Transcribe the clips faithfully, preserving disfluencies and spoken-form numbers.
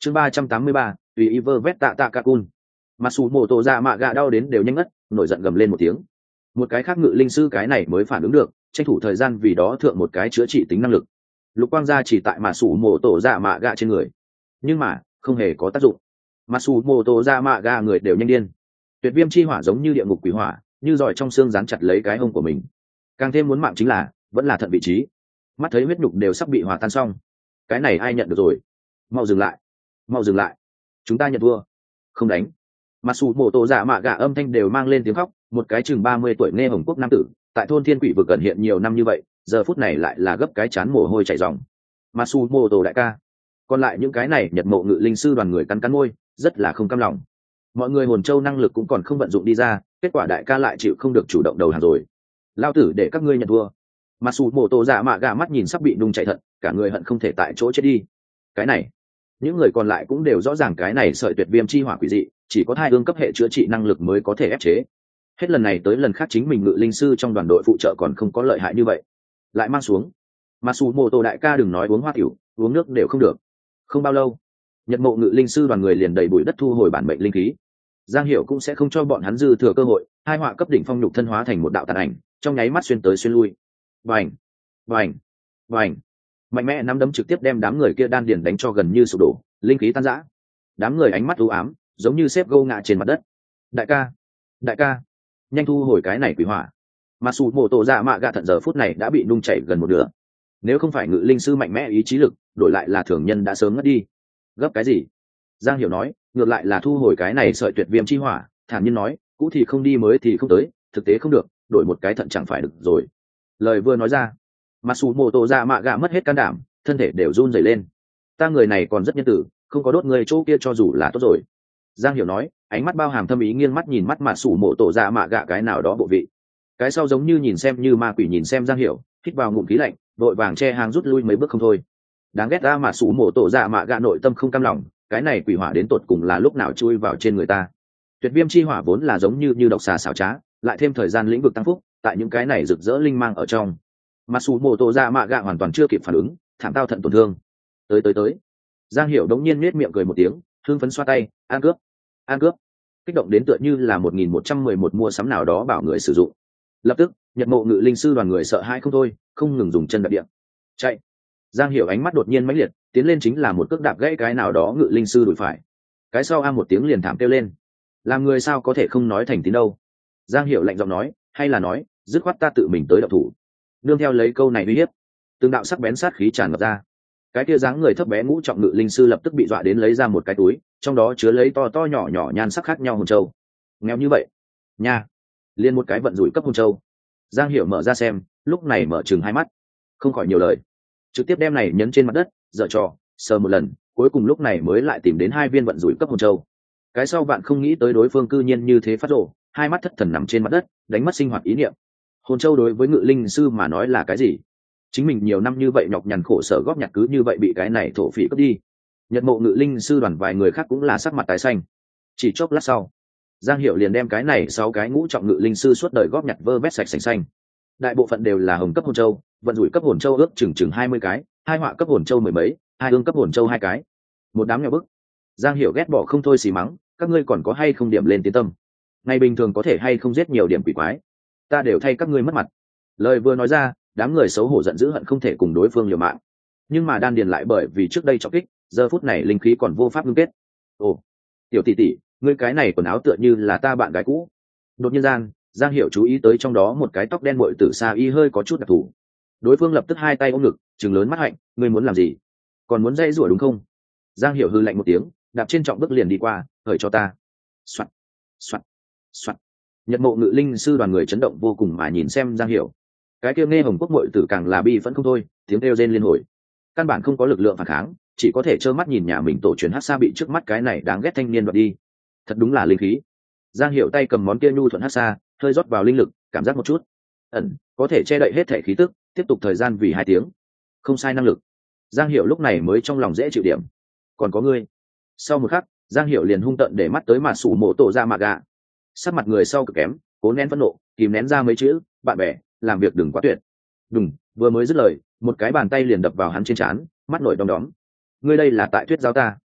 chương ba trăm tám mươi ba tùy ý vơ vét tạ tạ cả cun. Mặc dù mổ tổ dạ mạ gạ đau đến đều nhanh ngất, nổi giận gầm lên một tiếng. Một cái khác ngự linh sư cái này mới phản ứng được, tranh thủ thời gian vì đó thượng một cái chữa trị tính năng lực. Lục quang gia chỉ tại mà sủ mổ tổ dạ mạ gạ trên người, nhưng mà không hề có tác dụng. Mà sủ mổ tổ dạ mạ gạ người đều nhanh điên. Tuyệt viêm chi hỏa giống như địa ngục quỷ hỏa, như giỏi trong xương dán chặt lấy cái hông của mình. Càng thêm muốn mạng chính là vẫn là thận vị trí, mắt thấy huyết nhục đều sắp bị hòa tan xong. Cái này ai nhận được rồi? Mau dừng lại, mau dừng lại, chúng ta nhận thua. Không đánh. Mặc dù mổ tổ dạ mạ gạ âm thanh đều mang lên tiếng khóc. Một cái chừng ba mươi tuổi nghe hồng quốc nam tử tại thôn thiên quỷ vực gần hiện nhiều năm như vậy, giờ phút này lại là gấp cái chán mồ hôi chảy ròng. Mặc dù mổ tổ đại ca, còn lại những cái này nhật mộ ngự linh sư đoàn người cắn cắn môi, rất là không cam lòng. Mọi người hồn châu năng lực cũng còn không vận dụng đi ra, kết quả đại ca lại chịu không được chủ động đầu hàng rồi. Lao tử để các ngươi nhận thua. Mặc dù mổ tổ dạ mạ gạ mắt nhìn sắp bị nung chạy thận, cả người hận không thể tại chỗ chết đi. Cái này, những người còn lại cũng đều rõ ràng cái này sợi tuyệt viêm chi hỏa quỷ dị, chỉ có thai ương cấp hệ chữa trị năng lực mới có thể ép chế. Hết lần này tới lần khác chính mình ngự linh sư trong đoàn đội phụ trợ còn không có lợi hại như vậy, lại mang xuống. Mà sủ mô tô đại ca đừng nói uống hoa tiểu, uống nước đều không được. Không bao lâu, nhật mộ ngự linh sư đoàn người liền đầy bụi đất thu hồi bản mệnh linh khí. Giang Hiểu cũng sẽ không cho bọn hắn dư thừa cơ hội, hai họa cấp đỉnh phong nhục thân hóa thành một đạo tàn ảnh, trong nháy mắt xuyên tới xuyên lui. Vành, vành, vành, mạnh mẽ nắm đấm trực tiếp đem đám người kia đan điền đánh cho gần như sụp đổ, linh khí tan rã. Đám người ánh mắt u ám, giống như xếp gâu ngã trên mặt đất. Đại ca, đại ca, nhanh thu hồi cái này quỷ hỏa. Mà sủ mổ tổ dạ mạ gạ thận giờ phút này đã bị nung chảy gần một nửa. Nếu không phải ngự linh sư mạnh mẽ ý chí lực, đổi lại là thường nhân đã sớm ngất đi. Gấp cái gì? Giang Hiểu nói, ngược lại là thu hồi cái này sợi tuyệt viêm chi hỏa, thản nhiên nói, cũ thì không đi mới thì không tới, thực tế không được, đổi một cái thận chẳng phải được rồi. Lời vừa nói ra, mà sủ mổ tổ dạ mạ gạ mất hết can đảm, thân thể đều run rẩy lên. Ta người này còn rất nhân tử, không có đốt người chỗ kia cho dù là tốt rồi. Giang Hiểu nói, ánh mắt bao hàm thâm ý, nghiêng mắt nhìn mắt mà sủ mổ tổ dạ mạ gạ cái nào đó bộ vị. Cái sau giống như nhìn xem như ma quỷ nhìn xem Giang Hiểu, hít vào ngụm khí lạnh, đội vàng che hàng rút lui mấy bước không thôi. Đáng ghét ra mà sủ mổ tổ dạ mạ gạ nội tâm không cam lòng, cái này quỷ hỏa đến tột cùng là lúc nào chui vào trên người ta. Tuyệt viêm chi hỏa vốn là giống như như độc xà xảo trá, lại thêm thời gian lĩnh vực tăng phúc, tại những cái này rực rỡ linh mang ở trong, mà sủ mổ tổ dạ mạ gạ hoàn toàn chưa kịp phản ứng, thảm tao thận tổn thương. Tới tới tới, Giang Hiểu đống nhiên nhếch miệng cười một tiếng, hưng phấn xoa tay, an cướp, an cướp, kích động đến tựa như là một nghìn một trăm mười một mua sắm nào đó bảo người sử dụng. Lập tức, nhật mộ ngự linh sư đoàn người sợ hãi không thôi, không ngừng dùng chân đạp địa chạy. Giang Hiểu ánh mắt đột nhiên mãnh liệt, tiến lên chính là một cước đạp gãy cái nào đó ngự linh sư đùi phải. Cái sau a một tiếng liền thảm kêu lên. Làm người sao có thể không nói thành tín đâu? Giang Hiểu lạnh giọng nói, hay là nói, dứt khoát ta tự mình tới động thủ. Nương theo lấy câu này uy hiếp, từng đạo sắc bén sát khí tràn ngập ra. Cái kia dáng người thấp bé ngũ trọng ngự linh sư lập tức bị dọa đến lấy ra một cái túi, trong đó chứa lấy to to nhỏ nhỏ nhan sắc khác nhau hồn châu. Nghèo như vậy nha, liên một cái vận rủi cấp hồn châu. Giang Hiểu mở ra xem, lúc này mở chừng hai mắt, không khỏi nhiều lời, trực tiếp đem này nhấn trên mặt đất, dở trò sờ một lần, cuối cùng lúc này mới lại tìm đến hai viên vận rủi cấp hồn châu. Cái sau bạn không nghĩ tới đối phương cư nhiên như thế phát rồ, hai mắt thất thần nằm trên mặt đất, đánh mất sinh hoạt ý niệm. Hồn châu đối với ngự linh sư mà nói là cái gì? Chính mình nhiều năm như vậy nhọc nhằn khổ sở góp nhặt cứ như vậy bị cái này thổ phỉ cướp đi. Nhật mộ ngự linh sư đoàn vài người khác cũng là sắc mặt tái xanh. Chỉ chốc lát sau, Giang Hiểu liền đem cái này sáu cái ngũ trọng ngự linh sư suốt đời góp nhặt vơ vét sạch sành xanh. Đại bộ phận đều là hồng cấp hồn châu, vận rủi cấp hồn châu ước chừng chừng hai mươi cái, hai họa cấp hồn châu mười mấy, hai ương cấp hồn châu hai cái. Một đám nhỏ bức. Giang Hiểu ghét bỏ không thôi xì mắng, các ngươi còn có hay không điểm lên tiến tâm? Ngày bình thường có thể hay không giết nhiều điểm quỷ quái, ta đều thay các ngươi mất mặt. Lời vừa nói ra, đám người xấu hổ giận dữ hận không thể cùng đối phương liều mạng. Nhưng mà đan điền lại bởi vì trước đây trọng kích, giờ phút này linh khí còn vô pháp ngưng kết. Ồ, tiểu tỷ tỷ, ngươi cái này quần áo tựa như là ta bạn gái cũ. Đột nhiên gian, Giang Hiểu chú ý tới trong đó một cái tóc đen muội tử xa y hơi có chút đặc thù. Đối phương lập tức hai tay ôm ngực, trừng lớn mắt hạnh, ngươi muốn làm gì? Còn muốn dây rủa đúng không? Giang Hiểu hư lạnh một tiếng, đạp trên trọng bước liền đi qua, hởi cho ta. Soạt, soạt, soạt. Nhật mộ ngự linh sư đoàn người chấn động vô cùng mà nhìn xem Giang Hiểu. Cái kia nghe hồng quốc muội tử càng là bi vẫn không thôi, tiếng kêu rên liên hồi. Căn bản không có lực lượng phản kháng, chỉ có thể trơ mắt nhìn nhà mình tổ truyền hắc sa bị trước mắt cái này đáng ghét thanh niên đoạt đi. Thật đúng là linh khí. Giang Hiểu tay cầm món kia nhu thuận hắc sa, hơi rót vào linh lực, cảm giác một chút, ẩn có thể che đậy hết thể khí tức, tiếp tục thời gian vì hai tiếng. Không sai năng lực. Giang Hiểu lúc này mới trong lòng dễ chịu điểm. Còn có ngươi. Sau một khắc, Giang Hiểu liền hung tợn để mắt tới mà sủ mổ tổ ra mạ gạ. Sắc mặt người sau cực kém, cố nén phẫn nộ, kìm nén ra mấy chữ, bạn bè, làm việc đừng quá tuyệt. Đùng, vừa mới dứt lời, một cái bàn tay liền đập vào hắn trên trán, mắt nổi đom đóm. Ngươi đây là tại thuyết giáo ta.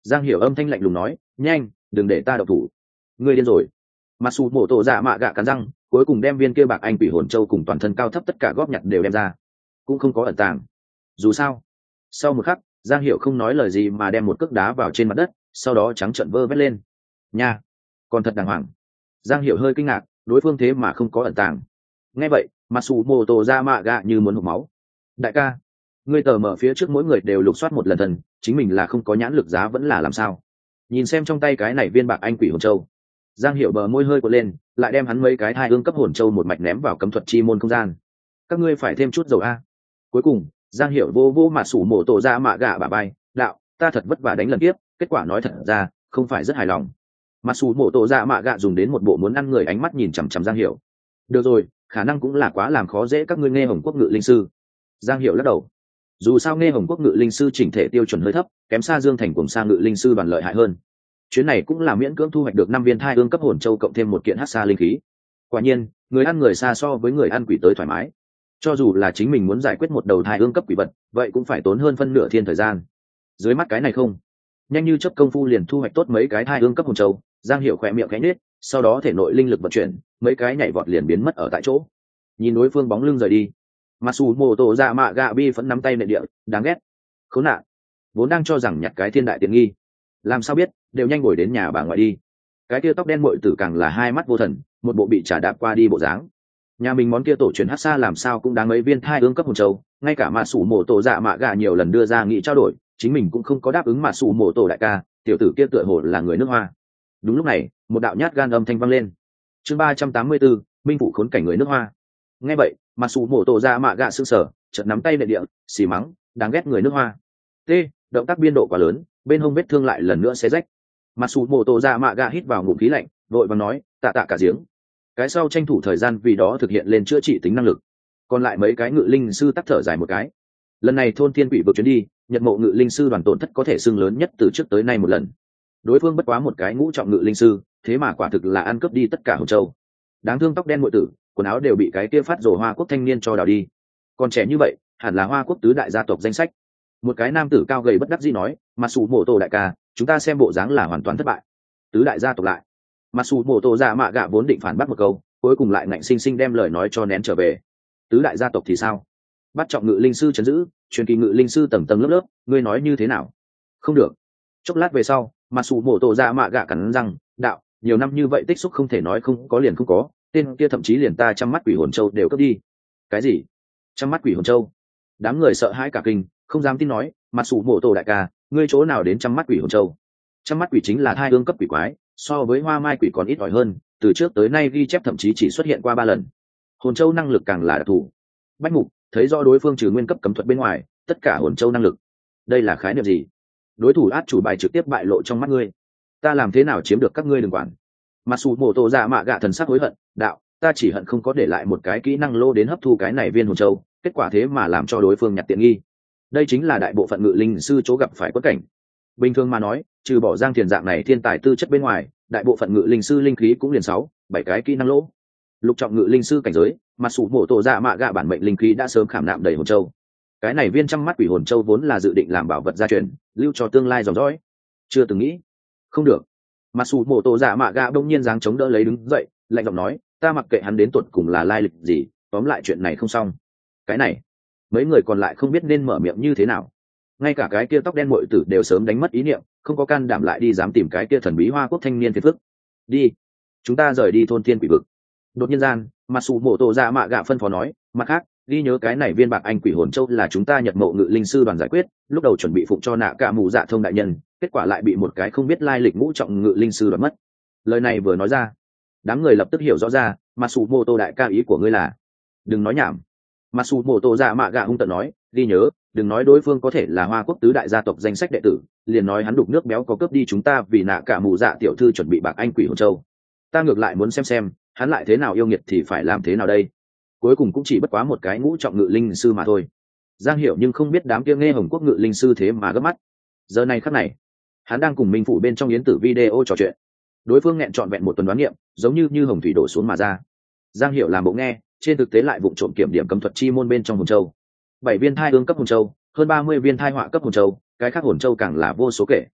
Giang Hiểu âm thanh lạnh lùng nói, nhanh đừng để ta độc thủ. Ngươi điên rồi. Mặc dù mổ tổ dạ mạ gạ cắn răng, cuối cùng đem viên kia bạc anh quỷ hồn châu cùng toàn thân cao thấp tất cả góp nhặt đều đem ra, cũng không có ẩn tàng. Dù sao, sau một khắc, Giang Hiểu không nói lời gì mà đem một cước đá vào trên mặt đất, sau đó trắng trợn vơ vét lên. Nha, còn thật đàng hoàng. Giang Hiểu hơi kinh ngạc, đối phương thế mà không có ẩn tàng. Nghe vậy, mặc dù mổ tổ dạ mạ gạ như muốn hộc máu. Đại ca, ngươi tờ mở phía trước mỗi người đều lục soát một lần thần, chính mình là không có nhãn lực giá vẫn là làm sao? Nhìn xem trong tay cái này viên bạc anh quỷ hồn châu, Giang Hiểu bờ môi hơi cuộn lên, lại đem hắn mấy cái thai hương cấp hồn châu một mạch ném vào cấm thuật chi môn không gian. Các ngươi phải thêm chút dầu a. Cuối cùng, Giang Hiểu vô vô mà sủ mổ tổ ra mạ gạ bà bay, đạo, ta thật vất vả đánh lần tiếp, kết quả nói thật ra, không phải rất hài lòng. Mà sủ mổ tổ ra mạ gạ dùng đến một bộ muốn ăn người ánh mắt nhìn chằm chằm Giang Hiểu. Được rồi, khả năng cũng là quá làm khó dễ các ngươi nghe Hồng Quốc Ngự Linh sư. Giang Hiểu lắc đầu. Dù sao nghe Hồng Quốc Ngự Linh sư chỉnh thể tiêu chuẩn hơi thấp, kém xa Dương Thành cùng xa Ngự Linh sư đoàn lợi hại hơn. Chuyến này cũng là miễn cưỡng thu hoạch được năm viên thai ương cấp hồn châu cộng thêm một kiện hắc xa linh khí. Quả nhiên, người ăn người xa so với người ăn quỷ tới thoải mái. Cho dù là chính mình muốn giải quyết một đầu thai ương cấp quỷ vật, vậy cũng phải tốn hơn phân nửa thiên thời gian. Dưới mắt cái này không, nhanh như chớp công phu liền thu hoạch tốt mấy cái thai ương cấp hồn châu. Giang Hiểu khẽ miệng khẽ nhếch, sau đó thể nội linh lực vận chuyển, mấy cái nhảy vọt liền biến mất ở tại chỗ. Nhìn đối phương bóng lưng rời đi, Matsumoto dạ mạ gạ bi vẫn nắm tay nệ địa, đáng ghét, khốn nạn, vốn đang cho rằng nhặt cái thiên đại tiện nghi, làm sao biết đều nhanh ngồi đến nhà bà ngoại đi. Cái kia tóc đen muội tử càng là hai mắt vô thần, một bộ bị trả đạp qua đi bộ dáng. Nhà mình món kia tổ truyền hát xa làm sao cũng đáng mấy viên thai ương cấp hồn châu, ngay cả Matsumoto dạ mạ gạ nhiều lần đưa ra nghị trao đổi, chính mình cũng không có đáp ứng Matsumoto đại ca, tiểu tử kia tựa hồ là người nước Hoa. Đúng lúc này, một đạo nhát gan âm thanh vang lên. Chương ba trăm tám mươi tư, minh phụ khốn cảnh người nước Hoa. Nghe vậy, Matsumoto dạ mạ gạ sững sờ, chợt nắm tay nệ địa, xì mắng, đáng ghét người nước Hoa. T, động tác biên độ quá lớn, bên hông vết thương lại lần nữa xé rách. Matsumoto dạ mạ gạ hít vào ngụm khí lạnh, vội vàng nói, tạ tạ cả giếng. Cái sau tranh thủ thời gian vì đó thực hiện lên chữa trị tính năng lực. Còn lại mấy cái ngự linh sư tắc thở dài một cái. Lần này thôn thiên quỷ vực chuyến đi, Nhật Mộ ngự linh sư đoàn tổn thất có thể xưng lớn nhất từ trước tới nay một lần. Đối phương bất quá một cái ngũ trọng ngự linh sư, thế mà quả thực là ăn cướp đi tất cả hồn châu. Đáng thương tóc đen muội tử, quần áo đều bị cái kia phát rồ Hoa Quốc thanh niên cho đào đi. Còn trẻ như vậy, hẳn là Hoa Quốc tứ đại gia tộc danh sách. Một cái nam tử cao gầy bất đắc dĩ nói, Matsumoto đại ca, chúng ta xem bộ dáng là hoàn toàn thất bại. Tứ đại gia tộc lại. Matsumoto dạ mạ gạ vốn định phản bác một câu, cuối cùng lại ngạnh sinh sinh đem lời nói cho nén trở về. Tứ đại gia tộc thì sao? Bắt trọng ngự linh sư trấn giữ, truyền kỳ ngự linh sư tầng tầng lớp lớp, ngươi nói như thế nào? Không được. Chốc lát về sau, Matsumoto dạ mạ gạ cắn răng, đạo, nhiều năm như vậy tích xúc không thể nói không có liền không có, tên kia thậm chí liền ta trăm mắt quỷ hồn châu đều cướp đi. Cái gì? Trăm mắt quỷ hồn châu? Đám người sợ hãi cả kinh, không dám tin nói, Matsumoto đại ca, ngươi chỗ nào đến trăm mắt quỷ hồn châu? Trăm mắt quỷ chính là thai ương cấp quỷ quái, so với hoa mai quỷ còn ít ỏi hơn, từ trước tới nay ghi chép thậm chí chỉ xuất hiện qua ba lần. Hồn châu năng lực càng là đặc thù. Bách Mục thấy do đối phương trừ nguyên cấp cấm thuật bên ngoài, tất cả hồn châu năng lực. Đây là khái niệm gì? Đối thủ át chủ bài trực tiếp bại lộ trong mắt ngươi. Ta làm thế nào chiếm được các ngươi đừng quản. Matsumoto dạ mạ gạ thần sắc hối hận, đạo, ta chỉ hận không có để lại một cái kỹ năng lô đến hấp thu cái này viên hồn châu, kết quả thế mà làm cho đối phương nhặt tiện nghi. Đây chính là đại bộ phận ngự linh sư chỗ gặp phải quất cảnh. Bình thường mà nói, trừ bỏ Giang Thiền dạng này thiên tài tư chất bên ngoài, đại bộ phận ngự linh sư linh khí cũng liền sáu, bảy cái kỹ năng lỗ. Lục trọng ngự linh sư cảnh giới, Matsumoto dạ mạ gạ bản mệnh linh khí đã sớm khảm nạm đầy hồn châu. Cái này viên trăm mắt quỷ hồn châu vốn là dự định làm bảo vật gia truyền, lưu cho tương lai dòng dõi. Chưa từng nghĩ. Không được. Matsumoto dạ mạ gạ đông nhiên giáng chống đỡ lấy đứng dậy, lạnh giọng nói, ta mặc kệ hắn đến tuột cùng là lai lịch gì, tóm lại chuyện này không xong. Cái này, mấy người còn lại không biết nên mở miệng như thế nào. Ngay cả cái kia tóc đen muội tử đều sớm đánh mất ý niệm, không có can đảm lại đi dám tìm cái kia thần bí Hoa Quốc thanh niên phiền phức. Đi, chúng ta rời đi thôn thiên quỷ vực. Đột nhiên gian, Matsumoto dạ mạ gạ phân phó nói, mặt khác, ghi nhớ cái này viên bạc anh quỷ hồn châu là chúng ta Nhật Mộ ngự linh sư đoàn giải quyết, lúc đầu chuẩn bị phụng cho nạ cả mù dạ thông đại nhân, kết quả lại bị một cái không biết lai lịch ngũ trọng ngự linh sư đoạt mất. Lời này vừa nói ra, đám người lập tức hiểu rõ ra, Matsumoto đại ca ý của ngươi là, đừng nói nhảm. Matsumoto dạ mạ gạ hung tợn nói, ghi nhớ, đừng nói đối phương có thể là Hoa Quốc tứ đại gia tộc danh sách đệ tử, liền nói hắn đục nước béo có cướp đi chúng ta vì nạ cả mù dạ tiểu thư chuẩn bị bạc anh quỷ hồn châu. Ta ngược lại muốn xem xem, hắn lại thế nào yêu nghiệt thì phải làm thế nào đây. Cuối cùng cũng chỉ bất quá một cái ngũ trọng ngự linh sư mà thôi. Giang Hiểu nhưng không biết đám kia nghe Hồng Quốc ngự linh sư thế mà gấp mắt. Giờ này khắc này, hắn đang cùng Minh Phụ bên trong yến tử video trò chuyện. Đối phương nghẹn trọn vẹn một tuần đoán nghiệm, giống như như hồng thủy đổ xuống mà ra. Giang Hiểu làm bộ nghe, trên thực tế lại vụng trộm kiểm điểm cấm thuật chi môn bên trong hồn châu. Bảy viên thai ương cấp hồn châu, hơn ba mươi viên thai họa cấp hồn châu, cái khác hồn châu càng là vô số kể.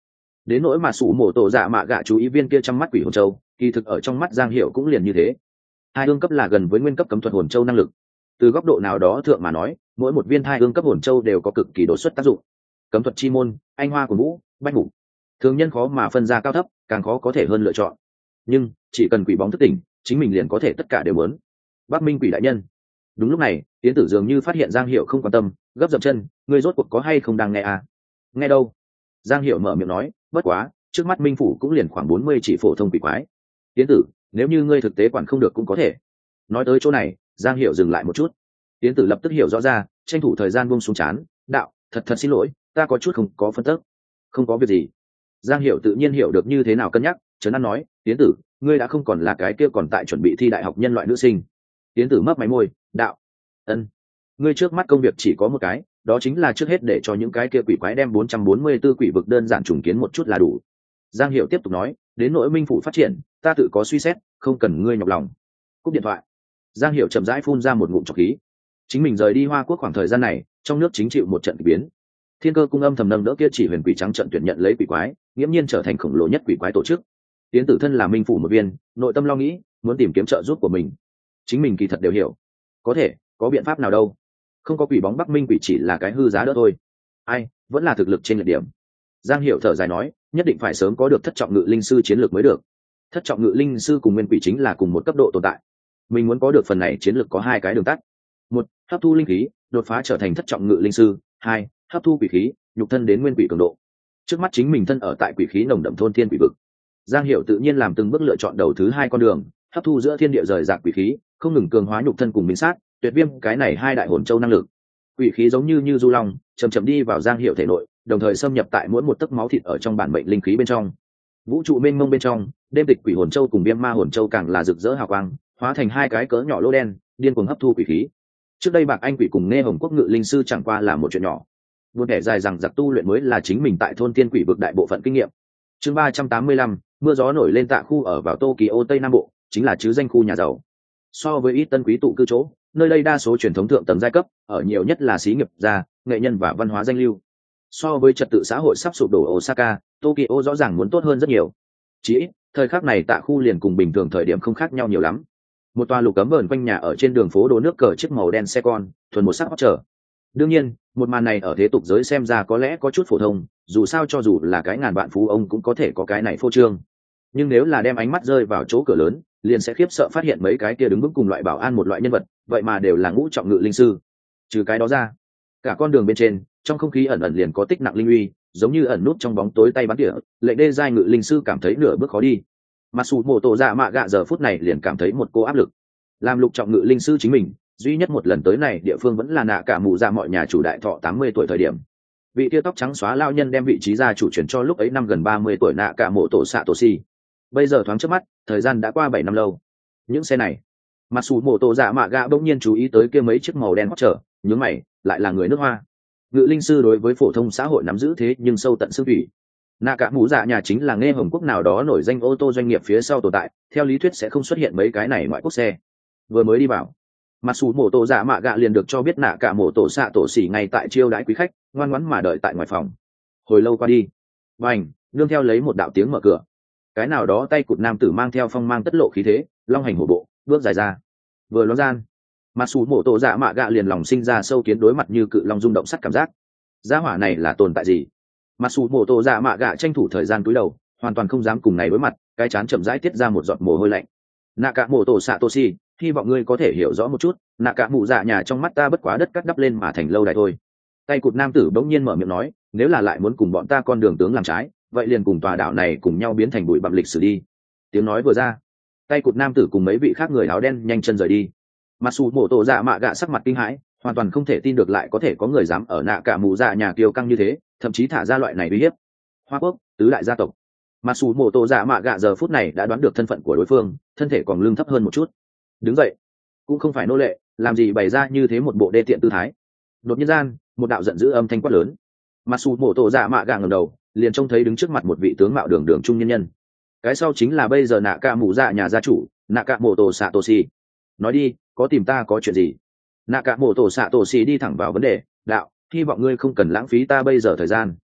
đến nỗi mà sủ mổ tổ dạ mạ gạ chú ý viên kia trong mắt quỷ hồn châu, kỳ thực ở trong mắt Giang Hiểu cũng liền như thế. Hai hương cấp là gần với nguyên cấp cấm thuật hồn châu năng lực. Từ góc độ nào đó thượng mà nói, mỗi một viên thai hương cấp hồn châu đều có cực kỳ đột xuất tác dụng. Cấm thuật chi môn, anh hoa của vũ, bách ngủ, thường nhân khó mà phân ra cao thấp, càng khó có thể hơn lựa chọn. Nhưng chỉ cần quỷ bóng thức tỉnh, chính mình liền có thể tất cả đều muốn. Bắc Minh quỷ đại nhân. Đúng lúc này, tiến tử dường như phát hiện Giang Hiểu không quan tâm, gấp dậm chân, ngươi rốt cuộc có hay không đang nghe à? Nghe đâu? Giang Hiểu mở miệng nói, bất quá, trước mắt Minh phủ cũng liền khoảng bốn mươi chỉ phổ thông quỷ quái. Tiến tử, nếu như ngươi thực tế quản không được cũng có thể. Nói tới chỗ này, Giang Hiểu dừng lại một chút. Tiến tử lập tức hiểu rõ ra, tranh thủ thời gian buông xuống chán, đạo, thật thật xin lỗi, ta có chút không có phân tức. Không có việc gì. Giang Hiểu tự nhiên hiểu được như thế nào cân nhắc, trấn an nói, tiến tử, ngươi đã không còn là cái kia còn tại chuẩn bị thi đại học nhân loại nữ sinh. Tiến tử mấp máy môi, đạo, ân, ngươi trước mắt công việc chỉ có một cái, đó chính là trước hết để cho những cái kia quỷ quái đem bốn trăm bốn mươi tư quỷ vực đơn giản trùng kiến một chút là đủ. Giang Hiểu tiếp tục nói, đến nỗi Minh phủ phát triển, ta tự có suy xét, không cần ngươi nhọc lòng. Cúp điện thoại. Giang Hiểu chậm rãi phun ra một ngụm trọc khí. Chính mình rời đi Hoa Quốc khoảng thời gian này, trong nước chính chịu một trận kỳ biến. Thiên Cơ cung âm thầm nâng đỡ kia chỉ huyền quỷ trắng trận tuyển nhận lấy quỷ quái, nghiễm nhiên trở thành khổng lồ nhất quỷ quái tổ chức. Tiến tử thân là Minh phủ một viên, nội tâm lo nghĩ, muốn tìm kiếm trợ giúp của mình. Chính mình kỳ thật đều hiểu, có thể có biện pháp nào đâu. Không có quỷ bóng Bắc Minh quỷ chỉ là cái hư giá đỡ thôi. Ai, vẫn là thực lực trên lệch điểm. Giang Hiểu thở dài nói, nhất định phải sớm có được thất trọng ngự linh sư chiến lược mới được. Thất trọng ngự linh sư cùng nguyên quỷ chính là cùng một cấp độ tồn tại. Mình muốn có được phần này chiến lược có hai cái đường tắt. Một, hấp thu linh khí, đột phá trở thành thất trọng ngự linh sư. Hai, hấp thu quỷ khí, nhục thân đến nguyên quỷ cường độ. Trước mắt chính mình thân ở tại quỷ khí nồng đậm thôn thiên quỷ vực. Giang Hiểu tự nhiên làm từng bước lựa chọn đầu thứ hai con đường, hấp thu giữa thiên địa rời rạc quỷ khí, không ngừng cường hóa nhục thân cùng minh sát, tuyệt viêm cái này hai đại hồn châu năng lực. Quỷ khí giống như như du long, chậm chậm đi vào Giang Hiểu thể nội, đồng thời xâm nhập tại mỗi một tấc máu thịt ở trong bản mệnh linh khí bên trong. Vũ trụ mênh mông bên trong, đêm tịch quỷ hồn châu cùng viêm ma hồn châu càng là rực rỡ hào quang, hóa thành hai cái cỡ nhỏ lỗ đen, điên cuồng hấp thu quỷ khí. Trước đây Bạc Anh quỷ cùng Nghe Hồng Quốc ngự linh sư chẳng qua là một chuyện nhỏ. Buồn kẻ dài rằng giặc tu luyện mới là chính mình tại thôn tiên quỷ vực đại bộ phận kinh nghiệm. Chương ba trăm tám mươi lăm, mưa gió nổi lên Tạ khu ở vào Tokyo Tây Nam Bộ, chính là chứ danh khu nhà giàu. So với ít tân quý tụ cư chỗ, nơi đây đa số truyền thống thượng tầng giai cấp, ở nhiều nhất là xí nghiệp gia, nghệ nhân và văn hóa danh lưu. So với trật tự xã hội sắp sụp đổ Osaka, Tokyo rõ ràng muốn tốt hơn rất nhiều. Chỉ ít, thời khắc này Tạ khu liền cùng bình thường thời điểm không khác nhau nhiều lắm. Một tòa lục cấm vờn quanh nhà ở trên đường phố đổ nước cờ chiếc màu đen xe con, thuần một sắc hot trở. Đương nhiên, một màn này ở thế tục giới xem ra có lẽ có chút phổ thông, dù sao cho dù là cái ngàn vạn phú ông cũng có thể có cái này phô trương. Nhưng nếu là đem ánh mắt rơi vào chỗ cửa lớn, liền sẽ khiếp sợ phát hiện mấy cái kia đứng vững cùng loại bảo an một loại nhân vật, vậy mà đều là ngũ trọng ngự linh sư. Trừ cái đó ra, cả con đường bên trên, trong không khí ẩn ẩn liền có tích nặng linh uy, giống như ẩn nút trong bóng tối tay bắn tỉa, lệnh đê giai ngự linh sư cảm thấy nửa bước khó đi. Mà sủ mổ tổ dạ mạ gạ giờ phút này liền cảm thấy một cô áp lực. Làm lục trọng ngự linh sư chính mình, duy nhất một lần tới này địa phương vẫn là nạ cả mù ra mọi nhà chủ đại thọ tám mươi tuổi thời điểm. Vị tia tóc trắng xóa lao nhân đem vị trí gia chủ chuyển cho lúc ấy năm gần ba mươi tuổi nạ cả mộ tổ xạ tổ si. Bây giờ thoáng trước mắt, thời gian đã qua bảy năm lâu. Những xe này, mặc dù mộ tổ dạ mạ gạ bỗng nhiên chú ý tới kia mấy chiếc màu đen hót trở, nhướng mày, lại là người nước Hoa. Ngự linh sư đối với phổ thông xã hội nắm giữ thế nhưng sâu tận xương thủy. Nạ cả mù dạ nhà chính là Nghe Hồng Quốc nào đó nổi danh ô tô doanh nghiệp phía sau tồn tại, theo lý thuyết sẽ không xuất hiện mấy cái này ngoại quốc xe. Vừa mới đi vào, mặc dù mổ tổ dạ mạ gạ liền được cho biết nạ cả mổ tổ xạ tổ xỉ ngay tại chiêu đãi quý khách, ngoan ngoãn mà đợi tại ngoài phòng. Hồi lâu qua đi, bành, nương theo lấy một đạo tiếng mở cửa, cái nào đó tay cụt nam tử mang theo phong mang tất lộ khí thế, long hành hổ bộ, bước dài ra. Vừa ló gian, mặc dù mổ tổ dạ mạ gạ liền lòng sinh ra sâu kiến đối mặt như cự long rung động sắt cảm giác. Gia hỏa này là tồn tại gì? Mặc dù mổ tổ dạ mạ gạ tranh thủ thời gian cúi đầu, hoàn toàn không dám cùng này đối mặt, cái chán chậm rãi tiết ra một giọt mồ hôi lạnh. Nạ cả mổ tổ xạ tổ xỉ, hy vọng ngươi có thể hiểu rõ một chút, nạ cả mụ dạ nhà trong mắt ta bất quá đất cắt đắp lên mà thành lâu đài thôi. Tay cụt nam tử bỗng nhiên mở miệng nói, nếu là lại muốn cùng bọn ta con đường tướng làm trái, vậy liền cùng tòa đảo này cùng nhau biến thành bụi bặm lịch sử đi. Tiếng nói vừa ra, tay cụt nam tử cùng mấy vị khác người áo đen nhanh chân rời đi. Mặc dù mổ tổ dạ mạ gạ sắc mặt kinh hãi, hoàn toàn không thể tin được lại có thể có người dám ở nạ cả mụ dạ nhà kiêu căng như thế, thậm chí thả ra loại này uy hiếp. Hoa Quốc, tứ đại gia tộc. Mặc dù mổ tổ dạ mạ gạ giờ phút này đã đoán được thân phận của đối phương, thân thể còn lưng thấp hơn một chút. Đứng dậy, cũng không phải nô lệ, làm gì bày ra như thế một bộ đê tiện tư thái. Đột nhiên gian, một đạo giận dữ âm thanh quát lớn. Mặc dù mổ tổ dạ mạ gạ ngẩng đầu, liền trông thấy đứng trước mặt một vị tướng mạo đường đường trung nhân nhân. Cái sau chính là bây giờ nạ cả mụ dạ nhà gia chủ, nạ cả mổ tổ xạ tổ xì. Nói đi, có tìm ta có chuyện gì? Nạ cả mổ tổ xạ tổ xì đi thẳng vào vấn đề, đạo, hy vọng ngươi không cần lãng phí ta bây giờ thời gian.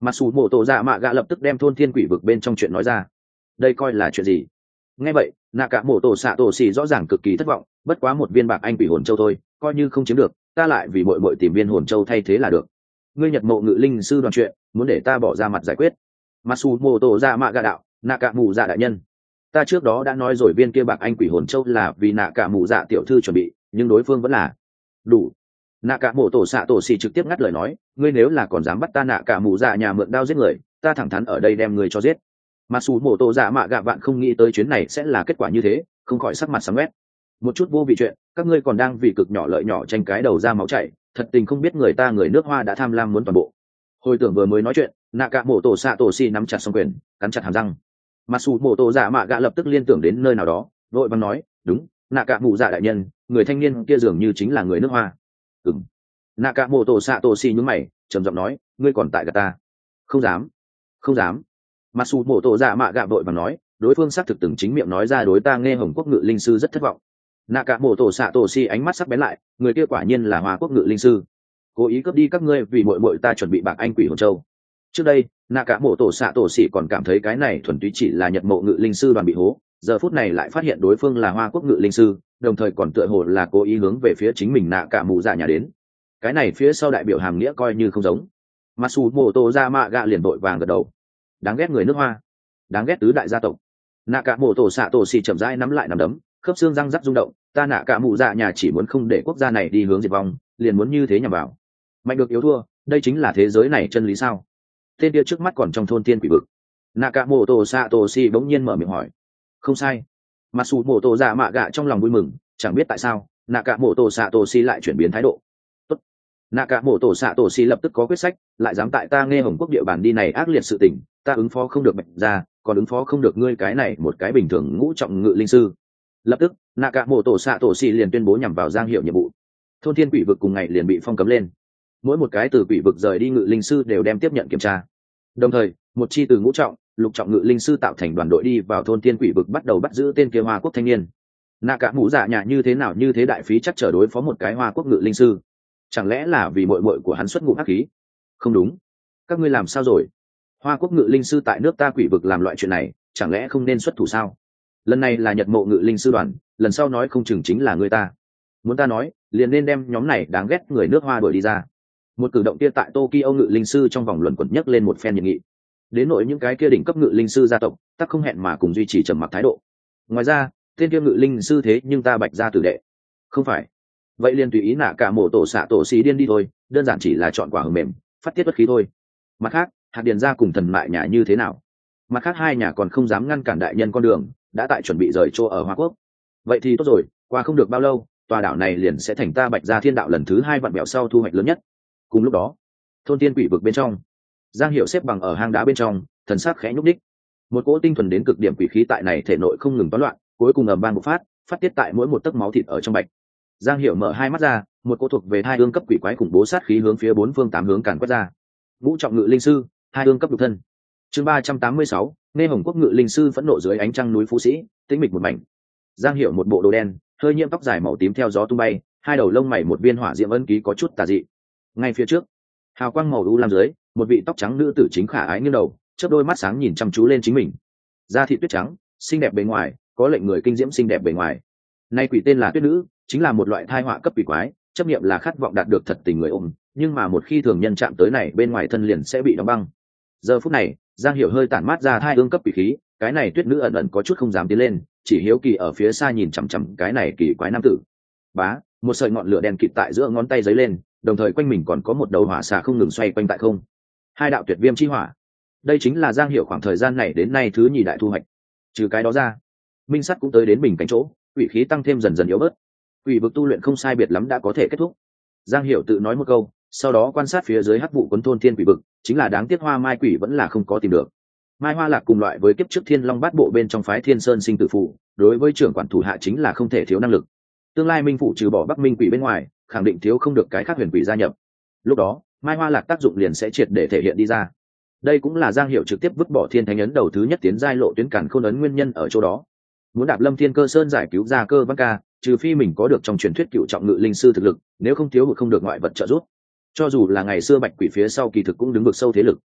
Mà sủ mổ tổ dạ mạ gạ lập tức đem thôn thiên quỷ vực bên trong chuyện nói ra. Đây coi là chuyện gì? Nghe vậy, nạ cả mổ tổ xạ tổ xì rõ ràng cực kỳ thất vọng, bất quá một viên bạc anh quỷ hồn châu thôi, coi như không chiếm được, ta lại vì muội muội tìm viên hồn châu thay thế là được. Ngươi Nhật Mộ Ngự Linh sư đoàn chuyện, muốn để ta bỏ ra mặt giải quyết. Mà sủ mổ tổ dạ mạ gạ đạo, nạ cả mù dạ đại nhân, ta trước đó đã nói rồi viên kia bạc anh quỷ hồn châu là vì nạ cả mù dạ tiểu thư chuẩn bị, nhưng đối phương vẫn là đủ. Nạ cả mổ tổ xạ tổ xì trực tiếp ngắt lời nói, ngươi nếu là còn dám bắt ta nạ cả mù dạ nhà mượn đao giết người, ta thẳng thắn ở đây đem người cho giết. Mà sủ mổ tổ dạ mạ gạ vạn không nghĩ tới chuyến này sẽ là kết quả như thế, không khỏi sắc mặt sáng quét. Một chút vô vị chuyện, các ngươi còn đang vì cực nhỏ lợi nhỏ tranh cái đầu ra máu chảy, thật tình không biết người ta người nước Hoa đã tham lam muốn toàn bộ. Hồi tưởng vừa mới nói chuyện, nạ cả mổ tổ xạ tổ xì nắm chặt song quyền, cắn chặt hàm răng. Mà sủ mổ tổ dạ mạ gạ lập tức liên tưởng đến nơi nào đó, vội vàng nói, đúng, nạ cả mù dạ đại nhân, người thanh niên kia dường như chính là người nước Hoa. Ừm. Nạ cả mổ tổ xạ tổ xì nhướng mày, trầm giọng nói, ngươi còn tại gạt ta? Không dám, không dám. Mà sủ mổ tổ dạ mạ gạ vội vàng nói, đối phương xác thực từng chính miệng nói ra đối ta nghe Hồng Quốc Ngự Linh sư rất thất vọng. Nạ cả mổ tổ xạ tổ xì ánh mắt sắc bén lại, người kia quả nhiên là Hoa Quốc Ngự Linh sư, cố ý cướp đi các ngươi vì muội muội ta chuẩn bị bạc anh quỷ hồn châu. Trước đây, nạ cả mổ tổ xạ tổ xì còn cảm thấy cái này thuần túy chỉ là Nhật Mộ Ngự Linh sư đoàn bị hố, giờ phút này lại phát hiện đối phương là Hoa Quốc Ngự Linh sư, đồng thời còn tựa hồ là cố ý hướng về phía chính mình nạ cả mù dạ nhà đến. Cái này phía sau đại biểu hàm nghĩa coi như không giống. Mà sủ mổ tổ dạ mạ gạ liền vội vàng gật đầu. Đáng ghét người nước Hoa, đáng ghét tứ đại gia tộc. Nạ cả mổ tổ xạ tổ xì chậm rãi nắm lại nắm đấm, khớp xương răng rắc rung động, ta nạ cả mù dạ nhà chỉ muốn không để quốc gia này đi hướng diệt vong, liền muốn như thế nhằm vào. Mạnh được yếu thua, đây chính là thế giới này chân lý sao? Tên kia trước mắt còn trong thôn tiên quỷ vực. Nạ cả mổ tổ xạ tổ xì bỗng nhiên mở miệng hỏi. Không sai. Mà sủ mổ tổ dạ mạ gạ trong lòng vui mừng, chẳng biết tại sao nạ cả mổ tổ xạ tổ xì lại chuyển biến thái độ. Tốt. Nạ cả mổ tổ xạ tổ xì lập tức có quyết sách, lại dám tại ta nghe Hồng Quốc địa bàn đi này ác liệt sự tình, ta ứng phó không được Bạch ra, còn ứng phó không được ngươi cái này một cái bình thường ngũ trọng ngự linh sư. Lập tức nạ cả mổ tổ xạ tổ xì liền tuyên bố nhằm vào Giang Hiệu nhiệm vụ. Thôn thiên quỷ vực cùng ngày liền bị phong cấm lên, mỗi một cái từ quỷ vực rời đi ngự linh sư đều đem tiếp nhận kiểm tra. Đồng thời một chi từ ngũ trọng lục trọng ngự linh sư tạo thành đoàn đội đi vào thôn thiên quỷ vực, bắt đầu bắt giữ tên kia Hoa Quốc thanh niên. Nạ cả mũ dạ nhà như thế nào như thế đại phí chắc trở đối phó một cái Hoa Quốc ngự linh sư, chẳng lẽ là vì muội muội của hắn xuất ngũ hắc khí? Không đúng, các ngươi làm sao rồi? Hoa Quốc ngự linh sư tại nước ta quỷ vực làm loại chuyện này, chẳng lẽ không nên xuất thủ sao? Lần này là Nhật Mộ Ngự Linh sư đoàn, lần sau nói không chừng chính là người ta. Muốn ta nói, liền nên đem nhóm này đáng ghét người nước Hoa đuổi đi ra. Một cử động kia tại Tokyo Ngự Linh sư trong vòng luận quẩn nhấc lên một phen nhiệt nghị. Đến nỗi những cái kia đỉnh cấp ngự linh sư gia tộc, tắc không hẹn mà cùng duy trì trầm mặc thái độ. Ngoài ra, tên kia ngự linh sư thế nhưng ta Bạch gia tử đệ. Không phải. Vậy liền tùy ý nạ cả mổ tổ xạ tổ xí điên đi thôi, đơn giản chỉ là chọn quả hờ mềm, phát tiết bất khí thôi. Mặt khác, hạt điền gia cùng thần mại nhà như thế nào? Mặt khác hai nhà còn không dám ngăn cản đại nhân con đường, đã tại chuẩn bị rời chỗ ở Hoa Quốc. Vậy thì tốt rồi, qua không được bao lâu, tòa đảo này liền sẽ thành ta Bạch gia thiên đạo lần thứ hai vặn bẹo sau thu hoạch lớn nhất. Cùng lúc đó, thôn tiên quỷ vực bên trong, Giang Hiểu xếp bằng ở hang đá bên trong, thần sắc khẽ nhúc đích. Một cỗ tinh thuần đến cực điểm quỷ khí tại này thể nội không ngừng toán loạn, cuối cùng ầm vang bộc phát, phát tiết tại mỗi một tấc máu thịt ở trong bạch. Giang Hiểu mở hai mắt ra, một cỗ thuộc về hai hương cấp quỷ quái khủng bố sát khí hướng phía bốn phương tám hướng càn quét ra. Ngũ trọng ngự linh sư, hai hương cấp độc thân. Chương ba trăm tám mươi sáu, nghe Hồng Quốc ngự linh sư phẫn nộ dưới ánh trăng núi Phú Sĩ, tĩnh mịch một mảnh. Giang Hiểu một bộ đồ đen, hơi nhiễm tóc dài màu tím theo gió tung bay, hai đầu lông mày một viên hỏa diễm ấn ký có chút tà dị. Ngay phía trước, hào quang màu u lam dưới, một vị tóc trắng nữ tử chính khả ái nghiêng đầu, chớp đôi mắt sáng nhìn chăm chú lên chính mình. Da thịt tuyết trắng, xinh đẹp bề ngoài, có lệnh người kinh diễm xinh đẹp bề ngoài. Nay quỷ tên là Tuyết Nữ, chính là một loại thai họa cấp quỷ quái, chấp niệm là khát vọng đạt được thật tình người ôm, nhưng mà một khi thường nhân chạm tới này bên ngoài thân liền sẽ bị đóng băng. Giờ phút này, Giang Hiểu hơi tản mát ra thai ương cấp quỷ khí, cái này Tuyết Nữ ẩn ẩn có chút không dám tiến lên, chỉ hiếu kỳ ở phía xa nhìn chằm chằm cái này kỳ quái nam tử. Bá, một sợi ngọn lửa đen kịt tại giữa ngón tay giấy lên, đồng thời quanh mình còn có một đầu hỏa xà không ngừng xoay quanh tại không. Hai đạo tuyệt viêm chi hỏa. Đây chính là Giang Hiểu khoảng thời gian này đến nay thứ nhì đại thu hoạch. Trừ cái đó ra, minh sắt cũng tới đến bình cảnh chỗ, quỷ khí tăng thêm dần dần yếu bớt. Quỷ vực tu luyện không sai biệt lắm đã có thể kết thúc. Giang Hiểu tự nói một câu, sau đó quan sát phía dưới hắc vụ cuốn thôn thiên quỷ vực, chính là đáng tiếc Hoa Mai quỷ vẫn là không có tìm được. Mai Hoa Lạc cùng loại với kiếp trước Thiên Long Bát Bộ bên trong phái Thiên Sơn sinh tử phụ, đối với trưởng quản thủ hạ chính là không thể thiếu năng lực. Tương lai minh phụ trừ bỏ Bắc Minh quỷ bên ngoài, khẳng định thiếu không được cái khác huyền quỷ gia nhập. Lúc đó, Mai Hoa Lạc tác dụng liền sẽ triệt để thể hiện đi ra. Đây cũng là Giang Hiểu trực tiếp vứt bỏ Thiên Thánh ấn đầu thứ nhất tiến giai lộ tuyến cản khôn ấn nguyên nhân ở chỗ đó. Muốn đạp Lâm Thiên Cơ Sơn giải cứu ra Cơ Văn Ca, trừ phi mình có được trong truyền thuyết cựu trọng ngự linh sư thực lực, nếu không thiếu hụt không được ngoại vật trợ giúp. Cho dù là ngày xưa Bạch Quỷ phía sau kỳ thực cũng đứng vực sâu thế lực.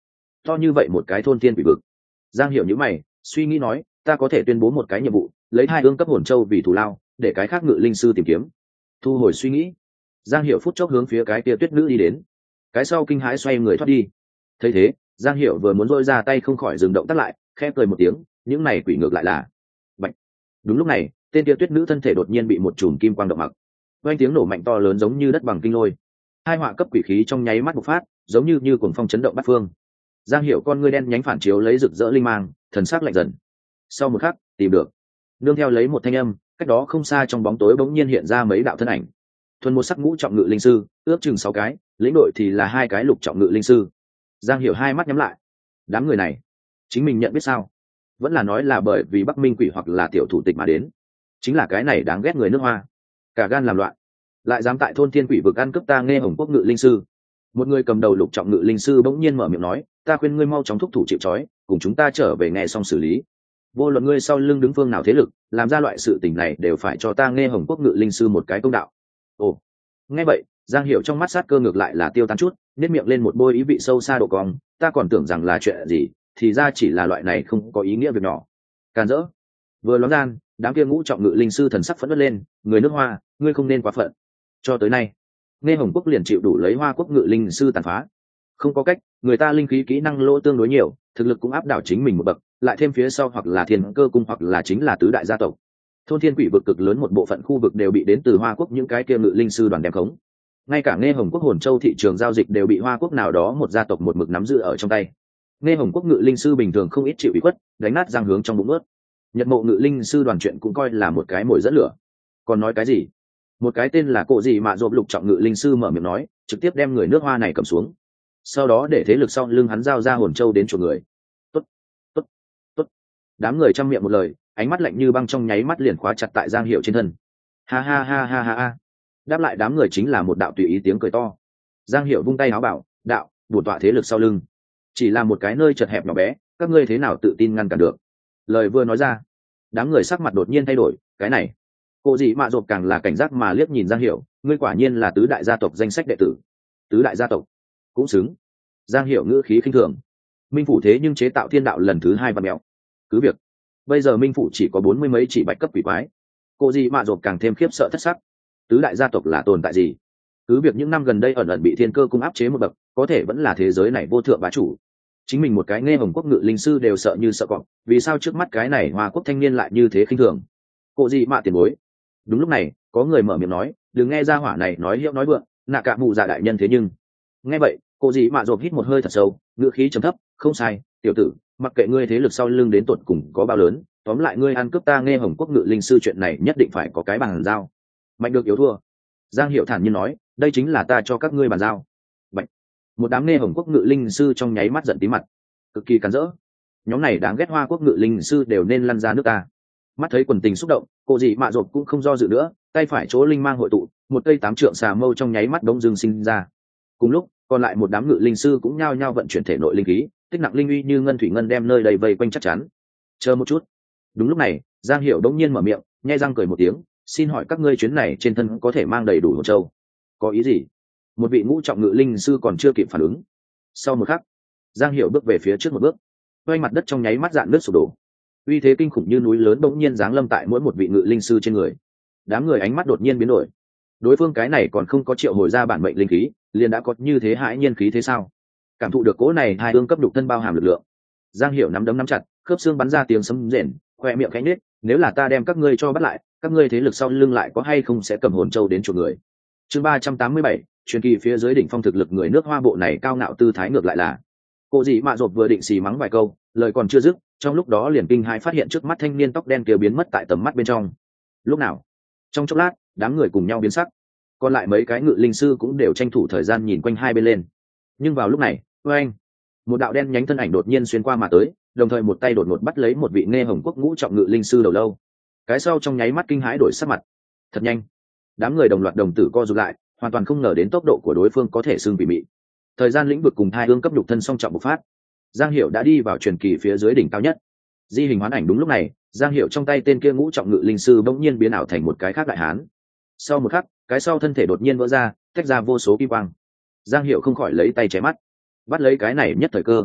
to như vậy một cái thôn thiên quỷ vực. Giang Hiểu nhíu mày, suy nghĩ nói, ta có thể tuyên bố một cái nhiệm vụ, lấy hai ương cấp hồn châu vì thù lao, để cái khác ngự linh sư tìm kiếm. Thu hồi suy nghĩ, Giang Hiểu phút chốc hướng phía cái kia tuyết nữ đi đến. Cái sau kinh hãi xoay người thoát đi. Thấy thế, Giang Hiểu vừa muốn rôi ra tay không khỏi dừng động tác lại, khẽ cười một tiếng, những này quỷ ngược lại là. Bạch. Đúng lúc này, tên kia tuyết nữ thân thể đột nhiên bị một chùm kim quang động mặc. Vang tiếng nổ mạnh to lớn giống như đất bằng kinh lôi. Hai họa cấp quỷ khí trong nháy mắt bộc phát, giống như như cuồng phong chấn động bát phương. Giang Hiểu con ngươi đen nhánh phản chiếu lấy rực rỡ linh mang, thần sắc lạnh dần. Sau một khắc, tìm được. Nương theo lấy một thanh âm, cách đó không xa trong bóng tối bỗng nhiên hiện ra mấy đạo thân ảnh. Thuần một sắc ngũ trọng ngự linh sư, ước chừng sáu cái, lĩnh đội thì là hai cái lục trọng ngự linh sư. Giang Hiểu hai mắt nhắm lại. Đám người này, chính mình nhận biết sao? Vẫn là nói là bởi vì Bắc Minh quỷ hoặc là tiểu thủ tịch mà đến. Chính là cái này đáng ghét người nước Hoa, cả gan làm loạn, lại dám tại thôn thiên quỷ vực ăn cướp ta Nghe Hồng Quốc ngự linh sư. Một người cầm đầu lục trọng ngự linh sư bỗng nhiên mở miệng nói, ta khuyên ngươi mau chóng thúc thủ chịu trói, cùng chúng ta trở về nghe xong xử lý. Vô luận ngươi sau lưng đứng phương nào thế lực, làm ra loại sự tình này đều phải cho ta Nghe Hồng Quốc ngự linh sư một cái công đạo. Ồ, nghe vậy, Giang Hiểu trong mắt sát cơ ngược lại là tiêu tán chút, nét miệng lên một bôi ý vị sâu xa độ cong, ta còn tưởng rằng là chuyện gì, thì ra chỉ là loại này không có ý nghĩa việc nhỏ. Càn rỡ. Vừa loáng gian, đám kia ngũ trọng ngự linh sư thần sắc phẫn nộ lên, người nước Hoa, ngươi không nên quá phận. Cho tới nay, Nghe Hồng Quốc liền chịu đủ lấy Hoa Quốc ngự linh sư tàn phá. Không có cách, người ta linh khí kỹ năng lỗ tương đối nhiều, thực lực cũng áp đảo chính mình một bậc, lại thêm phía sau hoặc là thiên cơ cung hoặc là chính là tứ đại gia tộc. Thôn thiên quỷ vực cực lớn một bộ phận khu vực đều bị đến từ Hoa Quốc những cái kia ngự linh sư đoàn đem khống. Ngay cả Nghe Hồng Quốc Hồn Châu thị trường giao dịch đều bị Hoa Quốc nào đó một gia tộc một mực nắm giữ ở trong tay. Nghe Hồng Quốc ngự linh sư bình thường không ít chịu ủy khuất, đánh nát răng hướng trong bụng ướt. Nhật Mộ ngự linh sư đoàn chuyện cũng coi là một cái mồi dẫn lửa. Còn nói cái gì? Một cái tên là Cổ gì mà dộp lục trọng ngự linh sư mở miệng nói, trực tiếp đem người nước Hoa này cầm xuống. Sau đó để thế lực sau lưng hắn giao ra Hồn Châu đến chuộc người. Tốt, tốt, tốt. Đám người trăm miệng một lời, ánh mắt lạnh như băng trong nháy mắt liền khóa chặt tại Giang Hiểu trên thân. Ha ha ha ha ha ha. Đáp lại đám người chính là một đạo tùy ý tiếng cười to. Giang Hiểu vung tay áo bảo, đạo, bổn tọa thế lực sau lưng, chỉ là một cái nơi chật hẹp nhỏ bé, các ngươi thế nào tự tin ngăn cản được? Lời vừa nói ra, đám người sắc mặt đột nhiên thay đổi, cái này, cô gì mạ rộp càng là cảnh giác mà liếc nhìn Giang Hiểu, ngươi quả nhiên là tứ đại gia tộc danh sách đệ tử. Tứ đại gia tộc, cũng xứng. Giang Hiểu ngữ khí khinh thường. Minh phủ thế nhưng chế tạo thiên đạo lần thứ hai và mèo. Cứ việc, bây giờ Minh phủ chỉ có bốn mươi mấy chỉ bạch cấp quỷ quái. Cô gì mạ rộp càng thêm khiếp sợ thất sắc. Tứ đại gia tộc là tồn tại gì? Cứ việc những năm gần đây ẩn ẩn bị thiên cơ cung áp chế một bậc, có thể vẫn là thế giới này vô thượng bá chủ. Chính mình một cái Nghe Hồng Quốc ngự linh sư đều sợ như sợ cọp, vì sao trước mắt cái này Hoa Quốc thanh niên lại như thế khinh thường? Cô gì mạ tiền bối? Đúng lúc này, có người mở miệng nói, đừng nghe ra hỏa này nói hiệu nói vượng, nạ cả mù dạ đại nhân thế nhưng. Nghe vậy, cô gì mạ rộp hít một hơi thật sâu, ngữ khí trầm thấp, không sai, tiểu tử, mặc kệ ngươi thế lực sau lưng đến tột cùng có bao lớn, tóm lại ngươi ăn cướp ta Nghe Hồng Quốc ngự linh sư chuyện này nhất định phải có cái bàn giao. Mạnh được yếu thua. Giang Hiểu thản nhiên nói, đây chính là ta cho các ngươi bàn giao. Bạch. Một đám Nghe Hồng Quốc ngự linh sư trong nháy mắt giận tí mặt, cực kỳ cắn rỡ. Nhóm này đáng ghét Hoa Quốc ngự linh sư đều nên lăn ra nước ta. Mắt thấy quần tình xúc động, cô gì mạ rộp cũng không do dự nữa, tay phải chỗ linh mang hội tụ, một cây tám trượng xà mâu trong nháy mắt đống dương sinh ra. Cùng lúc, còn lại một đám ngự linh sư cũng nhao nhao vận chuyển thể nội linh khí, tích nặng linh uy như ngân thủy ngân đem nơi đầy vây quanh chắc chắn. Chờ một chút. Đúng lúc này, Giang Hiểu đống nhiên mở miệng, nhai răng cười một tiếng, xin hỏi các ngươi chuyến này trên thân có thể mang đầy đủ hồn châu? Có ý gì? Một vị ngũ trọng ngự linh sư còn chưa kịp phản ứng. Sau một khắc, Giang Hiểu bước về phía trước một bước, quay mặt đất trong nháy mắt dạn nước sụp đổ. Uy thế kinh khủng như núi lớn bỗng nhiên giáng lâm tại mỗi một vị ngự linh sư trên người. Đám người ánh mắt đột nhiên biến đổi. Đối phương cái này còn không có triệu hồi ra bản mệnh linh khí, liền đã có như thế hãi nhiên khí thế sao? Cảm thụ được cỗ này hai ương cấp đục thân bao hàm lực lượng. Giang Hiểu nắm đấm nắm chặt, khớp xương bắn ra tiếng sấm rền, khoe miệng khẽ nhếch, nếu là ta đem các ngươi cho bắt lại, các ngươi thế lực sau lưng lại có hay không sẽ cầm hồn châu đến chuộc người. Chương ba trăm tám mươi bảy, truyền kỳ phía dưới đỉnh phong thực lực người nước Hoa bộ này cao ngạo tư thái ngược lại là. Cô dĩ mạ rộp vừa định xì mắng vài câu, lời còn chưa dứt, trong lúc đó liền kinh hai phát hiện trước mắt thanh niên tóc đen kia biến mất tại tầm mắt bên trong. Lúc nào? Trong chốc lát, đám người cùng nhau biến sắc. Còn lại mấy cái ngự linh sư cũng đều tranh thủ thời gian nhìn quanh hai bên lên. Nhưng vào lúc này, oeng, một đạo đen nhánh thân ảnh đột nhiên xuyên qua mà tới, đồng thời một tay đột ngột bắt lấy một vị Nghe Hồng Quốc ngũ trọng ngự linh sư đầu lâu. Cái sau trong nháy mắt kinh hãi đổi sắc mặt. Thật nhanh. Đám người đồng loạt đồng tử co rụt lại, hoàn toàn không ngờ đến tốc độ của đối phương có thể xương bị mị. Thời gian lĩnh vực cùng hai hương cấp nhục thân song trọng bộc phát. Giang Hiểu đã đi vào truyền kỳ phía dưới đỉnh cao nhất. Di hình hoán ảnh đúng lúc này, Giang Hiểu trong tay tên kia ngũ trọng ngự linh sư bỗng nhiên biến ảo thành một cái khác đại hán. Sau một khắc, cái sau thân thể đột nhiên vỡ ra, tách ra vô số kim quang. Giang Hiểu không khỏi lấy tay chém mắt, bắt lấy cái này nhất thời cơ.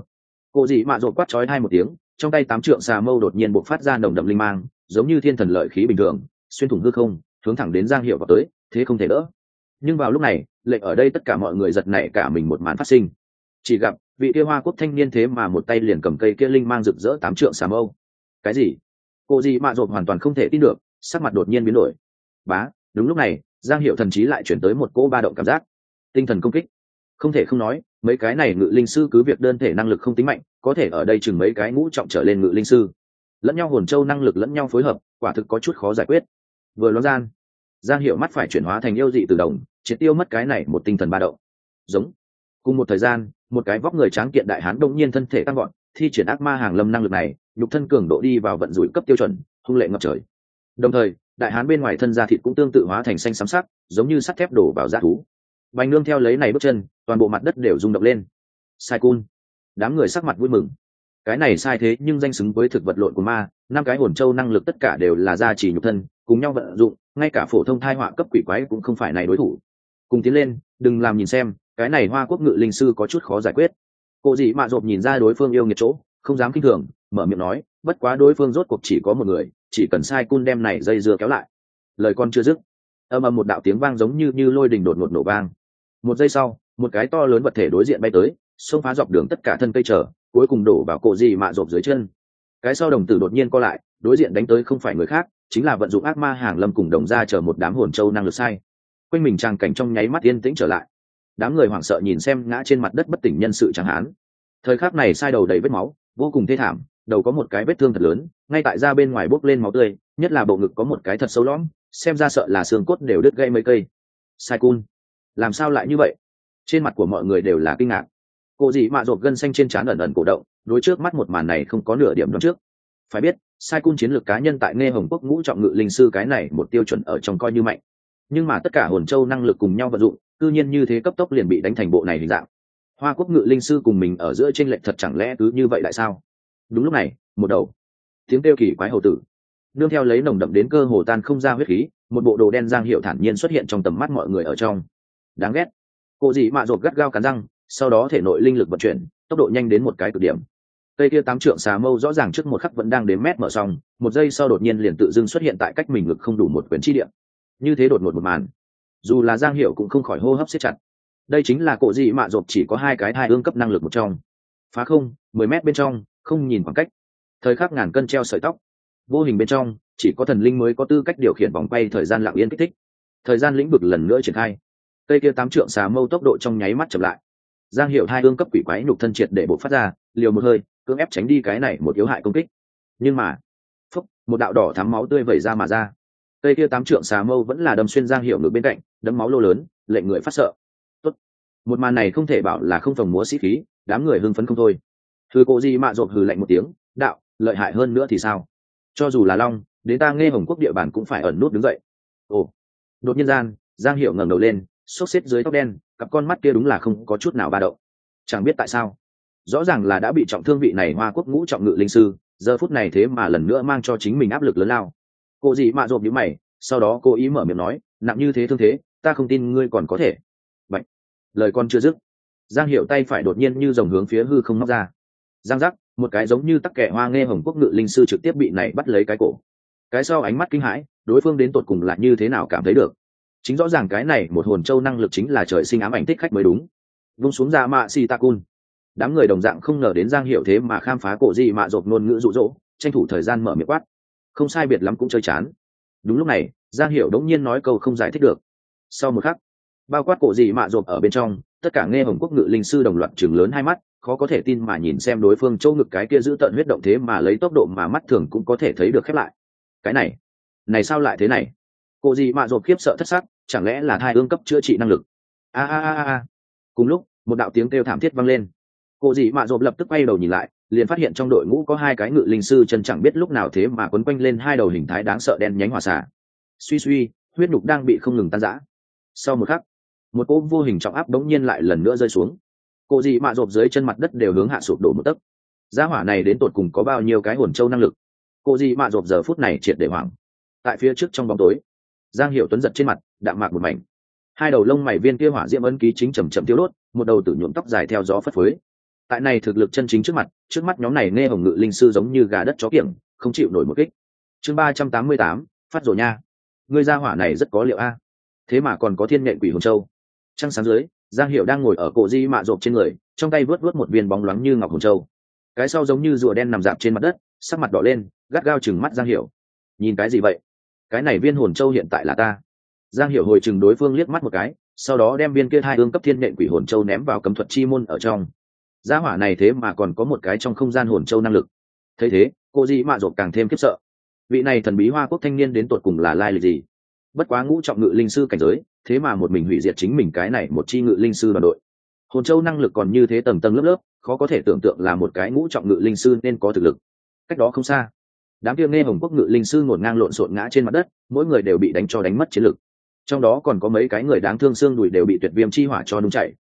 Cô dị mạ rộp quát chói hai một tiếng, trong tay tám trượng xà mâu đột nhiên bộc phát ra nồng đậm linh mang, giống như thiên thần lợi khí bình thường, xuyên thủng hư không, hướng thẳng đến Giang Hiểu vào tới, thế không thể đỡ. Nhưng vào lúc này, lệnh ở đây tất cả mọi người giật nảy cả mình một màn phát sinh. Chỉ gặp vị kia Hoa Quốc thanh niên thế mà một tay liền cầm cây kia linh mang rực rỡ tám trượng xà mâu. Cái gì? Cô dị mạ rộp hoàn toàn không thể tin được, sắc mặt đột nhiên biến đổi. Bá, đúng lúc này, Giang Hiểu thần trí lại chuyển tới một cỗ ba động cảm giác, tinh thần công kích. Không thể không nói, mấy cái này ngự linh sư cứ việc đơn thể năng lực không tính mạnh, có thể ở đây chừng mấy cái ngũ trọng trở lên ngự linh sư, lẫn nhau hồn châu năng lực lẫn nhau phối hợp, quả thực có chút khó giải quyết. Vừa loáng gian, Giang Hiểu mắt phải chuyển hóa thành yêu dị từ đồng, triệt tiêu mất cái này một tinh thần ba động. Giống. Cùng một thời gian, một cái vóc người tráng kiện đại hán đông nhiên thân thể tăng gọn, thi triển ác ma hàng lâm năng lực này, nhục thân cường độ đi vào vận rủi cấp tiêu chuẩn, hung lệ ngập trời. Đồng thời, đại hán bên ngoài thân da thịt cũng tương tự hóa thành xanh xám sắc, giống như sắt thép đổ vào da thú. Bành nương theo lấy này bước chân, toàn bộ mặt đất đều rung động lên. Sai cun, đám người sắc mặt vui mừng. Cái này sai thế nhưng danh xứng với thực vật lộn của ma, năm cái hồn châu năng lực tất cả đều là gia trì nhục thân, cùng nhau vận dụng, ngay cả phổ thông thai họa cấp quỷ quái cũng không phải này đối thủ. Cùng tiến lên, đừng làm nhìn xem, cái này Hoa Quốc ngự linh sư có chút khó giải quyết. Cô dị mạ rộp nhìn ra đối phương yêu nghiệt chỗ, không dám kinh thường, mở miệng nói, bất quá đối phương rốt cuộc chỉ có một người, chỉ cần sai cun đem này dây dưa kéo lại. Lời con chưa dứt, âm ầm một đạo tiếng vang giống như như lôi đình đột ngột nổ vang. Một giây sau, một cái to lớn vật thể đối diện bay tới, xông phá dọc đường tất cả thân cây trở, cuối cùng đổ vào cổ dị mạ rộp dưới chân. Cái sau đồng tử đột nhiên co lại, đối diện đánh tới không phải người khác, chính là vận dụng ác ma hàng lâm cùng đồng ra chờ một đám hồn châu năng lực sai. Quanh mình tràng cảnh trong nháy mắt yên tĩnh trở lại. Đám người hoảng sợ nhìn xem ngã trên mặt đất bất tỉnh nhân sự chẳng hán. Thời khắc này sai đầu đầy vết máu, vô cùng thê thảm, đầu có một cái vết thương thật lớn, ngay tại da bên ngoài bốc lên máu tươi, nhất là bộ ngực có một cái thật sâu lõm, xem ra sợ là xương cốt đều đứt gãy mấy cây. Sai cun, làm sao lại như vậy? Trên mặt của mọi người đều là kinh ngạc. Cô dị mạ rộp gân xanh trên trán ẩn ẩn cổ động, đối trước mắt một màn này không có nửa điểm đoán trước. Phải biết, sai cun chiến lược cá nhân tại nghe hồng quốc ngũ trọng ngự linh sư cái này một tiêu chuẩn ở trong coi như mạnh, nhưng mà tất cả hồn châu năng lực cùng nhau vận dụng, cư nhiên như thế cấp tốc liền bị đánh thành bộ này hình dạng. Hoa Quốc ngự linh sư cùng mình ở giữa chênh lệch thật chẳng lẽ cứ như vậy lại sao? Đúng lúc này, một đầu tiếng kêu kỳ quái hầu tử, nương theo lấy nồng đậm đến cơ hồ tan không ra huyết khí, một bộ đồ đen Giang Hiệu thản nhiên xuất hiện trong tầm mắt mọi người ở trong. Đáng ghét. Cô dị mạ rộp gắt gao cắn răng, sau đó thể nội linh lực vận chuyển, tốc độ nhanh đến một cái cực điểm. Cây kia tám trượng xà mâu rõ ràng trước một khắc vẫn đang đếm mét mở xong, một giây sau đột nhiên liền tự dưng xuất hiện tại cách mình ngực không đủ một quyển chi địa. Như thế đột ngột một màn, dù là Giang Hiểu cũng không khỏi hô hấp siết chặt. Đây chính là cổ dị mạ rộp chỉ có hai cái thai ương cấp năng lực một trong. Phá không, mười mét bên trong, không nhìn khoảng cách. Thời khắc ngàn cân treo sợi tóc. Vô hình bên trong, chỉ có thần linh mới có tư cách điều khiển vòng quay thời gian lặng yên kích thích. Thời gian lĩnh vực lần nữa triển khai. Cây kia tám trượng xà mâu tốc độ trong nháy mắt chậm lại. Giang Hiểu hai ương cấp quỷ quái nhục thân triệt để bộc phát ra, liều một hơi, cưỡng ép tránh đi cái này một yếu hại công kích. Nhưng mà, phốc, một đạo đỏ thắm máu tươi vẩy ra mà ra. Cây kia tám trượng xà mâu vẫn là đâm xuyên Giang Hiểu ngực bên cạnh, đấm máu lô lớn, lệnh người phát sợ. Tốt. Một màn này không thể bảo là không phòng múa sĩ khí, đám người hưng phấn không thôi. Thư Cố Di mạ rộp hừ lạnh một tiếng, đạo, lợi hại hơn nữa thì sao? Cho dù là long, đến ta nghe hồng quốc địa bàn cũng phải ẩn nút đứng dậy. Ồ. Đột nhiên gian, Giang Hiểu ngẩng đầu lên, xốc xếp dưới tóc đen, cặp con mắt kia đúng là không có chút nào ba động. Chẳng biết tại sao, rõ ràng là đã bị trọng thương vị này Hoa Quốc ngũ trọng ngự linh sư, giờ phút này thế mà lần nữa mang cho chính mình áp lực lớn lao. Cô gì mạ rộp nhíu mày, sau đó cô ý mở miệng nói, nặng như thế thương thế, ta không tin ngươi còn có thể. Bạch. Lời con chưa dứt, Giang Hiểu tay phải đột nhiên như dòng hướng phía hư không móc ra. Giang giác, một cái giống như tắc kẻ hoa nghe hồng quốc ngự linh sư trực tiếp bị này bắt lấy cái cổ. Cái sau ánh mắt kinh hãi, đối phương đến tột cùng là như thế nào cảm thấy được? Chính rõ ràng cái này một hồn châu năng lực chính là trời sinh ám ảnh thích khách mới đúng. Vung xuống ra mạ si ta cun. Đám người đồng dạng không ngờ đến Giang Hiểu thế mà khám phá cổ gì mạ rộp ngôn ngữ dụ dỗ, tranh thủ thời gian mở miệng quát. Không sai biệt lắm cũng chơi chán. Đúng lúc này, Giang Hiểu đống nhiên nói câu không giải thích được. Sau một khắc, bao quát cổ gì mạ rộp ở bên trong, tất cả nghe hồng quốc ngự linh sư đồng loạt trừng lớn hai mắt, khó có thể tin mà nhìn xem đối phương châu ngực cái kia giữ tận huyết động thế mà lấy tốc độ mà mắt thường cũng có thể thấy được khép lại. Cái này, này sao lại thế này? Cổ gì mạ rộp khiếp sợ thất sắc, chẳng lẽ là thai ương cấp chữa trị năng lực? A a a a. Cùng lúc, một đạo tiếng kêu thảm thiết vang lên. Cổ gì mạ rộp lập tức quay đầu nhìn lại, liền phát hiện trong đội ngũ có hai cái ngự linh sư chân chẳng biết lúc nào thế mà quấn quanh lên hai đầu hình thái đáng sợ đen nhánh hỏa xả. Suy suy, huyết nhục đang bị không ngừng tan rã. Sau một khắc, một cỗ vô hình trọng áp đống nhiên lại lần nữa rơi xuống. Cổ gì mạ rộp dưới chân mặt đất đều hướng hạ sụp đổ một tấc. Gia hỏa này đến tột cùng có bao nhiêu cái hồn châu năng lực? Cổ gì mạ rộp giờ phút này triệt để hoảng. Tại phía trước trong bóng tối, Giang Hiểu Tuấn giật trên mặt, đạm mạc một mảnh. Hai đầu lông mày viên kia hỏa diễm ấn ký chính chậm chậm tiêu đốt, một đầu tử nhuộm tóc dài theo gió phất phới. Tại này thực lực chân chính trước mặt, trước mắt nhóm này nghe hồng ngự linh sư giống như gà đất chó kiểng, không chịu nổi một kích. Chương ba trăm tám mươi tám, phát rồ nha. Ngươi gia hỏa này rất có liệu a. Thế mà còn có thiên nhện quỷ hồn châu. Trăng sáng dưới, Giang Hiểu đang ngồi ở cổ di mạ rộp trên người, trong tay vớt vớt một viên bóng loáng như ngọc hồn châu. Cái sau giống như rùa đen nằm dạp trên mặt đất, sắc mặt đỏ lên, gắt gao chừng mắt Giang Hiểu. Nhìn cái gì vậy? Cái này viên hồn châu hiện tại là ta. Giang Hiểu hồi chừng đối phương liếc mắt một cái, sau đó đem viên kia hai hương cấp thiên nhện quỷ hồn châu ném vào cấm thuật chi môn ở trong. Gia hỏa này thế mà còn có một cái trong không gian hồn châu năng lực. Thấy thế, cô di mạ rộp càng thêm khiếp sợ. Vị này thần bí Hoa Quốc thanh niên đến tột cùng là lai lịch gì? Bất quá ngũ trọng ngự linh sư cảnh giới, thế mà một mình hủy diệt chính mình cái này một chi ngự linh sư đoàn đội. Hồn châu năng lực còn như thế tầng tầng lớp lớp, khó có thể tưởng tượng là một cái ngũ trọng ngự linh sư nên có thực lực. Cách đó không xa, đám kia nghe hồng quốc ngự linh sư ngổn ngang lộn xộn ngã trên mặt đất, mỗi người đều bị đánh cho đánh mất chiến lực. Trong đó còn có mấy cái người đáng thương xương đùi đều bị tuyệt viêm chi hỏa cho nung chảy.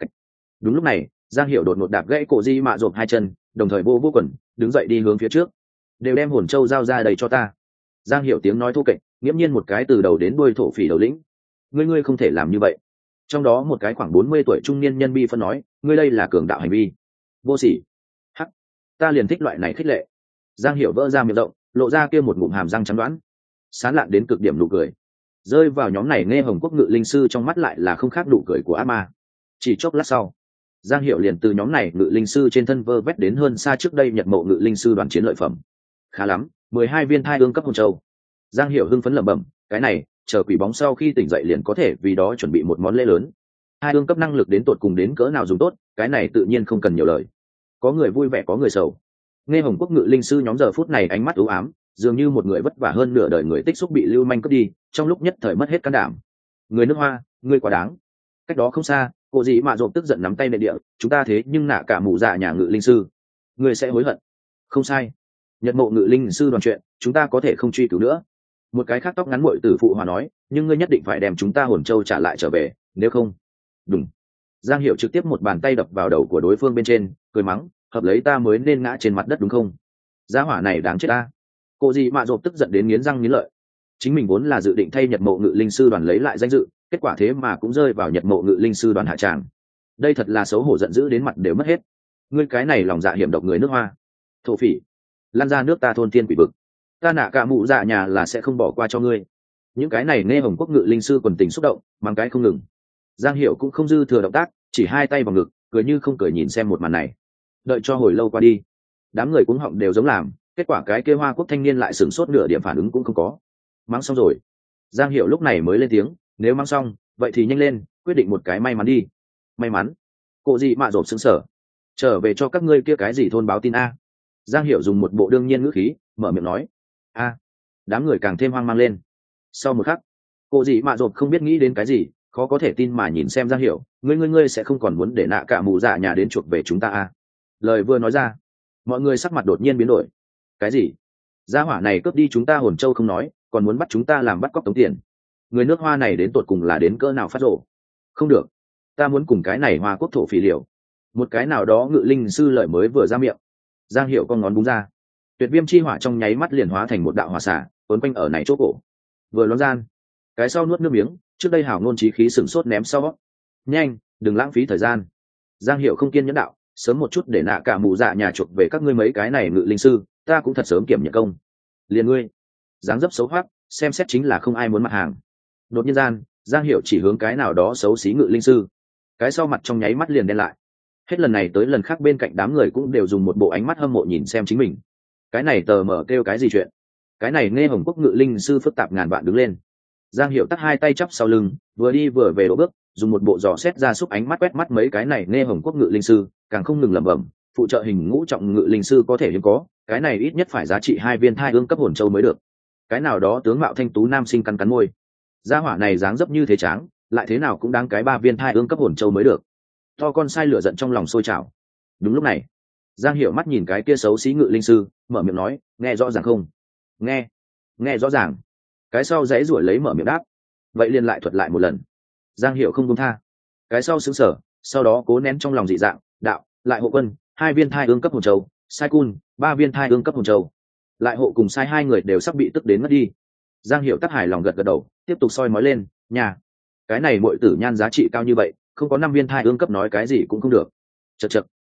Đúng lúc này, Giang Hiểu đột ngột đạp gãy cổ di mạ rộp hai chân, đồng thời vô vô quần, đứng dậy đi hướng phía trước. Đều đem hồn châu giao ra đầy cho ta. Giang Hiểu tiếng nói thô kệch, nghiễm nhiên một cái từ đầu đến đuôi thổ phỉ đầu lĩnh. Ngươi ngươi không thể làm như vậy. Trong đó một cái khoảng bốn mươi tuổi trung niên nhân bi phân nói, ngươi đây là cường đạo hành vi. Vô sỉ. Hắc, ta liền thích loại này khích lệ. Giang Hiểu vỡ ra miệng rộng, lộ ra kia một ngụm hàm răng trắng đoán, sán lạn đến cực điểm nụ cười. Rơi vào nhóm này nghe hồng quốc ngự linh sư trong mắt lại là không khác nụ cười của ác ma. Chỉ chốc lát sau, Giang Hiểu liền từ nhóm này ngự linh sư trên thân vơ vét đến hơn xa trước đây Nhật Mộ ngự linh sư đoàn chiến lợi phẩm. Khá lắm, mười hai viên thai ương cấp hồn châu. Giang Hiểu hưng phấn lẩm bẩm, cái này, chờ quỷ bóng sau khi tỉnh dậy liền có thể vì đó chuẩn bị một món lễ lớn. Hai ương cấp năng lực đến tột cùng đến cỡ nào dùng tốt, cái này tự nhiên không cần nhiều lời. Có người vui vẻ có người sầu. Nghe hồng quốc ngự linh sư nhóm giờ phút này ánh mắt u ám, dường như một người vất vả hơn nửa đời người tích xúc bị lưu manh cướp đi, trong lúc nhất thời mất hết can đảm. Người nước Hoa, ngươi quá đáng. Cách đó không xa, cô dĩ mạ rộp tức giận nắm tay nệ địa, chúng ta thế nhưng nạ cả mụ dạ nhà ngự linh sư, ngươi sẽ hối hận. Không sai, Nhật Mộ ngự linh sư đoàn chuyện, chúng ta có thể không truy cứu nữa. Một cái khác tóc ngắn muội tử phụ hòa nói, nhưng ngươi nhất định phải đem chúng ta hồn châu trả lại trở về, nếu không. Đúng. Giang Hiểu trực tiếp một bàn tay đập vào đầu của đối phương bên trên, cười mắng, hợp lấy ta mới nên ngã trên mặt đất đúng không? Gia hỏa này đáng chết ta. Cô gì mạ rộp tức giận đến nghiến răng nghiến lợi. Chính mình vốn là dự định thay Nhật Mộ ngự linh sư đoàn lấy lại danh dự, kết quả thế mà cũng rơi vào Nhật Mộ ngự linh sư đoàn hạ tràng. Đây thật là xấu hổ giận dữ đến mặt đều mất hết. Ngươi cái này lòng dạ hiểm độc người nước Hoa, thổ phỉ, lan ra nước ta thôn thiên quỷ vực, ta nạ cả mụ dạ nhà là sẽ không bỏ qua cho ngươi. Những cái này nghe hồng quốc ngự linh sư quần tình xúc động, mang cái không ngừng. Giang Hiểu cũng không dư thừa động tác, chỉ hai tay vào ngực, cười như không cười nhìn xem một màn này. Đợi cho hồi lâu qua đi, đám người cũng họng đều giống làm, kết quả cái kia Hoa Quốc thanh niên lại sửng sốt nửa điểm phản ứng cũng không có. Mắng xong rồi, Giang Hiểu lúc này mới lên tiếng, nếu mắng xong, vậy thì nhanh lên, quyết định một cái may mắn đi. May mắn? Cô gì mạ rộp sững sờ. Trở về cho các ngươi kia cái gì thôn báo tin a. Giang Hiểu dùng một bộ đương nhiên ngữ khí, mở miệng nói, a. Đám người càng thêm hoang mang lên. Sau một khắc, cô gì mạ rộp không biết nghĩ đến cái gì, khó có thể tin mà nhìn xem Giang Hiểu, ngươi ngươi ngươi sẽ không còn muốn để nạ cả mụ dạ nhà đến chuộc về chúng ta a. Lời vừa nói ra, mọi người sắc mặt đột nhiên biến đổi. Cái gì? Gia hỏa này cướp đi chúng ta hồn châu không nói, còn muốn bắt chúng ta làm bắt cóc tống tiền. Người nước Hoa này đến tột cùng là đến cỡ nào phát rộ? Không được, ta muốn cùng cái này Hoa Quốc thổ phỉ liều. Một cái nào đó ngự linh sư lợi mới vừa ra miệng, Giang Hiểu con ngón búng ra, tuyệt viêm chi hỏa trong nháy mắt liền hóa thành một đạo hỏa xả, quấn quanh ở này chỗ cổ. Vừa loáng gian, cái sau nuốt nước miếng, trước đây hảo ngôn chí khí sửng sốt ném sau. Nhanh, đừng lãng phí thời gian. Giang Hiểu không kiên nhẫn đạo, sớm một chút để nạ cả mù dạ nhà chuộc về các ngươi mấy cái này ngự linh sư, ta cũng thật sớm kiểm nhận công. Liền ngươi, dáng dấp xấu hoắc, xem xét chính là không ai muốn mặt hàng. Đột nhiên gian, Giang Hiểu chỉ hướng cái nào đó xấu xí ngự linh sư, cái sau mặt trong nháy mắt liền đen lại. Hết lần này tới lần khác bên cạnh đám người cũng đều dùng một bộ ánh mắt hâm mộ nhìn xem chính mình. Cái này tờ mở kêu cái gì chuyện? Cái này nghe hồng quốc ngự linh sư phức tạp ngàn vạn đứng lên. Giang Hiểu tắt hai tay chắp sau lưng, vừa đi vừa về đổ bước, dùng một bộ dò xét ra xúc ánh mắt quét mắt mấy cái này nghe hồng quốc ngự linh sư, càng không ngừng lẩm bẩm, phụ trợ hình ngũ trọng ngự linh sư có thể hiếm có, cái này ít nhất phải giá trị hai viên thai ương cấp hồn châu mới được. Cái nào đó tướng mạo thanh tú nam sinh cắn cắn môi. Gia hỏa này dáng dấp như thế tráng, lại thế nào cũng đáng cái ba viên thai ương cấp hồn châu mới được. To con sai lửa giận trong lòng sôi trào. Đúng lúc này, Giang Hiểu mắt nhìn cái kia xấu xí ngự linh sư, mở miệng nói, nghe rõ ràng không? Nghe, nghe rõ ràng. Cái sau dãy ruổi lấy mở miệng đáp, vậy liền lại thuật lại một lần. Giang Hiểu không buông tha. Cái sau sững sờ, sau đó cố nén trong lòng dị dạng, đạo, lại hộ quân, hai viên thai ương cấp hồn châu, sai cun, ba viên thai ương cấp hồn châu. Lại hộ cùng sai hai người đều sắp bị tức đến mất đi. Giang Hiểu tắt hài lòng gật gật đầu, tiếp tục soi mói lên, nhà, cái này muội tử nhan giá trị cao như vậy, không có năm viên thai ương cấp nói cái gì cũng không được. Chậc chậc,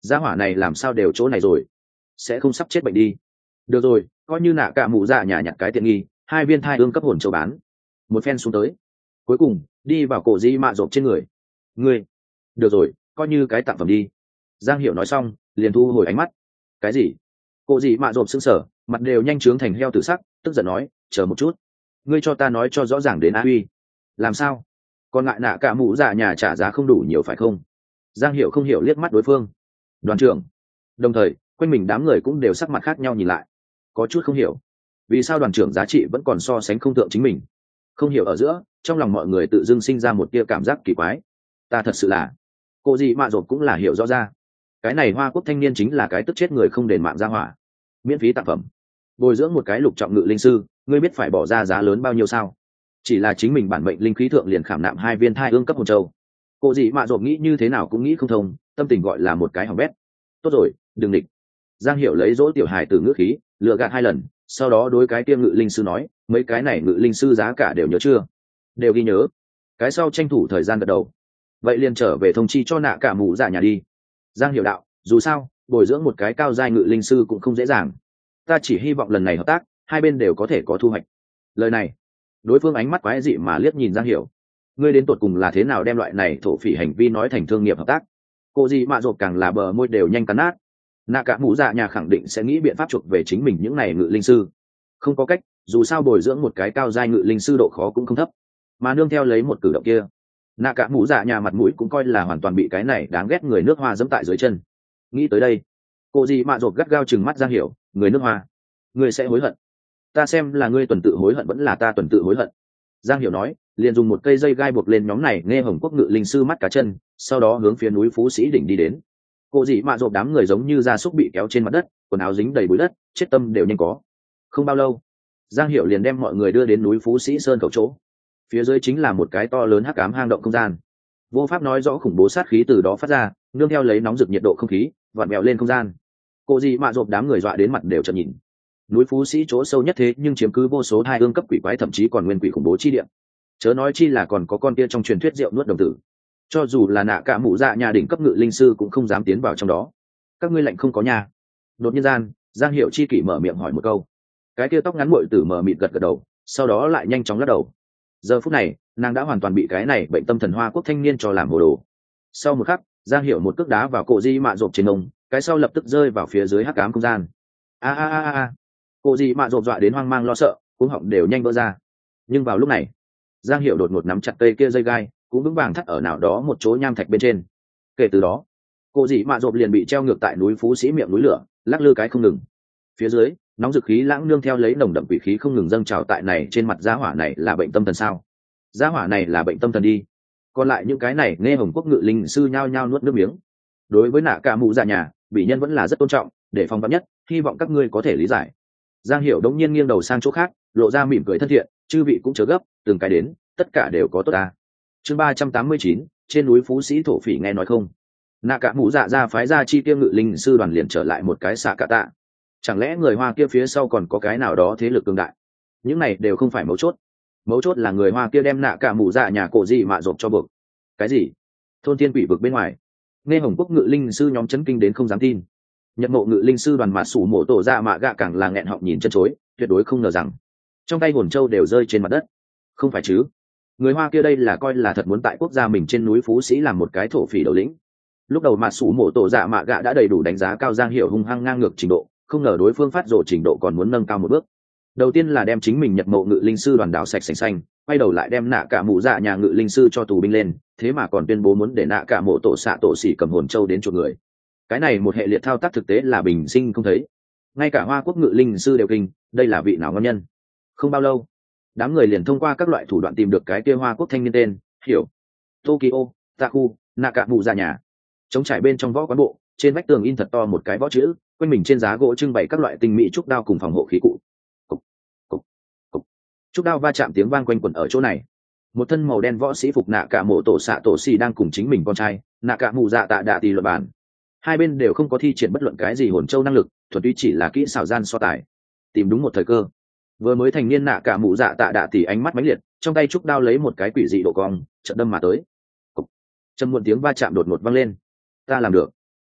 gia hỏa này làm sao đều chỗ này rồi, sẽ không sắp chết bệnh đi. Được rồi, coi như nạ cả mụ dạ nhà nhặt cái tiện nghi, hai viên thai ương cấp hồn châu bán. Một phen xuống tới, cuối cùng đi vào cổ di mạ rộp trên người. Ngươi, được rồi, coi như cái tặng phẩm đi. Giang Hiểu nói xong, liền thu hồi ánh mắt. Cái gì? Cổ di mạ rộp sững sờ, mặt đều nhanh trướng thành heo tử sắc, tức giận nói, chờ một chút, ngươi cho ta nói cho rõ ràng đến a uy. Làm sao? Còn ngại nạ cả mụ dạ nhà trả giá không đủ nhiều phải không? Giang Hiểu không hiểu liếc mắt đối phương. Đoàn trưởng. Đồng thời, quanh mình đám người cũng đều sắc mặt khác nhau nhìn lại, có chút không hiểu vì sao đoàn trưởng giá trị vẫn còn so sánh không thượng chính mình. Không hiểu ở giữa, trong lòng mọi người tự dưng sinh ra một tia cảm giác kỳ quái. Ta thật sự là, cô gì mạ rộp cũng là hiểu rõ ra, cái này Hoa Quốc thanh niên chính là cái tức chết người không đền mạng ra hỏa. Miễn phí tặng phẩm, bồi dưỡng một cái lục trọng ngự linh sư, ngươi biết phải bỏ ra giá lớn bao nhiêu sao? Chỉ là chính mình bản mệnh linh khí thượng liền khảm nạm hai viên thai ương cấp hồn châu. Cô gì mạ rộp nghĩ như thế nào cũng nghĩ không thông, tâm tình gọi là một cái hỏng bét. Tốt rồi, đừng địch. Giang Hiểu lấy dỗ tiểu hài từ ngữ khí lựa gạt hai lần, sau đó đối cái tiêm ngự linh sư nói, mấy cái này ngự linh sư giá cả đều nhớ chưa? Đều ghi nhớ. Cái sau tranh thủ thời gian gật đầu. Vậy liền trở về thông chi cho nạ cả mụ dạ nhà đi. Giang Hiểu đạo, dù sao bồi dưỡng một cái cao giai ngự linh sư cũng không dễ dàng, ta chỉ hy vọng lần này hợp tác hai bên đều có thể có thu hoạch. Lời này, đối phương ánh mắt quái dị mà liếc nhìn Giang Hiểu. Ngươi đến tột cùng là thế nào đem loại này thổ phỉ hành vi nói thành thương nghiệp hợp tác? Cô gì mạ rộp càng là bờ môi đều nhanh cắn nát. Nạ cả mụ dạ nhà khẳng định sẽ nghĩ biện pháp chuộc về chính mình những này ngự linh sư. Không có cách, dù sao bồi dưỡng một cái cao giai ngự linh sư độ khó cũng không thấp, mà nương theo lấy một cử động kia, nạ cả mụ dạ nhà mặt mũi cũng coi là hoàn toàn bị cái này đáng ghét người nước Hoa dẫm tại dưới chân. Nghĩ tới đây, cô gì mạ rộp gắt gao chừng mắt Giang Hiểu, người nước Hoa, ngươi sẽ hối hận. Ta xem là ngươi tuần tự hối hận vẫn là ta tuần tự hối hận. Giang Hiểu nói, liền dùng một cây dây gai buộc lên nhóm này nghe Hồng Quốc ngự linh sư mắt cá chân, sau đó hướng phía núi Phú Sĩ đỉnh đi đến. Cô dị mạ rộp đám người giống như gia súc bị kéo trên mặt đất, quần áo dính đầy bụi đất, chết tâm đều nhanh có. Không bao lâu, Giang Hiểu liền đem mọi người đưa đến núi Phú Sĩ Sơn khẩu chỗ. Phía dưới chính là một cái to lớn hắc ám hang động không gian. Vô pháp nói rõ khủng bố sát khí từ đó phát ra, nương theo lấy nóng rực nhiệt độ không khí, vặn vẹo lên không gian. Cô dị mạ rộp đám người dọa đến mặt đều trợn nhìn. Núi Phú Sĩ chỗ sâu nhất thế nhưng chiếm cứ vô số hai hương cấp quỷ quái, thậm chí còn nguyên quỷ khủng bố chi địa. Chớ nói chi là còn có con kia trong truyền thuyết rượu nuốt đồng tử. Cho dù là nạ cả mụ dạ nhà đỉnh cấp ngự linh sư cũng không dám tiến vào trong đó. Các ngươi lạnh không có nhà. Đột nhiên gian, Giang Hiểu chi kỷ mở miệng hỏi một câu. Cái kia tóc ngắn muội tử mở mịt gật gật đầu, sau đó lại nhanh chóng lắc đầu. Giờ phút này, nàng đã hoàn toàn bị cái này bệnh tâm thần Hoa Quốc thanh niên cho làm hồ đồ. Sau một khắc, Giang Hiểu một cước đá vào cổ di mạ rộp trên ông, cái sau lập tức rơi vào phía dưới hắc ám không gian. A a a a. Cổ di mạ rộp dọa đến hoang mang lo sợ, cuống họng đều nhanh vỡ ra. Nhưng vào lúc này, Giang Hiểu đột ngột nắm chặt cây kia dây gai, cũng vững vàng thắt ở nào đó một chỗ nham thạch bên trên. Kể từ đó, cô dị mạ rộp liền bị treo ngược tại núi Phú Sĩ miệng núi lửa, lắc lư cái không ngừng. Phía dưới, nóng dực khí lãng nương theo lấy nồng đậm quỷ khí không ngừng dâng trào tại này trên mặt giá hỏa này là bệnh tâm thần sao? Giá hỏa này là bệnh tâm thần đi. Còn lại những cái này nghe Hồng Quốc ngự linh sư nhao nhao nuốt nước miếng. Đối với nạ cả mụ dạ nhà, bị nhân vẫn là rất tôn trọng, để phòng vắn nhất, hy vọng các ngươi có thể lý giải. Giang Hiểu đống nhiên nghiêng đầu sang chỗ khác, lộ ra mỉm cười thân thiện, chư vị cũng chớ gấp, từng cái đến, tất cả đều có tốt ta. Chương ba trăm tám mươi chín, trên núi Phú Sĩ thổ phỉ nghe nói không? Nạ cả mụ dạ ra phái ra chi tiêu ngự linh sư đoàn liền trở lại một cái xạ cả tạ. Chẳng lẽ người Hoa kia phía sau còn có cái nào đó thế lực cường đại? Những này đều không phải mấu chốt. Mấu chốt là người Hoa kia đem nạ cả mụ dạ nhà cổ gì mạ rộp cho buộc. Cái gì? Thôn thiên quỷ vực bên ngoài. Nghe Hồng Quốc ngự linh sư nhóm chấn kinh đến không dám tin. Nhật mộ ngự linh sư đoàn mạ sủ mộ tổ dạ mạ gạ càng là nghẹn họng nhìn chân chối, tuyệt đối không ngờ rằng trong tay hồn châu đều rơi trên mặt đất. Không phải chứ? Người Hoa kia đây là coi là thật muốn tại quốc gia mình trên núi Phú Sĩ làm một cái thổ phỉ đầu lĩnh. Lúc đầu mạ sủ mộ tổ dạ mạ gạ đã đầy đủ đánh giá cao Giang Hiểu hung hăng ngang ngược trình độ, không ngờ đối phương phát rồ trình độ còn muốn nâng cao một bước. Đầu tiên là đem chính mình Nhật mộ ngự linh sư đoàn đảo sạch sành xanh, quay đầu lại đem nạ cả mụ dạ nhà ngự linh sư cho tù binh lên, thế mà còn tuyên bố muốn để nạ cả mộ tổ xạ tổ xỉ cầm hồn châu đến chuộc người. Cái này một hệ liệt thao tác thực tế là bình sinh không thấy, ngay cả Hoa Quốc ngự linh sư đều kinh, đây là vị nào ngon nhân. Không bao lâu, đám người liền thông qua các loại thủ đoạn tìm được cái kia Hoa Quốc thanh niên tên Hiểu, Tokyo, Taku, naka mụ dạ nhà. Trống trải bên trong võ quán bộ, trên vách tường in thật to một cái võ chữ, quanh mình trên giá gỗ trưng bày các loại tinh mỹ trúc đao cùng phòng hộ khí cụ. Cục, cục, cục. Trúc đao va chạm tiếng vang quanh quẩn ở chỗ này. Một thân màu đen võ sĩ phục nạ cả mộ tổ xạ tổ xì đang cùng chính mình con trai nạ cả mụ dạ tạ đạ tì luận bản. Hai bên đều không có thi triển bất luận cái gì hồn châu năng lực, thuần túy chỉ là kỹ xảo gian so tài. Tìm đúng một thời cơ, vừa mới thành niên nạ cả mụ dạ tạ đạ tì ánh mắt mãnh liệt, trong tay trúc đao lấy một cái quỷ dị độ cong chợt đâm mà tới. Cục. Trầm muộn tiếng va chạm đột ngột vang lên. Ta làm được.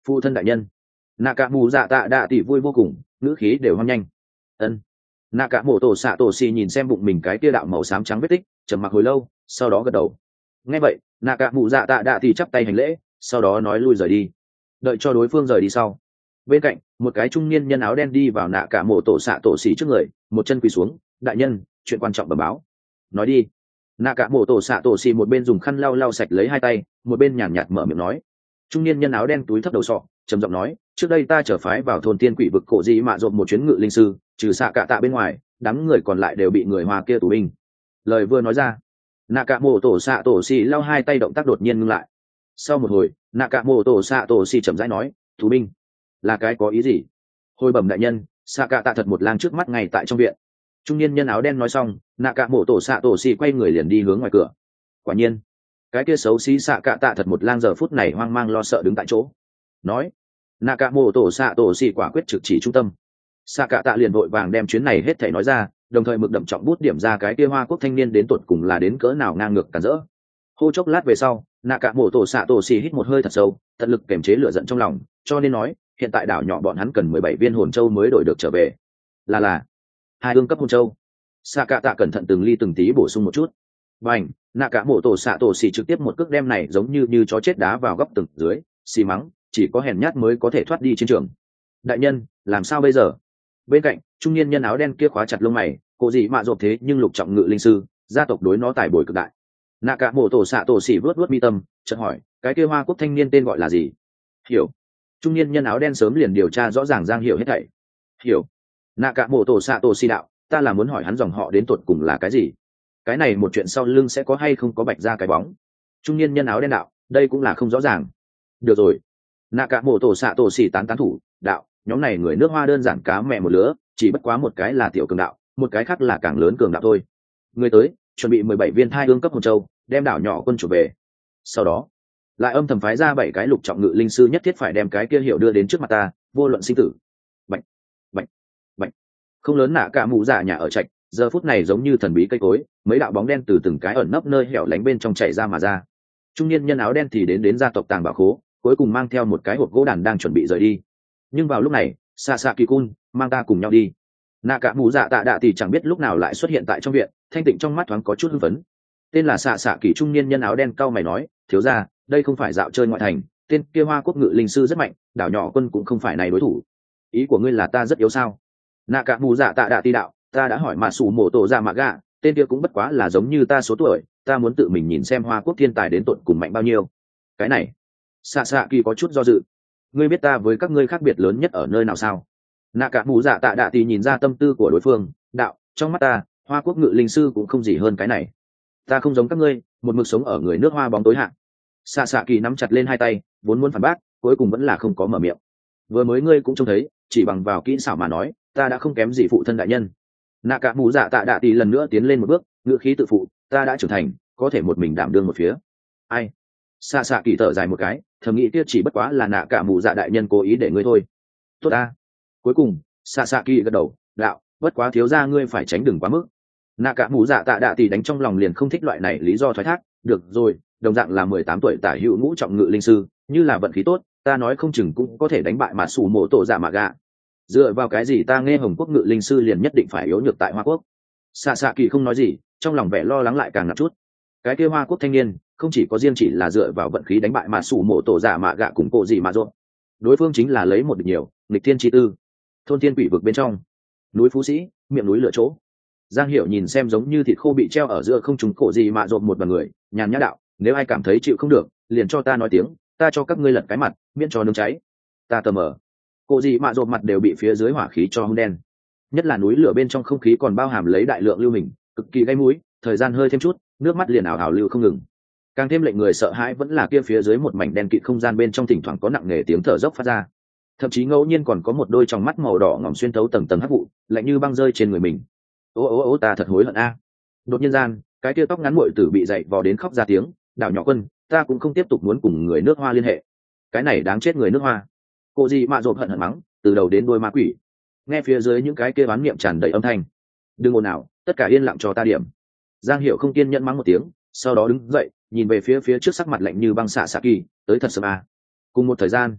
Phụ thân đại nhân. Nạ cả mù dạ tạ đạ tỷ vui vô cùng, ngữ khí đều hoang nhanh. Ân. Nạ cả mổ tổ xạ tổ xì nhìn xem bụng mình cái tia đạo màu xám trắng vết tích, trầm mặc hồi lâu, sau đó gật đầu. Nghe vậy, nạ cả mù dạ tạ đạ tỷ chắp tay hành lễ, sau đó nói lui rời đi. Đợi cho đối phương rời đi sau, bên cạnh một cái trung niên nhân áo đen đi vào nạ cả mổ tổ xạ tổ xì trước người, một chân quỳ xuống. Đại nhân, chuyện quan trọng bẩm báo. Nói đi. Nạ cả mổ tổ xạ tổ xì một bên dùng khăn lau lau sạch lấy hai tay, một bên nhàn nhạt mở miệng nói. Trung niên nhân áo đen túi thấp đầu sọ, trầm giọng nói, trước đây ta trở phái vào thôn tiên quỷ vực cổ dị mạ rộn một chuyến ngự linh sư, trừ xạ cả tạ bên ngoài, đám người còn lại đều bị người hoa kia tù binh. Lời vừa nói ra, nạ cả mổ tổ xạ tổ xì lau hai tay động tác đột nhiên ngưng lại. Sau một hồi, nạ cả mổ tổ xạ tổ xì chậm rãi nói, tù binh là cái có ý gì? Hồi bẩm đại nhân, xạ cả tạ thật một lang trước mắt ngay tại trong viện. Trung niên nhân áo đen nói xong, nạ cả mổ tổ xạ tổ xì quay người liền đi hướng ngoài cửa. Quả nhiên, cái kia xấu xí xạ cả tạ thật một lang giờ phút này hoang mang lo sợ đứng tại chỗ. Nói, nạ cả mổ tổ xạ tổ xì quả quyết trực chỉ trung tâm. Xạ cả tạ liền vội vàng đem chuyến này hết thảy nói ra, đồng thời mực đậm trọng bút điểm ra cái kia hoa quốc thanh niên đến tột cùng là đến cỡ nào ngang ngược cản rỡ. Hô chốc lát về sau, nạ cả mổ tổ xạ tổ xì hít một hơi thật sâu, tận lực kiềm chế lửa giận trong lòng, cho nên nói, hiện tại đảo nhỏ bọn hắn cần mười bảy viên hồn châu mới đổi được trở về. Là là hai hương cấp hồn châu. Xạ cả tạ cẩn thận từng ly từng tí bổ sung một chút. Bành, nạ cả mổ tổ xạ tổ xì trực tiếp một cước đem này giống như như chó chết đá vào góc tường dưới, xì mắng, chỉ có hèn nhát mới có thể thoát đi chiến trường. Đại nhân, làm sao bây giờ? Bên cạnh, trung niên nhân áo đen kia khóa chặt lông mày, cô gì mạ rộp thế nhưng lục trọng ngự linh sư, gia tộc đối nó tài bồi cực đại. Nạ cả mổ tổ xạ tổ xì vớt vớt mi tâm, chợt hỏi, cái kia hoa quốc thanh niên tên gọi là gì? Hiểu. Trung niên nhân áo đen sớm liền điều tra rõ ràng Giang Hiểu hết thảy. Hiểu. Nạ cả mổ tổ xạ tổ xì đạo, ta là muốn hỏi hắn dòng họ đến tột cùng là cái gì? Cái này một chuyện sau lưng sẽ có hay không có bạch ra cái bóng? Trung niên nhân áo đen đạo, đây cũng là không rõ ràng. Được rồi. Nạ cả mổ tổ xạ tổ xì tán tán thủ, đạo, nhóm này người nước hoa đơn giản cá mẹ một lứa, chỉ bất quá một cái là tiểu cường đạo, một cái khác là càng lớn cường đạo thôi. Người tới, chuẩn bị mười bảy viên thai ương cấp hồn châu, đem đảo nhỏ quân chủ về. Sau đó, lại âm thầm phái ra bảy cái lục trọng ngự linh sư nhất thiết phải đem cái kia hiệu đưa đến trước mặt ta, vô luận sinh tử. Bạch, bạch, bạch. Không lớn nạ cả mụ giả nhà ở trạch, giờ phút này giống như thần bí cây cối, mấy đạo bóng đen từ từng cái ẩn nấp nơi hẻo lánh bên trong chảy ra mà ra. Trung niên nhân áo đen thì đến đến gia tộc tàng bảo khố, cuối cùng mang theo một cái hộp gỗ đàn đang chuẩn bị rời đi. Nhưng vào lúc này, xạ xạ kỳ cun mang ta cùng nhau đi. Nạ cả mù dạ tạ đạ thì chẳng biết lúc nào lại xuất hiện tại trong viện, thanh tịnh trong mắt thoáng có chút hưng phấn. Tên là xạ xạ kỳ trung niên nhân áo đen cau mày nói, thiếu gia, đây không phải dạo chơi ngoại thành, tên kia hoa quốc ngự linh sư rất mạnh, đảo nhỏ quân cũng không phải này đối thủ. Ý của ngươi là ta rất yếu sao? Nạ cả mù dạ tạ đạ ti đạo, ta đã hỏi mà sủ mổ tổ ra mạ gạ, tên kia cũng bất quá là giống như ta số tuổi, ta muốn tự mình nhìn xem hoa quốc thiên tài đến tột cùng mạnh bao nhiêu. Cái này, xạ xạ kỳ có chút do dự. Ngươi biết ta với các ngươi khác biệt lớn nhất ở nơi nào sao? Nạ cả mù dạ tạ đạ thì nhìn ra tâm tư của đối phương, đạo, trong mắt ta, hoa quốc ngự linh sư cũng không gì hơn cái này. Ta không giống các ngươi, một mực sống ở người nước hoa bóng tối hạ. Xạ xạ kỳ nắm chặt lên hai tay, vốn muốn phản bác, cuối cùng vẫn là không có mở miệng. Vừa mới ngươi cũng trông thấy, chỉ bằng vào kỹ xảo mà nói, ta đã không kém gì phụ thân đại nhân. Nạ cả mù dạ tạ đạ thì lần nữa tiến lên một bước, ngữ khí tự phụ, ta đã trưởng thành, có thể một mình đảm đương một phía. Ai? Xạ xạ kỳ thở dài một cái, thầm nghĩ kia chỉ bất quá là nạ cả mù dạ đại nhân cố ý để ngươi thôi. Tốt ta. Cuối cùng, xạ xạ kỳ gật đầu, đạo, bất quá thiếu gia ngươi phải tránh đừng quá mức. Nạ cả mù dạ tạ đạ thì đánh trong lòng liền không thích loại này lý do thoái thác. Được rồi, đồng dạng là mười tám tuổi tả hữu ngũ trọng ngự linh sư, như là vận khí tốt, ta nói không chừng cũng có thể đánh bại mà sủ mổ tổ dạ mạ gạ. Dựa vào cái gì ta nghe hồng quốc ngự linh sư liền nhất định phải yếu nhược tại hoa quốc? Xạ xạ kỳ không nói gì, trong lòng vẻ lo lắng lại càng nặng chút. Cái kia hoa quốc thanh niên không chỉ có riêng chỉ là dựa vào vận khí đánh bại mà sủ mổ tổ dạ mạ gạ cùng cổ gì mà rộn, đối phương chính là lấy một địch nhiều, nghịch thiên chi tư. Thôn tiên quỷ vực bên trong núi phú sĩ, miệng núi lửa chỗ, Giang Hiểu nhìn xem giống như thịt khô bị treo ở giữa không trung cổ gì mà rộn một đoàn người, nhàn nhã đạo, nếu ai cảm thấy chịu không được, liền cho ta nói tiếng, ta cho các ngươi lật cái mặt, miễn cho nướng cháy. Ta tờ mờ. Cổ gì mà rộn mặt đều bị phía dưới hỏa khí cho hung đen. Nhất là núi lửa bên trong không khí còn bao hàm lấy đại lượng lưu hình, cực kỳ gây mũi, thời gian hơi thêm chút, nước mắt liền ảo ảo lưu không ngừng. Càng thêm lệnh người sợ hãi vẫn là kia phía dưới một mảnh đen kịt không gian bên trong thỉnh thoảng có nặng nề tiếng thở dốc phát ra. Thậm chí ngẫu nhiên còn có một đôi tròng mắt màu đỏ ngòm xuyên thấu tầng tầng hắc vụ, lạnh như băng rơi trên người mình. Ô ô ô ta thật hối hận a. Đột nhiên gian, cái kia tóc ngắn muội tử bị dậy vò đến khóc ra tiếng, đảo nhỏ quân, ta cũng không tiếp tục muốn cùng người nước hoa liên hệ. Cái này đáng chết người nước hoa. Cô gì mạ rộp hận hận mắng, từ đầu đến đuôi ma quỷ. Nghe phía dưới những cái kia bán niệm tràn đầy âm thanh. Đừng ồn nào, tất cả yên lặng cho ta điểm. Giang Hiểu không kiên nhẫn mắng một tiếng, sau đó đứng dậy, nhìn về phía phía trước sắc mặt lạnh như băng xạ xạ kỳ, tới thật sớm à. Cùng một thời gian,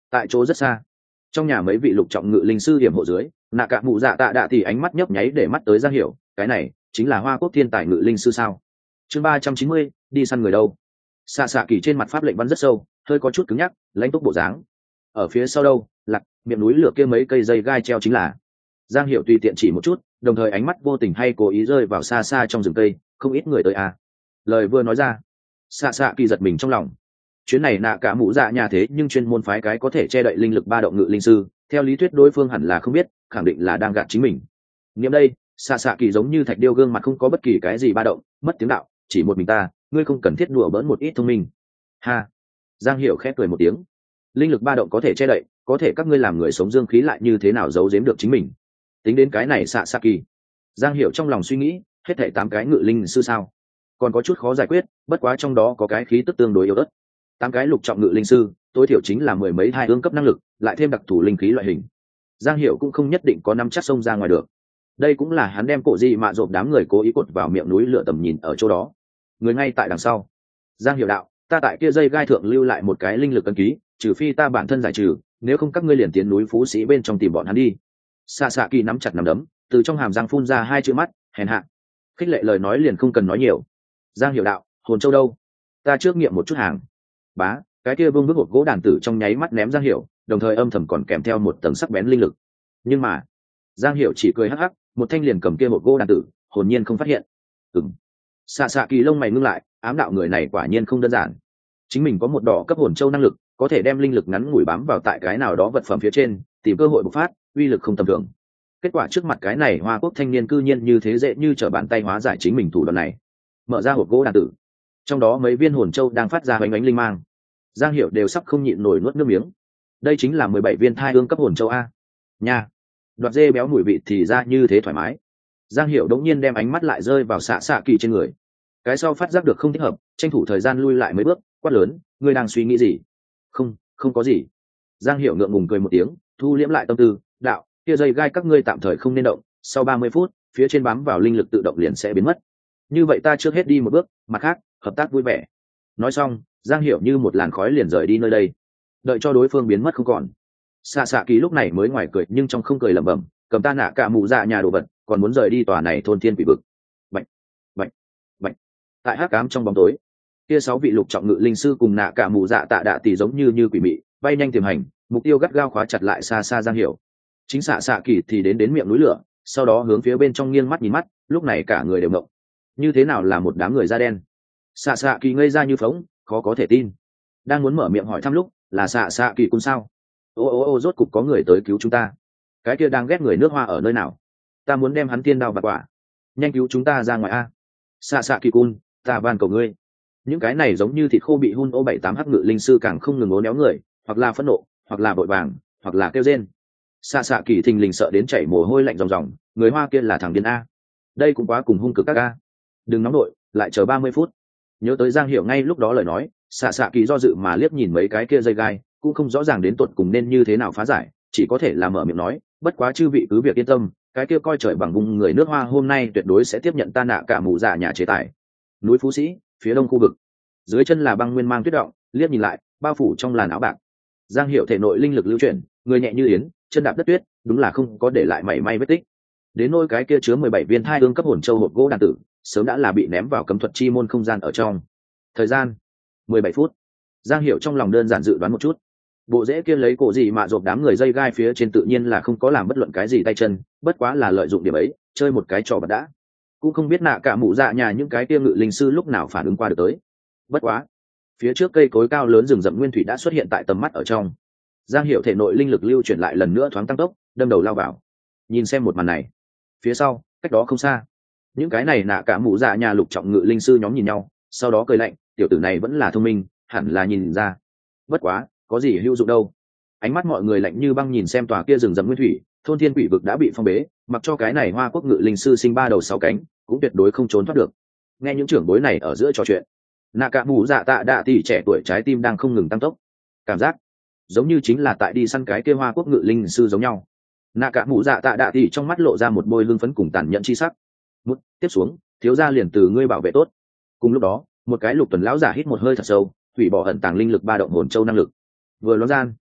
tại chỗ rất xa, trong nhà mấy vị lục trọng ngự linh sư hiểm hộ dưới, nạ cả mụ dạ tạ đạ thì ánh mắt nhấp nháy để mắt tới Giang Hiểu, cái này chính là Hoa Quốc thiên tài ngự linh sư sao? Chương ba trăm chín mươi, đi săn người đâu? Xạ xạ kỳ trên mặt pháp lệnh văn rất sâu, hơi có chút cứng nhắc, lãnh túc bộ dáng. Ở phía sau đâu, lặc miệng núi lửa kia mấy cây dây gai treo chính là. Giang Hiểu tùy tiện chỉ một chút, đồng thời ánh mắt vô tình hay cố ý rơi vào xa xa trong rừng cây, không ít người tới à. Lời vừa nói ra, xạ xạ kỳ giật mình trong lòng. Chuyến này nạ cả mũ dạ nhà thế nhưng chuyên môn phái cái có thể che đậy linh lực ba động ngự linh sư, theo lý thuyết đối phương hẳn là không biết, khẳng định là đang gạt chính mình. Nghiệm đây, xạ xạ kỳ giống như thạch điêu gương mặt không có bất kỳ cái gì ba động, mất tiếng đạo, chỉ một mình ta, ngươi không cần thiết đùa bỡn một ít thông minh. Ha. Giang Hiểu khẽ cười một tiếng. Linh lực ba động có thể che đậy, có thể các ngươi làm người sống dương khí lại như thế nào giấu giếm được chính mình. Tính đến cái này xạ xạ kỳ, Giang Hiểu trong lòng suy nghĩ, hết thảy tám cái ngự linh sư sao? Còn có chút khó giải quyết, bất quá trong đó có cái khí tức tương đối yếu ớt. Tám cái lục trọng ngự linh sư, tối thiểu chính là mười mấy hai ương cấp năng lực, lại thêm đặc thù linh khí loại hình. Giang Hiểu cũng không nhất định có năm chắc xông ra ngoài được. Đây cũng là hắn đem cổ gì mạ rộp đám người cố ý cột vào miệng núi lửa tầm nhìn ở chỗ đó. Người ngay tại đằng sau. Giang Hiểu đạo, ta tại kia dây gai thượng lưu lại một cái linh lực cân ký, trừ phi ta bản thân giải trừ, nếu không các ngươi liền tiến núi Phú Sĩ bên trong tìm bọn hắn đi. Xạ xạ kỳ nắm chặt nắm đấm, từ trong hàm răng phun ra hai chữ mắt, hèn hạ. Khích lệ lời nói liền không cần nói nhiều. Giang Hiểu đạo, hồn châu đâu? Ta trước nghiệm một chút hàng. Bá, cái kia vương bước hộp gỗ đàn tử trong nháy mắt ném Giang Hiểu, đồng thời âm thầm còn kèm theo một tầng sắc bén linh lực. Nhưng mà, Giang Hiểu chỉ cười hắc hắc, một thanh liền cầm kia hộp gỗ đàn tử, hồn nhiên không phát hiện. Ừm. Xạ xạ kỳ lông mày ngưng lại, ám đạo người này quả nhiên không đơn giản. Chính mình có một đỏ cấp hồn châu năng lực, có thể đem linh lực ngắn ngủi bám vào tại cái nào đó vật phẩm phía trên, tìm cơ hội bộc phát, uy lực không tầm thường. Kết quả trước mặt cái này Hoa Quốc thanh niên cư nhiên như thế dễ như trở bàn tay hóa giải chính mình thủ đoạn này. Mở ra hộp gỗ đàn tử, trong đó mấy viên hồn châu đang phát ra ánh ánh linh mang. Giang Hiểu đều sắp không nhịn nổi nuốt nước miếng. Đây chính là mười bảy viên thai ương cấp hồn châu a. Nha. Đoạt dê béo mùi vị thì ra như thế thoải mái. Giang Hiểu đống nhiên đem ánh mắt lại rơi vào xạ xạ kỳ trên người. Cái sau phát giác được không thích hợp, tranh thủ thời gian lui lại mấy bước, quát lớn, ngươi đang suy nghĩ gì? Không, không có gì. Giang Hiểu ngượng ngùng cười một tiếng, thu liễm lại tâm tư, đạo, kia dây gai các ngươi tạm thời không nên động, sau ba mươi phút, phía trên bám vào linh lực tự động liền sẽ biến mất. Như vậy ta trước hết đi một bước, mặt khác, hợp tác vui vẻ. Nói xong, Giang Hiểu như một làn khói liền rời đi nơi đây, đợi cho đối phương biến mất không còn. Xạ xạ kỳ lúc này mới ngoài cười nhưng trong không cười lẩm bẩm, cầm ta nạ cả mù dạ nhà đồ vật, còn muốn rời đi tòa này thôn thiên quỷ vực. Bạch, bạch, bạch. Tại hắc ám trong bóng tối, kia sáu vị lục trọng ngự linh sư cùng nạ cả mù dạ tạ đạ tỷ giống như như quỷ mị, bay nhanh tiềm hành, mục tiêu gắt gao khóa chặt lại xa xa Giang Hiểu. Chính xạ xạ kỳ thì đến đến miệng núi lửa, sau đó hướng phía bên trong nghiêng mắt nhìn mắt, lúc này cả người đều ngộng. Như thế nào là một đám người da đen? Xạ xạ kỳ ngây ra như phóng, khó có thể tin. Đang muốn mở miệng hỏi thăm lúc, là xạ xạ kỳ cung sao? Ô ô ô rốt cục có người tới cứu chúng ta. Cái kia đang ghét người nước Hoa ở nơi nào? Ta muốn đem hắn tiên đao và quả, nhanh cứu chúng ta ra ngoài a. Xạ xạ kỳ cung, ta van cầu ngươi. Những cái này giống như thịt khô bị hun ô bảy tám hắc ngự linh sư càng không ngừng ố néo người, hoặc là phẫn nộ, hoặc là vội vàng, hoặc là kêu rên. Xạ xạ kỳ thình lình sợ đến chảy mồ hôi lạnh ròng ròng, người Hoa kia là thằng điên a. Đây cũng quá cùng hung cực các a. Đừng nóng đội, lại chờ ba mươi phút. Nhớ tới Giang Hiểu ngay lúc đó lời nói, xạ xạ kỳ do dự mà liếc nhìn mấy cái kia dây gai, cũng không rõ ràng đến tuột cùng nên như thế nào phá giải, chỉ có thể là mở miệng nói, bất quá chư vị cứ việc yên tâm, cái kia coi trời bằng vùng người nước Hoa hôm nay tuyệt đối sẽ tiếp nhận ta nạ cả mù dạ nhà chế tài. Núi Phú Sĩ, phía đông khu vực, dưới chân là băng nguyên mang tuyết động, liếc nhìn lại, bao phủ trong làn áo bạc. Giang Hiểu thể nội linh lực lưu chuyển, người nhẹ như yến, chân đạp đất tuyết, đúng là không có để lại mảy may vết tích. Đến nôi cái kia chứa mười bảy viên thai ương cấp hồn châu hộp gỗ đàn tử, sớm đã là bị ném vào cấm thuật chi môn không gian ở trong. Thời gian mười bảy phút. Giang Hiểu trong lòng đơn giản dự đoán một chút, bộ rễ kia lấy cổ gì mà rộp đám người dây gai phía trên tự nhiên là không có làm bất luận cái gì tay chân, bất quá là lợi dụng điểm ấy chơi một cái trò bật đã. Cũng không biết nạ cả mụ dạ nhà những cái kia ngự linh sư lúc nào phản ứng qua được tới. Bất quá phía trước cây cối cao lớn rừng rậm nguyên thủy đã xuất hiện tại tầm mắt ở trong. Giang Hiểu thể nội linh lực lưu chuyển lại lần nữa thoáng tăng tốc, đâm đầu lao vào. Nhìn xem một màn này, phía sau cách đó không xa, những cái này nạ cả mụ dạ nhà lục trọng ngự linh sư nhóm nhìn nhau, sau đó cười lạnh, tiểu tử này vẫn là thông minh, hẳn là nhìn ra. Bất quá có gì hữu dụng đâu. Ánh mắt mọi người lạnh như băng nhìn xem tòa kia rừng rậm nguyên thủy, thôn thiên quỷ vực đã bị phong bế, mặc cho cái này Hoa Quốc ngự linh sư sinh ba đầu sáu cánh cũng tuyệt đối không trốn thoát được. Nghe những trưởng bối này ở giữa trò chuyện, nạ cả mù dạ tạ đạ thì trẻ tuổi trái tim đang không ngừng tăng tốc, cảm giác giống như chính là tại đi săn cái kia Hoa Quốc ngự linh sư giống nhau. Nạ cả mù dạ tạ đạ thì trong mắt lộ ra một bôi hưng phấn cùng tàn nhẫn chi sắc. Mút tiếp xuống, thiếu gia liền từ ngươi bảo vệ tốt. Cùng lúc đó, một cái lục tuần lão giả hít một hơi thật sâu, hủy bỏ ẩn tàng linh lực ba động hồn châu năng lực. Vừa loáng gian,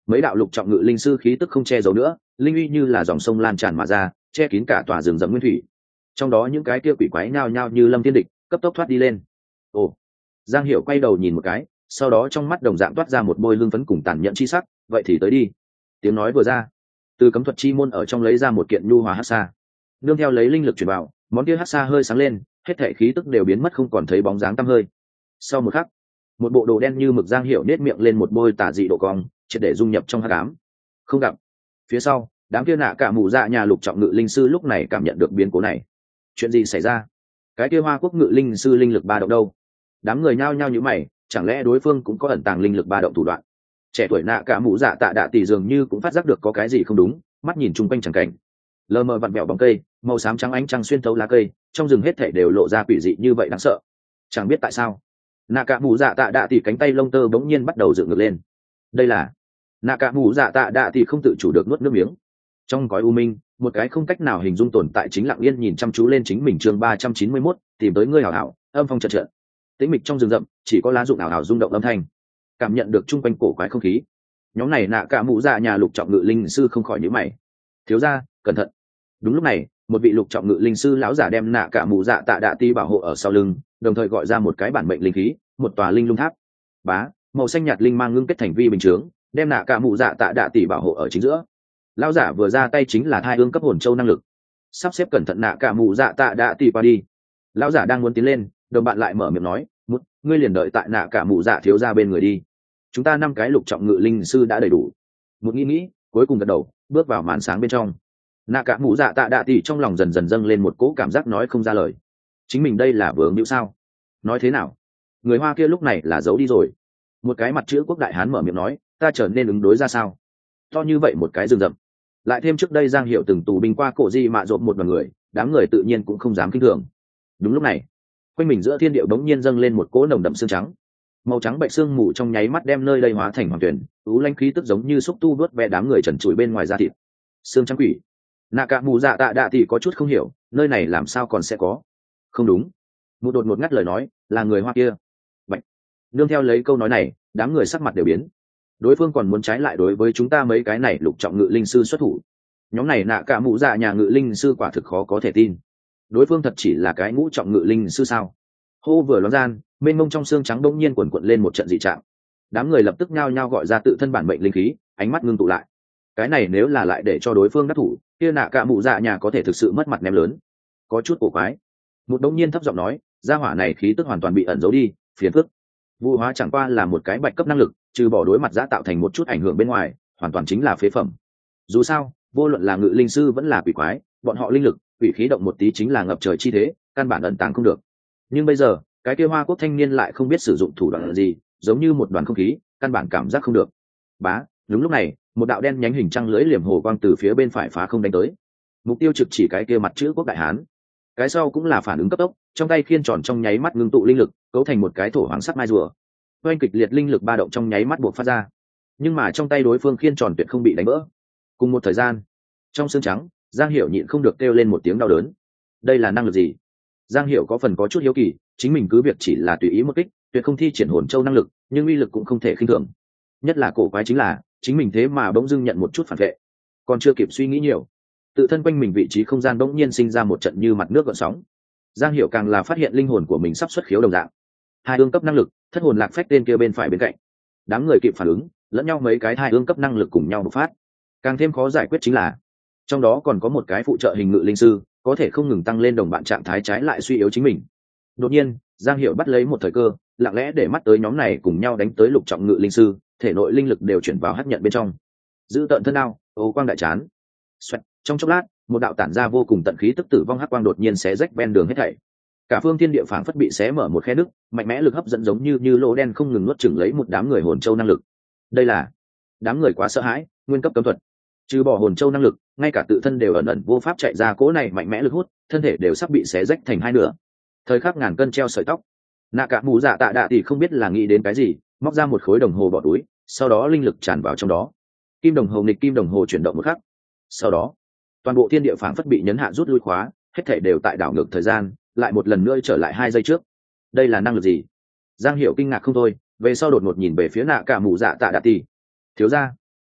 mấy đạo lục trọng ngự linh sư khí tức không che giấu nữa, linh uy như là dòng sông lan tràn mà ra, che kín cả tòa rừng rậm nguyên thủy. Trong đó những cái kia quỷ quái nhao nhao như lâm thiên địch, cấp tốc thoát đi lên. Ồ. Giang Hiểu quay đầu nhìn một cái, sau đó trong mắt đồng dạng toát ra một bôi hương phấn cùng tàn nhẫn chi sắc, vậy thì tới đi. Tiếng nói vừa ra, từ cấm thuật chi môn ở trong lấy ra một kiện nhu hòa hắc sa, nương theo lấy linh lực truyền vào, món kia hắc sa hơi sáng lên, hết thảy khí tức đều biến mất không còn thấy bóng dáng tăm hơi. Sau một khắc, một bộ đồ đen như mực Giang Hiểu nết miệng lên một bôi tà dị độ cong, triệt để dung nhập trong hắc ám. Không gặp. Phía sau, đám kia nạ cả mù dạ nhà lục trọng ngự linh sư lúc này cảm nhận được biến cố này. Chuyện gì xảy ra? Cái kia Hoa Quốc ngự linh sư linh lực ba động đâu? Đám người nhao nhao như mày, chẳng lẽ đối phương cũng có ẩn tàng linh lực ba động thủ đoạn? Trẻ tuổi nạ cả mù dạ tạ đạ tỷ dường như cũng phát giác được có cái gì không đúng, mắt nhìn chung quanh chẳng cảnh. Lờ mờ vặn vẹo bóng cây, màu xám trắng ánh trăng xuyên thấu lá cây, trong rừng hết thảy đều lộ ra quỷ dị như vậy đáng sợ. Chẳng biết tại sao, nạ cả mù dạ tạ đạ tỷ cánh tay lông tơ bỗng nhiên bắt đầu dựng ngược lên. Đây là nạ cả mù dạ tạ đạ tỷ không tự chủ được nuốt nước miếng. Trong cõi u minh, một cái không cách nào hình dung tồn tại chính lặng yên nhìn chăm chú lên chính mình. Chương ba trăm chín mươi mốt, tìm tới ngươi hảo hảo, âm phong chợt chợt. Tĩnh mịch trong rừng rậm, chỉ có lá rụng ảo ảo rung động âm thanh. Cảm nhận được chung quanh cổ quái không khí, nhóm này nạ cả mù dạ nhà lục trọng ngự linh sư không khỏi nhíu mày. Thiếu gia, cẩn thận. Đúng lúc này, một vị lục trọng ngự linh sư lão giả đem nạ cả mù dạ tạ đạ ti bảo hộ ở sau lưng, đồng thời gọi ra một cái bản mệnh linh khí, một tòa linh lung tháp. Bá, màu xanh nhạt linh mang ngưng kết thành vi bình chướng, đem nạ cả mù dạ tạ đạ tỷ bảo hộ ở chính giữa. Lão giả vừa ra tay chính là thai ương cấp hồn châu năng lực. Sắp xếp cẩn thận nạ cả mù dạ tạ đạ tỷ qua đi. Lão giả đang muốn tiến lên, đồng bạn lại mở miệng nói, "Mút, ngươi liền đợi tại nạ cả mù dạ thiếu gia bên người đi. Chúng ta năm cái lục trọng ngự linh sư đã đầy đủ." Một nghĩ nghĩ, cuối cùng gật đầu, bước vào màn sáng bên trong. Nạ cả mù dạ tạ đạ tỷ trong lòng dần dần dâng lên một cỗ cảm giác nói không ra lời. Chính mình đây là vướng hữu sao? Nói thế nào? Người Hoa kia lúc này là giấu đi rồi. Một cái mặt chữ quốc đại hán mở miệng nói, ta trở nên ứng đối ra sao? To như vậy một cái rừng rậm, lại thêm trước đây Giang Hiểu từng tù binh qua cổ di mạ rộp một đoàn người, đám người tự nhiên cũng không dám kinh thường. Đúng lúc này, quanh mình giữa thiên địa bỗng nhiên dâng lên một cỗ nồng đậm sương trắng, màu trắng bệnh sương mù trong nháy mắt đem nơi đây hóa thành hoàng tuyển, ú lanh khí tức giống như xúc tu vớt ve đám người trần trụi bên ngoài da thịt. Sương trắng quỷ. Nạ cả mù dạ tạ đạ thì có chút không hiểu, nơi này làm sao còn sẽ có? Không đúng. Một đột một ngắt lời nói, là người Hoa kia. Bạch. Nương theo lấy câu nói này, đám người sắc mặt đều biến. Đối phương còn muốn trái lại đối với chúng ta mấy cái này lục trọng ngự linh sư xuất thủ. Nhóm này nạ cả mù dạ nhà ngự linh sư quả thực khó có thể tin. Đối phương thật chỉ là cái ngũ trọng ngự linh sư sao? Hô vừa loáng gian, mênh mông trong xương trắng bỗng nhiên quần quận lên một trận dị trạng. Đám người lập tức nhao nhao gọi ra tự thân bản mệnh linh khí, ánh mắt ngưng tụ lại. Cái này nếu là lại để cho đối phương đắc thủ, kia nạ cả mù dạ nhà có thể thực sự mất mặt ném lớn. Có chút cổ quái. Một đống nhiên thấp giọng nói, gia hỏa này khí tức hoàn toàn bị ẩn giấu đi, phiền phức. Vũ hóa chẳng qua là một cái bạch cấp năng lực, trừ bỏ đối mặt giã tạo thành một chút ảnh hưởng bên ngoài, hoàn toàn chính là phế phẩm. Dù sao, vô luận là ngự linh sư vẫn là quỷ quái, bọn họ linh lực, quỷ khí động một tí chính là ngập trời chi thế, căn bản ẩn tàng không được. Nhưng bây giờ, cái kia Hoa Quốc thanh niên lại không biết sử dụng thủ đoạn gì, giống như một đoàn không khí, căn bản cảm giác không được. Bá, đúng lúc này, một đạo đen nhánh hình trăng lưỡi liềm hồ quang từ phía bên phải phá không đánh tới. Mục tiêu trực chỉ cái kia mặt chữ quốc đại hán. Cái sau cũng là phản ứng cấp tốc, trong tay khiên tròn trong nháy mắt ngưng tụ linh lực, cấu thành một cái thổ hoàng sắc mai rùa. Oanh kịch liệt linh lực ba động trong nháy mắt buộc phát ra. Nhưng mà trong tay đối phương khiên tròn tuyệt không bị đánh vỡ. Cùng một thời gian, trong xương trắng, Giang Hiểu nhịn không được kêu lên một tiếng đau đớn. Đây là năng lực gì? Giang Hiểu có phần có chút hiếu kỳ, chính mình cứ việc chỉ là tùy ý một kích, tuyệt không thi triển hồn châu năng lực, nhưng uy lực cũng không thể khinh thường. Nhất là cổ quái chính là, chính mình thế mà bỗng dưng nhận một chút phản vệ. Còn chưa kịp suy nghĩ nhiều, tự thân quanh mình vị trí không gian bỗng nhiên sinh ra một trận như mặt nước gợn sóng. Giang Hiểu càng là phát hiện linh hồn của mình sắp xuất khiếu đồng dạng. Hai ương cấp năng lực, thất hồn lạc phách tên kia bên phải bên cạnh. Đám người kịp phản ứng, lẫn nhau mấy cái hai ương cấp năng lực cùng nhau bộc phát. Càng thêm khó giải quyết chính là, trong đó còn có một cái phụ trợ hình ngự linh sư, có thể không ngừng tăng lên đồng bạn trạng thái trái lại suy yếu chính mình. Đột nhiên, Giang Hiểu bắt lấy một thời cơ, lặng lẽ để mắt tới nhóm này cùng nhau đánh tới lục trọng ngự linh sư, thể nội linh lực đều chuyển vào hấp nhận bên trong. Giữ tận thân ao, ô quang đại chán. Xoẹt, trong chốc lát, một đạo tản ra vô cùng tận khí tức tử vong hắc quang đột nhiên xé rách ven đường hết thảy. Cả phương thiên địa phảng phất bị xé mở một khe nứt, mạnh mẽ lực hấp dẫn giống như như lỗ đen không ngừng nuốt chửng lấy một đám người hồn châu năng lực. Đây là, đám người quá sợ hãi, nguyên cấp cấm thuật. Trừ bỏ hồn châu năng lực, ngay cả tự thân đều ẩn ẩn vô pháp chạy ra cỗ này mạnh mẽ lực hút, thân thể đều sắp bị xé rách thành hai nửa. Thời khắc ngàn cân treo sợi tóc, nạ cả mù dạ tạ đạ thì không biết là nghĩ đến cái gì, móc ra một khối đồng hồ bỏ túi, sau đó linh lực tràn vào trong đó. Kim đồng hồ nghịch kim đồng hồ chuyển động một khắc, sau đó toàn bộ thiên địa phảng phất bị nhấn hạ rút lui khóa, hết thảy đều tại đảo ngược thời gian, lại một lần nữa trở lại hai giây trước. Đây là năng lực gì? Giang Hiểu kinh ngạc không thôi, về sau đột ngột nhìn về phía nạ cả mù dạ tạ đạ tỷ. Thiếu gia,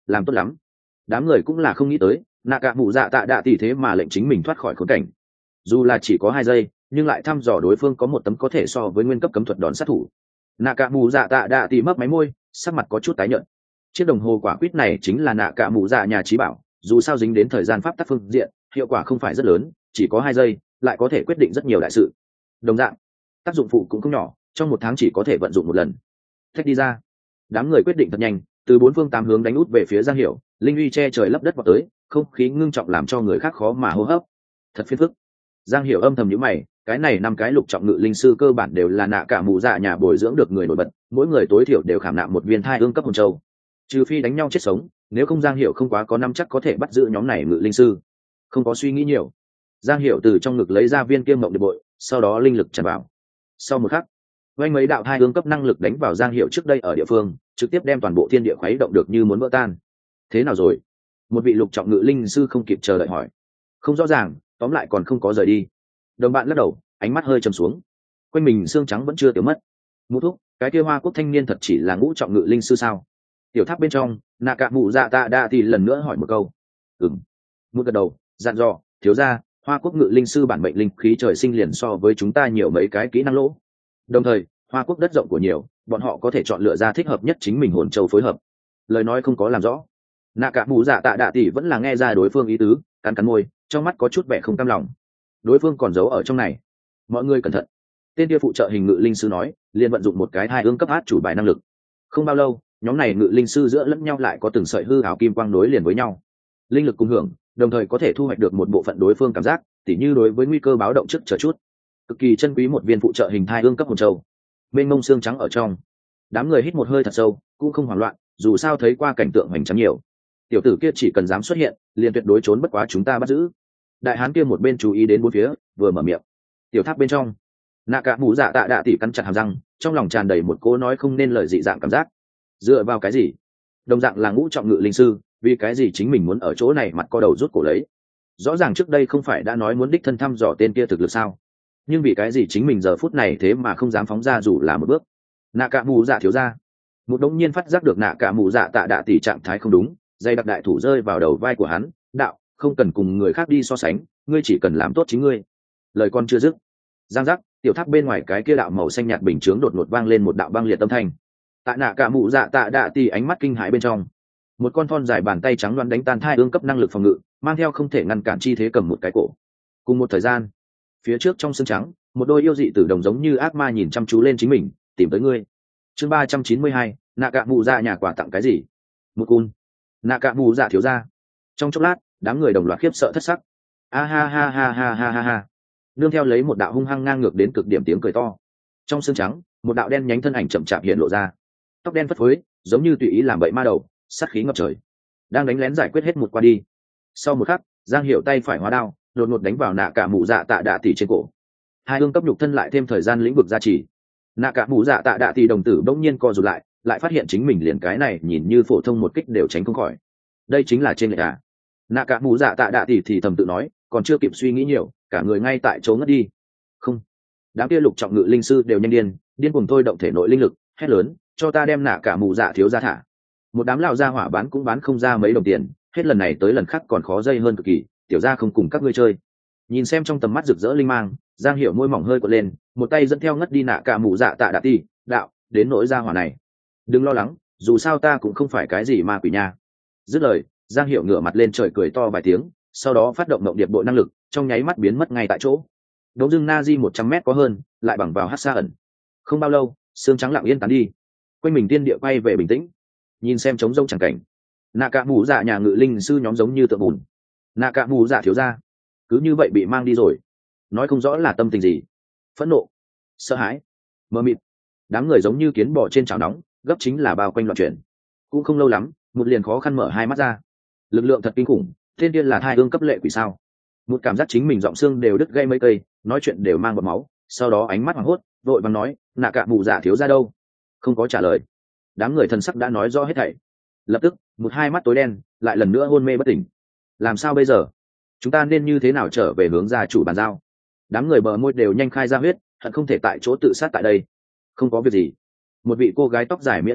làm tốt lắm. Đám người cũng là không nghĩ tới nạ cả mụ dạ tạ đạ tỷ thế mà lệnh chính mình thoát khỏi khốn cảnh, dù là chỉ có hai giây nhưng lại thăm dò đối phương có một tấm có thể so với nguyên cấp cấm thuật đòn sát thủ. Nạ cả mụ dạ tạ đạ tỷ mấp máy môi, sắc mặt có chút tái nhợt. Chiếc đồng hồ quả quýt này chính là nạ cả mụ dạ nhà trí bảo, dù sao dính đến thời gian pháp tắc phương diện hiệu quả không phải rất lớn, chỉ có hai giây lại có thể quyết định rất nhiều đại sự. Đồng dạng tác dụng phụ cũng không nhỏ, trong một tháng chỉ có thể vận dụng một lần. Thách đi ra. Đám người quyết định thật nhanh, từ bốn phương tám hướng đánh út về phía Giang Hiểu, linh uy che trời lấp đất vào tới, không khí ngưng trọng làm cho người khác khó mà hô hấp. Thật phiền phức. Giang Hiểu âm thầm nhíu mày, cái này năm cái lục trọng ngự linh sư cơ bản đều là nạ cả mù dạ nhà bồi dưỡng được người nổi bật, mỗi người tối thiểu đều khảm nạm một viên thai ương cấp hồn châu. Trừ phi đánh nhau chết sống, nếu không Giang Hiểu không quá có năm chắc có thể bắt giữ nhóm này ngự linh sư. Không có suy nghĩ nhiều, Giang Hiểu từ trong ngực lấy ra viên kiêm mộng điệp bội, sau đó linh lực tràn vào. Sau một khắc, vang mấy đạo thai ương cấp năng lực đánh vào Giang Hiểu trước đây ở địa phương, trực tiếp đem toàn bộ thiên địa khuấy động được như muốn vỡ tan. Thế nào rồi? Một vị lục trọng ngự linh sư không kịp chờ đợi hỏi. Không rõ ràng, tóm lại còn không có rời đi. Đồng bạn lắc đầu, ánh mắt hơi trầm xuống. Quanh mình xương trắng vẫn chưa tiêu mất. Mũ thúc, cái kia Hoa Quốc thanh niên thật chỉ là ngũ trọng ngự linh sư sao? Tiểu tháp bên trong, nạ cả mụ dạ tạ đa thì lần nữa hỏi một câu. Ừm. Một gật đầu, dặn dò, thiếu gia, Hoa Quốc ngự linh sư bản mệnh linh khí trời sinh liền so với chúng ta nhiều mấy cái kỹ năng lỗ. Đồng thời, Hoa Quốc đất rộng của nhiều, bọn họ có thể chọn lựa ra thích hợp nhất chính mình hồn châu phối hợp. Lời nói không có làm rõ, nạ cả mụ dạ tạ đạ tỷ vẫn là nghe ra đối phương ý tứ, cắn cắn môi, trong mắt có chút vẻ không cam lòng. Đối phương còn giấu ở trong này, mọi người cẩn thận. Tên kia phụ trợ hình ngự linh sư nói, liền vận dụng một cái hai ương cấp át chủ bài năng lực. Không bao lâu, nhóm này ngự linh sư giữa lẫn nhau lại có từng sợi hư ảo kim quang nối liền với nhau, linh lực cùng hưởng, đồng thời có thể thu hoạch được một bộ phận đối phương cảm giác, tỉ như đối với nguy cơ báo động trước chờ chút. Cực kỳ chân quý một viên phụ trợ hình thai ương cấp hồn châu. Bên mông xương trắng ở trong, đám người hít một hơi thật sâu, cũng không hoảng loạn, dù sao thấy qua cảnh tượng hoành tráng nhiều. Tiểu tử kia chỉ cần dám xuất hiện, liền tuyệt đối trốn bất quá chúng ta bắt giữ. Đại hán kia một bên chú ý đến bốn phía, vừa mở miệng. Tiểu tháp bên trong, nạ cả mù dạ tạ đạ tỷ cắn chặt hàm răng, trong lòng tràn đầy một cố nói không nên lời dị dạng cảm giác. Dựa vào cái gì? Đồng dạng là ngũ trọng ngự linh sư, vì cái gì chính mình muốn ở chỗ này mặt co đầu rút cổ lấy? Rõ ràng trước đây không phải đã nói muốn đích thân thăm dò tên kia thực lực sao? Nhưng vì cái gì chính mình giờ phút này thế mà không dám phóng ra dù là một bước? Nạ cả mù dạ thiếu ra. Một đống nhiên phát giác được nạ cả mù dạ tạ đạ tỷ trạng thái không đúng, dây đặc đại thủ rơi vào đầu vai của hắn. Đạo, không cần cùng người khác đi so sánh, ngươi chỉ cần làm tốt chính ngươi. Lời con chưa dứt, giang giác, tiểu tháp bên ngoài cái kia đạo màu xanh nhạt bình chướng đột ngột vang lên một đạo băng liệt âm thanh. Tại nạ cả mụ dạ tạ đạ tỷ ánh mắt kinh hãi bên trong, một con thon dài bàn tay trắng loáng đánh tan thai ương cấp năng lực phòng ngự, mang theo không thể ngăn cản chi thế cầm một cái cổ. Cùng một thời gian, phía trước trong xương trắng, một đôi yêu dị tử đồng giống như ác ma nhìn chăm chú lên chính mình, tìm tới ngươi. Chương ba trăm chín mươi hai, nạ cả mụ dạ nhà quà tặng cái gì? Một cun. Nạ cả mụ dạ thiếu gia. Trong chốc lát, đám người đồng loạt khiếp sợ thất sắc. A ha ha ha ha ha ha ha. Nương theo lấy một đạo hung hăng ngang ngược đến cực điểm tiếng cười to. Trong xương trắng, một đạo đen nhánh thân ảnh chậm chạp hiện lộ ra. Tóc đen phất phới, giống như tùy ý làm bậy ma đầu, sát khí ngập trời. Đang đánh lén giải quyết hết một qua đi. Sau một khắc, Giang Hiểu tay phải hóa đao, đột ngột đánh vào nạ cả mụ dạ tạ đạ tỷ trên cổ. Hai hương cấp nhục thân lại thêm thời gian lĩnh vực gia trì. Nạ cả mụ dạ tạ đạ tỷ đồng tử bỗng nhiên co rụt lại, lại phát hiện chính mình liền cái này nhìn như phổ thông một kích đều tránh không khỏi. Đây chính là trên lệch à? Nạ cả mụ dạ tạ đạ tỷ thì thầm tự nói, còn chưa kịp suy nghĩ nhiều, cả người ngay tại chỗ ngất đi. Không, đám kia lục trọng ngự linh sư đều nhanh điên, điên cuồng thôi động thể nội linh lực, hét lớn, cho ta đem nạ cả mụ dạ thiếu ra thả. Một đám lão gia hỏa bán cũng bán không ra mấy đồng tiền, hết lần này tới lần khác còn khó dây hơn cực kỳ, tiểu gia không cùng các ngươi chơi. Nhìn xem trong tầm mắt rực rỡ linh mang, Giang Hiểu môi mỏng hơi quật lên, một tay dẫn theo ngất đi nạ cả mụ dạ tạ đạ tỷ, đạo, đến nỗi gia hỏa này, đừng lo lắng, dù sao ta cũng không phải cái gì ma quỷ nha. Dứt lời, Giang Hiểu ngửa mặt lên trời cười to vài tiếng, sau đó phát động mộng điệp bộ năng lực, trong nháy mắt biến mất ngay tại chỗ. Đống dưng na di một trăm mét có hơn, lại bằng vào hắc sa ẩn. Không bao lâu, xương trắng lặng yên tán đi, quanh mình tiên địa quay về bình tĩnh. Nhìn xem trống rông chẳng cảnh, nạ cả mù dạ nhà ngự linh sư nhóm giống như tượng bùn. Nạ cả mù dạ thiếu gia cứ như vậy bị mang đi rồi, nói không rõ là tâm tình gì, phẫn nộ, sợ hãi, mơ mịt. Đám người giống như kiến bò trên chảo nóng, gấp chính là bao quanh loạn chuyển. Cũng không lâu lắm, một liền khó khăn mở hai mắt ra. Lực lượng thật kinh khủng, thiên tiên là thai ương cấp lệ quỷ sao? Một cảm giác chính mình giọng xương đều đứt gây mấy cây, nói chuyện đều mang bọt máu, sau đó ánh mắt hoảng hốt, vội vàng nói, nạ cả mù dạ thiếu gia đâu? Không có trả lời. Đám người thần sắc đã nói rõ hết thảy. Lập tức, một hai mắt tối đen, lại lần nữa hôn mê bất tỉnh. Làm sao bây giờ? Chúng ta nên như thế nào trở về hướng gia chủ bàn giao? Đám người bờ môi đều nhanh khai ra huyết, hận không thể tại chỗ tự sát tại đây. Không có việc gì. Một vị cô gái tóc dài miễn cưỡng đạo,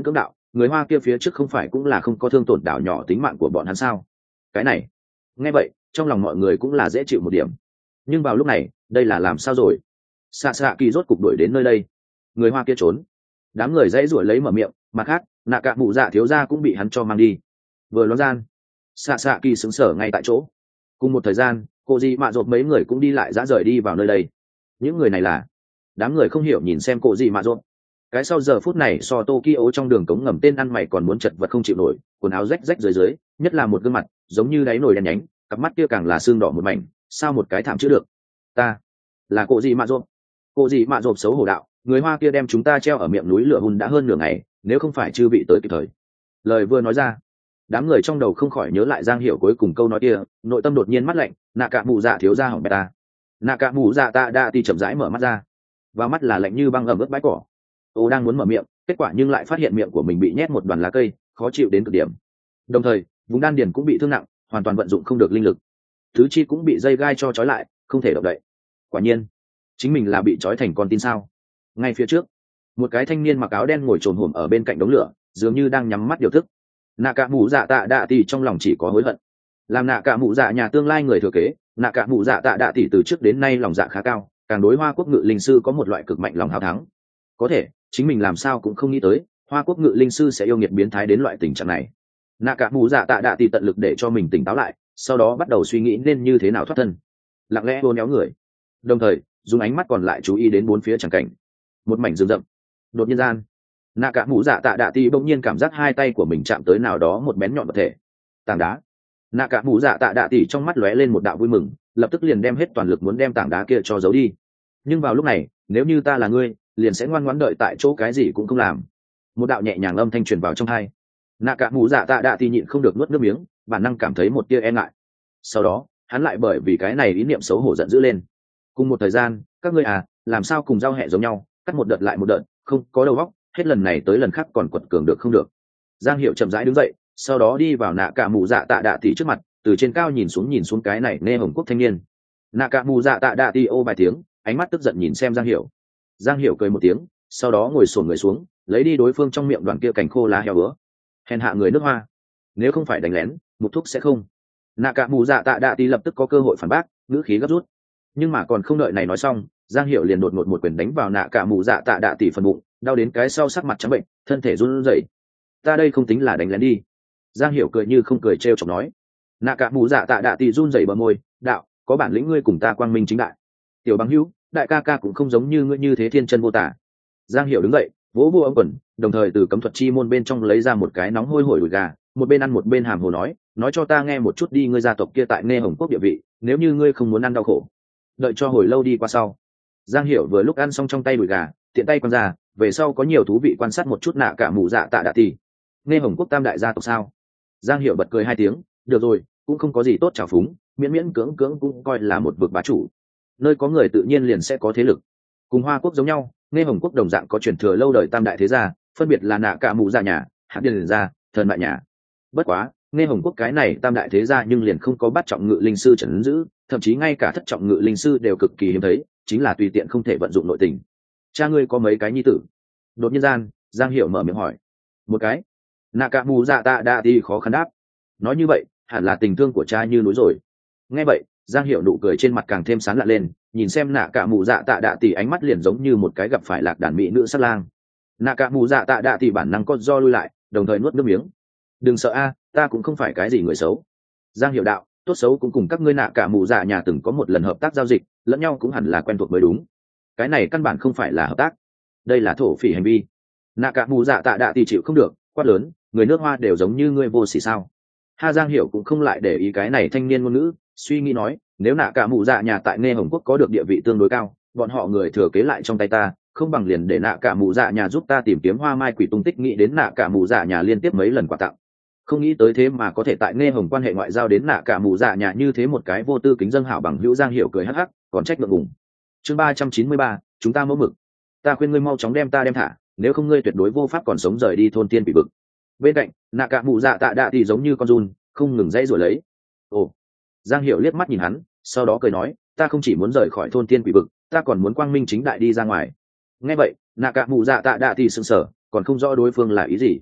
người hoa kia phía trước không phải cũng là không có thương tổn đảo nhỏ tính mạng của bọn hắn sao? Cái này nghe vậy trong lòng mọi người cũng là dễ chịu một điểm. Nhưng vào lúc này đây là làm sao rồi? Xạ xạ kỳ rốt cục đuổi đến nơi đây, người hoa kia trốn. Đám người dãy ruổi lấy mở miệng, mặt khác nạ cả mụ dạ thiếu gia cũng bị hắn cho mang đi. Vừa loáng gian, xạ xạ kỳ sững sờ ngay tại chỗ. Cùng một thời gian, cô dì mạ rộp mấy người cũng đi lại dã rời đi vào nơi đây. Những người này là? Đám người không hiểu nhìn xem cô dì mạ rộp. Cái sau giờ phút này so Tokyo trong đường cống ngầm tên ăn mày còn muốn chật vật không chịu nổi, quần áo rách rách dưới dưới, nhất là một gương mặt giống như đáy nồi đen nhánh, cặp mắt kia càng là xương đỏ một mảnh, sao một cái thảm chữa được. Ta là cô dì mạ rộp. Cô dì mạ rộp xấu hổ đạo, người hoa kia đem chúng ta treo ở miệng núi lửa hun đã hơn nửa ngày, nếu không phải chưa bị tới kịp thời. Lời vừa nói ra, đám người trong đầu không khỏi nhớ lại Giang Hiểu cuối cùng câu nói kia, nội tâm đột nhiên mắt lạnh, nạ cả mụ dạ thiếu gia hỏng bét ta. Nạ cả mụ dạ ta đã thì chậm rãi mở mắt ra, và mắt là lạnh như băng ẩm ướt bãi cỏ. Ô đang muốn mở miệng, kết quả nhưng lại phát hiện miệng của mình bị nhét một đoàn lá cây, khó chịu đến cực điểm. Đồng thời, vùng đan điền cũng bị thương nặng, hoàn toàn vận dụng không được linh lực. Thứ chi cũng bị dây gai cho trói lại, không thể động đậy. Quả nhiên, chính mình là bị trói thành con tin sao? Ngay phía trước, một cái thanh niên mặc áo đen ngồi trồn hổm ở bên cạnh đống lửa, dường như đang nhắm mắt điều thức. Nạ cả mụ dạ tạ đạ tỷ trong lòng chỉ có hối hận. Làm nạ cả mụ dạ nhà tương lai người thừa kế, nạ cả mụ dạ tạ đạ tỷ từ trước đến nay lòng dạ khá cao, càng đối Hoa Quốc ngự linh sư có một loại cực mạnh lòng hào thắng. Có thể chính mình làm sao cũng không nghĩ tới Hoa Quốc ngự linh sư sẽ yêu nghiệt biến thái đến loại tình trạng này. Nạ cả mụ dạ tạ đạ tỷ tận lực để cho mình tỉnh táo lại, sau đó bắt đầu suy nghĩ nên như thế nào thoát thân, lặng lẽ hôn éo người, đồng thời dùng ánh mắt còn lại chú ý đến bốn phía chẳng cảnh. Một mảnh rừng rậm. Đột nhiên gian, nạ cả mụ dạ tạ đạ tỷ bỗng nhiên cảm giác hai tay của mình chạm tới nào đó một bén nhọn vật thể. Tảng đá. Nạ cả mụ dạ tạ đạ tỷ trong mắt lóe lên một đạo vui mừng, lập tức liền đem hết toàn lực muốn đem tảng đá kia cho giấu đi. Nhưng vào lúc này, nếu như ta là ngươi, liền sẽ ngoan ngoãn đợi tại chỗ, cái gì cũng không làm. Một đạo nhẹ nhàng âm thanh truyền vào trong tai. Nạ cả mụ dạ tạ đạ tỷ nhịn không được nuốt nước miếng, bản năng cảm thấy một tia e ngại. Sau đó, hắn lại bởi vì cái này ý niệm xấu hổ giận dữ lên. Cùng một thời gian, các ngươi à, làm sao cùng giao hẹ giống nhau, cắt một đợt lại một đợt, không có đầu óc, hết lần này tới lần khác còn quật cường được không được. Giang Hiểu chậm rãi đứng dậy, sau đó đi vào nạ cả mụ dạ tạ đạ tỷ trước mặt, từ trên cao nhìn xuống nhìn xuống cái này nê hồng quốc thanh niên. Nạ cả mụ dạ tạ đạ tỷ ô vài tiếng, ánh mắt tức giận nhìn xem Giang Hiểu. Giang Hiểu cười một tiếng, sau đó ngồi xổm người xuống, lấy đi đối phương trong miệng đoàn kia cành khô lá heo bữa. Hèn hạ người nước Hoa, nếu không phải đánh lén, mục thúc sẽ không. Nạ cả mụ dạ tạ đạ tỷ lập tức có cơ hội phản bác, ngữ khí gấp rút. Nhưng mà còn không đợi này nói xong, Giang Hiểu liền đột ngột một quyền đánh vào nạ cả mụ dạ tạ đạ tỷ phần bụng, đau đến cái sau sắc mặt trắng bệnh, thân thể run rẩy. Ta đây không tính là đánh lén đi. Giang Hiểu cười như không cười trêu chọc nói. Nạ cả mụ dạ tạ đạ tỷ run rẩy bờ môi, đạo, có bản lĩnh ngươi cùng ta quang minh chính đại. Tiểu bằng hữu, đại ca ca cũng không giống như ngươi như thế thiên chân vô tả. Giang Hiểu đứng dậy, vỗ vỗ ống quần, đồng thời từ cấm thuật chi môn bên trong lấy ra một cái nóng hôi hổi đùi gà, một bên ăn một bên hàm hồ nói, nói cho ta nghe một chút đi, ngươi gia tộc kia tại Nghe Hồng Quốc địa vị, nếu như ngươi không muốn ăn đau khổ, đợi cho hồi lâu đi qua sau. Giang Hiểu vừa lúc ăn xong trong tay đùi gà, tiện tay quăng ra, về sau có nhiều thú vị quan sát một chút nạ cả mụ dạ tạ đạ tỷ. Nghe Hồng Quốc tam đại gia tộc sao? Giang Hiểu bật cười hai tiếng, được rồi, cũng không có gì tốt trào phúng, miễn miễn cưỡng cưỡng cũng coi là một vực bá chủ. Nơi có người tự nhiên liền sẽ có thế lực. Cùng Hoa Quốc giống nhau, Nghe Hồng Quốc đồng dạng có truyền thừa lâu đời tam đại thế gia, phân biệt là nạ cả mụ dạ nhà, hạt điền gia, thần mại nhà. Bất quá, Nghe Hồng Quốc cái này tam đại thế gia nhưng liền không có bắt trọng ngự linh sư trấn giữ, thậm chí ngay cả thất trọng ngự linh sư đều cực kỳ hiếm thấy, chính là tùy tiện không thể vận dụng nội tình. Cha ngươi có mấy cái nhi tử? Đột nhiên gian, Giang Hiểu mở miệng hỏi. Một cái. Nạ cả mù dạ tạ đạ tỷ khó khăn đáp. Nói như vậy, hẳn là tình thương của cha như núi rồi. Nghe vậy, Giang Hiểu nụ cười trên mặt càng thêm sán lạ lên, nhìn xem nạ cả mù dạ tạ đạ tỷ ánh mắt liền giống như một cái gặp phải lạc đàn mỹ nữ sát lang. Nạ cả mù dạ tạ đạ tỷ bản năng có do lui lại, đồng thời nuốt nước miếng. Đừng sợ a, ta cũng không phải cái gì người xấu. Giang Hiểu đạo, tốt xấu cũng cùng các ngươi nạ cả mù dạ nhà từng có một lần hợp tác giao dịch, lẫn nhau cũng hẳn là quen thuộc mới đúng. Cái này căn bản không phải là hợp tác, đây là thổ phỉ hành vi. Nạ cả mù dạ tạ đạ tỷ chịu không được, quát lớn, người nước Hoa đều giống như ngươi vô sỉ sao? Ha. Giang Hiểu cũng không lại để ý cái này thanh niên ngôn ngữ, suy nghĩ nói, nếu nạ cả mù dạ nhà tại Nghe Hồng Quốc có được địa vị tương đối cao, bọn họ người thừa kế lại trong tay ta, không bằng liền để nạ cả mù dạ nhà giúp ta tìm kiếm hoa mai quỷ tung tích, nghĩ đến nạ cả mù dạ nhà liên tiếp mấy lần quà tặng, không nghĩ tới thế mà có thể tại Nghe Hồng quan hệ ngoại giao đến nạ cả mù dạ nhà như thế một cái vô tư kính dâng hảo bằng hữu. Giang Hiểu cười hắc hắc, còn trách ngượng ngùng. Chương ba trăm chín mươi ba, chúng ta mẫu mực. Ta khuyên ngươi mau chóng đem ta đem thả, nếu không ngươi tuyệt đối vô pháp còn sống rời đi thôn tiên bị vực. Bên cạnh, nạ cả mù dạ tạ đạ thì giống như con giun, không ngừng dãy rồi lấy. Ồ. Giang Hiểu liếc mắt nhìn hắn, sau đó cười nói, ta không chỉ muốn rời khỏi thôn tiên quỷ vực, ta còn muốn quang minh chính đại đi ra ngoài. Nghe vậy, nạ cả mù dạ tạ đạ thì sững sờ, còn không rõ đối phương là ý gì.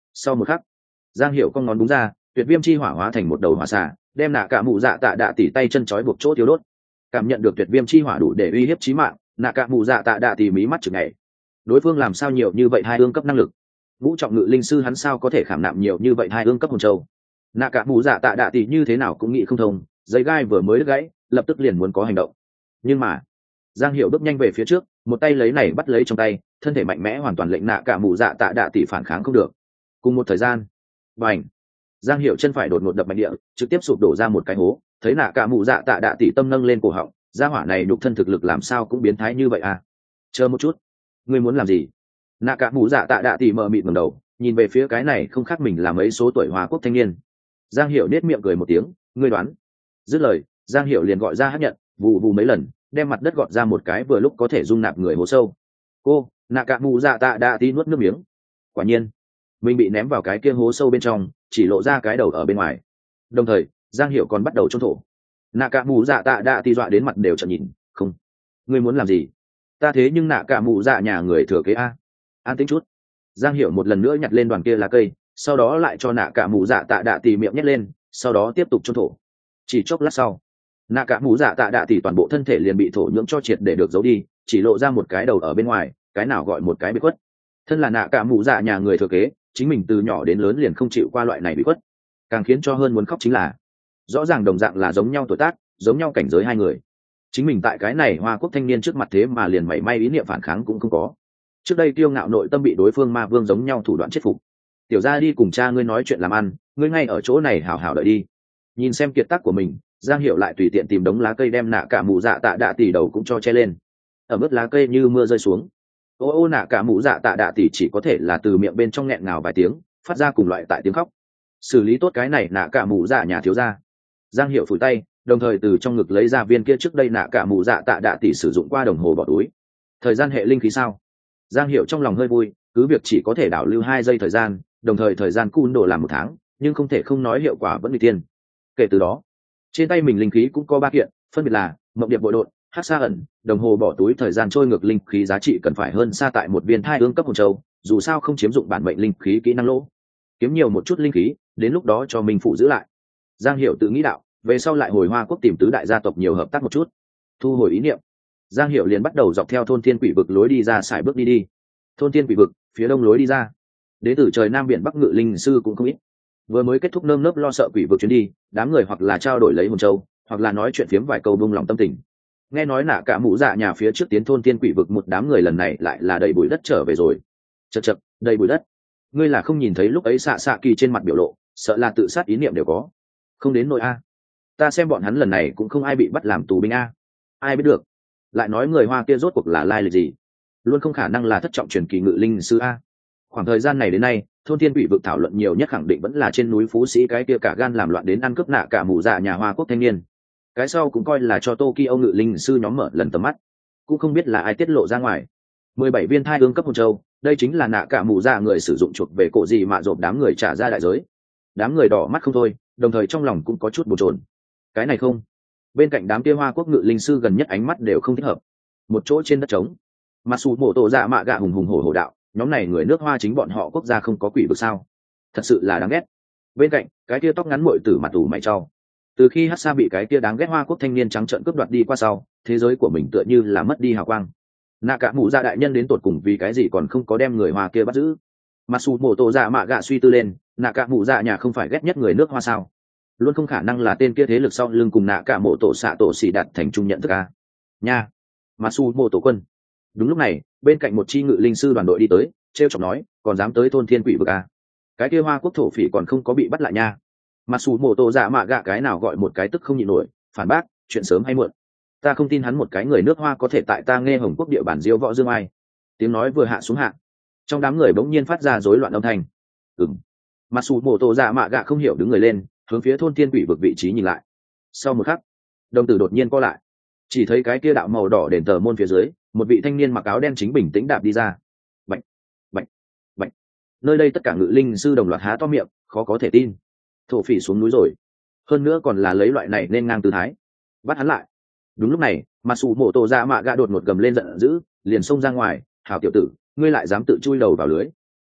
Sau một khắc, Giang Hiểu con ngón đúng ra, tuyệt viêm chi hỏa hóa thành một đầu hỏa xà, đem nạ cả mụ dạ tạ đạ tỉ tay chân trói buộc chỗ thiếu đốt. Cảm nhận được tuyệt viêm chi hỏa đủ để uy hiếp chí mạng, nạ cả mụ dạ tạ đạ tỉ mí mắt chừng ngày. Đối phương làm sao nhiều như vậy hai ương cấp năng lực? Vũ trọng ngự linh sư hắn sao có thể khảm nạm nhiều như vậy hai ương cấp hồn châu? Nạ cả mụ dạ tạ đạ tỉ như thế nào cũng nghĩ không thông, dây gai vừa mới đứt gãy, lập tức liền muốn có hành động. Nhưng mà, Giang Hiểu bước nhanh về phía trước, một tay lấy này bắt lấy trong tay, thân thể mạnh mẽ hoàn toàn lệnh nạ cả mụ dạ tạ đạ tỉ phản kháng không được. Cùng một thời gian, bành, Giang Hiểu chân phải đột ngột đập mạnh địa, trực tiếp sụp đổ ra một cái hố, thấy nạ cả mụ dạ tạ đạ tỉ tâm nâng lên cổ họng, gia hỏa này nhục thân thực lực làm sao cũng biến thái như vậy à? Chờ một chút, ngươi muốn làm gì? Nạ cả mụ dạ tạ đạ tỉ mờ mịt ngẩng đầu, nhìn về phía cái này không khác mình là mấy số tuổi Hoa Quốc thanh niên. Giang Hiểu nết miệng cười một tiếng, ngươi đoán. Dứt lời, Giang Hiểu liền gọi ra hấp nhận, vù vù mấy lần, đem mặt đất gọt ra một cái vừa lúc có thể dung nạp người hố sâu. Cô, nạ cả mụ dạ tạ đạ tỉ nuốt nước miếng. Quả nhiên, mình bị ném vào cái kia hố sâu bên trong, chỉ lộ ra cái đầu ở bên ngoài. Đồng thời, Giang Hiểu còn bắt đầu trốn thổ. Nạ cả mụ dạ tạ đạ tỉ dọa đến mặt đều trợn nhìn, không, ngươi muốn làm gì? Ta thế nhưng nạ cả mụ dạ nhà người thừa kế a. An tĩnh chút. Giang Hiểu một lần nữa nhặt lên đoàn kia lá cây, sau đó lại cho nạ cả mụ dạ tạ đạ tỉ miệng nhét lên, sau đó tiếp tục trốn thổ. Chỉ chốc lát sau, nạ cả mụ dạ tạ đạ tỉ toàn bộ thân thể liền bị thổ nhưỡng cho triệt để được giấu đi, chỉ lộ ra một cái đầu ở bên ngoài, cái nào gọi một cái bị khuất. Thân là nạ cả mụ dạ nhà người thừa kế, chính mình từ nhỏ đến lớn liền không chịu qua loại này bị khuất. Càng khiến cho hơn muốn khóc chính là, rõ ràng đồng dạng là giống nhau tuổi tác, giống nhau cảnh giới hai người, chính mình tại cái này Hoa Quốc thanh niên trước mặt thế mà liền mảy may ý niệm phản kháng cũng không có. Trước đây kiêu ngạo nội tâm bị đối phương ma vương giống nhau thủ đoạn chết phục. Tiểu gia đi cùng cha ngươi nói chuyện làm ăn, ngươi ngay ở chỗ này hảo hảo đợi đi. Nhìn xem kiệt tác của mình, Giang Hiểu lại tùy tiện tìm đống lá cây đem nạ cả mụ dạ tạ đạ tỉ đầu cũng cho che lên. Ở mức lá cây như mưa rơi xuống. Ô ô nạ cả mụ dạ tạ đạ tỉ chỉ có thể là từ miệng bên trong nghẹn ngào vài tiếng, phát ra cùng loại tại tiếng khóc. Xử lý tốt cái này nạ cả mụ dạ nhà thiếu gia. Giang Hiểu phủi tay, đồng thời từ trong ngực lấy ra viên kia trước đây nạ cả mụ dạ tạ đạ tỉ sử dụng qua đồng hồ bỏ túi. Thời gian hệ linh khí sao? Giang Hiểu trong lòng hơi vui, cứ việc chỉ có thể đảo lưu hai giây thời gian, đồng thời thời gian cun đồ làm một tháng, nhưng không thể không nói hiệu quả vẫn đi tiên. Kể từ đó, trên tay mình linh khí cũng có ba kiện, phân biệt là mộng điệp bội đột, hắc sa ẩn, đồng hồ bỏ túi thời gian trôi ngược linh khí giá trị cần phải hơn xa tại một viên thai ương cấp hồn châu, dù sao không chiếm dụng bản mệnh linh khí kỹ năng lỗ. Kiếm nhiều một chút linh khí, đến lúc đó cho mình phụ giữ lại. Giang Hiểu tự nghĩ đạo, về sau lại hồi Hoa Quốc tìm tứ đại gia tộc nhiều hợp tác một chút. Thu hồi ý niệm, Giang Hiểu liền bắt đầu dọc theo thôn thiên quỷ vực lối đi ra sải bước đi đi. Thôn thiên quỷ vực, phía đông lối đi ra. Đến từ trời nam biển bắc ngự linh sư cũng không ít. Vừa mới kết thúc nơm nớp lo sợ quỷ vực chuyến đi, đám người hoặc là trao đổi lấy hồn châu, hoặc là nói chuyện phiếm vài câu bung lòng tâm tình. Nghe nói nạ cả mụ dạ nhà phía trước tiến thôn thiên quỷ vực một đám người lần này lại là đầy bụi đất trở về rồi. Chậc chậc, đầy bụi đất. Ngươi là không nhìn thấy lúc ấy xạ xạ kỳ trên mặt biểu lộ, sợ là tự sát ý niệm đều có. Không đến nỗi a. Ta xem bọn hắn lần này cũng không ai bị bắt làm tù binh a. Ai biết được. Lại nói người Hoa kia rốt cuộc là lai lịch gì? Luôn không khả năng là thất trọng truyền kỳ ngự linh sư a. Khoảng thời gian này đến nay, thôn thiên quỷ vực thảo luận nhiều nhất khẳng định vẫn là trên núi Phú Sĩ cái kia cả gan làm loạn đến ăn cướp nạ cả mụ dạ nhà Hoa Quốc thanh niên. Cái sau cũng coi là cho Tokyo ngự linh sư nhóm mở lần tầm mắt, cũng không biết là ai tiết lộ ra ngoài. Mười bảy viên thai ương cấp hồn châu, đây chính là nạ cả mụ dạ người sử dụng chuộc về cổ gì mà dộp đám người trả ra đại giới. Đám người đỏ mắt không thôi, đồng thời trong lòng cũng có chút bồn chồn. Cái này không, bên cạnh đám kia Hoa Quốc ngự linh sư gần nhất ánh mắt đều không thích hợp. Một chỗ trên đất trống, mà sủ mổ tổ dạ mạ gạ hùng hùng hổ hổ đạo, nhóm này người nước Hoa chính bọn họ quốc gia không có quỷ vực sao? Thật sự là đáng ghét. Bên cạnh cái kia tóc ngắn muội tử mặt tù mày trao, từ khi hát xa bị cái kia đáng ghét Hoa Quốc thanh niên trắng trợn cướp đoạt đi qua sau, thế giới của mình tựa như là mất đi hào quang. Nạ cả mụ dạ đại nhân đến tột cùng vì cái gì còn không có đem người Hoa kia bắt giữ? Mà sủ mổ tổ dạ mạ gạ suy tư lên, nạ cả mụ dạ nhà không phải ghét nhất người nước Hoa sao? Luôn không khả năng là tên kia thế lực sau lưng cùng nạ cả mộ tổ xạ tổ xỉ đặt thành chung nhận thức a. Nha, mà su mô tổ quân. Đúng lúc này, bên cạnh một chi ngự linh sư đoàn đội đi tới, trêu chọc nói, còn dám tới thôn thiên quỷ vực a? Cái kia Hoa Quốc thổ phỉ còn không có bị bắt lại nha. Mà su mô tổ dạ mạ gạ cái nào gọi một cái tức không nhịn nổi, phản bác, chuyện sớm hay muộn. Ta không tin hắn một cái người nước Hoa có thể tại ta nghe Hồng Quốc địa bản diêu võ dương ai. Tiếng nói vừa hạ xuống hạ, trong đám người bỗng nhiên phát ra rối loạn âm thanh. Ừm. Mà su mô tổ dạ mạ gạ không hiểu đứng người lên, hướng phía thôn thiên quỷ vực vị trí nhìn lại. Sau một khắc, đồng tử đột nhiên co lại, chỉ thấy cái kia đạo màu đỏ đền tờ môn phía dưới, một vị thanh niên mặc áo đen chính bình tĩnh đạp đi ra. Bạch, bạch, bạch. Nơi đây tất cả ngự linh sư đồng loạt há to miệng, khó có thể tin. Thổ phỉ xuống núi rồi, hơn nữa còn là lấy loại này nên ngang tư thái. Bắt hắn lại. Đúng lúc này, mà sủ mổ tổ ra mạ gạ đột ngột gầm lên giận dữ, liền xông ra ngoài. Hảo tiểu tử, ngươi lại dám tự chui đầu vào lưới.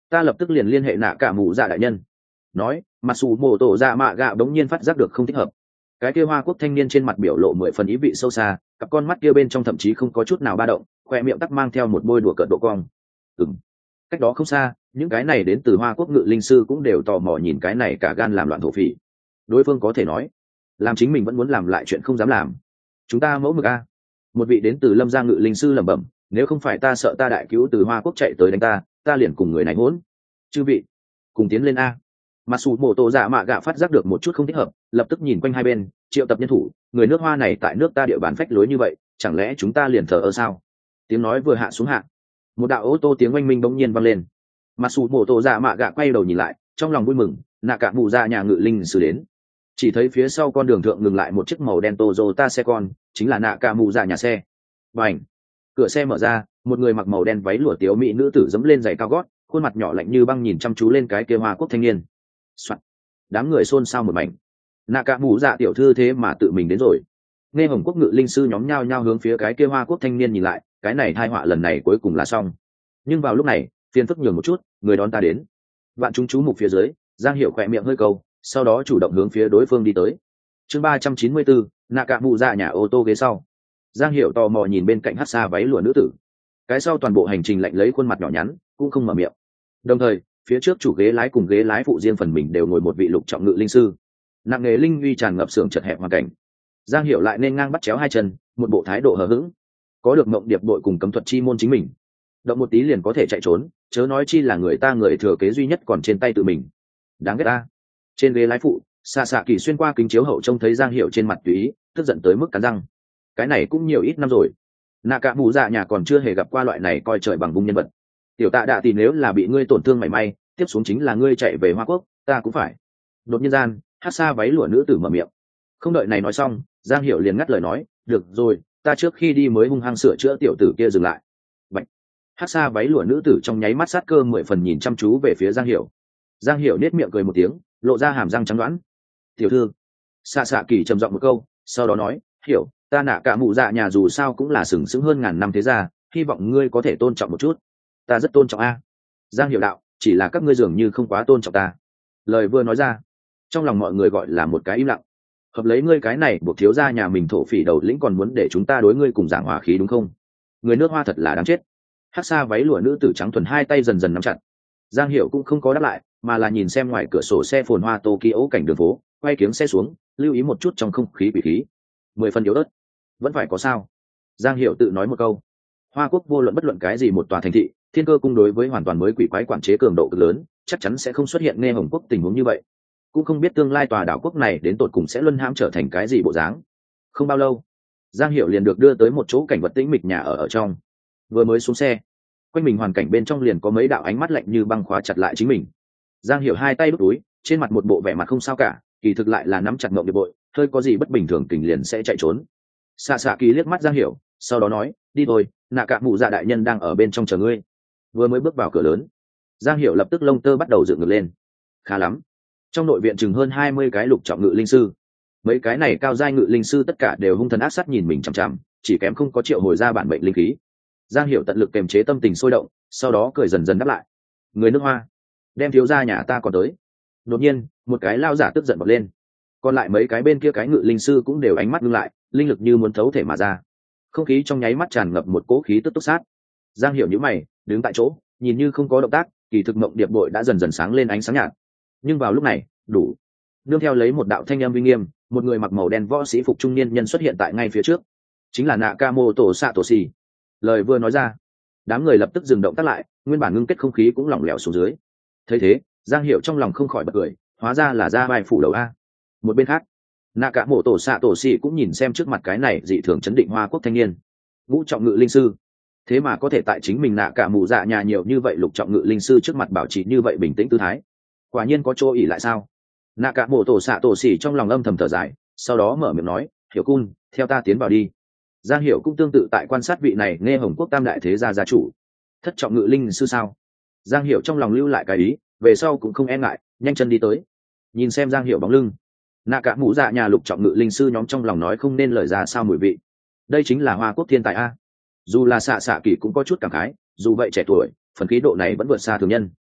ta lập tức liền liên hệ nạ cả mù dạ đại nhân. Nói, mặc dù mổ tổ dạ mạ gạo đống nhiên phát giác được không thích hợp. Cái kia hoa quốc thanh niên trên mặt biểu lộ mười phần ý vị sâu xa, cặp con mắt kia bên trong thậm chí không có chút nào ba động, khoe miệng tắc mang theo một bôi đùa cợt độ cong. Ừm, cách đó không xa, những cái này đến từ hoa quốc ngự linh sư cũng đều tò mò nhìn cái này cả gan làm loạn thổ phỉ. Đối phương có thể nói, làm chính mình vẫn muốn làm lại chuyện không dám làm. Chúng ta mẫu mực a. Một vị đến từ lâm gia ngự linh sư lẩm bẩm, nếu không phải ta sợ ta đại cứu từ hoa quốc chạy tới đánh ta, ta liền cùng người này hỗn. Chư vị, cùng tiến lên a. Mặc dù mổ tổ dạ mạ gạ phát giác được một chút không thích hợp, lập tức nhìn quanh hai bên, triệu tập nhân thủ, người nước hoa này tại nước ta địa bàn phách lối như vậy, chẳng lẽ chúng ta liền thờ ơ sao? Tiếng nói vừa hạ xuống hạ, một đạo ô tô tiếng oanh minh bỗng nhiên vang lên. Mặc dù mổ tổ dạ mạ gạ quay đầu nhìn lại, trong lòng vui mừng, nạ cả mù ra nhà ngự linh sư đến. Chỉ thấy phía sau con đường thượng ngừng lại một chiếc màu đen Toyota xe con, chính là nạ cả mù ra nhà xe. Bành! Cửa xe mở ra, một người mặc màu đen váy lụa tiếu mỹ nữ tử dẫm lên giày cao gót, khuôn mặt nhỏ lạnh như băng nhìn chăm chú lên cái kia hoa quốc thanh niên. Soạn. Đám người xôn xao một mảnh. Nạ cả mù dạ tiểu thư thế mà tự mình đến rồi. Nghe hồng quốc ngự linh sư nhóm nhao nhao hướng phía cái kia hoa quốc thanh niên nhìn lại, cái này tai họa lần này cuối cùng là xong. Nhưng vào lúc này, phiền phức nhường một chút, người đón ta đến. Vạn chúng chú mục phía dưới, Giang Hiểu khỏe miệng hơi câu, sau đó chủ động hướng phía đối phương đi tới. Chương ba trăm chín mươi bốn, nạ cả mù dạ nhà ô tô ghế sau. Giang Hiểu tò mò nhìn bên cạnh hát xa váy lụa nữ tử. Cái sau toàn bộ hành trình lạnh lấy khuôn mặt nhỏ nhắn, cũng không mở miệng. Đồng thời, phía trước chủ ghế lái cùng ghế lái phụ riêng phần mình đều ngồi một vị lục trọng ngự linh sư. Nặng nghề linh uy tràn ngập xưởng chật hẹp hoàn cảnh. Giang Hiểu lại nên ngang bắt chéo hai chân, một bộ thái độ hờ hững. Có được mộng điệp đội cùng cấm thuật chi môn chính mình, động một tí liền có thể chạy trốn, chớ nói chi là người ta người thừa kế duy nhất còn trên tay tự mình. Đáng ghét ta. Trên ghế lái phụ, xạ xạ kỳ xuyên qua kính chiếu hậu trông thấy Giang Hiểu trên mặt tùy ý, tức giận tới mức cắn răng. Cái này cũng nhiều ít năm rồi, nạ cả mù dạ nhà còn chưa hề gặp qua loại này coi trời bằng vung nhân vật. Tiểu tạ đạ thì nếu là bị ngươi tổn thương mảy may, tiếp xuống chính là ngươi chạy về hoa quốc, ta cũng phải. Đột nhiên gian, hát xa váy lụa nữ tử mở miệng. Không đợi này nói xong, Giang Hiểu liền ngắt lời nói, được rồi, ta trước khi đi mới hung hăng sửa chữa tiểu tử kia dừng lại. Bạch. Hát xa váy lụa nữ tử trong nháy mắt sát cơ mười phần nhìn chăm chú về phía Giang Hiểu. Giang Hiểu nết miệng cười một tiếng, lộ ra hàm răng trắng đoán. Tiểu thư. Xạ xạ kỳ trầm giọng một câu, sau đó nói, hiểu, ta nạ cả mụ dạ nhà dù sao cũng là sừng sững hơn ngàn năm thế gia, hy vọng ngươi có thể tôn trọng một chút. Ta rất tôn trọng a. Giang Hiểu đạo, chỉ là các ngươi dường như không quá tôn trọng ta. Lời vừa nói ra, trong lòng mọi người gọi là một cái im lặng. Hợp lấy ngươi cái này buộc thiếu gia nhà mình thổ phỉ đầu lĩnh còn muốn để chúng ta đối ngươi cùng giảng hòa khí đúng không? Người nước hoa thật là đáng chết. Hắc xa váy lụa nữ tử trắng thuần hai tay dần dần nắm chặt. Giang Hiểu cũng không có đáp lại, mà là nhìn xem ngoài cửa sổ xe phồn hoa Tokyo cảnh đường phố, quay kiếng xe xuống, lưu ý một chút trong không khí quỷ khí. Mười phần yếu ớt, vẫn phải có sao? Giang Hiểu tự nói một câu. Hoa quốc vô luận bất luận cái gì một tòa thành thị, thiên cơ cung đối với hoàn toàn mới quỷ quái quản chế cường độ cực lớn, chắc chắn sẽ không xuất hiện nghe hồng quốc tình huống như vậy. Cũng không biết tương lai tòa đảo quốc này đến tột cùng sẽ luân hãm trở thành cái gì bộ dáng. Không bao lâu, Giang Hiểu liền được đưa tới một chỗ cảnh vật tĩnh mịch nhà ở ở trong. Vừa mới xuống xe, quanh mình hoàn cảnh bên trong liền có mấy đạo ánh mắt lạnh như băng khóa chặt lại chính mình. Giang Hiểu hai tay đút túi, trên mặt một bộ vẻ mặt không sao cả, kỳ thực lại là nắm chặt ngậm điệp bội, hơi có gì bất bình thường kình liền sẽ chạy trốn. Xạ xạ kỳ liếc mắt Giang Hiểu, sau đó nói, đi thôi, nạ cả mụ dạ đại nhân đang ở bên trong chờ ngươi. Vừa mới bước vào cửa lớn, Giang Hiểu lập tức lông tơ bắt đầu dựng ngược lên. Khá lắm, trong nội viện chừng hơn hai mươi cái lục trọng ngự linh sư, mấy cái này cao giai ngự linh sư tất cả đều hung thần ác sát nhìn mình chằm chằm, chỉ kém không có triệu hồi ra bản mệnh linh khí. Giang Hiểu tận lực kiềm chế tâm tình sôi động, sau đó cười dần dần đáp lại, người nước hoa, đem thiếu gia nhà ta còn tới. Đột nhiên, một cái lao giả tức giận bật lên, còn lại mấy cái bên kia cái ngự linh sư cũng đều ánh mắt ngưng lại, linh lực như muốn thấu thể mà ra, không khí trong nháy mắt tràn ngập một cỗ khí tức túc sát. Giang Hiểu nhíu mày, đứng tại chỗ, nhìn như không có động tác, kỳ thực mộng điệp bội đã dần dần sáng lên ánh sáng nhạt. Nhưng vào lúc này, đủ. Nương theo lấy một đạo thanh âm uy nghiêm, một người mặc màu đen võ sĩ phục trung niên nhân xuất hiện tại ngay phía trước, chính là Nakamoto Satoshi. Lời vừa nói ra, đám người lập tức dừng động tác lại, nguyên bản ngưng kết không khí cũng lỏng lẻo xuống dưới. Thấy thế, Giang Hiểu trong lòng không khỏi bật cười, hóa ra là ra vai phủ đầu a. Một bên khác, Nakamoto Satoshi cũng nhìn xem trước mặt cái này dị thường chấn định hoa quốc thanh niên, ngũ trọng ngự linh sư, thế mà có thể tại chính mình nạ cả mù dạ nhà nhiều như vậy lục trọng ngự linh sư trước mặt bảo trì như vậy bình tĩnh tư thái, quả nhiên có chỗ ỉ lại sao? Nakamoto Satoshi trong lòng âm thầm thở dài, sau đó mở miệng nói, Hiểu Cun, theo ta tiến vào đi. Giang Hiểu cũng tương tự tại quan sát vị này nghe hồng quốc tam đại thế gia gia chủ, thất trọng ngự linh sư sao? Giang Hiểu trong lòng lưu lại cái ý, về sau cũng không e ngại, nhanh chân đi tới. Nhìn xem Giang Hiểu bóng lưng, nạ cả mũ dạ nhà lục trọng ngự linh sư nhóm trong lòng nói không nên lời ra sao mùi vị. Đây chính là hoa quốc thiên tài a. Dù là xạ xạ kỳ cũng có chút cảm khái, dù vậy trẻ tuổi, phần khí độ này vẫn vượt xa thường nhân.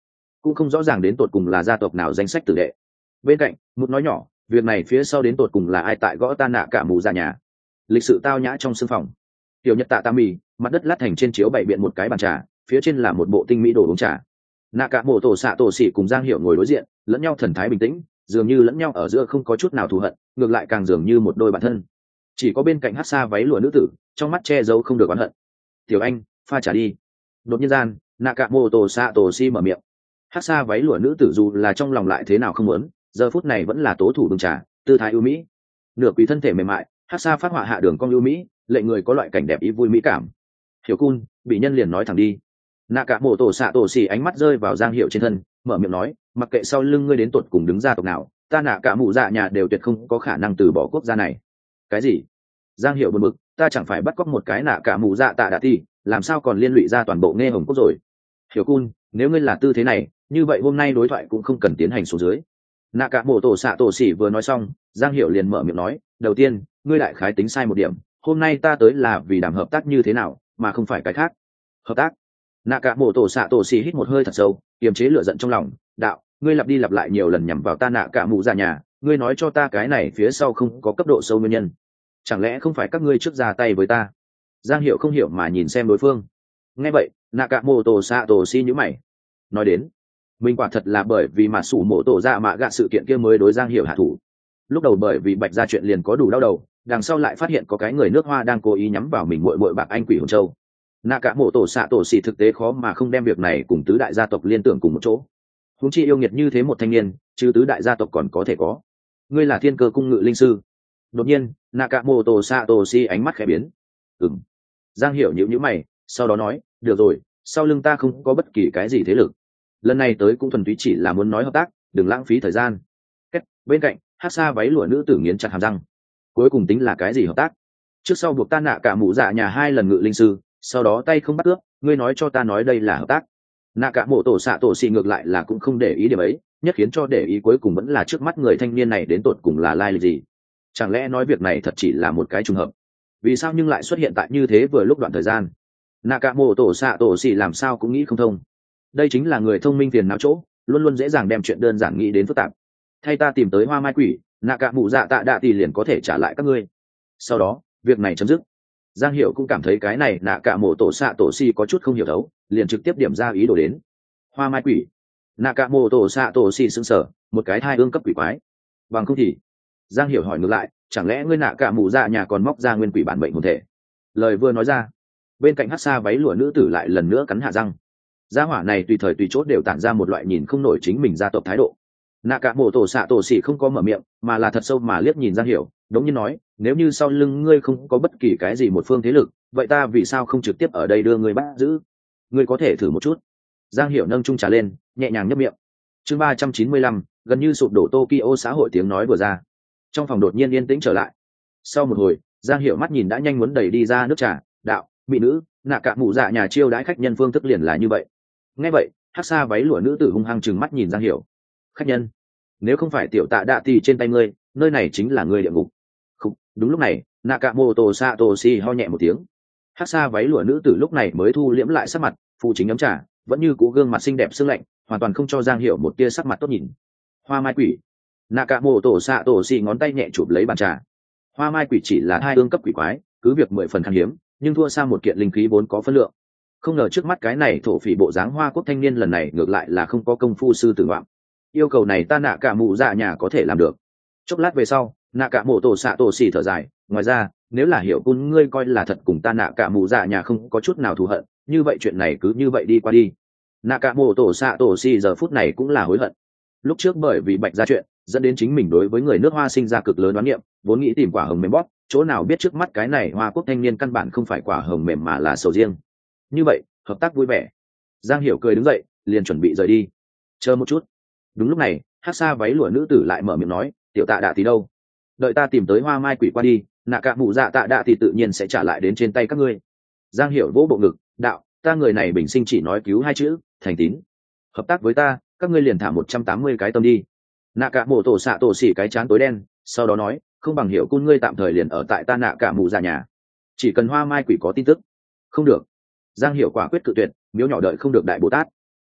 cũng không rõ ràng đến tột cùng là gia tộc nào danh sách tử đệ. Bên cạnh một nói nhỏ, việc này phía sau đến tột cùng là ai tại gõ ta nạ cả mù ra nhà. Lịch sự tao nhã trong sương phòng, tiểu nhật tạ tam mì, mặt đất lát thành trên chiếu bày biện một cái bàn trà, phía trên là một bộ tinh mỹ đồ uống trà. Nạ cả mổ tổ xạ tổ xỉ cùng Giang Hiểu ngồi đối diện, lẫn nhau thần thái bình tĩnh, dường như lẫn nhau ở giữa không có chút nào thù hận, ngược lại càng dường như một đôi bạn thân. Chỉ có bên cạnh hát xa váy lụa nữ tử, trong mắt che giấu không được oán hận. Tiểu anh, pha trà đi. Đột nhiên gian, nạ cả mổ tổ xạ tổ xỉ mở miệng. Hát xa váy lụa nữ tử dù là trong lòng lại thế nào không muốn, giờ phút này vẫn là tố thủ bưng trà, tư thái ưu mỹ. Nửa quỳ thân thể mềm mại, hát xa phát họa hạ đường cong ưu mỹ, lệnh người có loại cảnh đẹp ý vui mỹ cảm. Hiểu cun, bị nhân liền nói thẳng đi. Nạ cả mổ tổ xạ tổ xỉ ánh mắt rơi vào Giang Hiểu trên thân, mở miệng nói, mặc kệ sau lưng ngươi đến tột cùng đứng gia tộc nào, ta nạ cả mụ dạ nhà đều tuyệt không có khả năng từ bỏ quốc gia này. Cái gì? Giang Hiểu buồn bực, ta chẳng phải bắt cóc một cái nạ cả mụ dạ tạ đạ ti, làm sao còn liên lụy ra toàn bộ nghe hồng quốc rồi? Hiểu cun, nếu ngươi là tư thế này, như vậy hôm nay đối thoại cũng không cần tiến hành xuống dưới. Nạ cả mổ tổ xạ tổ xỉ vừa nói xong, Giang Hiểu liền mở miệng nói, đầu tiên, ngươi đại khái tính sai một điểm, hôm nay ta tới là vì đàm hợp tác như thế nào, mà không phải cái khác. Hợp tác? Nạ cả mổ tổ xạ tổ xỉ hít một hơi thật sâu, kiềm chế lửa giận trong lòng, đạo, ngươi lặp đi lặp lại nhiều lần nhằm vào ta nạ cả mụ già nhà, ngươi nói cho ta cái này phía sau không có cấp độ sâu nguyên nhân, chẳng lẽ không phải các ngươi trước ra tay với ta? Giang Hiểu không hiểu mà nhìn xem đối phương. Nghe vậy, nạ cả mổ tổ xạ tổ xỉ nhíu mày, nói đến, mình quả thật là bởi vì mà sủ mổ tổ dạ mạ gạ sự kiện kia mới đối Giang Hiểu hạ thủ. Lúc đầu bởi vì bạch ra chuyện liền có đủ đau đầu, đằng sau lại phát hiện có cái người nước Hoa đang cố ý nhắm vào mình muội muội bạc anh quỷ hồn châu. Nạ cả mổ tổ xạ tổ xỉ thực tế khó mà không đem việc này cùng tứ đại gia tộc liên tưởng cùng một chỗ. Huống chi yêu nghiệt như thế một thanh niên, chứ tứ đại gia tộc còn có thể có. Ngươi là thiên cơ cung ngự linh sư. Đột nhiên, nạ cả mổ tổ xạ tổ xỉ ánh mắt khẽ biến. Ừm. Giang Hiểu nhíu nhíu mày, sau đó nói, được rồi, sau lưng ta không có bất kỳ cái gì thế lực. Lần này tới cũng thuần túy chỉ là muốn nói hợp tác, đừng lãng phí thời gian. Kết, bên cạnh, hát xa váy lụa nữ tử nghiến chặt hàm răng. Cuối cùng tính là cái gì hợp tác? Trước sau buộc ta nạ cả mụ dạ nhà hai lần ngự linh sư, sau đó tay không bắt cướp, ngươi nói cho ta nói đây là hợp tác. Nạ cả mộ tổ xạ tổ xì ngược lại là cũng không để ý điểm ấy, nhất khiến cho để ý cuối cùng vẫn là trước mắt người thanh niên này đến tột cùng là lai lịch gì. Chẳng lẽ nói việc này thật chỉ là một cái trùng hợp? Vì sao nhưng lại xuất hiện tại như thế vừa lúc đoạn thời gian? Nạ cả mộ tổ xạ tổ xì làm sao cũng nghĩ không thông. Đây chính là người thông minh phiền não chỗ, luôn luôn dễ dàng đem chuyện đơn giản nghĩ đến phức tạp. Thay ta tìm tới hoa mai quỷ, nạ cả mụ dạ tạ đạ thì liền có thể trả lại các ngươi. Sau đó, việc này chấm dứt. Giang Hiểu cũng cảm thấy cái này nạ cả mộ tổ xạ tổ si có chút không hiểu thấu, liền trực tiếp điểm ra ý đồ đến. Hoa mai quỷ. Nạ cả mộ tổ xạ tổ si sững sờ, một cái thai ương cấp quỷ quái. Bằng không thì, Giang Hiểu hỏi ngược lại, chẳng lẽ ngươi nạ cả mụ dạ nhà còn móc ra nguyên quỷ bản bệnh hồn thể? Lời vừa nói ra, bên cạnh hát xa váy lụa nữ tử lại lần nữa cắn hạ răng. Gia hỏa này tùy thời tùy chốt đều tản ra một loại nhìn không nổi chính mình gia tộc thái độ. Nạ cả mộ tổ xạ tổ xỉ không có mở miệng, mà là thật sâu mà liếc nhìn Giang Hiểu, đống nhiên nói, nếu như sau lưng ngươi không có bất kỳ cái gì một phương thế lực, vậy ta vì sao không trực tiếp ở đây đưa ngươi bắt giữ? Ngươi có thể thử một chút. Giang Hiểu nâng chung trà lên, nhẹ nhàng nhấp miệng. Chương ba trăm chín mươi lăm, gần như sụp đổ Tokyo xã hội tiếng nói vừa ra. Trong phòng đột nhiên yên tĩnh trở lại. Sau một hồi, Giang Hiểu mắt nhìn đã nhanh muốn đẩy đi ra nước trà, đạo, mỹ nữ, nạ cả mụ dạ nhà chiêu đãi khách nhân phương thức liền là như vậy. Nghe vậy, hát xa váy lụa nữ tử hung hăng trừng mắt nhìn Giang Hiểu. Khách nhân, nếu không phải tiểu tạ đạ thì trên tay ngươi, nơi này chính là ngươi địa ngục. Không, đúng lúc này, Nakamoto Satoshi ho nhẹ một tiếng. Hát xa váy lụa nữ tử lúc này mới thu liễm lại sắc mặt, phụ chính ấm trà, vẫn như cũ gương mặt xinh đẹp sương lạnh, hoàn toàn không cho Giang Hiểu một tia sắc mặt tốt nhìn. Hoa mai quỷ. Nakamoto Satoshi ngón tay nhẹ chụp lấy bàn trà. Hoa mai quỷ chỉ là hai ương cấp quỷ quái, cứ việc mười phần khan hiếm, nhưng thua xa một kiện linh khí vốn có phân lượng. Không ngờ trước mắt cái này thổ phỉ bộ dáng hoa quốc thanh niên lần này ngược lại là không có công phu sư tử ngoạm. Yêu cầu này ta nạ cả mụ dạ nhà có thể làm được. Chốc lát về sau, nạ cả mộ tổ xạ tổ xỉ thở dài, ngoài ra, nếu là hiểu cun ngươi coi là thật cùng ta nạ cả mụ dạ nhà không có chút nào thù hận, như vậy chuyện này cứ như vậy đi qua đi. Nạ cả mộ tổ xạ tổ xỉ giờ phút này cũng là hối hận. Lúc trước bởi vì bạch ra chuyện, dẫn đến chính mình đối với người nước Hoa sinh ra cực lớn đoán niệm, vốn nghĩ tìm quả hồng mềm bóp, chỗ nào biết trước mắt cái này hoa quốc thanh niên căn bản không phải quả hồng mềm mà là sầu riêng. Như vậy, hợp tác vui vẻ. Giang Hiểu cười đứng dậy, liền chuẩn bị rời đi. Chờ một chút. Đúng lúc này, hát xa váy lụa nữ tử lại mở miệng nói, tiểu tạ đạ thì đâu? Đợi ta tìm tới hoa mai quỷ qua đi, nạ cả mụ dạ tạ đạ thì tự nhiên sẽ trả lại đến trên tay các ngươi. Giang Hiểu vỗ bộ ngực, đạo, ta người này bình sinh chỉ nói cứu hai chữ, thành tín. Hợp tác với ta, các ngươi liền thả một trăm tám mươi cái tâm đi. Nạ cả mộ tổ xạ tổ xỉ cái chán tối đen, sau đó nói, không bằng Hiểu cun ngươi tạm thời liền ở tại ta nạ cả mụ dạ nhà. Chỉ cần hoa mai quỷ có tin tức. Không được. Giang Hiểu quả quyết cự tuyệt, miếu nhỏ đợi không được đại Bồ Tát.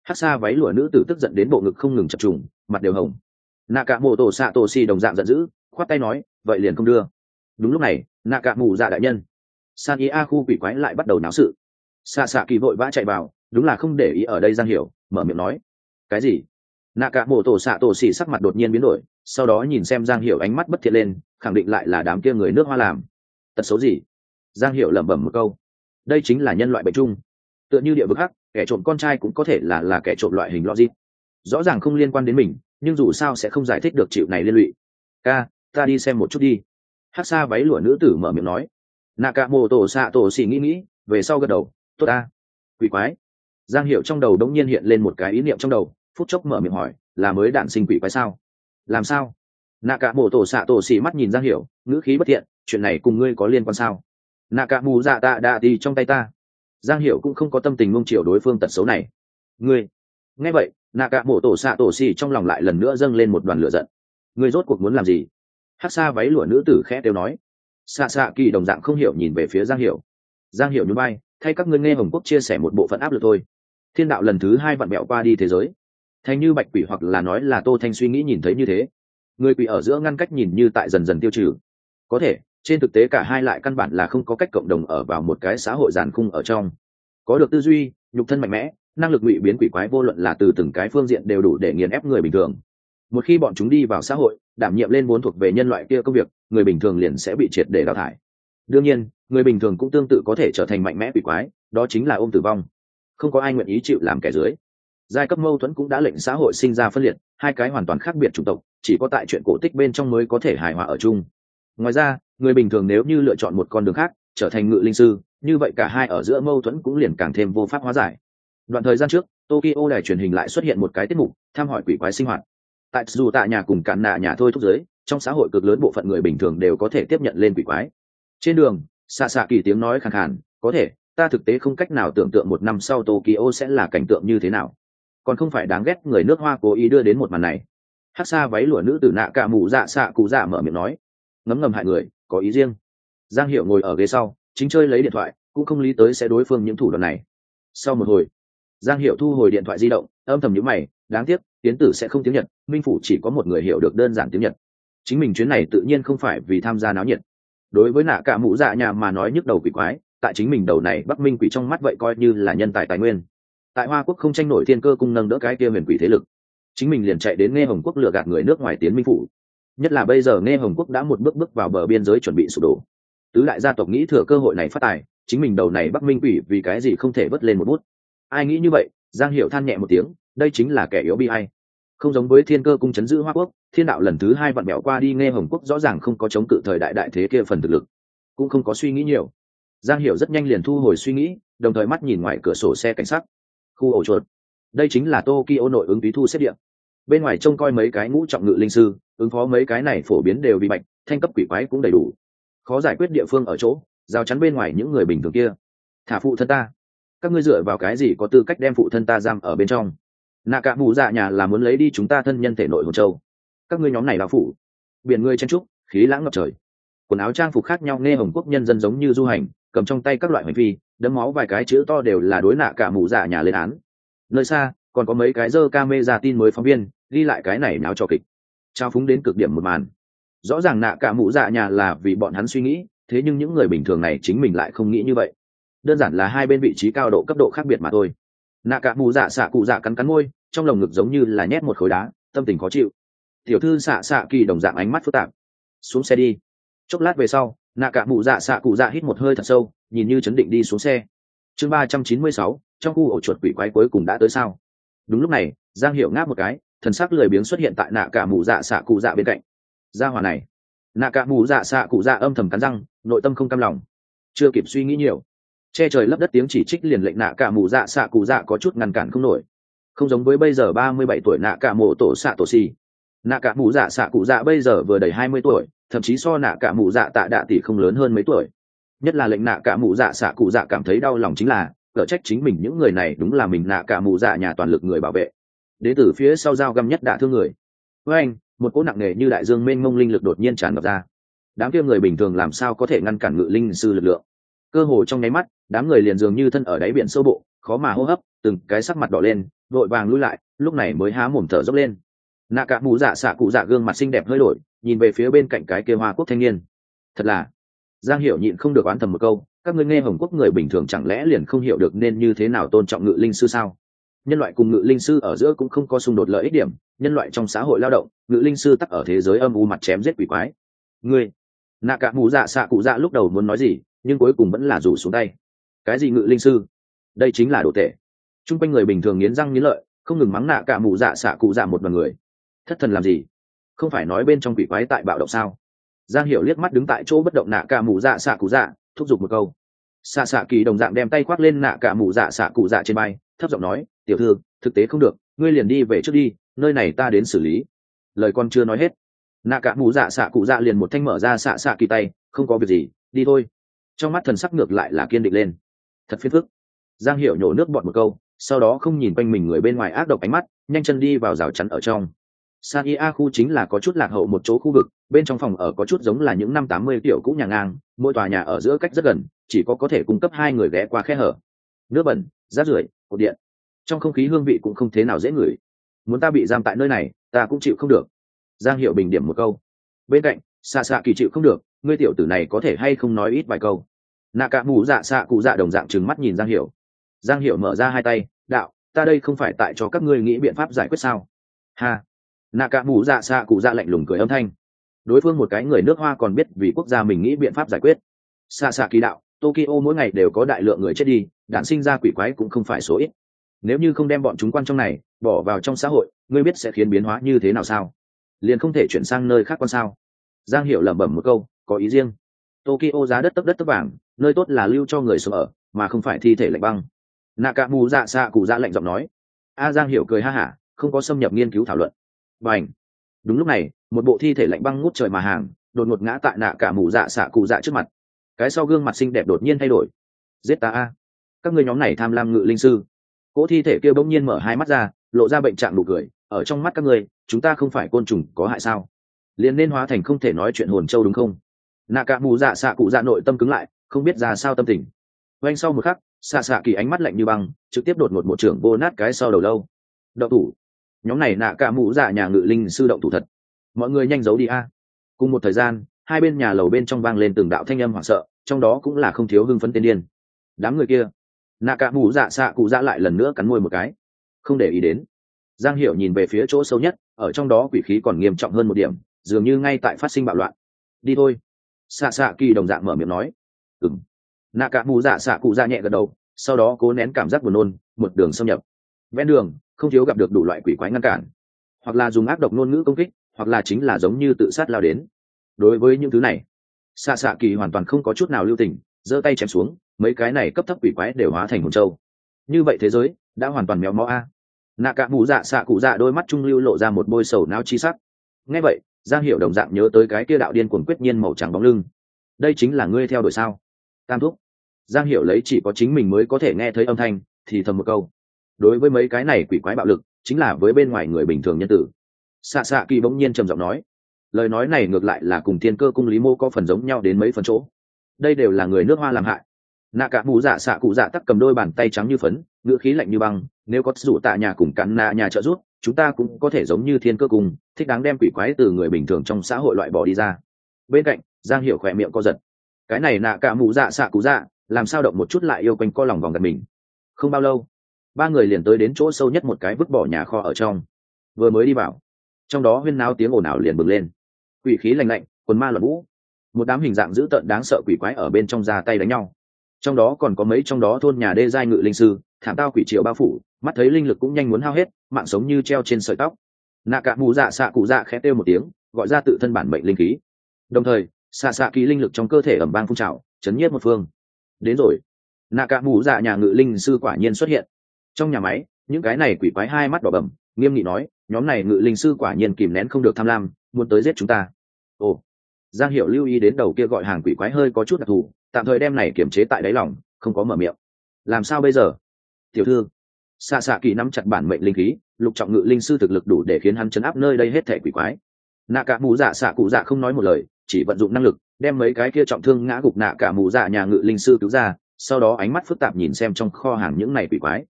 Hắc xa váy lụa nữ tử tức giận đến bộ ngực không ngừng chập trùng, mặt đều hồng. Nạ cả mộ tổ xạ tổ xì đồng dạng giận dữ, khoát tay nói, vậy liền không đưa. Đúng lúc này, nạ cả mù dạ đại nhân, san ý a khu quỷ quái lại bắt đầu náo sự. Xạ xạ kỳ vội vã chạy vào, đúng là không để ý ở đây Giang Hiểu, mở miệng nói, cái gì? Nạ cả mộ tổ xạ tổ xì sắc mặt đột nhiên biến đổi, sau đó nhìn xem Giang Hiểu ánh mắt bất thiện lên, khẳng định lại là đám kia người nước hoa làm. Tật xấu gì? Giang Hiểu lẩm bẩm một câu, đây chính là nhân loại bệnh chung, tựa như địa vực hắc, kẻ trộm con trai cũng có thể là là kẻ trộm loại hình logic, rõ ràng không liên quan đến mình, nhưng dù sao sẽ không giải thích được chịu này liên lụy. Ca, ta đi xem một chút đi. Hắc xa váy lụa nữ tử mở miệng nói. Nạ cả mồ tổ xạ tổ xỉ nghĩ nghĩ, về sau gật đầu, tốt ta. Quỷ quái. Giang Hiểu trong đầu đống nhiên hiện lên một cái ý niệm trong đầu, phút chốc mở miệng hỏi, là mới đạn sinh quỷ quái sao? Làm sao? Nạ cả mồ tổ xạ tổ xỉ mắt nhìn Giang Hiểu, ngữ khí bất thiện, chuyện này cùng ngươi có liên quan sao? Nạ cả mù dạ tạ đạ đi trong tay ta. Giang Hiểu cũng không có tâm tình nuông chiều đối phương tật xấu này. Ngươi. Nghe vậy, nạ cả mồ tổ xạ tổ xỉ trong lòng lại lần nữa dâng lên một đoàn lửa giận. Ngươi rốt cuộc muốn làm gì? Hắc xa váy lụa nữ tử khẽ đều nói. Xạ xạ kỳ đồng dạng không hiểu nhìn về phía Giang Hiểu. Giang Hiểu nhún vai, thay các ngươi nghe Hồng Quốc chia sẻ một bộ phận áp lực thôi. Thiên đạo lần thứ hai vặn mẹo qua đi thế giới. Thành như bạch quỷ hoặc là nói là Tô Thanh suy nghĩ nhìn thấy như thế. Người quỷ ở giữa ngăn cách nhìn như tại dần dần tiêu trừ. Có thể, trên thực tế cả hai lại căn bản là không có cách cộng đồng ở vào một cái xã hội giàn khung ở trong. Có được tư duy, nhục thân mạnh mẽ, năng lực ngụy biến quỷ quái vô luận là từ từng cái phương diện đều đủ để nghiền ép người bình thường. Một khi bọn chúng đi vào xã hội, đảm nhiệm lên vốn thuộc về nhân loại kia công việc, người bình thường liền sẽ bị triệt để đào thải. Đương nhiên, người bình thường cũng tương tự có thể trở thành mạnh mẽ quỷ quái, đó chính là ôm tử vong. Không có ai nguyện ý chịu làm kẻ dưới. Giai cấp mâu thuẫn cũng đã lệnh xã hội sinh ra phân liệt, hai cái hoàn toàn khác biệt chủng tộc, chỉ có tại chuyện cổ tích bên trong mới có thể hài hòa ở chung. Ngoài ra, người bình thường nếu như lựa chọn một con đường khác, trở thành ngự linh sư, như vậy cả hai ở giữa mâu thuẫn cũng liền càng thêm vô pháp hóa giải. Đoạn thời gian trước, Tokyo đài truyền hình lại xuất hiện một cái tiết mục, thăm hỏi quỷ quái sinh hoạt. Tại dù tại nhà cùng cạn nạ nhà thôi thúc giới, trong xã hội cực lớn bộ phận người bình thường đều có thể tiếp nhận lên quỷ quái. Trên đường, xạ xạ kỳ tiếng nói khàn khàn, có thể, ta thực tế không cách nào tưởng tượng một năm sau Tokyo sẽ là cảnh tượng như thế nào. Còn không phải đáng ghét người nước Hoa cố ý đưa đến một màn này. Hắc xa váy lụa nữ tử nạ cả mù dạ xạ cụ dạ mở miệng nói, ngấm ngầm hại người, có ý riêng. Giang Hiểu ngồi ở ghế sau, chính chơi lấy điện thoại, cũng không lý tới sẽ đối phương những thủ đoạn này. Sau một hồi, Giang Hiểu thu hồi điện thoại di động, âm thầm nhíu mày, đáng tiếc, tiến tử sẽ không tiếng Nhật, Minh phủ chỉ có một người hiểu được đơn giản tiếng Nhật. Chính mình chuyến này tự nhiên không phải vì tham gia náo nhiệt. Đối với nạ cả mũ dạ nhà mà nói nhức đầu quỷ quái, tại chính mình đầu này Bắc Minh quỷ trong mắt vậy coi như là nhân tài tài nguyên. Tại Hoa Quốc không tranh nổi thiên cơ cung nâng đỡ cái kia huyền quỷ thế lực, chính mình liền chạy đến Nghe Hồng Quốc lừa gạt người nước ngoài tiến Minh phủ. Nhất là bây giờ Nghe Hồng Quốc đã một bước bước vào bờ biên giới chuẩn bị sụp đổ. Tứ đại gia tộc nghĩ thừa cơ hội này phát tài, chính mình đầu này Bắc Minh quỷ vì cái gì không thể vớt lên một bút. Ai nghĩ như vậy, Giang Hiểu than nhẹ một tiếng, đây chính là kẻ yếu bi ai. Không giống với thiên cơ cung chấn giữ Hoa Quốc, thiên đạo lần thứ hai vặn bẹo qua đi Nghe Hồng Quốc rõ ràng không có chống cự thời đại đại thế kia phần thực lực, cũng không có suy nghĩ nhiều. Giang Hiểu rất nhanh liền thu hồi suy nghĩ, đồng thời mắt nhìn ngoài cửa sổ xe cảnh sát. Khu ổ chuột, đây chính là Tokyo nội ứng túy thu xếp điện. Bên ngoài trông coi mấy cái ngũ trọng ngự linh sư, ứng phó mấy cái này phổ biến đều bị bạch, thanh cấp quỷ quái cũng đầy đủ. Khó giải quyết địa phương ở chỗ, rào chắn bên ngoài những người bình thường kia. Thả phụ thân ta, các ngươi dựa vào cái gì có tư cách đem phụ thân ta giam ở bên trong? Nạ cả mù dạ nhà là muốn lấy đi chúng ta thân nhân thể nội hồn châu. Các ngươi nhóm này là phụ. Biển ngươi chen trúc, khí lãng ngập trời. Quần áo trang phục khác nhau Nghe Hồng Quốc nhân dân giống như du hành, cầm trong tay các loại hành vi, đấm máu vài cái chữ to đều là đối nạ cả mù dạ nhà lên án. Nơi xa, còn có mấy cái dơ camera tin mới phóng viên, ghi lại cái này náo trò kịch. Trao phúng đến cực điểm một màn. Rõ ràng nạ cả mù dạ nhà là vì bọn hắn suy nghĩ, thế nhưng những người bình thường này chính mình lại không nghĩ như vậy. Đơn giản là hai bên vị trí cao độ cấp độ khác biệt mà thôi. Nạ cả mù dạ xạ cụ dạ cắn cắn môi, trong lồng ngực giống như là nhét một khối đá, tâm tình khó chịu. Tiểu thư xạ xạ kỳ đồng dạng ánh mắt phức tạp. Xuống xe đi. Chốc lát về sau, nạ cả mù dạ xạ cụ dạ hít một hơi thật sâu, nhìn như chấn định đi xuống xe. Chương ba trăm chín mươi sáu, trong khu ổ chuột quỷ quái cuối cùng đã tới sao? Đúng lúc này, Giang Hiểu ngáp một cái, thần sắc lười biếng xuất hiện tại nạ cả mù dạ xạ cụ dạ bên cạnh. Gia hỏa này, nạ cả mù dạ xạ cụ dạ âm thầm cắn răng, nội tâm không cam lòng. Chưa kịp suy nghĩ nhiều, che trời lấp đất tiếng chỉ trích liền lệnh nạ cả mù dạ xạ cụ dạ có chút ngăn cản không nổi. Không giống với bây giờ ba mươi bảy tuổi nạ cả mù tổ xạ tổ xì, nạ cả mù dạ xạ cụ dạ bây giờ vừa đầy hai mươi tuổi, thậm chí so nạ cả mù dạ tạ đạ tỷ không lớn hơn mấy tuổi. Nhất là lệnh nạ cả mù dạ xạ cụ dạ cảm thấy đau lòng chính là cở trách chính mình những người này đúng là mình nạ cả mù dạ nhà toàn lực người bảo vệ, đến từ phía sau dao găm nhất đả thương người. Với anh, một cỗ nặng nề như đại dương mênh mông linh lực đột nhiên tràn ngập ra. Đám kia người bình thường làm sao có thể ngăn cản ngự linh sư lực lượng? Cơ hồ trong nháy mắt, đám người liền dường như thân ở đáy biển sâu bộ, khó mà hô hấp, từng cái sắc mặt đỏ lên vội vàng lui lại, lúc này mới há mồm thở dốc lên. Nạ cả mù dạ xạ cụ dạ gương mặt xinh đẹp hơi đổi, nhìn về phía bên cạnh cái kia hoa quốc thanh niên. Thật là, Giang Hiểu nhịn không được oán thầm một câu, các ngươi nghe Hồng Quốc người bình thường chẳng lẽ liền không hiểu được nên như thế nào tôn trọng ngự linh sư sao? Nhân loại cùng ngự linh sư ở giữa cũng không có xung đột lợi ích điểm, nhân loại trong xã hội lao động, ngự linh sư tắc ở thế giới âm u mặt chém giết quỷ quái. Ngươi, Nạ cả mù dạ xạ cụ dạ lúc đầu muốn nói gì, nhưng cuối cùng vẫn là rủ xuống tay. Cái gì ngự linh sư? Đây chính là đồ tệ. Trung quanh người bình thường nghiến răng nghiến lợi, không ngừng mắng Nạ cả mù dạ xạ cụ dạ một đoàn người. Thất thần làm gì? Không phải nói bên trong quỷ quái tại bạo động sao? Giang Hiểu liếc mắt đứng tại chỗ bất động Nạ cả mù dạ xạ cụ dạ, thúc giục một câu. Xạ xạ kỳ đồng dạng đem tay khoác lên Nạ cả mù dạ xạ cụ dạ trên bay, thấp giọng nói, tiểu thư, thực tế không được, ngươi liền đi về trước đi, nơi này ta đến xử lý. Lời con chưa nói hết, Nạ cả mù dạ xạ cụ dạ liền một thanh mở ra xạ xạ kỳ tay, không có việc gì, đi thôi. Trong mắt thần sắc ngược lại là kiên định lên. Thật phiền phức. Giang Hiểu nhổ nước bọt một câu, sau đó không nhìn quanh mình người bên ngoài ác độc ánh mắt, nhanh chân đi vào rào chắn ở trong. San Ia khu chính là có chút lạc hậu một chỗ khu vực, bên trong phòng ở có chút giống là những năm tám mươi kiểu cũ nhà ngang, mỗi tòa nhà ở giữa cách rất gần, chỉ có có thể cung cấp hai người ghé qua khe hở. Nước bẩn, rác rưởi, cột điện. Trong không khí hương vị cũng không thế nào dễ ngửi. Muốn ta bị giam tại nơi này, ta cũng chịu không được. Giang Hiểu bình điểm một câu. Bên cạnh, Xạ Xạ Kỳ chịu không được, ngươi tiểu tử này có thể hay không nói ít vài câu. Nạ cả mù dạ xạ cụ dạ đồng dạng trừng mắt nhìn Giang Hiểu. Giang Hiểu mở ra hai tay, đạo, ta đây không phải tại cho các ngươi nghĩ biện pháp giải quyết sao? Ha. Nạ cả mù dạ xạ cụ dạ lạnh lùng cười âm thanh. Đối phương một cái người nước Hoa còn biết vì quốc gia mình nghĩ biện pháp giải quyết. Xạ Xạ Kỳ đạo, Tokyo mỗi ngày đều có đại lượng người chết đi, đạn sinh ra quỷ quái cũng không phải số ít. Nếu như không đem bọn chúng quan trong này bỏ vào trong xã hội, ngươi biết sẽ khiến biến hóa như thế nào sao? Liền không thể chuyển sang nơi khác quan sao? Giang Hiểu lẩm bẩm một câu, có ý riêng. Tokyo giá đất tấp đất tấp vàng, nơi tốt là lưu cho người sống ở, mà không phải thi thể lạnh băng. Nạ mù dạ xạ cụ dạ lạnh giọng nói. A Giang Hiểu cười ha hả, không có xâm nhập nghiên cứu thảo luận. Bành. Đúng lúc này, một bộ thi thể lạnh băng ngút trời mà hàng, đột ngột ngã tại nạ mù dạ xạ cụ dạ trước mặt. Cái sau gương mặt xinh đẹp đột nhiên thay đổi. Giết ta a! Các ngươi nhóm này tham lam ngự linh sư. Cỗ thi thể kia bỗng nhiên mở hai mắt ra, lộ ra bệnh trạng nụ cười, ở trong mắt các ngươi, chúng ta không phải côn trùng có hại sao? Liền nên hóa thành không thể nói chuyện hồn châu đúng không? Nạ mù dạ xạ cụ dạ nội tâm cứng lại, không biết ra sao tâm tình. Quanh sau một khắc, xạ xạ kỳ ánh mắt lạnh như băng, trực tiếp đột ngột một trưởng vô nát cái sau đầu lâu. Động thủ. Nhóm này nạ cả mù dạ nhà ngự linh sư động thủ thật. Mọi người nhanh giấu đi a. Cùng một thời gian, hai bên nhà lầu bên trong vang lên từng đạo thanh âm hoảng sợ, trong đó cũng là không thiếu hưng phấn tiên điên. Đám người kia, nạ cả mù dạ xạ cụ dạ lại lần nữa cắn môi một cái, không để ý đến. Giang Hiểu nhìn về phía chỗ sâu nhất, ở trong đó quỷ khí còn nghiêm trọng hơn một điểm, dường như ngay tại phát sinh bạo loạn. Đi thôi. Xạ xạ kỳ đồng dạng mở miệng nói. Ừm. Nạ cả mù dạ xạ cụ dạ nhẹ gật đầu, sau đó cố nén cảm giác buồn nôn, một đường xâm nhập. Ven đường không thiếu gặp được đủ loại quỷ quái ngăn cản, hoặc là dùng ác độc ngôn ngữ công kích, hoặc là chính là giống như tự sát lao đến. Đối với những thứ này, xạ xạ kỳ hoàn toàn không có chút nào lưu tình, giơ tay chém xuống, mấy cái này cấp thấp quỷ quái đều hóa thành hồn châu. Như vậy thế giới đã hoàn toàn méo mó a. Nạ cả mù dạ xạ cụ dạ đôi mắt trung lưu lộ ra một bôi sầu não chi sắc. Nghe vậy, Giang Hiểu đồng dạng nhớ tới cái kia đạo điên cuồng quyết nhiên màu trắng bóng lưng. Đây chính là ngươi theo đuổi sao? Tam thúc. Giang Hiểu lấy chỉ có chính mình mới có thể nghe thấy âm thanh, thì thầm một câu. Đối với mấy cái này quỷ quái bạo lực, chính là với bên ngoài người bình thường nhân tử. Xạ xạ kỳ bỗng nhiên trầm giọng nói. Lời nói này ngược lại là cùng thiên cơ cung lý mô có phần giống nhau đến mấy phần chỗ. Đây đều là người nước Hoa làm hại. Nạ cả mù dạ xạ cụ dạ tắc cầm đôi bàn tay trắng như phấn, ngữ khí lạnh như băng, nếu có rủ tạ nhà cùng cắn nạ nhà trợ giúp, chúng ta cũng có thể giống như thiên cơ cung, thích đáng đem quỷ quái từ người bình thường trong xã hội loại bỏ đi ra. Bên cạnh, Giang Hiểu khỏe miệng co giật. Cái này nạ cả mù dạ xạ cụ dạ, làm sao động một chút lại yêu quanh co lòng vòng gần mình. Không bao lâu, ba người liền tới đến chỗ sâu nhất một cái vứt bỏ nhà kho ở trong. Vừa mới đi vào, trong đó huyên náo tiếng ồn ào liền bừng lên. Quỷ khí lạnh lạnh, quần ma loạn vũ, một đám hình dạng dữ tợn đáng sợ quỷ quái ở bên trong ra tay đánh nhau. Trong đó còn có mấy trong đó thôn nhà đê giai ngự linh sư, thảm tao quỷ triều bao phủ, mắt thấy linh lực cũng nhanh muốn hao hết, mạng sống như treo trên sợi tóc. Nạ cả mù dạ xạ cụ dạ khẽ kêu một tiếng, gọi ra tự thân bản mệnh linh khí. Đồng thời, xạ xạ kỳ linh lực trong cơ thể ầm vang phun trào, chấn nhiếp một phương. Đến rồi. Nạ cả mù dạ nhà ngự linh sư quả nhiên xuất hiện. Trong nhà máy, những cái này quỷ quái hai mắt đỏ bầm, nghiêm nghị nói, nhóm này ngự linh sư quả nhiên kìm nén không được tham lam, muốn tới giết chúng ta. Ồ. Giang Hiểu lưu ý đến đầu kia gọi hàng quỷ quái hơi có chút đặc thù, tạm thời đem này kiểm chế tại đáy lòng, không có mở miệng. Làm sao bây giờ? Tiểu thư. Xạ xạ kỳ nắm chặt bản mệnh linh khí, lục trọng ngự linh sư thực lực đủ để khiến hắn chấn áp nơi đây hết thể quỷ quái. Nạ cả mù dạ xạ cụ dạ không nói một lời, chỉ vận dụng năng lực đem mấy cái kia trọng thương ngã gục nạ cả mù dạ nhà ngự linh sư cứu ra, sau đó ánh mắt phức tạp nhìn xem trong kho hàng những này quỷ quái.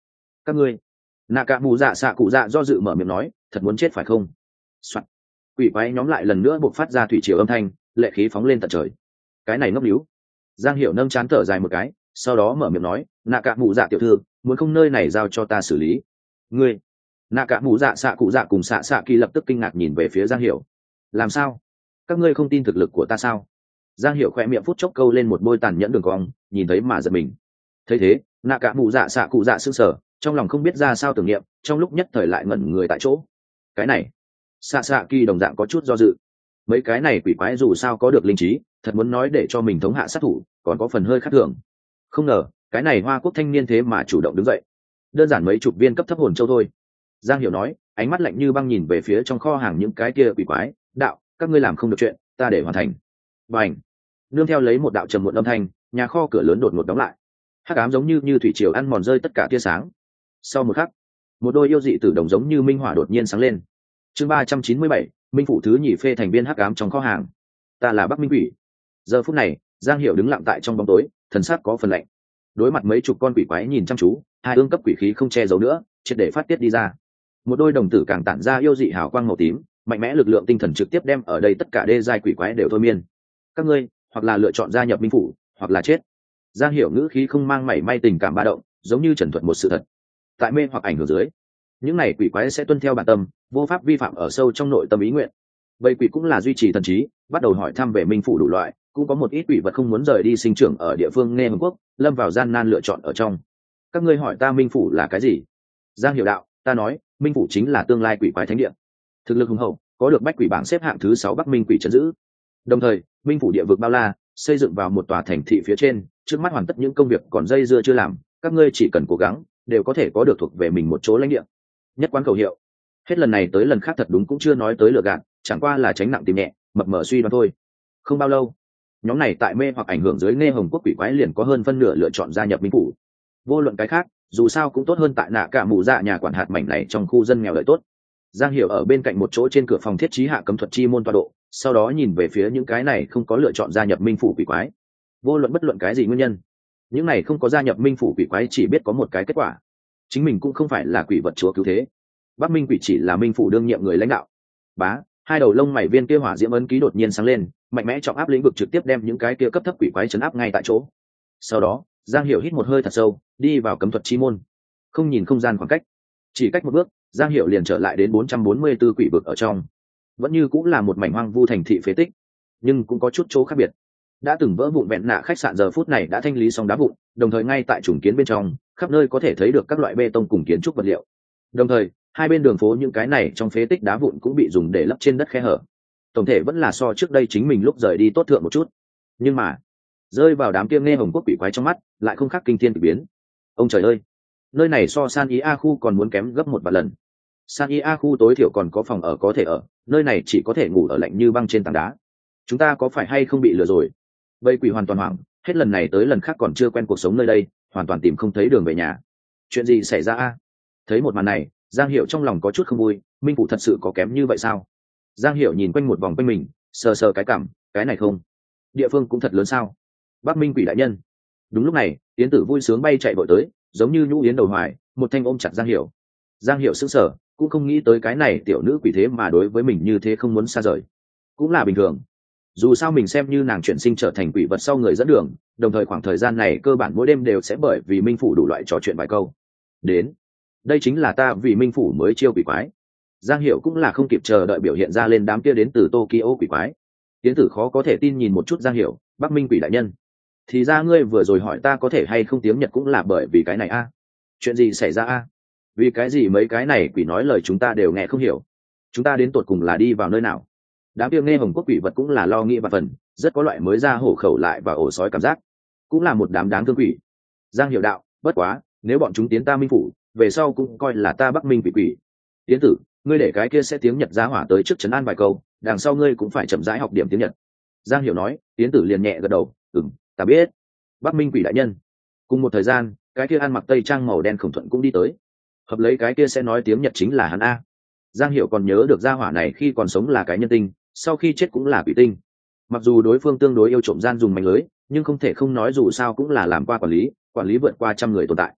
Các ngươi. Nạ cả mù dạ xạ cụ dạ do dự mở miệng nói, thật muốn chết phải không? Soạn. Quỷ quái nhóm lại lần nữa buộc phát ra thủy triều âm thanh, lệ khí phóng lên tận trời. Cái này ngốc níu. Giang Hiểu nâng chán thở dài một cái, sau đó mở miệng nói, nạ cả mù dạ tiểu thư, muốn không nơi này giao cho ta xử lý. Ngươi. Nạ cả mù dạ xạ cụ dạ cùng xạ xạ kỳ lập tức kinh ngạc nhìn về phía Giang Hiểu. Làm sao? Các ngươi không tin thực lực của ta sao? Giang Hiểu khẽ miệng phút chốc câu lên một bôi tàn nhẫn đường cong, nhìn thấy mà giật mình. Thấy thế, nạ cả mù dạ xạ cụ dạ sững sờ, trong lòng không biết ra sao tưởng niệm, trong lúc nhất thời lại ngẩn người tại chỗ. Cái này, xạ xạ kỳ đồng dạng có chút do dự. Mấy cái này quỷ quái dù sao có được linh trí, thật muốn nói để cho mình thống hạ sát thủ, còn có phần hơi khác thường. Không ngờ, cái này Hoa Quốc thanh niên thế mà chủ động đứng dậy. Đơn giản mấy chục viên cấp thấp hồn châu thôi. Giang Hiểu nói, ánh mắt lạnh như băng nhìn về phía trong kho hàng những cái kia quỷ quái, đạo, các ngươi làm không được chuyện, ta để hoàn thành. Bành. Nương theo lấy một đạo trầm muộn âm thanh, nhà kho cửa lớn đột ngột đóng lại. Hắc ám giống như như thủy triều ăn mòn rơi tất cả tia sáng. Sau một khắc, một đôi yêu dị tử đồng giống như minh hỏa đột nhiên sáng lên. Chương ba trăm chín mươi bảy, Minh phủ thứ nhì phê thành viên hắc ám trong kho hàng. Ta là Bắc Minh Quỷ. Giờ phút này, Giang Hiểu đứng lặng tại trong bóng tối, thần sắc có phần lạnh. Đối mặt mấy chục con quỷ quái nhìn chăm chú, hai ương cấp quỷ khí không che giấu nữa, triệt để phát tiết đi ra. Một đôi đồng tử càng tản ra yêu dị hào quang màu tím, mạnh mẽ lực lượng tinh thần trực tiếp đem ở đây tất cả đê giai quỷ quái đều thôi miên. Các ngươi, hoặc là lựa chọn gia nhập Minh phủ, hoặc là chết. Giang Hiểu ngữ khí không mang mảy may tình cảm ba động, giống như trần thuật một sự thật. Tại mê hoặc ảnh hưởng dưới, những này quỷ quái sẽ tuân theo bản tâm, vô pháp vi phạm ở sâu trong nội tâm ý nguyện. Vậy quỷ cũng là duy trì thần trí, bắt đầu hỏi thăm về Minh phủ đủ loại, cũng có một ít quỷ vật không muốn rời đi sinh trưởng ở địa phương nghe Hồng Quốc, lâm vào gian nan lựa chọn ở trong. Các ngươi hỏi ta Minh phủ là cái gì? Giang Hiểu đạo, ta nói, Minh phủ chính là tương lai quỷ quái thánh địa. Thực lực hùng hậu, có được bách quỷ bảng xếp hạng thứ sáu Bắc Minh quỷ trấn giữ. Đồng thời, Minh phủ địa vực bao la, xây dựng vào một tòa thành thị phía trên, trước mắt hoàn tất những công việc còn dây dưa chưa làm, các ngươi chỉ cần cố gắng, đều có thể có được thuộc về mình một chỗ lãnh địa. Nhất quán khẩu hiệu. Hết lần này tới lần khác thật đúng cũng chưa nói tới lừa gạt, chẳng qua là tránh nặng tìm nhẹ, mập mờ suy đoán thôi. Không bao lâu, nhóm này tại mê hoặc ảnh hưởng dưới nghe Hồng Quốc quỷ quái liền có hơn phân nửa lựa chọn gia nhập Minh phủ. Vô luận cái khác, dù sao cũng tốt hơn tại nạ cả mù dạ nhà quản hạt mảnh này trong khu dân nghèo lợi tốt. Giang Hiểu ở bên cạnh một chỗ trên cửa phòng thiết trí hạ cấm thuật chi môn tọa độ, sau đó nhìn về phía những cái này không có lựa chọn gia nhập Minh phủ quỷ quái. Vô luận bất luận cái gì nguyên nhân, những này không có gia nhập Minh phủ quỷ quái chỉ biết có một cái kết quả, chính mình cũng không phải là quỷ vật chúa cứu thế. Bắc Minh quỷ chỉ là Minh phủ đương nhiệm người lãnh đạo. Bá, hai đầu lông mày viên kia hỏa diễm ấn ký đột nhiên sáng lên, mạnh mẽ trọng áp lĩnh vực trực tiếp đem những cái kia cấp thấp quỷ quái chấn áp ngay tại chỗ. Sau đó, Giang Hiểu hít một hơi thật sâu, đi vào cấm thuật chi môn. Không nhìn không gian khoảng cách, chỉ cách một bước, Giang Hiểu liền trở lại đến bốn trăm bốn mươi 444 quỷ vực ở trong. Vẫn như cũng là một mảnh hoang vu thành thị phế tích, nhưng cũng có chút chỗ khác biệt. Đã từng vỡ vụn vẹn nạ khách sạn giờ phút này đã thanh lý xong đá vụn, đồng thời ngay tại trùng kiến bên trong, khắp nơi có thể thấy được các loại bê tông cùng kiến trúc vật liệu. Đồng thời, hai bên đường phố những cái này trong phế tích đá vụn cũng bị dùng để lấp trên đất khe hở. Tổng thể vẫn là so trước đây chính mình lúc rời đi tốt thượng một chút. Nhưng mà, rơi vào đám kia nghe Hồng Quốc quỷ quái trong mắt, lại không khác kinh thiên kỳ biến. Ông trời ơi, nơi này so San Ý A khu còn muốn kém gấp một vài lần. San Ý A khu tối thiểu còn có phòng ở có thể ở, nơi này chỉ có thể ngủ ở lạnh như băng trên tảng đá. Chúng ta có phải hay không bị lừa rồi? Vây quỷ hoàn toàn hoảng, hết lần này tới lần khác còn chưa quen cuộc sống nơi đây, hoàn toàn tìm không thấy đường về nhà. Chuyện gì xảy ra a? Thấy một màn này, Giang Hiểu trong lòng có chút không vui, Minh phủ thật sự có kém như vậy sao? Giang Hiểu nhìn quanh một vòng quanh mình, sờ sờ cái cảm, cái này không, địa phương cũng thật lớn sao? Bắc Minh quỷ đại nhân. Đúng lúc này, Yến Tử vui sướng bay chạy vội tới, giống như nhũ yến đầu hoài, một thanh ôm chặt Giang Hiểu. Giang Hiểu sững sờ, cũng không nghĩ tới cái này tiểu nữ quỷ thế mà đối với mình như thế không muốn xa rời. Cũng là bình thường. Dù sao mình xem như nàng chuyển sinh trở thành quỷ vật sau người dẫn đường, đồng thời khoảng thời gian này cơ bản mỗi đêm đều sẽ bởi vì Minh phủ đủ loại trò chuyện vài câu. Đến, đây chính là ta vì Minh phủ mới chiêu quỷ quái. Giang Hiểu cũng là không kịp chờ đợi biểu hiện ra lên đám kia đến từ Tokyo quỷ quái. Tiến Tử khó có thể tin nhìn một chút Giang Hiểu, Bắc Minh quỷ đại nhân. Thì ra ngươi vừa rồi hỏi ta có thể hay không tiếng Nhật cũng là bởi vì cái này a? Chuyện gì xảy ra a? Vì cái gì mấy cái này quỷ nói lời chúng ta đều nghe không hiểu? Chúng ta đến tột cùng là đi vào nơi nào? Đám kia nghe Hồng Quốc quỷ vật cũng là lo nghĩ và phần, rất có loại mới ra hổ khẩu lại và ổ sói cảm giác, cũng là một đám đáng thương quỷ. Giang Hiểu đạo, bất quá, nếu bọn chúng tiến ta Minh phủ, về sau cũng coi là ta Bắc Minh quỷ quỷ. Tiến Tử, ngươi để cái kia sẽ tiếng Nhật giá hỏa tới trước trấn an vài câu, đằng sau ngươi cũng phải chậm rãi học điểm tiếng Nhật. Giang Hiểu nói, Tiến Tử liền nhẹ gật đầu, ừm, ta biết. Bắc Minh quỷ đại nhân. Cùng một thời gian, cái kia ăn mặc tây trang màu đen Khổng Thuận cũng đi tới. Hợp lấy cái kia sẽ nói tiếng Nhật chính là hắn a. Giang Hiểu còn nhớ được gia hỏa này khi còn sống là cái nhân tinh, sau khi chết cũng là quỷ tinh. Mặc dù đối phương tương đối yêu trộm gian dùng mánh lưới, nhưng không thể không nói dù sao cũng là làm qua quản lý, quản lý vượt qua trăm người tồn tại.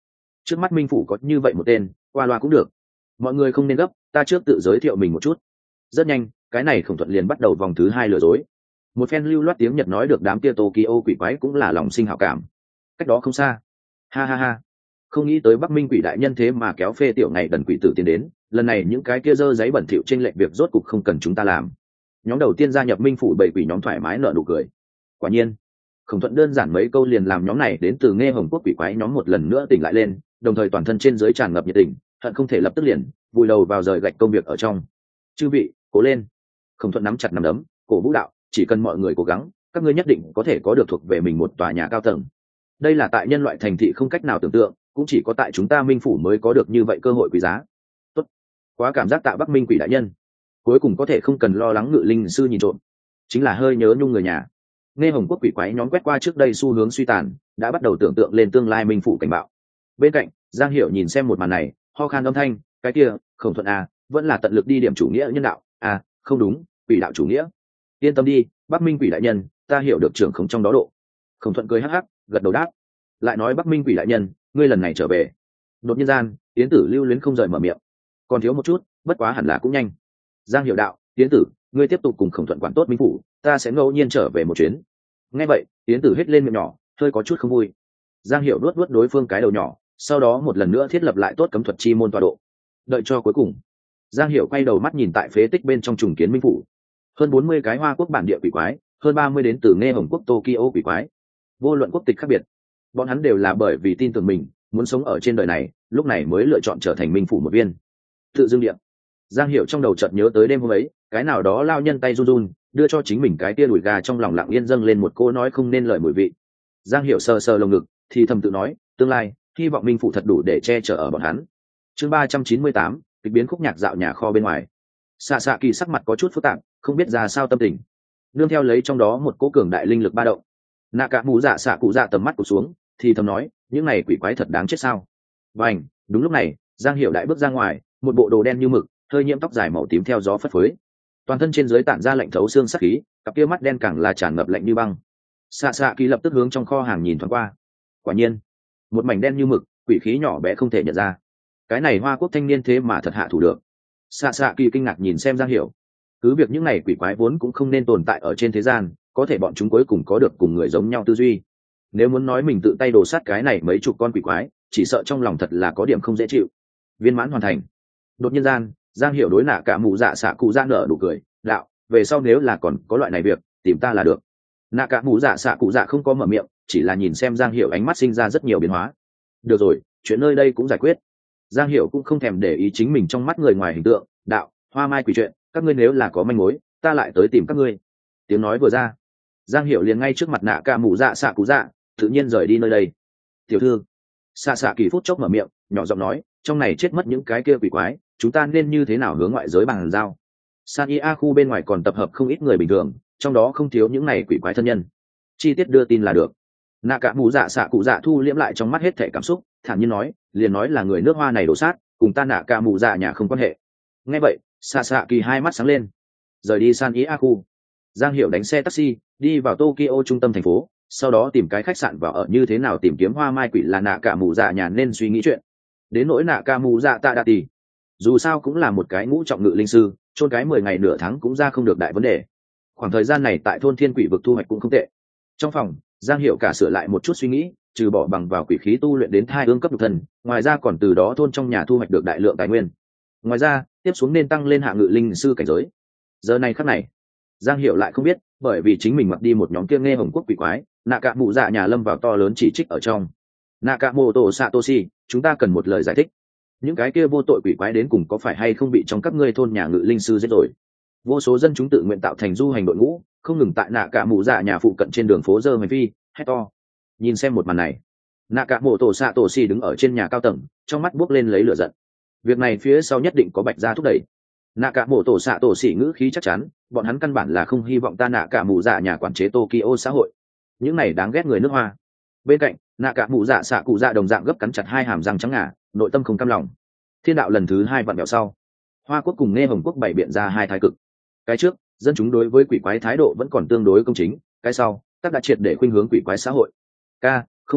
trước mắt minh phủ có như vậy một tên, qua loa cũng được. Mọi người không nên gấp, ta trước tự giới thiệu mình một chút. Rất nhanh, cái này Khổng Thuận liền bắt đầu vòng thứ hai lừa dối. Một phen lưu loát tiếng Nhật nói được đám kia Tokyo quỷ quái cũng là lòng sinh hảo cảm. Cách đó không xa, ha ha ha, không nghĩ tới Bắc Minh quỷ đại nhân thế mà kéo phê tiểu ngày đần quỷ tử tiến đến, lần này những cái kia dơ giấy bẩn thỉu trên lệnh việc rốt cục không cần chúng ta làm. Nhóm đầu tiên gia nhập minh phủ bảy quỷ nhóm thoải mái nở nụ cười. Quả nhiên, Khổng Thuận đơn giản mấy câu liền làm nhóm này đến từ Nghe Hồng Quốc quỷ quái nhóm một lần nữa tỉnh lại lên, đồng thời toàn thân trên dưới tràn ngập nhiệt tình, hận không thể lập tức liền vùi đầu vào rời gạch công việc ở trong. Chư vị, cố lên! Khổng Thuận nắm chặt nắm đấm, cổ vũ đạo, chỉ cần mọi người cố gắng, các ngươi nhất định có thể có được thuộc về mình một tòa nhà cao tầng. Đây là tại nhân loại thành thị không cách nào tưởng tượng, cũng chỉ có tại chúng ta minh phủ mới có được như vậy cơ hội quý giá. Tốt, quá cảm giác tạ Bắc Minh quỷ đại nhân, cuối cùng có thể không cần lo lắng ngự linh sư nhìn trộm, chính là hơi nhớ nhung người nhà. Nghe Hồng Quốc quỷ quái nhóm quét qua trước đây xu hướng suy tàn, đã bắt đầu tưởng tượng lên tương lai minh phủ cảnh bạo. Bên cạnh, Giang Hiểu nhìn xem một màn này, ho khan âm thanh, cái kia, Khổng Thuận à, vẫn là tận lực đi điểm chủ nghĩa nhân đạo, à, không đúng, quỷ đạo chủ nghĩa. Yên tâm đi, Bắc Minh quỷ đại nhân, ta hiểu được trưởng không trong đó độ. Khổng Thuận cười hắc hắc, gật đầu đáp. Lại nói Bắc Minh quỷ đại nhân, ngươi lần này trở về. Đột nhiên gian, Yến Tử lưu luyến không rời mở miệng. Còn thiếu một chút, bất quá hẳn là cũng nhanh. Giang Hiểu đạo, Yến Tử, ngươi tiếp tục cùng Khổng Thuận quản tốt minh phủ, ta sẽ ngẫu nhiên trở về một chuyến. Nghe vậy, Yến Tử hết lên miệng nhỏ, hơi có chút không vui. Giang Hiểu nuốt nuốt đối phương cái đầu nhỏ, sau đó một lần nữa thiết lập lại tốt cấm thuật chi môn tọa độ. Đợi cho cuối cùng, Giang Hiểu quay đầu mắt nhìn tại phế tích bên trong trùng kiến minh phủ. Hơn bốn mươi cái Hoa Quốc bản địa quỷ quái, hơn ba mươi đến từ Nghe Hồng Quốc Tokyo quỷ quái. Vô luận quốc tịch khác biệt, bọn hắn đều là bởi vì tin tưởng mình, muốn sống ở trên đời này, lúc này mới lựa chọn trở thành minh phủ một viên. Tự dưng điện. Giang Hiểu trong đầu chợt nhớ tới đêm hôm ấy, cái nào đó lao nhân tay run run, đưa cho chính mình cái tia đùi gà, trong lòng lặng yên dâng lên một cô nói không nên lời mùi vị. Giang Hiểu sờ sờ lồng ngực, thì thầm tự nói, tương lai, hy vọng minh phủ thật đủ để che chở ở bọn hắn. Chương ba trăm chín mươi tám, kịch biến khúc nhạc dạo nhà kho bên ngoài. Xạ Xạ Kỳ sắc mặt có chút phức tạp, không biết ra sao tâm tình. Nương theo lấy trong đó một cỗ cường đại linh lực ba động, nạ cả mù dạ xạ cụ dạ tầm mắt cụt xuống, thì thầm nói, những này quỷ quái thật đáng chết sao? Vành, đúng lúc này, Giang Hiểu đại bước ra ngoài, một bộ đồ đen như mực, hơi nhiễm tóc dài màu tím theo gió phất phới, toàn thân trên dưới tản ra lạnh thấu xương sắc khí, cặp kia mắt đen càng là tràn ngập lạnh như băng. Xạ Xạ Kỳ lập tức hướng trong kho hàng nhìn thoáng qua. Quả nhiên, một mảnh đen như mực, quỷ khí nhỏ bé không thể nhận ra. Cái này Hoa Quốc thanh niên thế mà thật hạ thủ được. Xạ Xạ Kỳ kinh ngạc nhìn xem Giang Hiểu. Cứ việc những này quỷ quái vốn cũng không nên tồn tại ở trên thế gian, có thể bọn chúng cuối cùng có được cùng người giống nhau tư duy. Nếu muốn nói mình tự tay đồ sát cái này mấy chục con quỷ quái, chỉ sợ trong lòng thật là có điểm không dễ chịu. Viên mãn hoàn thành. Đột nhiên gian, Giang Hiểu đối nạ cả mù dạ xạ cụ dạ nở nụ cười, đạo, về sau nếu là còn có loại này việc, tìm ta là được. Nạ cả mù dạ xạ cụ dạ không có mở miệng, chỉ là nhìn xem Giang Hiểu ánh mắt sinh ra rất nhiều biến hóa. Được rồi, chuyện nơi đây cũng giải quyết. Giang Hiểu cũng không thèm để ý chính mình trong mắt người ngoài hình tượng, đạo, hoa mai quỷ chuyện, các ngươi nếu là có manh mối, ta lại tới tìm các ngươi. Tiếng nói vừa ra, Giang Hiểu liền ngay trước mặt nạ cả mù dạ xạ cụ dạ, tự nhiên rời đi nơi đây. Tiểu thư, xạ xạ kỳ phút chốc mở miệng, nhỏ giọng nói, trong này chết mất những cái kia quỷ quái, chúng ta nên như thế nào hướng ngoại giới bằng giao? San Ia khu bên ngoài còn tập hợp không ít người bình thường, trong đó không thiếu những này quỷ quái thân nhân. Chi tiết đưa tin là được. Nạ cả mù dạ xạ cụ dạ thu liễm lại trong mắt hết thể cảm xúc, thản nhiên nói, liền nói là người nước Hoa này đổ sát, cùng ta nạ cả mù dạ nhà không quan hệ. Nghe vậy, xạ xạ kỳ hai mắt sáng lên, rời đi San Ia khu. Giang Hiểu đánh xe taxi đi vào Tokyo trung tâm thành phố, sau đó tìm cái khách sạn vào ở. Như thế nào tìm kiếm hoa mai quỷ là nạ cả mù dạ nhà nên suy nghĩ chuyện. Đến nỗi nạ cả mù dạ tạ đa tì, dù sao cũng là một cái ngũ trọng ngự linh sư, chôn cái mười ngày nửa tháng cũng ra không được đại vấn đề. Khoảng thời gian này tại thôn thiên quỷ vực thu hoạch cũng không tệ. Trong phòng, Giang Hiểu cả sửa lại một chút suy nghĩ, trừ bỏ bằng vào quỷ khí tu luyện đến thai ương cấp nhục thân, ngoài ra còn từ đó thôn trong nhà thu hoạch được đại lượng tài nguyên. Ngoài ra, tiếp xuống nên tăng lên hạ ngự linh sư cảnh giới. Giờ này khắc này, Giang Hiểu lại không biết, bởi vì chính mình mặc đi một nhóm kia Nghe Hồng Quốc quỷ quái, nạ cả mụ dạ nhà lâm vào to lớn chỉ trích ở trong. Nakamoto Satoshi, chúng ta cần một lời giải thích. Những cái kia vô tội quỷ quái đến cùng có phải hay không bị trong các ngươi thôn nhà ngự linh sư giết rồi? Vô số dân chúng tự nguyện tạo thành du hành đội ngũ, không ngừng tại nạ cả mụ dạ nhà phụ cận trên đường phố dơ hành vi, hét to. Nhìn xem một màn này, Nakamoto Satoshi đứng ở trên nhà cao tầng, trong mắt buốc lên lấy lửa giận. Việc này phía sau nhất định có Bạch gia thúc đẩy. Nakamoto Satoshi ngữ khí chắc chắn, bọn hắn căn bản là không hy vọng ta nạ cả mụ dạ nhà quản chế Tokyo xã hội. Những này đáng ghét người nước Hoa. Bên cạnh, nạ cả mụ dạ xạ cụ dạ đồng dạng gấp cắn chặt hai hàm răng trắng ngà, nội tâm không cam lòng. Thiên đạo lần thứ hai vặn vẹo sau, Hoa quốc cùng Nghe Hồng quốc bày biện ra hai thái cực. Cái trước, dân chúng đối với quỷ quái thái độ vẫn còn tương đối công chính, cái sau, các đã triệt để khuynh hướng quỷ quái xã hội. Ca, không nên gấp,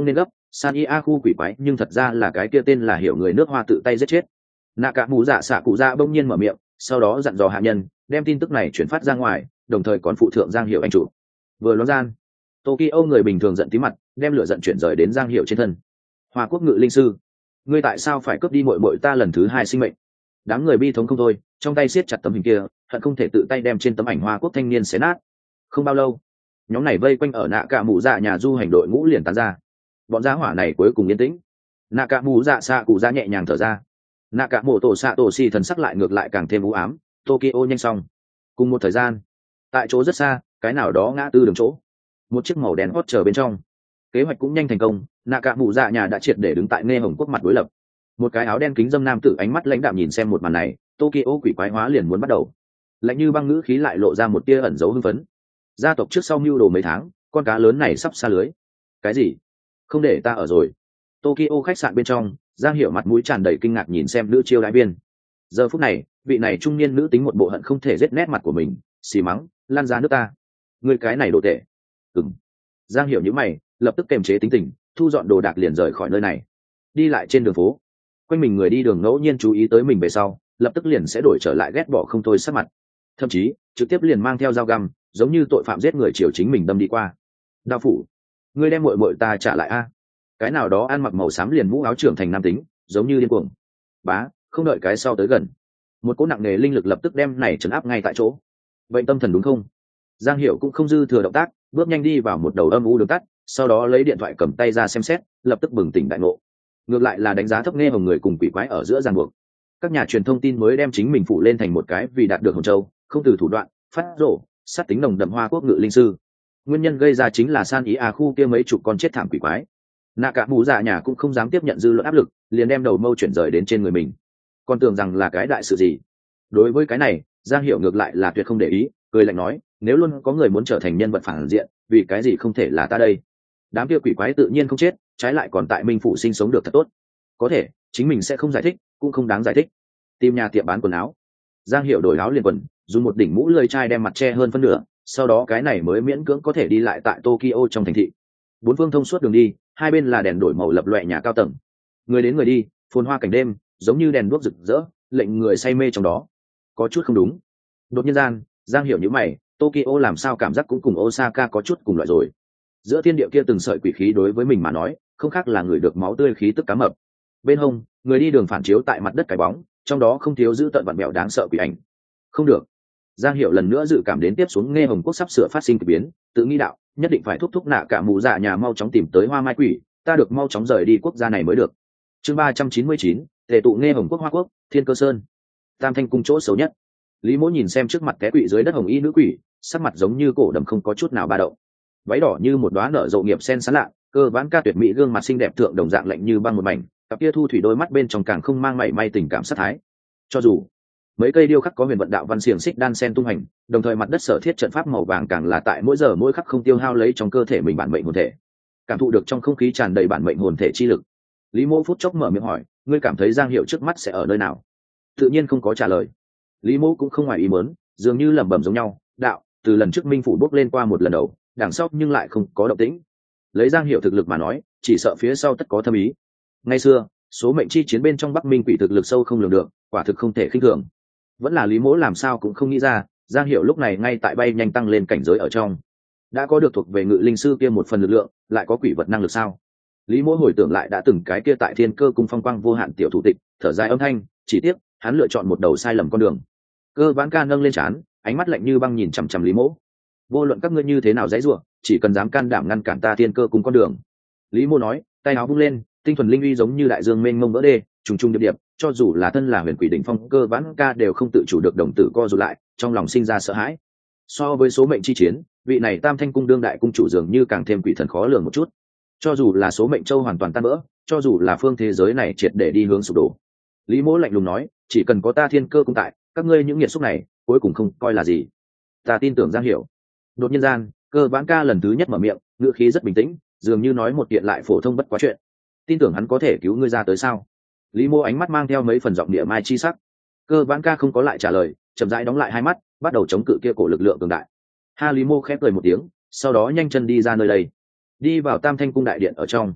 san ia khu quỷ quái nhưng thật ra là cái kia tên là hiểu người nước hoa tự tay giết chết. Nạ cả mù dạ xạ cụ dạ bỗng nhiên mở miệng, sau đó dặn dò hạ nhân đem tin tức này chuyển phát ra ngoài, đồng thời còn phụ thượng Giang Hiểu anh chủ. Vừa loáng gian, Tokyo người bình thường giận tí mặt, đem lửa giận chuyển rời đến Giang Hiểu trên thân. Hoa quốc ngự linh sư, ngươi tại sao phải cướp đi muội muội ta lần thứ hai sinh mệnh? Đám người bi thống không thôi, trong tay siết chặt tấm hình kia, hận không thể tự tay đem trên tấm ảnh Hoa quốc thanh niên xé nát. Không bao lâu, nhóm này vây quanh ở nạ cả mù dạ nhà du hành đội ngũ liền tán ra. Bọn gia hỏa này cuối cùng yên tĩnh. Nạ cả mù dạ xạ cụ dạ nhẹ nhàng thở ra. Nạ cả mổ tổ xạ tổ xì thần sắc lại ngược lại càng thêm u ám. Tokyo nhanh xong. Cùng một thời gian, tại chỗ rất xa, cái nào đó ngã tư đường chỗ, một chiếc màu đen hot chờ bên trong. Kế hoạch cũng nhanh thành công, nạ cả mù dạ nhà đã triệt để đứng tại nghe hồng quốc mặt đối lập. Một cái áo đen kính dâm nam tử ánh mắt lãnh đạm nhìn xem một màn này, Tokyo quỷ quái hóa liền muốn bắt đầu. Lạnh như băng ngữ khí lại lộ ra một tia ẩn dấu hưng phấn. Gia tộc trước sau mưu đồ mấy tháng, con cá lớn này sắp xa lưới. Cái gì? Không để ta ở rồi. Tokyo khách sạn bên trong, Giang Hiểu mặt mũi tràn đầy kinh ngạc nhìn xem nữ chiêu đại biên. Giờ phút này, vị này trung niên nữ tính một bộ hận không thể giết nét mặt của mình, xì mắng, lan ra nước ta. Người cái này đồ tệ. Ừm. Giang Hiểu nhíu mày, lập tức kềm chế tính tình, thu dọn đồ đạc liền rời khỏi nơi này. Đi lại trên đường phố, quanh mình người đi đường ngẫu nhiên chú ý tới mình về sau, lập tức liền sẽ đổi trở lại ghét bỏ không thôi sắc mặt. Thậm chí, trực tiếp liền mang theo dao găm, giống như tội phạm giết người chiều chính mình đâm đi qua. Đao phủ, ngươi đem muội muội ta trả lại a. Cái nào đó ăn mặc màu xám liền mũ áo trưởng thành nam tính, giống như điên cuồng. Bá, không đợi cái sau tới gần, một cỗ nặng nề linh lực lập tức đem này trấn áp ngay tại chỗ. Vậy tâm thần đúng không? Giang Hiểu cũng không dư thừa động tác, bước nhanh đi vào một đầu âm u đường tắt, sau đó lấy điện thoại cầm tay ra xem xét, lập tức bừng tỉnh đại ngộ. Ngược lại là đánh giá thấp nghe hồng người cùng quỷ quái ở giữa giằng buộc. Các nhà truyền thông tin mới đem chính mình phụ lên thành một cái vì đạt được hồng châu, không từ thủ đoạn, phát rổ, sát tính nồng đậm Hoa quốc ngự linh sư. Nguyên nhân gây ra chính là san ý à khu kia mấy chục con chết thảm quỷ quái. Nạ cả mù dạ nhà cũng không dám tiếp nhận dư luận áp lực, liền đem đầu mâu chuyển rời đến trên người mình. Còn tưởng rằng là cái đại sự gì. Đối với cái này, Giang Hiểu ngược lại là tuyệt không để ý, cười lạnh nói, nếu luôn có người muốn trở thành nhân vật phản diện, vì cái gì không thể là ta đây? Đám kia quỷ quái tự nhiên không chết, trái lại còn tại Minh phủ sinh sống được thật tốt. Có thể, chính mình sẽ không giải thích, cũng không đáng giải thích. Tìm nhà tiệm bán quần áo. Giang Hiểu đổi áo liền quần, dùng một đỉnh mũ lưỡi chai đem mặt che hơn phân nửa, sau đó cái này mới miễn cưỡng có thể đi lại tại Tokyo trong thành thị. Bốn phương thông suốt đường đi, hai bên là đèn đổi màu lập loè nhà cao tầng. Người đến người đi, phồn hoa cảnh đêm, giống như đèn đuốc rực rỡ, lệnh người say mê trong đó. Có chút không đúng. Đột nhiên gian, Giang Hiểu nhíu mày, Tokyo làm sao cảm giác cũng cùng Osaka có chút cùng loại rồi. Giữa thiên địa kia từng sợi quỷ khí đối với mình mà nói, không khác là người được máu tươi khí tức cá mập. Bên hông, người đi đường phản chiếu tại mặt đất cái bóng, trong đó không thiếu giữ tận vặn mèo đáng sợ quỷ ảnh. Không được. Giang Hiểu lần nữa dự cảm đến tiếp xuống nghe hồng quốc sắp sửa phát sinh kỳ biến, tự nghĩ đạo, nhất định phải thúc thúc nạ cả mù dạ nhà mau chóng tìm tới hoa mai quỷ, ta được mau chóng rời đi quốc gia này mới được. Chương ba trăm chín mươi chín, tề tụ nghe hồng quốc Hoa quốc, Thiên Cơ Sơn. Tam Thanh cung chỗ xấu nhất. Lý Mỗ nhìn xem trước mặt té quỷ dưới đất hồng y nữ quỷ, sắc mặt giống như cổ đầm không có chút nào ba động. Váy đỏ như một đóa nở rộ nghiệp sen sán lạ, cơ vãn ca tuyệt mỹ gương mặt xinh đẹp thượng đồng dạng lạnh như băng một mảnh, cặp kia thu thủy đôi mắt bên trong càng không mang mảy may tình cảm sát thái. Cho dù mấy cây điêu khắc có huyền vận đạo văn xiềng xích đan sen tung hành, đồng thời mặt đất sở thiết trận pháp màu vàng càng là tại mỗi giờ mỗi khắc không tiêu hao lấy trong cơ thể mình bản mệnh hồn thể, cảm thụ được trong không khí tràn đầy bản mệnh hồn thể chi lực. Lý Mỗ phút chốc mở miệng hỏi, ngươi cảm thấy Giang Hiểu trước mắt sẽ ở nơi nào? Tự nhiên không có trả lời. Lý Mỗ cũng không ngoài ý muốn, dường như lẩm bẩm giống nhau, đạo, từ lần trước Minh phủ bước lên qua một lần đầu, đằng sau nhưng lại không có động tĩnh. Lấy Giang Hiểu thực lực mà nói, chỉ sợ phía sau tất có thâm ý. Ngày xưa, số mệnh chi chiến bên trong Bắc Minh quỷ thực lực sâu không lường được, quả thực không thể khinh thường. Vẫn là Lý Mỗ làm sao cũng không nghĩ ra, Giang Hiểu lúc này ngay tại bay nhanh tăng lên cảnh giới ở trong, đã có được thuộc về ngự linh sư kia một phần lực lượng, lại có quỷ vật năng lực sao? Lý Mỗ hồi tưởng lại đã từng cái kia tại Thiên Cơ cung phong quang vô hạn tiểu thủ tịch, thở dài âm thanh, chỉ tiếc hắn lựa chọn một đầu sai lầm con đường. Cơ Vãn Ca nâng lên trán, ánh mắt lạnh như băng nhìn chằm chằm Lý Mỗ. Vô luận các ngươi như thế nào dãy rủa, chỉ cần dám can đảm ngăn cản ta Thiên Cơ cung con đường. Lý Mỗ nói, tay áo vung lên, tinh thuần linh uy giống như đại dương mênh mông vỡ đê, trùng trùng điệp điệp, cho dù là thân là huyền quỷ đỉnh phong, Cơ Vãn Ca đều không tự chủ được đồng tử co rụt lại, trong lòng sinh ra sợ hãi. So với số mệnh chi chiến, vị này Tam Thanh cung đương đại cung chủ dường như càng thêm quỷ thần khó lường một chút. Cho dù là số mệnh châu hoàn toàn tan vỡ, cho dù là phương thế giới này triệt để đi hướng sụp đổ, Lý Mỗ lạnh lùng nói, chỉ cần có ta Thiên Cơ cung tại, các ngươi những nghiệt xúc này cuối cùng không coi là gì. Ta tin tưởng Giang Hiểu. Đột nhiên gian, Cơ Vãn Ca lần thứ nhất mở miệng, ngữ khí rất bình tĩnh, dường như nói một kiện lại phổ thông bất quá chuyện. Tin tưởng hắn có thể cứu ngươi ra tới sao? Lý Mỗ ánh mắt mang theo mấy phần giọng địa mai chi sắc. Cơ Vãn Ca không có lại trả lời, chậm rãi đóng lại hai mắt, bắt đầu chống cự kia cổ lực lượng cường đại. Ha, Lý Mô khép cười một tiếng, sau đó nhanh chân đi ra nơi đây, đi vào Tam Thanh cung đại điện ở trong.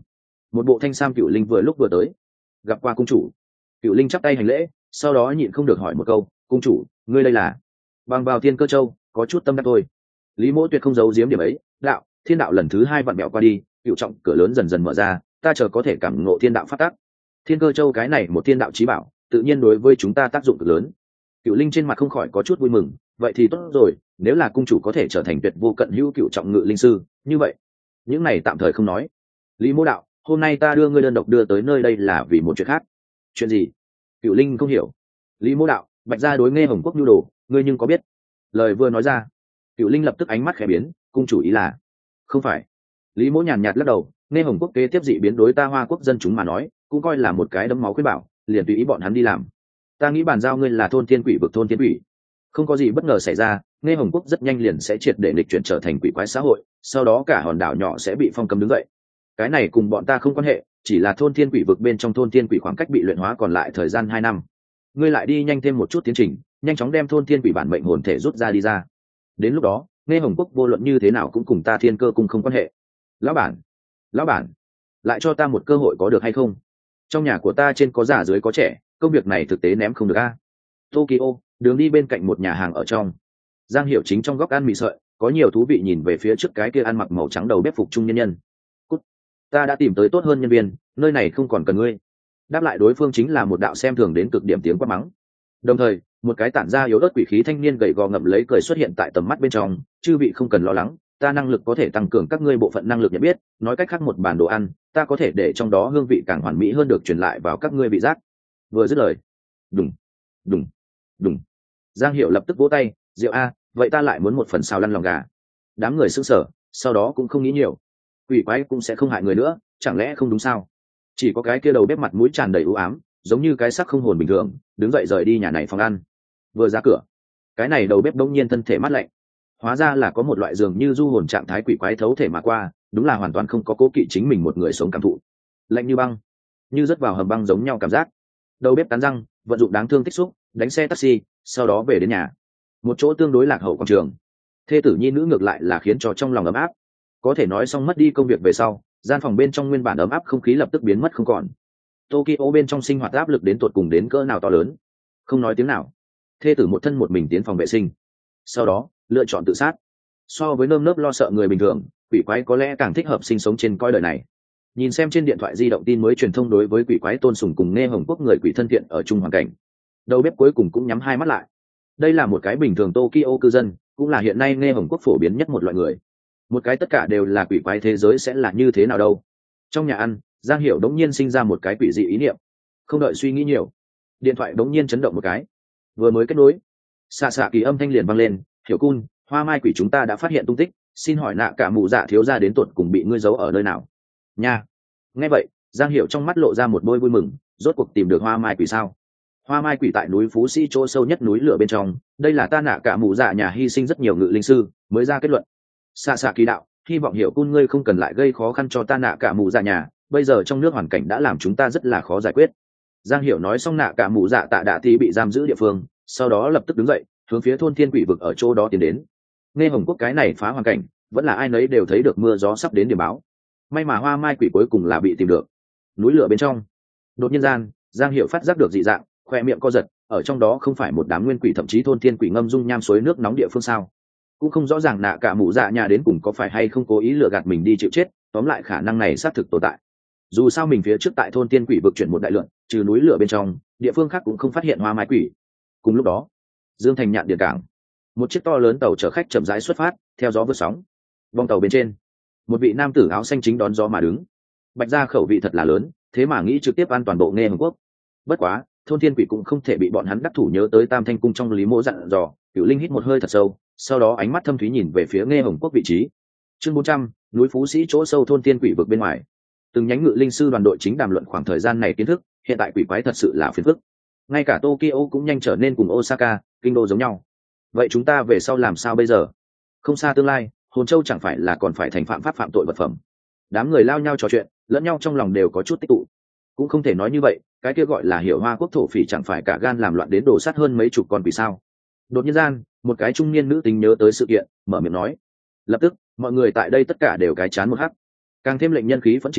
một bộ thanh sam cựu linh vừa lúc vừa tới, gặp qua cung chủ. Cựu linh chắp tay hành lễ, sau đó nhịn không được hỏi một câu, cung chủ ngươi đây là bằng vào thiên cơ châu, có chút tâm đắc thôi. Lý Mỗ tuyệt không giấu giếm điểm ấy, đạo thiên đạo lần thứ hai vặn mẹo qua đi, cựu trọng cửa lớn dần dần mở ra, ta chờ có thể cảm ngộ thiên đạo phát tác. Thiên cơ châu cái này một thiên đạo chí bảo, tự nhiên đối với chúng ta tác dụng cực lớn. Cựu linh trên mặt không khỏi có chút vui mừng, vậy thì tốt rồi, nếu là cung chủ có thể trở thành tuyệt vô cận hữu cựu trọng ngự linh sư, như vậy những này tạm thời không nói. Lý Mỗ đạo, hôm nay ta đưa ngươi đơn độc đưa tới nơi đây là vì một chuyện khác. Chuyện gì? Cựu linh không hiểu. Lý Mỗ đạo, Bạch gia đối Nghe Hồng Quốc nhu đồ, ngươi nhưng có biết? Lời vừa nói ra, Cựu linh lập tức ánh mắt khẽ biến, cung chủ ý là? Không phải. Lý Mỗ nhàn nhạt lắc đầu, Nghe Hồng Quốc kế tiếp dị biến đối ta Hoa Quốc dân chúng mà nói, cũng coi là một cái đấm máu khuyên bảo, liền tùy ý bọn hắn đi làm. Ta nghĩ bàn giao ngươi là thôn thiên quỷ vực thôn thiên quỷ, không có gì bất ngờ xảy ra, Nghe Hồng Quốc rất nhanh liền sẽ triệt để nghịch chuyển trở thành quỷ quái xã hội, sau đó cả hòn đảo nhỏ sẽ bị phong cấm đứng dậy. Cái này cùng bọn ta không quan hệ, chỉ là thôn thiên quỷ vực bên trong thôn thiên quỷ khoảng cách bị luyện hóa còn lại thời gian hai năm. Ngươi lại đi nhanh thêm một chút tiến trình, nhanh chóng đem thôn thiên quỷ bản mệnh hồn thể rút ra đi ra. Đến lúc đó, Nghe Hồng Quốc vô luận như thế nào cũng cùng ta Thiên Cơ cung không quan hệ. Lão bản, lão bản, lại cho ta một cơ hội có được hay không? Trong nhà của ta trên có già dưới có trẻ, công việc này thực tế ném không được a. Tokyo, đường đi bên cạnh một nhà hàng ở trong. Giang Hiểu chính trong góc ăn mì sợi, có nhiều thú vị nhìn về phía trước cái kia ăn mặc màu trắng đầu bếp phục trung nhân nhân. Cút, ta đã tìm tới tốt hơn nhân viên, nơi này không còn cần ngươi. Đáp lại đối phương chính là một đạo xem thường đến cực điểm tiếng quát mắng. Đồng thời, một cái tản ra yếu ớt quỷ khí thanh niên gầy gò ngậm lấy cười xuất hiện tại tầm mắt bên trong, chư vị không cần lo lắng, ta năng lực có thể tăng cường các ngươi bộ phận năng lực nhận biết, nói cách khác một bản đồ ăn, ta có thể để trong đó hương vị càng hoàn mỹ hơn được truyền lại vào các ngươi vị giác. Vừa dứt lời, đùng, đùng, đùng. Giang Hiểu lập tức vỗ tay, Diệu a, vậy ta lại muốn một phần xào lăn lòng gà. Đám người sững sờ, sau đó cũng không nghĩ nhiều. Quỷ quái cũng sẽ không hại người nữa, chẳng lẽ không đúng sao? Chỉ có cái kia đầu bếp mặt mũi tràn đầy u ám, giống như cái xác không hồn bình thường, đứng dậy rời đi nhà này phòng ăn. Vừa ra cửa, cái này đầu bếp đống nhiên thân thể mát lạnh. Hóa ra là có một loại dường như du hồn trạng thái quỷ quái thấu thể mà qua, đúng là hoàn toàn không có cố kỵ chính mình một người sống cảm thụ. Lạnh như băng, như rớt vào hầm băng giống nhau cảm giác. Đầu bếp cắn răng, vận dụng đáng thương tích xúc, đánh xe taxi, sau đó về đến nhà. Một chỗ tương đối lạc hậu quảng trường. Thê tử nhi nữ ngược lại là khiến cho trong lòng ấm áp. Có thể nói xong mất đi công việc về sau, gian phòng bên trong nguyên bản ấm áp không khí lập tức biến mất không còn. Tokyo bên trong sinh hoạt áp lực đến tột cùng đến cỡ nào to lớn. Không nói tiếng nào, thê tử một thân một mình tiến phòng vệ sinh, sau đó lựa chọn tự sát. So với nơm nớp lo sợ người bình thường, quỷ quái có lẽ càng thích hợp sinh sống trên coi đời này. Nhìn xem trên điện thoại di động tin mới truyền thông đối với quỷ quái tôn sùng cùng Nghe Hồng Quốc người quỷ thân thiện ở chung hoàn cảnh, đầu bếp cuối cùng cũng nhắm hai mắt lại. Đây là một cái bình thường Tokyo cư dân, cũng là hiện nay Nghe Hồng Quốc phổ biến nhất một loại người. Một cái tất cả đều là quỷ quái thế giới sẽ là như thế nào đâu. Trong nhà ăn, Giang Hiểu đống nhiên sinh ra một cái quỷ dị ý niệm. Không đợi suy nghĩ nhiều, điện thoại đống nhiên chấn động một cái. Vừa mới kết nối, xạ xạ kỳ âm thanh liền vang lên, Hiểu Cun, Hoa Mai quỷ chúng ta đã phát hiện tung tích, xin hỏi nạ cả mụ dạ thiếu gia đến tuột cùng bị ngươi giấu ở nơi nào? Nha. Nghe vậy, Giang Hiểu trong mắt lộ ra một bôi vui mừng, rốt cuộc tìm được Hoa Mai quỷ sao? Hoa Mai quỷ tại núi Phú Sĩ chỗ sâu nhất núi lửa bên trong, đây là ta nạ cả mụ dạ nhà hy sinh rất nhiều ngự linh sư, mới ra kết luận. Xạ xạ kỳ đạo, hy vọng Hiểu Cun ngươi không cần lại gây khó khăn cho ta nạ cả mụ dạ nhà, bây giờ trong nước hoàn cảnh đã làm chúng ta rất là khó giải quyết. Giang Hiểu nói xong nạ cả mụ dạ tạ đạ thì bị giam giữ địa phương, sau đó lập tức đứng dậy, hướng phía thôn thiên quỷ vực ở chỗ đó tiến đến. Nghe Hồng Quốc cái này phá hoàn cảnh, vẫn là ai nấy đều thấy được mưa gió sắp đến điểm báo. May mà Hoa Mai quỷ cuối cùng là bị tìm được. Núi lửa bên trong, đột nhiên gian, Giang Hiểu phát giác được dị dạng, khoe miệng co giật, ở trong đó không phải một đám nguyên quỷ thậm chí thôn thiên quỷ ngâm dung nham suối nước nóng địa phương sao? Cũng không rõ ràng nạ cả mụ dạ nhà đến cùng có phải hay không cố ý lừa gạt mình đi chịu chết, tóm lại khả năng này xác thực tồn tại. Dù sao mình phía trước tại thôn thiên quỷ vực chuyển một đại lượng, trừ núi lửa bên trong, địa phương khác cũng không phát hiện Hoa Mai quỷ. Cùng lúc đó, Dương Thành nhạn điện cảng, một chiếc to lớn tàu chở khách chậm rãi xuất phát, theo gió vượt sóng. Vòng tàu bên trên, một vị nam tử áo xanh chính đón gió mà đứng. Bạch gia khẩu vị thật là lớn, thế mà nghĩ trực tiếp an toàn bộ Nghe Hồng Quốc. Bất quá, thôn thiên quỷ cũng không thể bị bọn hắn đắc thủ nhớ tới Tam Thanh cung trong Lý Mỗ dặn dò. Cửu Linh hít một hơi thật sâu, sau đó ánh mắt thâm thúy nhìn về phía Nghe Hồng Quốc vị trí. Chương bốn trăm, núi Phú Sĩ chỗ sâu thôn thiên quỷ vực bên ngoài. Từng nhánh ngự linh sư đoàn đội chính đàm luận khoảng thời gian này kiến thức, hiện tại quỷ quái thật sự là phiền phức. Ngay cả Tokyo cũng nhanh trở nên cùng Osaka, kinh đô giống nhau. Vậy chúng ta về sau làm sao bây giờ? Không xa tương lai, Hồn Châu chẳng phải là còn phải thành phạm pháp phạm tội vật phẩm. Đám người lao nhau trò chuyện, lẫn nhau trong lòng đều có chút tích tụ. Cũng không thể nói như vậy, cái kia gọi là Hiểu Hoa quốc thổ phỉ chẳng phải cả gan làm loạn đến đổ sát hơn mấy chục con quỷ sao? Đột nhiên gian, một cái trung niên nữ tính nhớ tới sự kiện, mở miệng nói. Lập tức, mọi người tại đây tất cả đều cái chán một hắc. Càng thêm lệnh nhân khí vẫn chính là,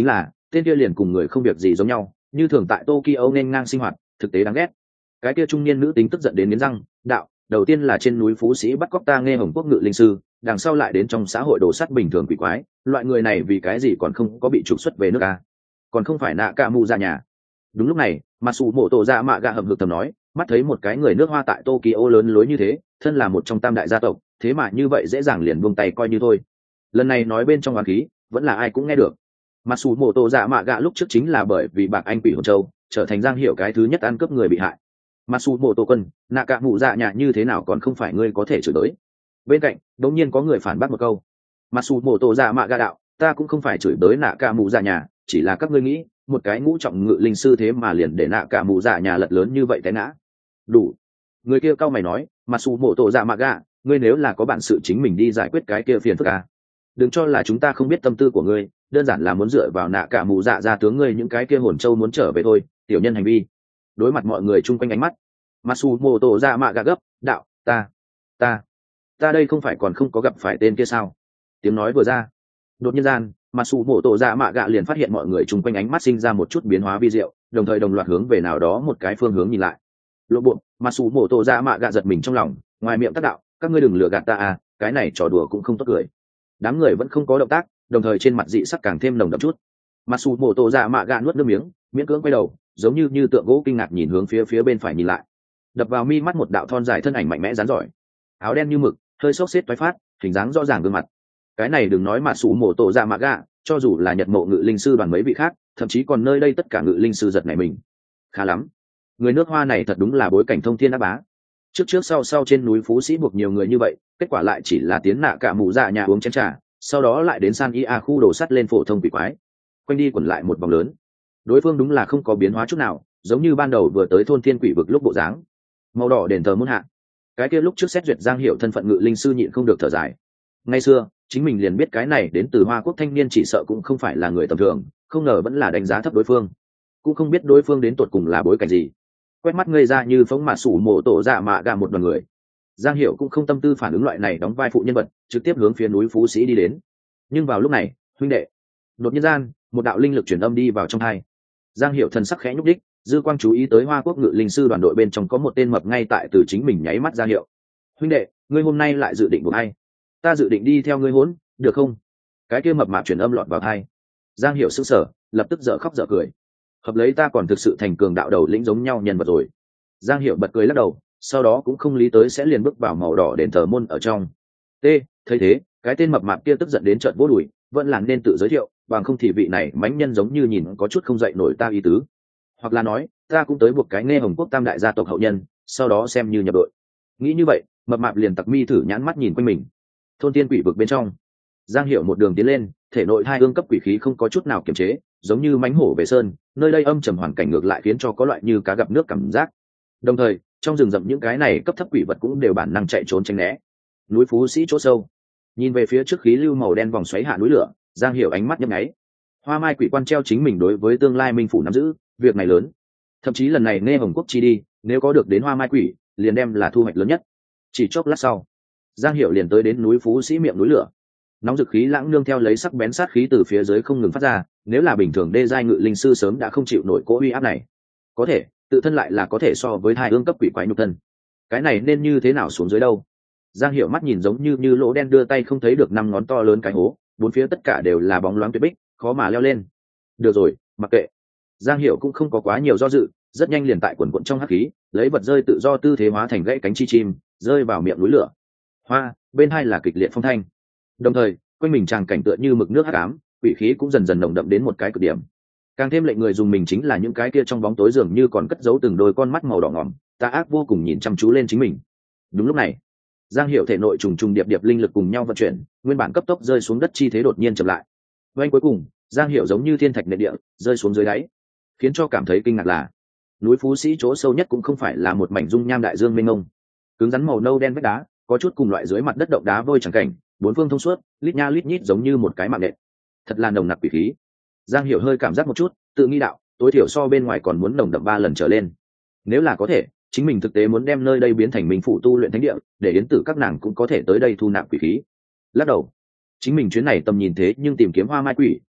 tên kia liền cùng người không việc gì giống nhau, như thường tại Tokyo nên ngang sinh hoạt, thực tế đáng ghét. Cái kia trung niên nữ tính tức giận đến nghiến răng, đạo, đầu tiên là trên núi Phú Sĩ bắt cóc ta Nghe Hồng Quốc ngự linh sư, đằng sau lại đến trong xã hội đồ sắt bình thường quỷ quái, loại người này vì cái gì còn không có bị trục xuất về nước à? Còn không phải nạ cả mù ra nhà. Đúng lúc này, mà sủ mộ tổ ra mạ gạ hậm hực tầm nói, mắt thấy một cái người nước hoa tại Tokyo lớn lối như thế, thân là một trong tam đại gia tộc, thế mà như vậy dễ dàng liền buông tay coi như thôi. Lần này nói bên trong oán khí, vẫn là ai cũng nghe được. Mà sủ mộ tổ dạ mạ gạ lúc trước chính là bởi vì bạc anh quỷ hồn châu, trở thành Giang Hiểu cái thứ nhất ăn cướp người bị hại. Mà sủ mộ tổ quân, nạ cả mù dạ nhà như thế nào còn không phải ngươi có thể chửi tới. Bên cạnh, đột nhiên có người phản bác một câu. Mà sủ mộ tổ dạ mạ gạ đạo, ta cũng không phải chửi tới nạ cả mù dạ nhà, chỉ là các ngươi nghĩ, một cái ngũ trọng ngự linh sư thế mà liền để nạ cả mù dạ nhà lật lớn như vậy té ngã. Đủ. Người kia cau mày nói, mà sủ mộ tổ dạ mạ gạ, ngươi nếu là có bản sự chính mình đi giải quyết cái kia phiền phức à. Đừng cho là chúng ta không biết tâm tư của ngươi, đơn giản là muốn dựa vào nạ cả mù dạ ra tướng ngươi những cái kia hồn châu muốn trở về thôi, tiểu nhân hành vi. Đối mặt mọi người chung quanh ánh mắt, Matsumoto ra mạ gà gấp, đạo, ta, ta, ta đây không phải còn không có gặp phải tên kia sao? Tiếng nói vừa ra, đột nhiên gian, Matsumoto ra mạ gà liền phát hiện mọi người chung quanh ánh mắt sinh ra một chút biến hóa vi diệu, đồng thời đồng loạt hướng về nào đó một cái phương hướng nhìn lại. Lộ bộ, Matsumoto ra mạ gà giật mình trong lòng, ngoài miệng tác đạo, các ngươi đừng lừa gạt ta à, cái này trò đùa cũng không tốt cười. Đám người vẫn không có động tác, đồng thời trên mặt dị sắc càng thêm nồng đậm chút. Matsumoto ra mạ gà nuốt nước miếng, miễn cưỡng quay đầu, giống như như tượng gỗ kinh ngạc nhìn hướng phía phía bên phải nhìn lại. Đập vào mi mắt một đạo thon dài thân ảnh mạnh mẽ rắn giỏi, áo đen như mực, hơi xốc xếp toái phát, hình dáng rõ ràng gương mặt. Cái này đừng nói Matsumoto ra mạ gà, cho dù là Nhật Mộ ngự linh sư đoàn mấy vị khác, thậm chí còn nơi đây tất cả ngự linh sư giật nảy mình. Khá lắm, người nước Hoa này thật đúng là bối cảnh thông thiên áp bá. Trước trước sau sau trên núi Phú Sĩ buộc nhiều người như vậy, kết quả lại chỉ là tiến nạ cả mù dạ nhà uống chén trà, sau đó lại đến San Ia khu đồ sắt lên phổ thông quỷ quái, quanh đi quẩn lại một vòng lớn. Đối phương đúng là không có biến hóa chút nào, giống như ban đầu vừa tới thôn thiên quỷ vực lúc bộ dáng. Màu đỏ đền thờ muôn hạ, cái kia lúc trước xét duyệt Giang Hiểu thân phận ngự linh sư nhịn không được thở dài. Ngay xưa, chính mình liền biết cái này đến từ Hoa Quốc thanh niên chỉ sợ cũng không phải là người tầm thường, không ngờ vẫn là đánh giá thấp đối phương, cũng không biết đối phương đến tột cùng là bối cảnh gì. Quét mắt ngây ra như phóng mà sủ mộ tổ dạ mạ gà một đoàn người, Giang Hiểu cũng không tâm tư phản ứng loại này đóng vai phụ nhân vật, trực tiếp hướng phía núi Phú Sĩ đi đến. Nhưng vào lúc này, huynh đệ, đột nhiên gian, một đạo linh lực truyền âm đi vào trong tai. Giang Hiểu thần sắc khẽ nhúc đích, dư quang chú ý tới Hoa Quốc ngự linh sư đoàn đội bên trong có một tên mập ngay tại từ chính mình nháy mắt ra hiệu. Huynh đệ, ngươi hôm nay lại dự định buộc ai? Ta dự định đi theo ngươi hỗn, được không? Cái kia mập mạp truyền âm lọt vào tai. Giang Hiểu sững sờ, lập tức dở khóc dở cười. Hợp lấy ta còn thực sự thành cường đạo đầu lĩnh giống nhau nhân vật rồi. Giang Hiểu bật cười lắc đầu, sau đó cũng không lý tới sẽ liền bước vào màu đỏ đền thờ môn ở trong. T, thấy thế, cái tên mập mạp kia tức giận đến trợn vỗ đùi, vẫn là nên tự giới thiệu, bằng không thì vị này mãnh nhân giống như nhìn có chút không dậy nổi ta ý tứ. Hoặc là nói, ta cũng tới buộc cái Nghe Hồng Quốc tam đại gia tộc hậu nhân, sau đó xem như nhập đội. Nghĩ như vậy, mập mạp liền tặc mi thử nhãn mắt nhìn quanh mình. Thôn tiên quỷ vực bên trong, Giang Hiểu một đường tiến lên, thể nội hai ương cấp quỷ khí không có chút nào kiềm chế, giống như mãnh hổ về sơn, nơi đây âm trầm hoàn cảnh ngược lại khiến cho có loại như cá gặp nước cảm giác. Đồng thời, trong rừng rậm những cái này cấp thấp quỷ vật cũng đều bản năng chạy trốn tránh né. Núi Phú Sĩ chỗ sâu, nhìn về phía trước khí lưu màu đen vòng xoáy hạ núi lửa, Giang Hiểu ánh mắt nhấp nháy. Hoa Mai quỷ quan treo chính mình đối với tương lai minh phủ nắm giữ, việc này lớn. Thậm chí lần này Nghe Hồng Quốc chi đi, nếu có được đến Hoa Mai quỷ, liền đem là thu hoạch lớn nhất. Chỉ chốc lát sau, Giang Hiểu liền tới đến núi Phú Sĩ miệng núi lửa. Nóng dực khí lãng nương theo lấy sắc bén sát khí từ phía dưới không ngừng phát ra, nếu là bình thường đê giai ngự linh sư sớm đã không chịu nổi cỗ uy áp này. Có thể, tự thân lại là có thể so với hai ương cấp quỷ quái nhục thân. Cái này nên như thế nào xuống dưới đâu? Giang Hiểu mắt nhìn giống như như lỗ đen đưa tay không thấy được năm ngón to lớn cái hố, bốn phía tất cả đều là bóng loáng tuyệt bích, khó mà leo lên. Được rồi, mặc kệ. Giang Hiểu cũng không có quá nhiều do dự, rất nhanh liền tại quần quần trong hắc khí, lấy vật rơi tự do tư thế hóa thành gãy cánh chi chim, rơi vào miệng núi lửa. Hoa, bên hai là kịch liệt phong thanh. Đồng thời, quanh mình tràng cảnh tựa như mực nước hắc ám, quỷ khí cũng dần dần nồng đậm đến một cái cực điểm. Càng thêm lệnh người dùng mình chính là những cái kia trong bóng tối dường như còn cất giấu từng đôi con mắt màu đỏ ngòm, tà ác vô cùng nhìn chăm chú lên chính mình. Đúng lúc này, Giang Hiểu thể nội trùng trùng điệp điệp linh lực cùng nhau vận chuyển, nguyên bản cấp tốc rơi xuống đất chi thế đột nhiên chậm lại. Và cuối cùng, Giang Hiểu giống như thiên thạch nện địa, rơi xuống dưới đáy. Khiến cho cảm thấy kinh ngạc là, núi Phú Sĩ chỗ sâu nhất cũng không phải là một mảnh dung nham đại dương mênh mông, cứng rắn màu nâu đen vách đá, có chút cùng loại dưới mặt đất động đá vôi chẳng cảnh, bốn phương thông suốt, lít nha lít nhít giống như một cái mạng nện. Thật là nồng nặc quỷ khí. Giang Hiểu hơi cảm giác một chút, tự nghĩ đạo, tối thiểu so bên ngoài còn muốn nồng đậm ba lần trở lên. Nếu là có thể, chính mình thực tế muốn đem nơi đây biến thành minh phụ tu luyện thánh địa, để yến tử các nàng cũng có thể tới đây thu nạp quỷ khí. Lắc đầu, chính mình chuyến này tầm nhìn thế nhưng tìm kiếm Hoa Mai quỷ,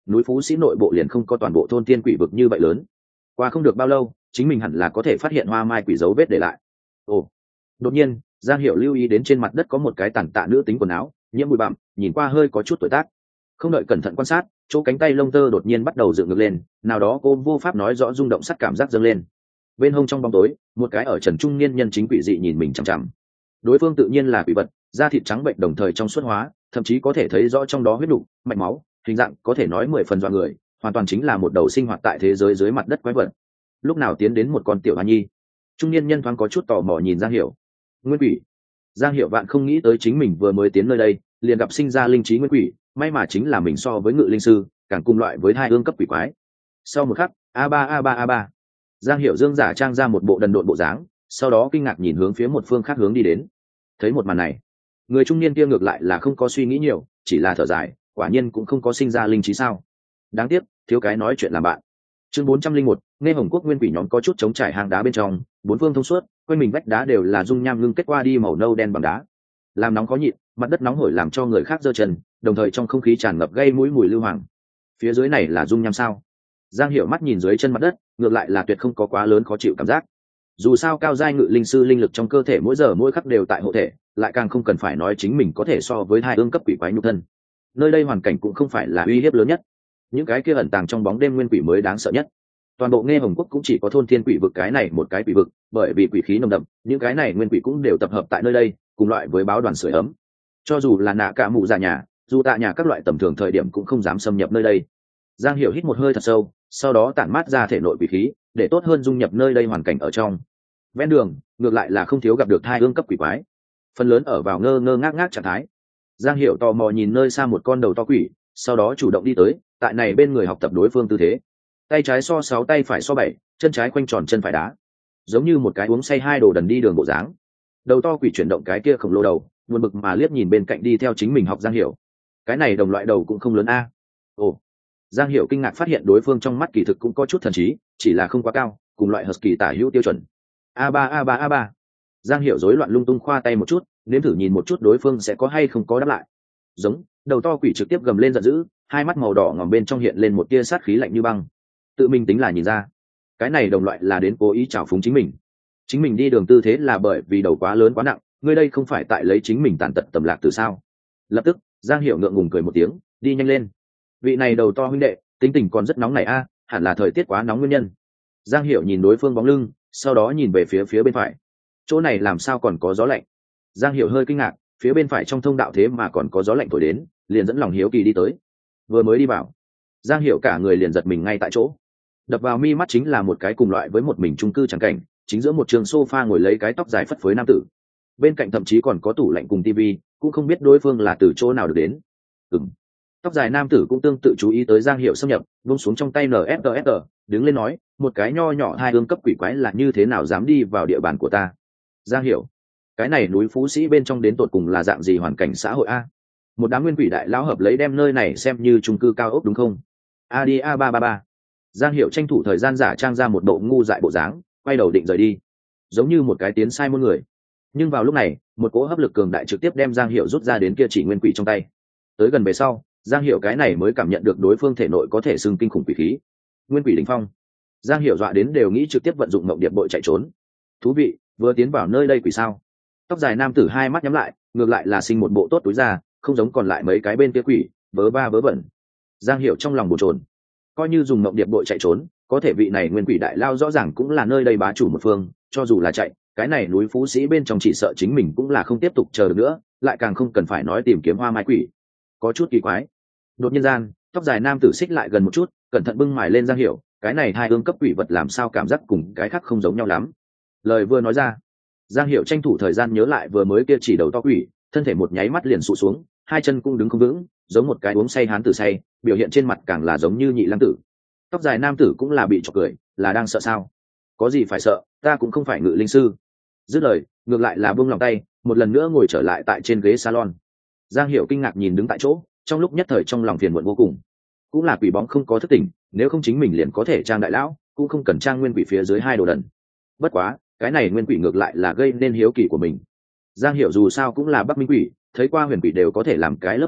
núi Phú Sĩ nội bộ liền không có toàn bộ thôn tiên quỷ vực như vậy lớn. Qua không được bao lâu, chính mình hẳn là có thể phát hiện hoa mai quỷ dấu vết để lại. Ồ, đột nhiên Giang Hiểu lưu ý đến trên mặt đất có một cái tàn tạ nữ tính quần áo nhiễm bụi bặm, nhìn qua hơi có chút tuổi tác. Không đợi cẩn thận quan sát, chỗ cánh tay lông tơ đột nhiên bắt đầu dựng ngược lên, nào đó cô vô pháp nói rõ rung động sắc cảm giác dâng lên. Bên hông trong bóng tối, một cái ở trần trung niên nhân chính quỷ dị nhìn mình chằm chằm. Đối phương tự nhiên là quỷ vật, da thịt trắng bệnh đồng thời trong suốt hóa, thậm chí có thể thấy rõ trong đó huyết nục, mạch máu, hình dạng có thể nói mười phần dọa người, hoàn toàn chính là một đầu sinh hoạt tại thế giới dưới mặt đất quái vật. Lúc nào tiến đến một con tiểu hoa nhi? Trung niên nhân thoáng có chút tò mò nhìn Giang Hiểu. Nguyên quỷ. Giang Hiểu vạn không nghĩ tới chính mình vừa mới tiến nơi đây, liền gặp sinh ra linh trí nguyên quỷ, may mà chính là mình so với ngự linh sư, càng cùng loại với hai hương cấp quỷ quái. Sau một khắc, a ba a ba a ba. Giang Hiểu dương giả trang ra một bộ đần độn bộ dáng, sau đó kinh ngạc nhìn hướng phía một phương khác hướng đi đến. Thấy một màn này, người trung niên kia ngược lại là không có suy nghĩ nhiều, chỉ là thở dài, quả nhiên cũng không có sinh ra linh trí sao? Đáng tiếc, thiếu cái nói chuyện làm bạn. Chương bốn trăm linh một, nghe Hồng Quốc nguyên quỷ nhóm có chút chống trải hang đá bên trong, bốn phương thông suốt, quanh mình vách đá đều là dung nham ngưng kết qua đi màu nâu đen bằng đá. Làm nóng khó nhịn, mặt đất nóng hổi làm cho người khác giơ chân, đồng thời trong không khí tràn ngập gây mũi mùi lưu hoàng. Phía dưới này là dung nham sao? Giang Hiểu mắt nhìn dưới chân mặt đất, ngược lại là tuyệt không có quá lớn khó chịu cảm giác. Dù sao cao giai ngự linh sư linh lực trong cơ thể mỗi giờ mỗi khắc đều tại hộ thể, lại càng không cần phải nói chính mình có thể so với hai ương cấp quỷ quái nhục thân. Nơi đây hoàn cảnh cũng không phải là uy hiếp lớn nhất, những cái kia ẩn tàng trong bóng đêm nguyên quỷ mới đáng sợ nhất. Toàn bộ nghe Hồng Quốc cũng chỉ có thôn thiên quỷ vực cái này một cái quỷ vực, bởi vì quỷ khí nồng đậm, những cái này nguyên quỷ cũng đều tập hợp tại nơi đây, cùng loại với báo đoàn sưởi ấm. Cho dù là nạ cả mụ già nhà, dù tạ nhà các loại tầm thường thời điểm cũng không dám xâm nhập nơi đây. Giang Hiểu hít một hơi thật sâu, sau đó tản mát ra thể nội quỷ khí, để tốt hơn dung nhập nơi đây hoàn cảnh ở trong. Ven đường, ngược lại là không thiếu gặp được hai hương cấp quỷ quái, phần lớn ở vào ngơ ngơ ngác ngác trạng thái. Giang Hiểu tò mò nhìn nơi xa một con đầu to quỷ, sau đó chủ động đi tới, tại này bên người học tập đối phương tư thế. Tay trái so sáu, tay phải so bảy, chân trái quanh tròn chân phải đá, giống như một cái uống say hai đồ đần đi đường bộ dáng. Đầu to quỷ chuyển động cái kia khổng lồ đầu, buồn bực mà liếc nhìn bên cạnh đi theo chính mình học Giang Hiểu. Cái này đồng loại đầu cũng không lớn a. Ồ. Giang Hiểu kinh ngạc phát hiện đối phương trong mắt kỳ thực cũng có chút thần trí, chỉ là không quá cao, cùng loại husky tả hữu tiêu chuẩn. a ba a ba a ba. Giang Hiểu rối loạn lung tung khoa tay một chút, nếm thử nhìn một chút đối phương sẽ có hay không có đáp lại. Giống, đầu to quỷ trực tiếp gầm lên giận dữ, hai mắt màu đỏ ngòm bên trong hiện lên một tia sát khí lạnh như băng. Tự mình tính là nhìn ra, cái này đồng loại là đến cố ý trào phúng chính mình. Chính mình đi đường tư thế là bởi vì đầu quá lớn quá nặng, ngươi đây không phải tại lấy chính mình tàn tật tầm lạc từ sao? Lập tức, Giang Hiểu ngượng ngùng cười một tiếng, đi nhanh lên. Vị này đầu to huynh đệ, tính tình còn rất nóng này a, hẳn là thời tiết quá nóng nguyên nhân. Giang Hiểu nhìn đối phương bóng lưng, sau đó nhìn về phía phía bên phải. Chỗ này làm sao còn có gió lạnh? Giang Hiểu hơi kinh ngạc, phía bên phải trong thông đạo thế mà còn có gió lạnh thổi đến, liền dẫn lòng hiếu kỳ đi tới. Vừa mới đi vào, Giang Hiểu cả người liền giật mình ngay tại chỗ. Đập vào mi mắt chính là một cái cùng loại với một mình chung cư chẳng cảnh, chính giữa một trường sofa ngồi lấy cái tóc dài phất phới nam tử. Bên cạnh thậm chí còn có tủ lạnh cùng tivi, cũng không biết đối phương là từ chỗ nào được đến. Ừm. Tóc dài nam tử cũng tương tự chú ý tới Giang Hiểu xâm nhập, vung xuống trong tay en ép tê ét, đứng lên nói, một cái nho nhỏ hai hương cấp quỷ quái là như thế nào dám đi vào địa bàn của ta? Giang Hiểu, cái này núi Phú Sĩ bên trong đến tột cùng là dạng gì hoàn cảnh xã hội a? Một đám nguyên quỷ đại lão hợp lấy đem nơi này xem như chung cư cao ốc đúng không? A đi a ba ba ba. Giang Hiểu tranh thủ thời gian giả trang ra một bộ ngu dại bộ dáng, quay đầu định rời đi, giống như một cái tiến sai môn người. Nhưng vào lúc này, một cỗ hấp lực cường đại trực tiếp đem Giang Hiểu rút ra đến kia chỉ nguyên quỷ trong tay. Tới gần về sau, Giang Hiểu cái này mới cảm nhận được đối phương thể nội có thể xưng kinh khủng quỷ khí. Nguyên quỷ đỉnh phong. Giang Hiểu dọa đến đều nghĩ trực tiếp vận dụng mộng điệp bội chạy trốn. Thú vị, vừa tiến vào nơi đây quỷ sao? Tóc dài nam tử hai mắt nhắm lại, ngược lại là sinh một bộ tốt túi ra, không giống còn lại mấy cái bên kia quỷ, vớ va vớ vẩn. Giang Hiểu trong lòng bồn chồn, coi như dùng mộng điệp bội chạy trốn, có thể vị này nguyên quỷ đại lao rõ ràng cũng là nơi đây bá chủ một phương, cho dù là chạy, cái này núi Phú Sĩ bên trong chỉ sợ chính mình cũng là không tiếp tục chờ được nữa, lại càng không cần phải nói tìm kiếm hoa mai quỷ. Có chút kỳ quái. Đột nhiên gian, tóc dài nam tử xích lại gần một chút, cẩn thận bưng mài lên Giang Hiểu, cái này hai hương cấp quỷ vật làm sao cảm giác cùng cái khác không giống nhau lắm. Lời vừa nói ra, Giang Hiểu tranh thủ thời gian nhớ lại vừa mới kia chỉ đầu to quỷ, thân thể một nháy mắt liền sụ xuống, hai chân cũng đứng không vững, giống một cái uống say hán tử say, biểu hiện trên mặt càng là giống như nhị lăng tử. Tóc dài nam tử cũng là bị chọc cười, là đang sợ sao? Có gì phải sợ, ta cũng không phải ngự linh sư. Dứt lời, ngược lại là buông lòng tay, một lần nữa ngồi trở lại tại trên ghế salon. Giang Hiểu kinh ngạc nhìn đứng tại chỗ, trong lúc nhất thời trong lòng phiền muộn vô cùng. Cũng là quỷ bóng không có thức tỉnh, nếu không chính mình liền có thể trang đại lão, cũng không cần trang nguyên quỷ phía dưới hai đồ đần. Bất quá, cái này nguyên quỷ ngược lại là gây nên hiếu kỳ của mình. Giang Hiểu dù sao cũng là Bắc Minh quỷ, thấy qua huyền quỷ đều có thể làm cái lớp huấn luyện,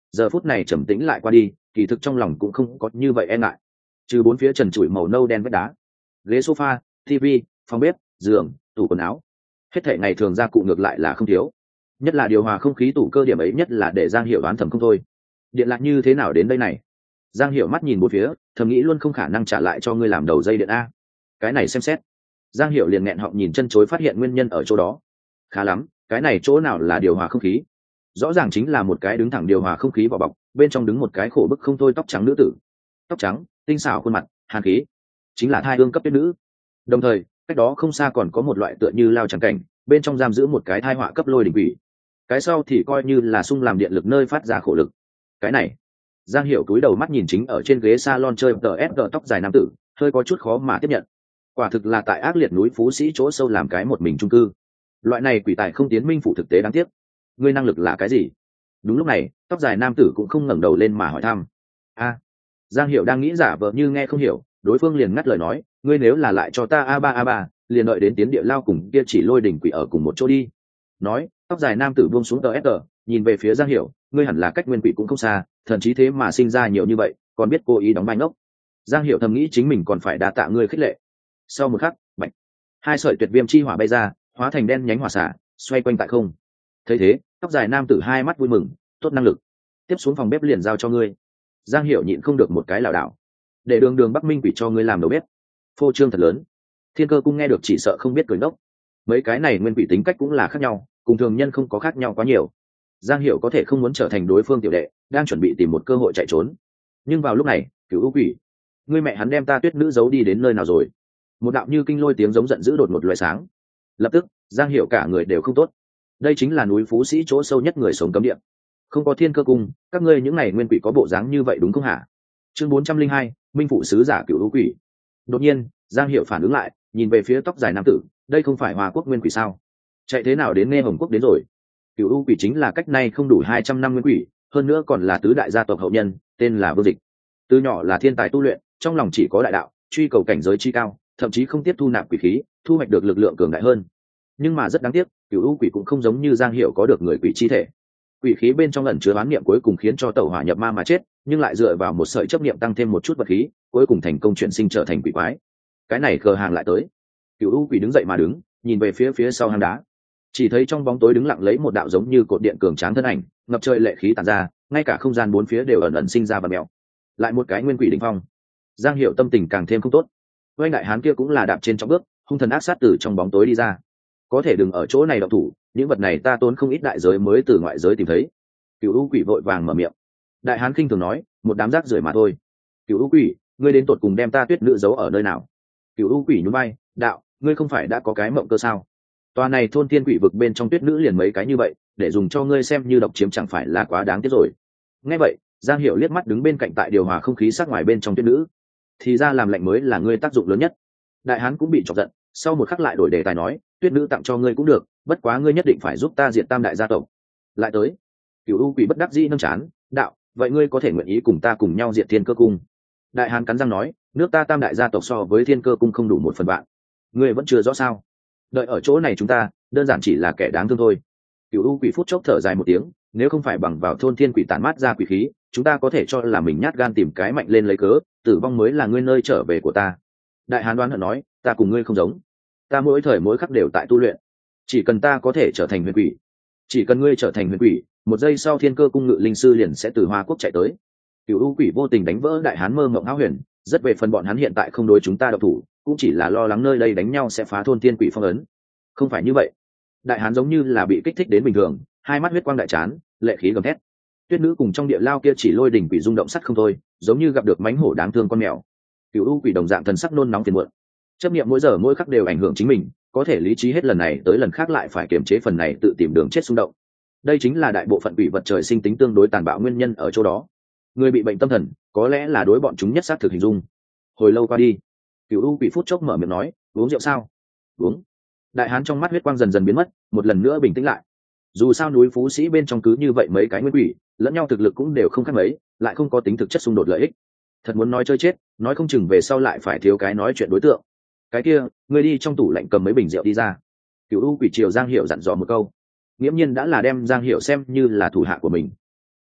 giờ phút này trầm tĩnh lại qua đi, kỳ thực trong lòng cũng không có như vậy e ngại. Trừ bốn phía trần trụi màu nâu đen vách đá, ghế sofa, tivi, phòng bếp, giường, tủ quần áo, hết thảy ngày thường gia cụ ngược lại là không thiếu. Nhất là điều hòa không khí tủ cơ điểm ấy nhất là để Giang Hiểu đoán thầm không thôi. Điện lại như thế nào đến đây này? Giang Hiểu mắt nhìn bốn phía, thầm nghĩ luôn không khả năng trả lại cho ngươi làm đầu dây điện a. Cái này xem xét. Giang Hiểu liền nghẹn họng nhìn chân chối phát hiện nguyên nhân ở chỗ đó. Khá lắm, cái này chỗ nào là điều hòa không khí? Rõ ràng chính là một cái đứng thẳng điều hòa không khí vỏ bọc, bên trong đứng một cái khổ bức không thôi tóc trắng nữ tử. Tóc trắng, tinh xảo khuôn mặt, hàn khí, chính là thai ương cấp tuyết nữ. Đồng thời, cách đó không xa còn có một loại tựa như lao chẳng cảnh, bên trong giam giữ một cái thai họa cấp lôi đỉnh quỷ. Cái sau thì coi như là sung làm điện lực nơi phát ra khổ lực. Cái này, Giang Hiểu cúi đầu mắt nhìn chính ở trên ghế salon chơi tờ ép tờ tóc dài nam tử, hơi có chút khó mà tiếp nhận. Quả thực là tại ác liệt núi Phú Sĩ chỗ sâu làm cái một mình chung cư. Loại này quỷ tài không tiến minh phụ thực tế đáng tiếc. Ngươi năng lực là cái gì? Đúng lúc này, tóc dài nam tử cũng không ngẩng đầu lên mà hỏi thăm. A, Giang Hiểu đang nghĩ giả vờ như nghe không hiểu, đối phương liền ngắt lời nói, ngươi nếu là lại cho ta a ba a ba, liền đợi đến tiến địa lao cùng kia chỉ lôi đỉnh quỷ ở cùng một chỗ đi. Nói, tóc dài nam tử buông xuống tờ ép tờ, nhìn về phía Giang Hiểu, ngươi hẳn là cách nguyên quỷ cũng không xa, thần chí thế mà sinh ra nhiều như vậy, còn biết cố ý đóng vai ngốc. Giang Hiểu thầm nghĩ chính mình còn phải đa tạ ngươi khích lệ. Sau một khắc, bạch, hai sợi tuyệt viêm chi hỏa bay ra, hóa thành đen nhánh hỏa xả, xoay quanh tại không. Thấy thế, tóc dài nam tử hai mắt vui mừng, tốt năng lực. Tiếp xuống phòng bếp liền giao cho ngươi. Giang Hiểu nhịn không được một cái lảo đảo. Để đường đường Bắc Minh quỷ cho ngươi làm đầu bếp. Phô trương thật lớn. Thiên Cơ cung nghe được chỉ sợ không biết cười ngốc. Mấy cái này nguyên quỷ tính cách cũng là khác nhau, cùng thường nhân không có khác nhau quá nhiều. Giang Hiểu có thể không muốn trở thành đối phương tiểu đệ, đang chuẩn bị tìm một cơ hội chạy trốn. Nhưng vào lúc này, Cửu U quỷ, ngươi mẹ hắn đem ta tuyết nữ giấu đi đến nơi nào rồi? Một đạo như kinh lôi tiếng giống giận dữ đột ngột lóe sáng. Lập tức, Giang Hiểu cả người đều không tốt. Đây chính là núi Phú Sĩ chỗ sâu nhất người sống cấm địa. Không có Thiên Cơ cung, các ngươi những này nguyên quỷ có bộ dáng như vậy đúng không hả? Chương bốn trăm linh hai, Minh phụ sứ giả Cửu U quỷ. Đột nhiên, Giang Hiểu phản ứng lại, nhìn về phía tóc dài nam tử, đây không phải Hoa Quốc nguyên quỷ sao? Chạy thế nào đến Nghe Hồng Quốc đến rồi? Cửu U quỷ chính là cách nay không đủ hai trăm năm nguyên quỷ, hơn nữa còn là tứ đại gia tộc hậu nhân, tên là Vương Dịch. Từ nhỏ là thiên tài tu luyện, trong lòng chỉ có đại đạo, truy cầu cảnh giới chi cao, thậm chí không tiếp thu nạp quỷ khí, thu hoạch được lực lượng cường đại hơn. Nhưng mà rất đáng tiếc, Cửu U quỷ cũng không giống như Giang Hiểu có được người quỷ chi thể. Quỷ khí bên trong ẩn chứa oán niệm cuối cùng khiến cho tẩu hỏa nhập ma mà chết, nhưng lại dựa vào một sợi chấp niệm tăng thêm một chút vật khí, cuối cùng thành công chuyển sinh trở thành quỷ quái. Cái này cờ hàng lại tới. Cửu U quỷ đứng dậy mà đứng, nhìn về phía phía sau hang đá. Chỉ thấy trong bóng tối đứng lặng lấy một đạo giống như cột điện cường tráng thân ảnh, ngập trời lệ khí tản ra, ngay cả không gian bốn phía đều ẩn ẩn sinh ra vật mèo. Lại một cái nguyên quỷ đỉnh phong. Giang Hiểu tâm tình càng thêm không tốt. Oanh đại hán kia cũng là đạp trên trong bước, hung thần ác sát từ trong bóng tối đi ra. Có thể đừng ở chỗ này động thủ, những vật này ta tốn không ít đại giới mới từ ngoại giới tìm thấy. Cửu U quỷ vội vàng mở miệng. Đại hán khinh thường nói, một đám rác rưởi mà thôi. Cửu U quỷ, ngươi đến tột cùng đem ta tuyết nữ giấu ở nơi nào? Cửu U quỷ nhún vai, đạo, ngươi không phải đã có cái mộng cơ sao? Tòa này thôn thiên quỷ vực bên trong tuyết nữ liền mấy cái như vậy, để dùng cho ngươi xem như độc chiếm chẳng phải là quá đáng tiếc rồi. Nghe vậy, Giang Hiểu liếc mắt đứng bên cạnh tại điều hòa không khí sát ngoài bên trong tuyết nữ. Thì ra làm lạnh mới là ngươi tác dụng lớn nhất. Đại hán cũng bị chọc giận, sau một khắc lại đổi đề tài nói, tuyết nữ tặng cho ngươi cũng được, bất quá ngươi nhất định phải giúp ta diệt tam đại gia tộc. Lại tới, Cửu U quỷ bất đắc dĩ nâng chán, đạo, vậy ngươi có thể nguyện ý cùng ta cùng nhau diệt Thiên Cơ cung? Đại hán cắn răng nói, nước ta tam đại gia tộc so với Thiên Cơ cung không đủ một phần vạn, ngươi vẫn chưa rõ sao? Đợi ở chỗ này chúng ta đơn giản chỉ là kẻ đáng thương thôi. Cửu U quỷ phút chốc thở dài một tiếng, nếu không phải bằng vào thôn thiên quỷ tản mát ra quỷ khí, chúng ta có thể cho là mình nhát gan tìm cái mạnh lên lấy cớ, tử vong mới là ngươi nơi trở về của ta. Đại hán đoán hận nói, ta cùng ngươi không giống, ta mỗi thời mỗi khắc đều tại tu luyện, chỉ cần ta có thể trở thành huyền quỷ, chỉ cần ngươi trở thành huyền quỷ, một giây sau Thiên Cơ cung ngự linh sư liền sẽ từ Hoa Quốc chạy tới. Cửu U quỷ vô tình đánh vỡ đại hán mơ mộng hão huyền, rất về phần bọn hắn hiện tại không đối chúng ta độc thủ, cũng chỉ là lo lắng nơi đây đánh nhau sẽ phá thôn thiên quỷ phong ấn. Không phải như vậy. Đại hán giống như là bị kích thích đến bình thường, hai mắt huyết quang đại chán, lệ khí gầm thét. Tuyết nữ cùng trong địa lao kia chỉ lôi đỉnh quỷ rung động sắt không thôi, giống như gặp được mánh hổ đáng thương con mèo. Cửu U quỷ đồng dạng thần sắc nôn nóng phiền muộn. Chấp niệm mỗi giờ mỗi khắc đều ảnh hưởng chính mình, có thể lý trí hết lần này tới lần khác lại phải kiềm chế phần này tự tìm đường chết xung động. Đây chính là đại bộ phận quỷ vật trời sinh tính tương đối tàn bạo nguyên nhân ở chỗ đó. Người bị bệnh tâm thần, có lẽ là đối bọn chúng nhất sát thực hình dung. Hồi lâu qua đi, Cửu U quỷ phút chốc mở miệng nói, uống rượu sao? Uống. Đại hán trong mắt huyết quang dần dần biến mất, một lần nữa bình tĩnh lại. Dù sao núi Phú Sĩ bên trong cứ như vậy mấy cái nguyên quỷ, lẫn nhau thực lực cũng đều không khác mấy, lại không có tính thực chất xung đột lợi ích. Thật muốn nói chơi chết, nói không chừng về sau lại phải thiếu cái nói chuyện đối tượng. Cái kia, ngươi đi trong tủ lạnh cầm mấy bình rượu đi ra. Cửu U quỷ triều Giang Hiểu dặn dò một câu. Nghiễm nhiên đã là đem Giang Hiểu xem như là thủ hạ của mình.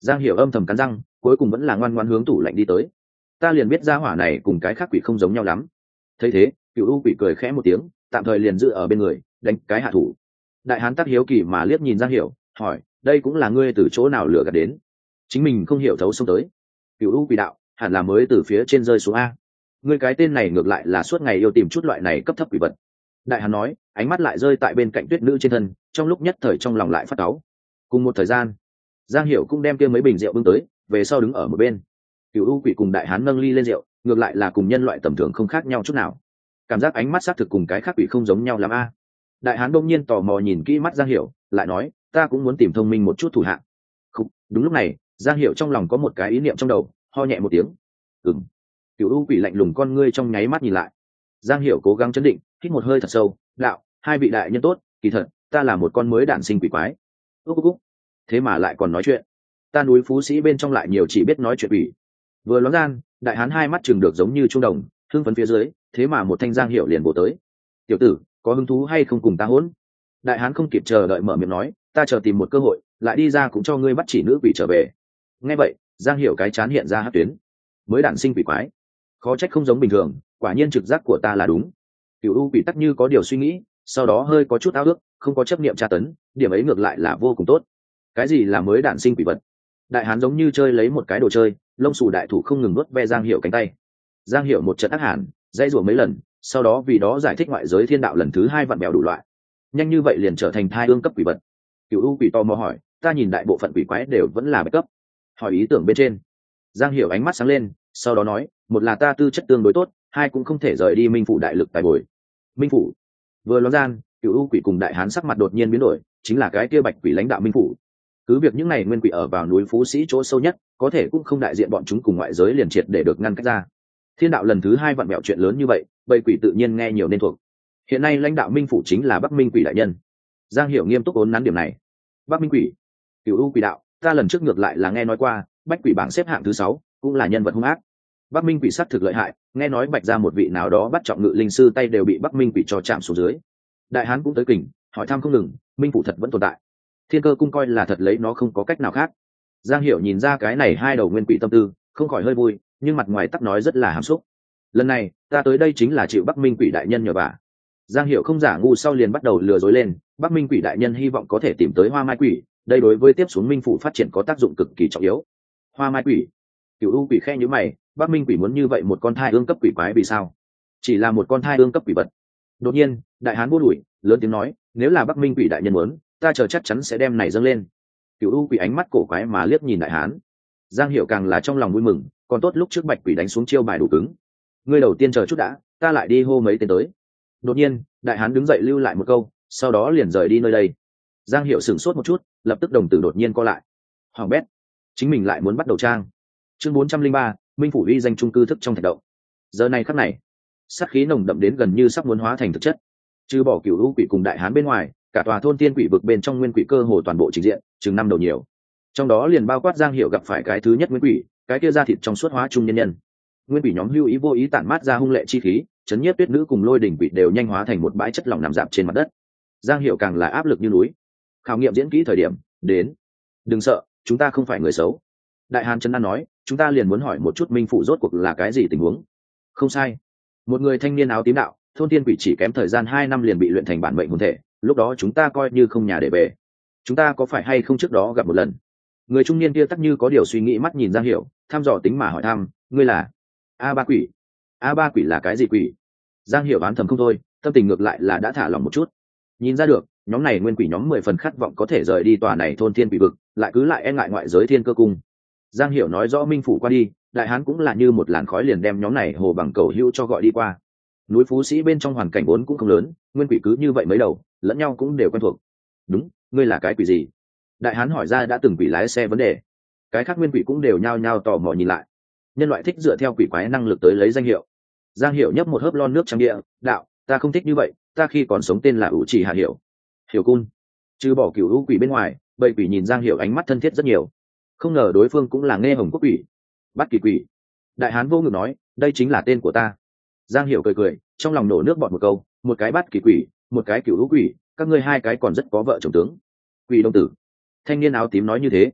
Giang Hiểu âm thầm cắn răng, cuối cùng vẫn là ngoan ngoãn hướng tủ lạnh đi tới. Ta liền biết gia hỏa này cùng cái khác quỷ không giống nhau lắm. Thấy thế, Cửu U quỷ cười khẽ một tiếng, tạm thời liền giữ ở bên người, đánh cái hạ thủ. Đại hán tắc hiếu kỳ mà liếc nhìn Giang Hiểu, hỏi, đây cũng là ngươi từ chỗ nào lừa gạt đến? Chính mình không hiểu thấu xông tới. Cửu U quỷ đạo, hẳn là mới từ phía trên rơi xuống a. Ngươi cái tên này ngược lại là suốt ngày yêu tìm chút loại này cấp thấp quỷ vật. Đại hán nói, ánh mắt lại rơi tại bên cạnh tuyết nữ trên thân, trong lúc nhất thời trong lòng lại phát cáu. Cùng một thời gian, Giang Hiểu cũng đem kia mấy bình rượu bưng tới, về sau đứng ở một bên. Cửu U quỷ cùng đại hán nâng ly lên rượu, ngược lại là cùng nhân loại tầm thường không khác nhau chút nào. Cảm giác ánh mắt xác thực cùng cái khác quỷ không giống nhau lắm a. Đại hán đông nhiên tò mò nhìn kỹ mắt Giang Hiểu, lại nói, ta cũng muốn tìm thông minh một chút thủ hạ. Không, đúng lúc này, Giang Hiểu trong lòng có một cái ý niệm trong đầu, ho nhẹ một tiếng. Ừm. Cửu U quỷ lạnh lùng con ngươi trong nháy mắt nhìn lại. Giang Hiểu cố gắng chấn định, hít một hơi thật sâu, đạo, hai vị đại nhân tốt, kỳ thật, ta là một con mới đản sinh quỷ quái. Úc úc úc. Thế mà lại còn nói chuyện. Ta núi phú sĩ bên trong lại nhiều chỉ biết nói chuyện quỷ. Vừa loáng gian, đại hán hai mắt chừng được giống như trung đồng, hưng phấn phía dưới, thế mà một thanh Giang Hiểu liền bổ tới. Tiểu tử, có hứng thú hay không cùng ta hỗn? Đại hán không kịp chờ đợi mở miệng nói, ta chờ tìm một cơ hội, lại đi ra cũng cho ngươi bắt chỉ nữ quỷ trở về. Nghe vậy, Giang Hiểu cái chán hiện ra hắc tuyến. Mới đản sinh quỷ quái, khó trách không giống bình thường, quả nhiên trực giác của ta là đúng. Cửu U quỷ tắc như có điều suy nghĩ, sau đó hơi có chút ao ước, không có chấp niệm tra tấn, điểm ấy ngược lại là vô cùng tốt. Cái gì là mới đản sinh quỷ vật? Đại hán giống như chơi lấy một cái đồ chơi, lông xù đại thủ không ngừng nuốt ve Giang Hiểu cánh tay. Giang Hiểu một trận ác hàn, dãy rủa mấy lần, sau đó vì đó giải thích ngoại giới thiên đạo lần thứ hai vặn bèo đủ loại. Nhanh như vậy liền trở thành thai ương cấp quỷ vật. Cửu U quỷ to mò hỏi, ta nhìn đại bộ phận quỷ quái đều vẫn là bạch cấp. Hỏi ý tưởng bên trên. Giang Hiểu ánh mắt sáng lên, sau đó nói, một là ta tư chất tương đối tốt, hai cũng không thể rời đi Minh phủ đại lực tài bồi. Minh phủ. Vừa loáng gian, Cửu U quỷ cùng đại hán sắc mặt đột nhiên biến đổi, chính là cái kia bạch quỷ lãnh đạo Minh phủ. Cứ việc những này nguyên quỷ ở vào núi phú sĩ chỗ sâu nhất, có thể cũng không đại diện bọn chúng cùng ngoại giới liền triệt để được ngăn cách ra. Thiên đạo lần thứ hai vặn bẹo chuyện lớn như vậy, bầy quỷ tự nhiên nghe nhiều nên thuộc. Hiện nay lãnh đạo Minh phủ chính là Bắc Minh quỷ đại nhân. Giang Hiểu nghiêm túc ốn nắn điểm này. Bắc Minh quỷ, Cửu U quỷ đạo, ta lần trước ngược lại là nghe nói qua, bách quỷ bảng xếp hạng thứ sáu, cũng là nhân vật hung ác. Bắc Minh quỷ sắc thực lợi hại, nghe nói bạch ra một vị nào đó bắt trọng ngự linh sư tay đều bị Bắc Minh quỷ cho chạm xuống dưới. Đại hán cũng tới kình, hỏi thăm không ngừng, Minh phủ thật vẫn tồn tại. Thiên Cơ cung coi là thật lấy nó không có cách nào khác. Giang Hiểu nhìn ra cái này hai đầu nguyên quỷ tâm tư, không khỏi hơi vui, nhưng mặt ngoài tắc nói rất là hàm xúc. Lần này, ta tới đây chính là chịu Bắc Minh quỷ đại nhân nhờ vả. Giang Hiểu không giả ngu sau liền bắt đầu lừa dối lên, Bắc Minh quỷ đại nhân hy vọng có thể tìm tới Hoa Mai quỷ, đây đối với tiếp xuống Minh phủ phát triển có tác dụng cực kỳ trọng yếu. Hoa Mai quỷ, Cửu U quỷ khe nhíu mày, Bắc Minh quỷ muốn như vậy một con thai ương cấp quỷ quái vì sao? Chỉ là một con thai ương cấp quỷ vật. Đột nhiên, đại hán vô đuổi, lớn tiếng nói, nếu là Bắc Minh quỷ đại nhân muốn, ta chờ chắc chắn sẽ đem này dâng lên. Cửu U quỷ ánh mắt cổ quái mà liếc nhìn đại hán. Giang Hiểu càng là trong lòng vui mừng, còn tốt lúc trước bạch quỷ đánh xuống chiêu bài đủ cứng. Ngươi đầu tiên chờ chút đã, ta lại đi hô mấy tên tới. Đột nhiên, đại hán đứng dậy lưu lại một câu, sau đó liền rời đi nơi đây. Giang Hiểu sửng sốt một chút, lập tức đồng tử đột nhiên co lại. Hoàng bét, chính mình lại muốn bắt đầu trang. Chương bốn trăm linh ba, Minh phủ uy danh trung cư thức trong thạch động. Giờ này khắc này, sát khí nồng đậm đến gần như sắp muốn hóa thành thực chất. Trừ bỏ Cửu U quỷ cùng đại hán bên ngoài, cả tòa thôn tiên quỷ vực bên trong nguyên quỷ cơ hồ toàn bộ trình diện, chừng năm đầu nhiều. Trong đó liền bao quát Giang Hiểu gặp phải cái thứ nhất nguyên quỷ, cái kia da thịt trong suốt hóa trung nhân nhân. Nguyên quỷ nhóm hưu ý vô ý tản mát ra hung lệ chi khí, chấn nhiếp tuyết nữ cùng lôi đỉnh quỷ đều nhanh hóa thành một bãi chất lỏng nằm rạp trên mặt đất. Giang Hiểu càng là áp lực như núi. Khảo nghiệm diễn kỹ thời điểm đến. Đừng sợ, chúng ta không phải người xấu. Đại hán trấn an nói, chúng ta liền muốn hỏi một chút Minh phủ rốt cuộc là cái gì tình huống. Không sai. Một người thanh niên áo tím đạo, thôn tiên quỷ chỉ kém thời gian hai năm liền bị luyện thành bản mệnh hồn thể, lúc đó chúng ta coi như không nhà để về. Chúng ta có phải hay không trước đó gặp một lần? Người trung niên kia tắc như có điều suy nghĩ mắt nhìn Giang Hiểu, thăm dò tính mà hỏi thăm, ngươi là a ba quỷ? A ba quỷ là cái gì quỷ? Giang Hiểu đoán thầm không thôi, tâm tình ngược lại là đã thả lỏng một chút. Nhìn ra được, nhóm này nguyên quỷ nhóm mười phần khát vọng có thể rời đi tòa này thôn thiên quỷ vực, lại cứ lại e ngại ngoại giới Thiên Cơ cung. Giang Hiểu nói rõ Minh phủ qua đi, đại hán cũng là như một làn khói liền đem nhóm này hồ bằng cầu hưu cho gọi đi qua. Núi phú sĩ bên trong hoàn cảnh vốn cũng không lớn, nguyên quỷ cứ như vậy mấy đầu, lẫn nhau cũng đều quen thuộc. Đúng, ngươi là cái quỷ gì? Đại hán hỏi ra đã từng quỷ lái xe vấn đề. Cái khác nguyên quỷ cũng đều nhao nhao tò mò nhìn lại. Nhân loại thích dựa theo quỷ quái năng lực tới lấy danh hiệu. Giang Hiểu nhấp một hớp lon nước trong địa, đạo, ta không thích như vậy, ta khi còn sống tên là ủ trì hạ hiểu. Hiểu cun. Trừ bỏ Cửu U quỷ bên ngoài, bầy quỷ nhìn Giang Hiểu ánh mắt thân thiết rất nhiều. Không ngờ đối phương cũng là nghe hồng quốc quỷ. Bắt kỳ quỷ. Đại hán vô ngực nói, đây chính là tên của ta. Giang Hiểu cười cười, trong lòng nổ nước bọt một câu, một cái bắt kỳ quỷ, một cái Cửu U quỷ, các ngươi hai cái còn rất có vợ chồng tướng. Quỷ đông tử. Thanh niên áo tím nói như thế.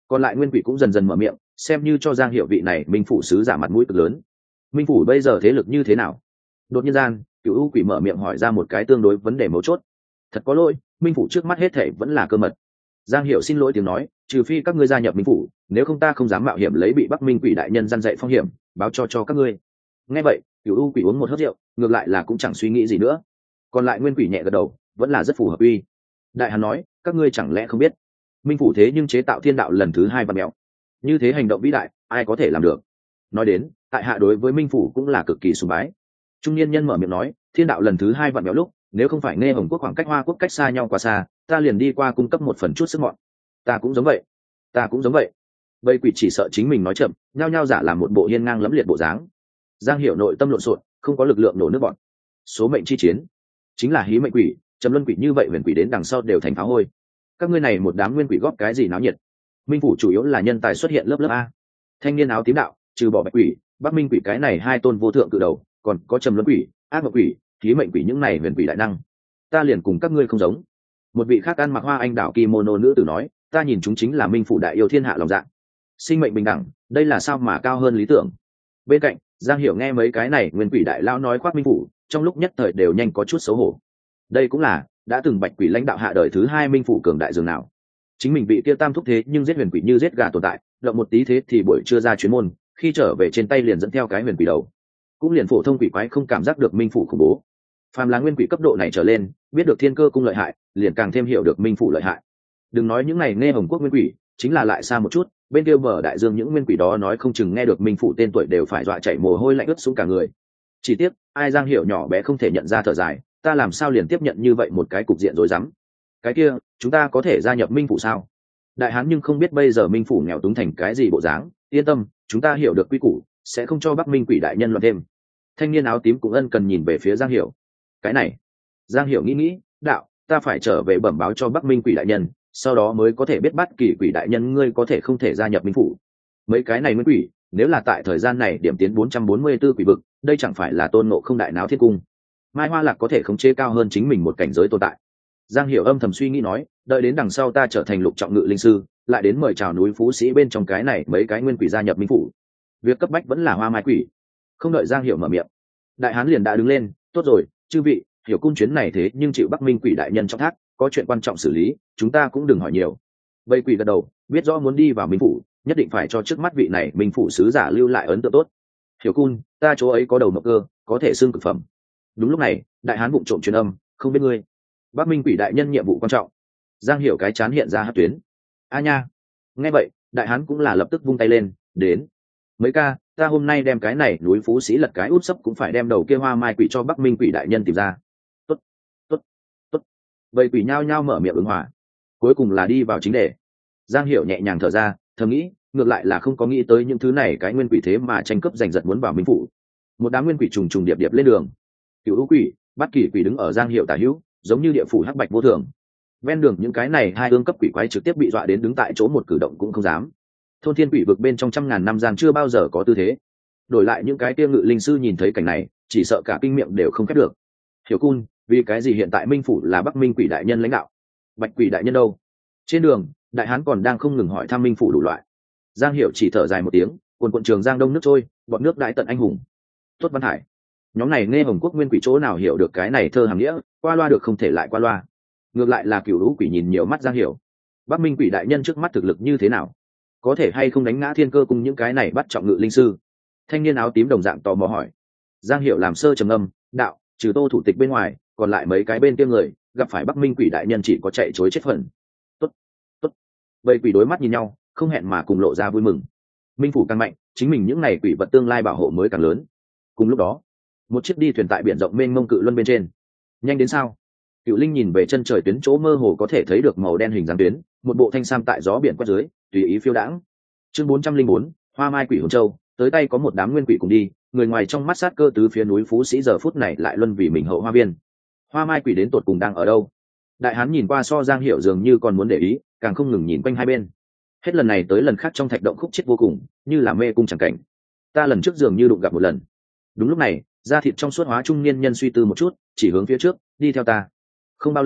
Còn lại nguyên quỷ cũng dần dần mở miệng, xem như cho Giang Hiểu vị này minh phủ sứ giả mặt mũi cực lớn. Minh phủ bây giờ thế lực như thế nào? Đột nhiên gian, cựu u quỷ mở miệng hỏi ra một cái tương đối vấn đề mấu chốt. Thật có lỗi, minh phủ trước mắt hết thảy vẫn là cơ mật. Giang Hiểu xin lỗi tiếng nói, trừ phi các ngươi gia nhập minh phủ, nếu không ta không dám mạo hiểm lấy bị Bắc Minh quỷ đại nhân gian dạy phong hiểm, báo cho cho các ngươi. Nghe vậy, cựu u quỷ uống một hớp rượu, ngược lại là cũng chẳng suy nghĩ gì nữa. Còn lại nguyên quỷ nhẹ gật đầu, vẫn là rất phù hợp uy. Đại hán nói, các ngươi chẳng lẽ không biết, minh phủ thế nhưng chế tạo thiên đạo lần thứ hai văn mèo, như thế hành động vĩ đại, ai có thể làm được? Nói đến, tại hạ đối với minh phủ cũng là cực kỳ sùng bái. Trung niên nhân mở miệng nói, thiên đạo lần thứ hai vặn béo lúc, nếu không phải nghe hồng quốc khoảng cách hoa quốc cách xa nhau quá xa, ta liền đi qua cung cấp một phần chút sức mọn. Ta cũng giống vậy, ta cũng giống vậy. Vây quỷ chỉ sợ chính mình nói chậm, nhao nhao giả làm một bộ hiên ngang lẫm liệt bộ dáng. Giang Hiểu nội tâm lộn xộn, không có lực lượng nổ nước bọn. Số mệnh chi chiến, chính là hí mệnh quỷ, trầm luân quỷ như vậy huyền quỷ đến đằng sau đều thành phá hôi. Các ngươi này một đám nguyên quỷ góp cái gì náo nhiệt? Minh phủ chủ yếu là nhân tài xuất hiện lớp lớp a. Thanh niên áo tím đạo, trừ bỏ bạch quỷ, Bắc Minh quỷ cái này hai tôn vô thượng cự đầu, còn có trầm luân quỷ, ác mộng quỷ, khí mệnh quỷ những này huyền quỷ đại năng. Ta liền cùng các ngươi không giống. Một vị khác ăn mặc hoa anh đảo kimono nữ tử nói, ta nhìn chúng chính là minh phủ đại yêu thiên hạ lòng dạ, sinh mệnh bình đẳng, đây là sao mà cao hơn lý tưởng. Bên cạnh, Giang Hiểu nghe mấy cái này nguyên quỷ đại lao nói khoác minh phủ, trong lúc nhất thời đều nhanh có chút xấu hổ. Đây cũng là đã từng bạch quỷ lãnh đạo hạ đời thứ hai minh phủ cường đại dường nào. Chính mình bị kia tam thúc thế nhưng giết huyền quỷ như giết gà tồn tại, động một tí thế thì buổi trưa ra chuyến môn, khi trở về trên tay liền dẫn theo cái huyền quỷ đầu. Cũng liền phổ thông quỷ quái không cảm giác được minh phủ khủng bố. Phàm là nguyên quỷ cấp độ này trở lên, biết được thiên cơ cung lợi hại, liền càng thêm hiểu được minh phủ lợi hại. Đừng nói những này nghe hồng quốc nguyên quỷ, chính là lại xa một chút, bên kia bờ đại dương những nguyên quỷ đó nói không chừng nghe được minh phủ tên tuổi đều phải dọa chảy mồ hôi lạnh ướt xuống cả người. Chỉ tiếc, ai Giang Hiểu nhỏ bé không thể nhận ra thở dài, ta làm sao liền tiếp nhận như vậy một cái cục diện rối rắm. Cái kia, chúng ta có thể gia nhập minh phủ sao? Đại hán nhưng không biết bây giờ minh phủ nghèo túng thành cái gì bộ dáng, yên tâm, chúng ta hiểu được quy củ, sẽ không cho Bắc Minh quỷ đại nhân loạn thêm. Thanh niên áo tím cũng ân cần nhìn về phía Giang Hiểu. Cái này, Giang Hiểu nghĩ nghĩ, đạo, ta phải trở về bẩm báo cho Bắc Minh quỷ đại nhân, sau đó mới có thể biết bắt kỳ quỷ đại nhân ngươi có thể không thể gia nhập minh phủ. Mấy cái này mới quỷ, nếu là tại thời gian này điểm tiến bốn trăm bốn mươi 444 quỷ vực, đây chẳng phải là tôn ngộ không đại náo thiên cung. Mai Hoa Lạc có thể khống chế cao hơn chính mình một cảnh giới tồn tại. Giang Hiểu âm thầm suy nghĩ nói, đợi đến đằng sau ta trở thành lục trọng ngự linh sư, lại đến mời chào núi phú sĩ bên trong cái này mấy cái nguyên quỷ gia nhập minh phủ. Việc cấp bách vẫn là hoa mai quỷ. Không đợi Giang Hiểu mở miệng, đại hán liền đã đứng lên, tốt rồi, chư vị, Hiểu cung chuyến này thế nhưng chịu Bắc Minh quỷ đại nhân trong thác, có chuyện quan trọng xử lý, chúng ta cũng đừng hỏi nhiều. Vây quỷ gật đầu, biết rõ muốn đi vào minh phủ, nhất định phải cho trước mắt vị này minh phủ sứ giả lưu lại ấn tượng tốt. Hiểu cung, ta chỗ ấy có đầu mộng cơ, có thể xương cực phẩm. Đúng lúc này, đại hán vụng trộm truyền âm, không biết ngươi. Bắc Minh quỷ đại nhân nhiệm vụ quan trọng. Giang Hiểu cái chán hiện ra hát tuyến. A nha. Nghe vậy, đại hán cũng là lập tức vung tay lên, đến. Mấy ca, ta hôm nay đem cái này núi phú sĩ lật cái út sấp cũng phải đem đầu kia hoa mai quỷ cho Bắc Minh quỷ đại nhân tìm ra. Tốt, tốt, tốt. Vậy quỷ nhao nhao mở miệng ứng hòa. Cuối cùng là đi vào chính đề. Giang Hiểu nhẹ nhàng thở ra, thầm nghĩ, ngược lại là không có nghĩ tới những thứ này cái nguyên quỷ thế mà tranh cướp giành giật muốn vào minh phủ. Một đám nguyên quỷ trùng trùng điệp điệp lên đường. Cựu ưu quỷ, Bát Kỳ quỷ đứng ở Giang Hiểu tả hữu, giống như địa phủ hắc bạch vô thường. Ven đường những cái này hai ương cấp quỷ quái trực tiếp bị dọa đến đứng tại chỗ một cử động cũng không dám. Thôn thiên quỷ vực bên trong trăm ngàn năm gian chưa bao giờ có tư thế. Đổi lại những cái tiêu ngự linh sư nhìn thấy cảnh này, chỉ sợ cả kinh miệng đều không khép được. Hiểu cung, vì cái gì hiện tại minh phủ là Bắc Minh quỷ đại nhân lãnh đạo, bạch quỷ đại nhân đâu? Trên đường, đại hán còn đang không ngừng hỏi thăm minh phủ đủ loại. Giang Hiểu chỉ thở dài một tiếng, quần quận trường giang đông nước trôi, bọn nước đại tận anh hùng. Tốt Văn Hải, nhóm này nghe hồng quốc nguyên quỷ chỗ nào hiểu được cái này thơ hàm nghĩa, qua loa được không thể lại qua loa. Ngược lại là cửu lũ quỷ nhìn nhiều mắt Giang Hiểu. Bắc Minh quỷ đại nhân trước mắt thực lực như thế nào, có thể hay không đánh ngã thiên cơ cùng những cái này bắt trọng ngự linh sư? Thanh niên áo tím đồng dạng tò mò hỏi. Giang Hiểu làm sơ trầm ngâm, đạo, trừ Tô thủ tịch bên ngoài, còn lại mấy cái bên kia người gặp phải Bắc Minh quỷ đại nhân chỉ có chạy chối chết phần. Tốt, tốt. Vậy quỷ đối mắt nhìn nhau, không hẹn mà cùng lộ ra vui mừng. Minh phủ càng mạnh, chính mình những này quỷ vật tương lai bảo hộ mới càng lớn. Cùng lúc đó, một chiếc đi thuyền tại biển rộng mênh mông cự luân bên trên. Nhanh đến sao? Cựu Linh nhìn về chân trời tuyến chỗ mơ hồ có thể thấy được màu đen hình dáng tuyến, một bộ thanh sam tại gió biển quét dưới, tùy ý phiêu đãng. Chương bốn trăm linh bốn, Hoa Mai Quỷ Hồn Châu, tới tay có một đám nguyên quỷ cùng đi, người ngoài trong mắt sát cơ tứ phía núi Phú Sĩ giờ phút này lại luân vì mình hậu hoa viên. Hoa Mai Quỷ đến tột cùng đang ở đâu? Đại hán nhìn qua so Giang Hiểu dường như còn muốn để ý, càng không ngừng nhìn quanh hai bên. Hết lần này tới lần khác trong thạch động khúc chết vô cùng, như là mê cung chẳng cảnh. Ta lần trước dường như đụng gặp một lần. Đúng lúc này, da thịt trong suốt hóa trung niên nhân suy tư một chút, chỉ hướng phía trước, đi theo ta. Không bao lâu,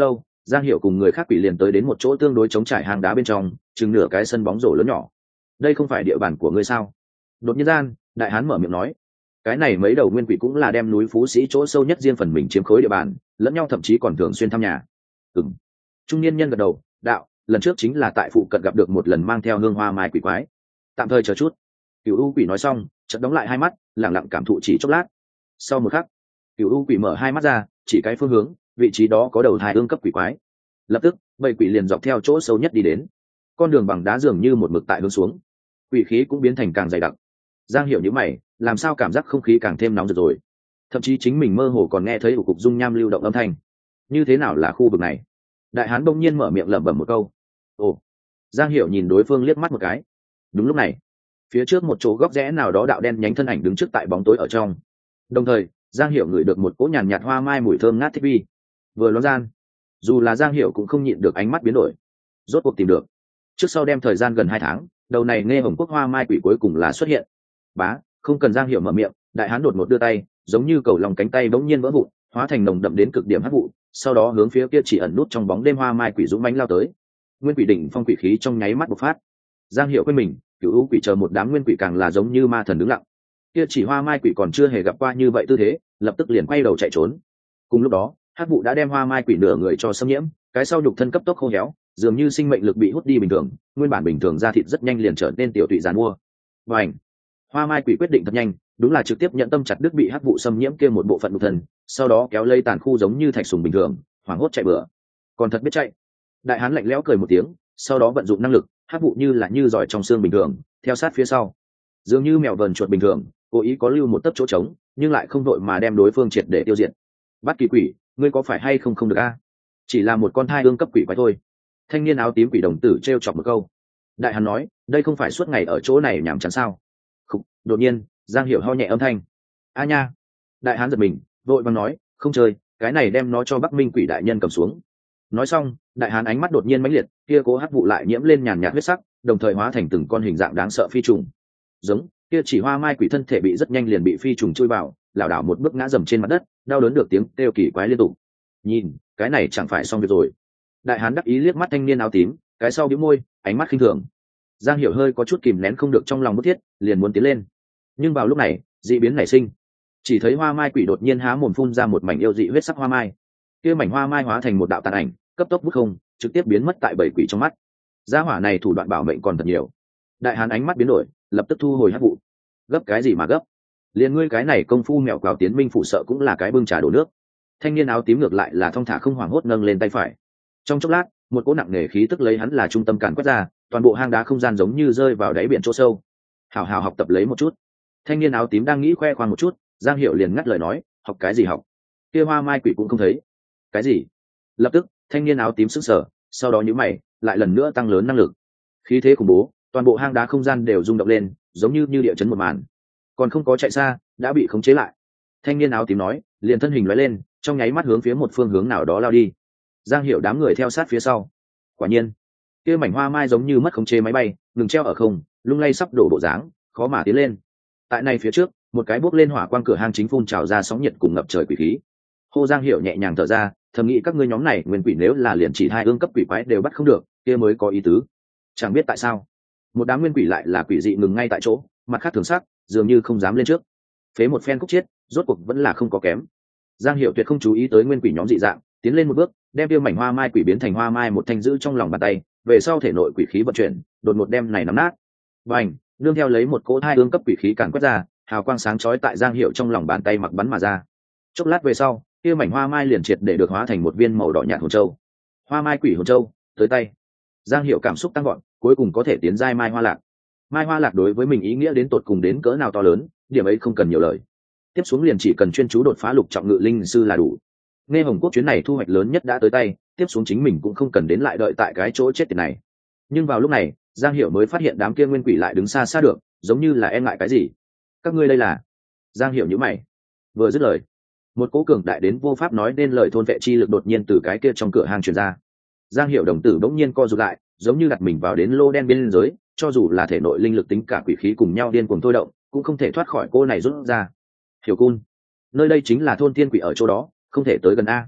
Giang Hiểu cùng người khác quỷ liền tới đến một chỗ tương đối chống trải hang đá bên trong, chừng nửa cái sân bóng rổ lớn nhỏ. Đây không phải địa bàn của ngươi sao? Đột nhiên gian, đại hán mở miệng nói. Cái này mấy đầu nguyên quỷ cũng là đem núi Phú Sĩ chỗ sâu nhất riêng phần mình chiếm khối địa bàn, lẫn nhau thậm chí còn thường xuyên thăm nhà. Ừm. Trung niên nhân gật đầu, đạo, lần trước chính là tại phụ cận gặp được một lần mang theo hương hoa mai quỷ quái. Tạm thời chờ chút. Cửu U quỷ nói xong, chợt đóng lại hai mắt, lặng lặng cảm thụ chỉ chốc lát. Sau một khắc, Cửu U quỷ mở hai mắt ra, chỉ cái phương hướng, vị trí đó có đầu thai ương cấp quỷ quái. Lập tức, bầy quỷ liền dọc theo chỗ sâu nhất đi đến. Con đường bằng đá dường như một mực tại hướng xuống, quỷ khí cũng biến thành càng dày đặc. Giang Hiểu nhíu mày, làm sao cảm giác không khí càng thêm nóng rực rồi? Thậm chí chính mình mơ hồ còn nghe thấy ủ cục dung nham lưu động âm thanh. Như thế nào là khu vực này? Đại hán bỗng nhiên mở miệng lẩm bẩm một câu. Ồ. Giang Hiểu nhìn đối phương liếc mắt một cái. Đúng lúc này, phía trước một chỗ góc rẽ nào đó đạo đen nhánh thân ảnh đứng trước tại bóng tối ở trong. Đồng thời, Giang Hiểu ngửi được một cỗ nhàn nhạt hoa mai mùi thơm ngát thích vi. Vừa ló gian, dù là Giang Hiểu cũng không nhịn được ánh mắt biến đổi. Rốt cuộc tìm được. Trước sau đem thời gian gần hai tháng, đầu này nghe hồng quốc hoa mai quỷ cuối cùng là xuất hiện. Bá, không cần Giang Hiểu mở miệng, đại hán đột ngột đưa tay, giống như cầu lòng cánh tay bỗng nhiên vỡ vụn, hóa thành nồng đậm đến cực điểm hắc vụ, sau đó hướng phía kia chỉ ẩn nút trong bóng đêm hoa mai quỷ dũng mãnh lao tới. Nguyên quỷ đỉnh phong quỷ khí trong nháy mắt bộc phát. Giang Hiểu quên mình, cửu u quỷ chờ một đám nguyên quỷ càng là giống như ma thần đứng lặng. Kia chỉ hoa mai quỷ còn chưa hề gặp qua như vậy tư thế, lập tức liền quay đầu chạy trốn. Cùng lúc đó, hắc vụ đã đem hoa mai quỷ nửa người cho xâm nhiễm, cái sau nhục thân cấp tốc khô héo, dường như sinh mệnh lực bị hút đi bình thường, nguyên bản bình thường da thịt rất nhanh liền trở nên tiểu tụy giàn mua. Bành! Hoa mai quỷ quyết định thật nhanh, đúng là trực tiếp nhận tâm chặt đứt bị hắc vụ xâm nhiễm kia một bộ phận nhục thân, sau đó kéo lây tàn khu giống như thạch sùng bình thường, hoảng hốt chạy bừa. Còn thật biết chạy. Đại hán lạnh lẽo cười một tiếng, sau đó vận dụng năng lực, hắc vụ như là như giỏi trong xương bình thường, theo sát phía sau, dường như mèo vờn chuột bình thường, cố ý có lưu một tấc chỗ trống, nhưng lại không đội mà đem đối phương triệt để tiêu diệt. Bắt kỳ quỷ, ngươi có phải hay không không được a? Chỉ là một con thai ương cấp quỷ quái thôi. Thanh niên áo tím quỷ đồng tử trêu chọc một câu. Đại hán nói, đây không phải suốt ngày ở chỗ này nhảm chán sao? Khục, đột nhiên, Giang Hiểu ho nhẹ âm thanh. A nha. Đại hán giật mình, vội vàng nói, không chơi, cái này đem nó cho Bắc Minh quỷ đại nhân cầm xuống. Nói xong, đại hán ánh mắt đột nhiên mãnh liệt, kia cố hắc vụ lại nhiễm lên nhàn nhạt huyết sắc, đồng thời hóa thành từng con hình dạng đáng sợ phi trùng. Giống, kia chỉ hoa mai quỷ thân thể bị rất nhanh liền bị phi trùng chui vào, lảo đảo một bước ngã dầm trên mặt đất, đau đớn được tiếng kêu kỳ quái liên tục. Nhìn, cái này chẳng phải xong việc rồi. Đại hán đắc ý liếc mắt thanh niên áo tím, cái sau bĩu môi, ánh mắt khinh thường. Giang Hiểu hơi có chút kìm nén không được trong lòng bức thiết, liền muốn tiến lên. Nhưng vào lúc này, dị biến nảy sinh. Chỉ thấy hoa mai quỷ đột nhiên há mồm phun ra một mảnh yêu dị huyết sắc hoa mai. Kia mảnh hoa mai hóa thành một đạo tàn ảnh, cấp tốc vút không, trực tiếp biến mất tại bảy quỷ trong mắt. Gia hỏa này thủ đoạn bảo mệnh còn thật nhiều. Đại hán ánh mắt biến đổi, lập tức thu hồi hắc vụ. Gấp cái gì mà gấp? Liền ngươi cái này công phu mèo quào tiến minh phụ sợ cũng là cái bưng trà đổ nước. Thanh niên áo tím ngược lại là thong thả không hoảng hốt nâng lên tay phải. Trong chốc lát, một cỗ nặng nề khí tức lấy hắn là trung tâm càn quét ra, toàn bộ hang đá không gian giống như rơi vào đáy biển chỗ sâu. Hảo hảo học tập lấy một chút. Thanh niên áo tím đang nghĩ khoe khoang một chút, Giang Hiểu liền ngắt lời nói, học cái gì học? Kia hoa mai quỷ cũng không thấy. Cái gì? Lập tức, thanh niên áo tím sững sờ, sau đó nhíu mày, lại lần nữa tăng lớn năng lực. Khí thế khủng bố, toàn bộ hang đá không gian đều rung động lên, giống như như địa chấn một màn. Còn không có chạy xa, đã bị khống chế lại. Thanh niên áo tím nói, liền thân hình lóe lên, trong nháy mắt hướng phía một phương hướng nào đó lao đi. Giang Hiểu đám người theo sát phía sau. Quả nhiên, kia mảnh hoa mai giống như mất khống chế máy bay, ngừng treo ở không, lung lay sắp đổ bộ dáng, khó mà tiến lên. Tại này phía trước, một cái bốc lên hỏa quang cửa hang chính phun trào ra sóng nhiệt cùng ngập trời quỷ khí. Hô Giang Hiểu nhẹ nhàng thở ra, thầm nghĩ các ngươi nhóm này nguyên quỷ nếu là liền chỉ hai ương cấp quỷ quái đều bắt không được, kia mới có ý tứ. Chẳng biết tại sao, một đám nguyên quỷ lại là quỷ dị ngừng ngay tại chỗ, mặt khác thường sắc, dường như không dám lên trước. Phế một phen khúc chết, rốt cuộc vẫn là không có kém. Giang Hiểu tuyệt không chú ý tới nguyên quỷ nhóm dị dạng, tiến lên một bước, đem tiêu mảnh hoa mai quỷ biến thành hoa mai một thanh giữ trong lòng bàn tay, về sau thể nội quỷ khí vận chuyển, đột ngột đem này nắm nát. Bành, nương theo lấy một cỗ hai ương cấp quỷ khí càn quét ra, hào quang sáng chói tại Giang Hiểu trong lòng bàn tay mặc bắn mà ra. Chốc lát về sau, kia mảnh hoa mai liền triệt để được hóa thành một viên màu đỏ nhạt hồn châu. Hoa mai quỷ hồn châu, tới tay. Giang Hiểu cảm xúc tăng gọn, cuối cùng có thể tiến giai mai hoa lạc. Mai hoa lạc đối với mình ý nghĩa đến tột cùng đến cỡ nào to lớn, điểm ấy không cần nhiều lời. Tiếp xuống liền chỉ cần chuyên chú đột phá lục trọng ngự linh sư là đủ. Nghe Hồng Quốc chuyến này thu hoạch lớn nhất đã tới tay, tiếp xuống chính mình cũng không cần đến lại đợi tại cái chỗ chết tiệt này. Nhưng vào lúc này, Giang Hiểu mới phát hiện đám kia nguyên quỷ lại đứng xa xa được, giống như là e ngại cái gì. Các ngươi đây là? Giang Hiểu nhíu mày. Vừa dứt lời, một cỗ cường đại đến vô pháp nói nên lời thôn vệ chi lực đột nhiên từ cái kia trong cửa hàng truyền ra. Giang Hiểu đồng tử bỗng nhiên co rụt lại, giống như đặt mình vào đến lô đen bên dưới, cho dù là thể nội linh lực tính cả quỷ khí cùng nhau điên cuồng thôi động, cũng không thể thoát khỏi cô này rút ra. Hiểu Cun, nơi đây chính là thôn tiên quỷ ở chỗ đó, không thể tới gần a.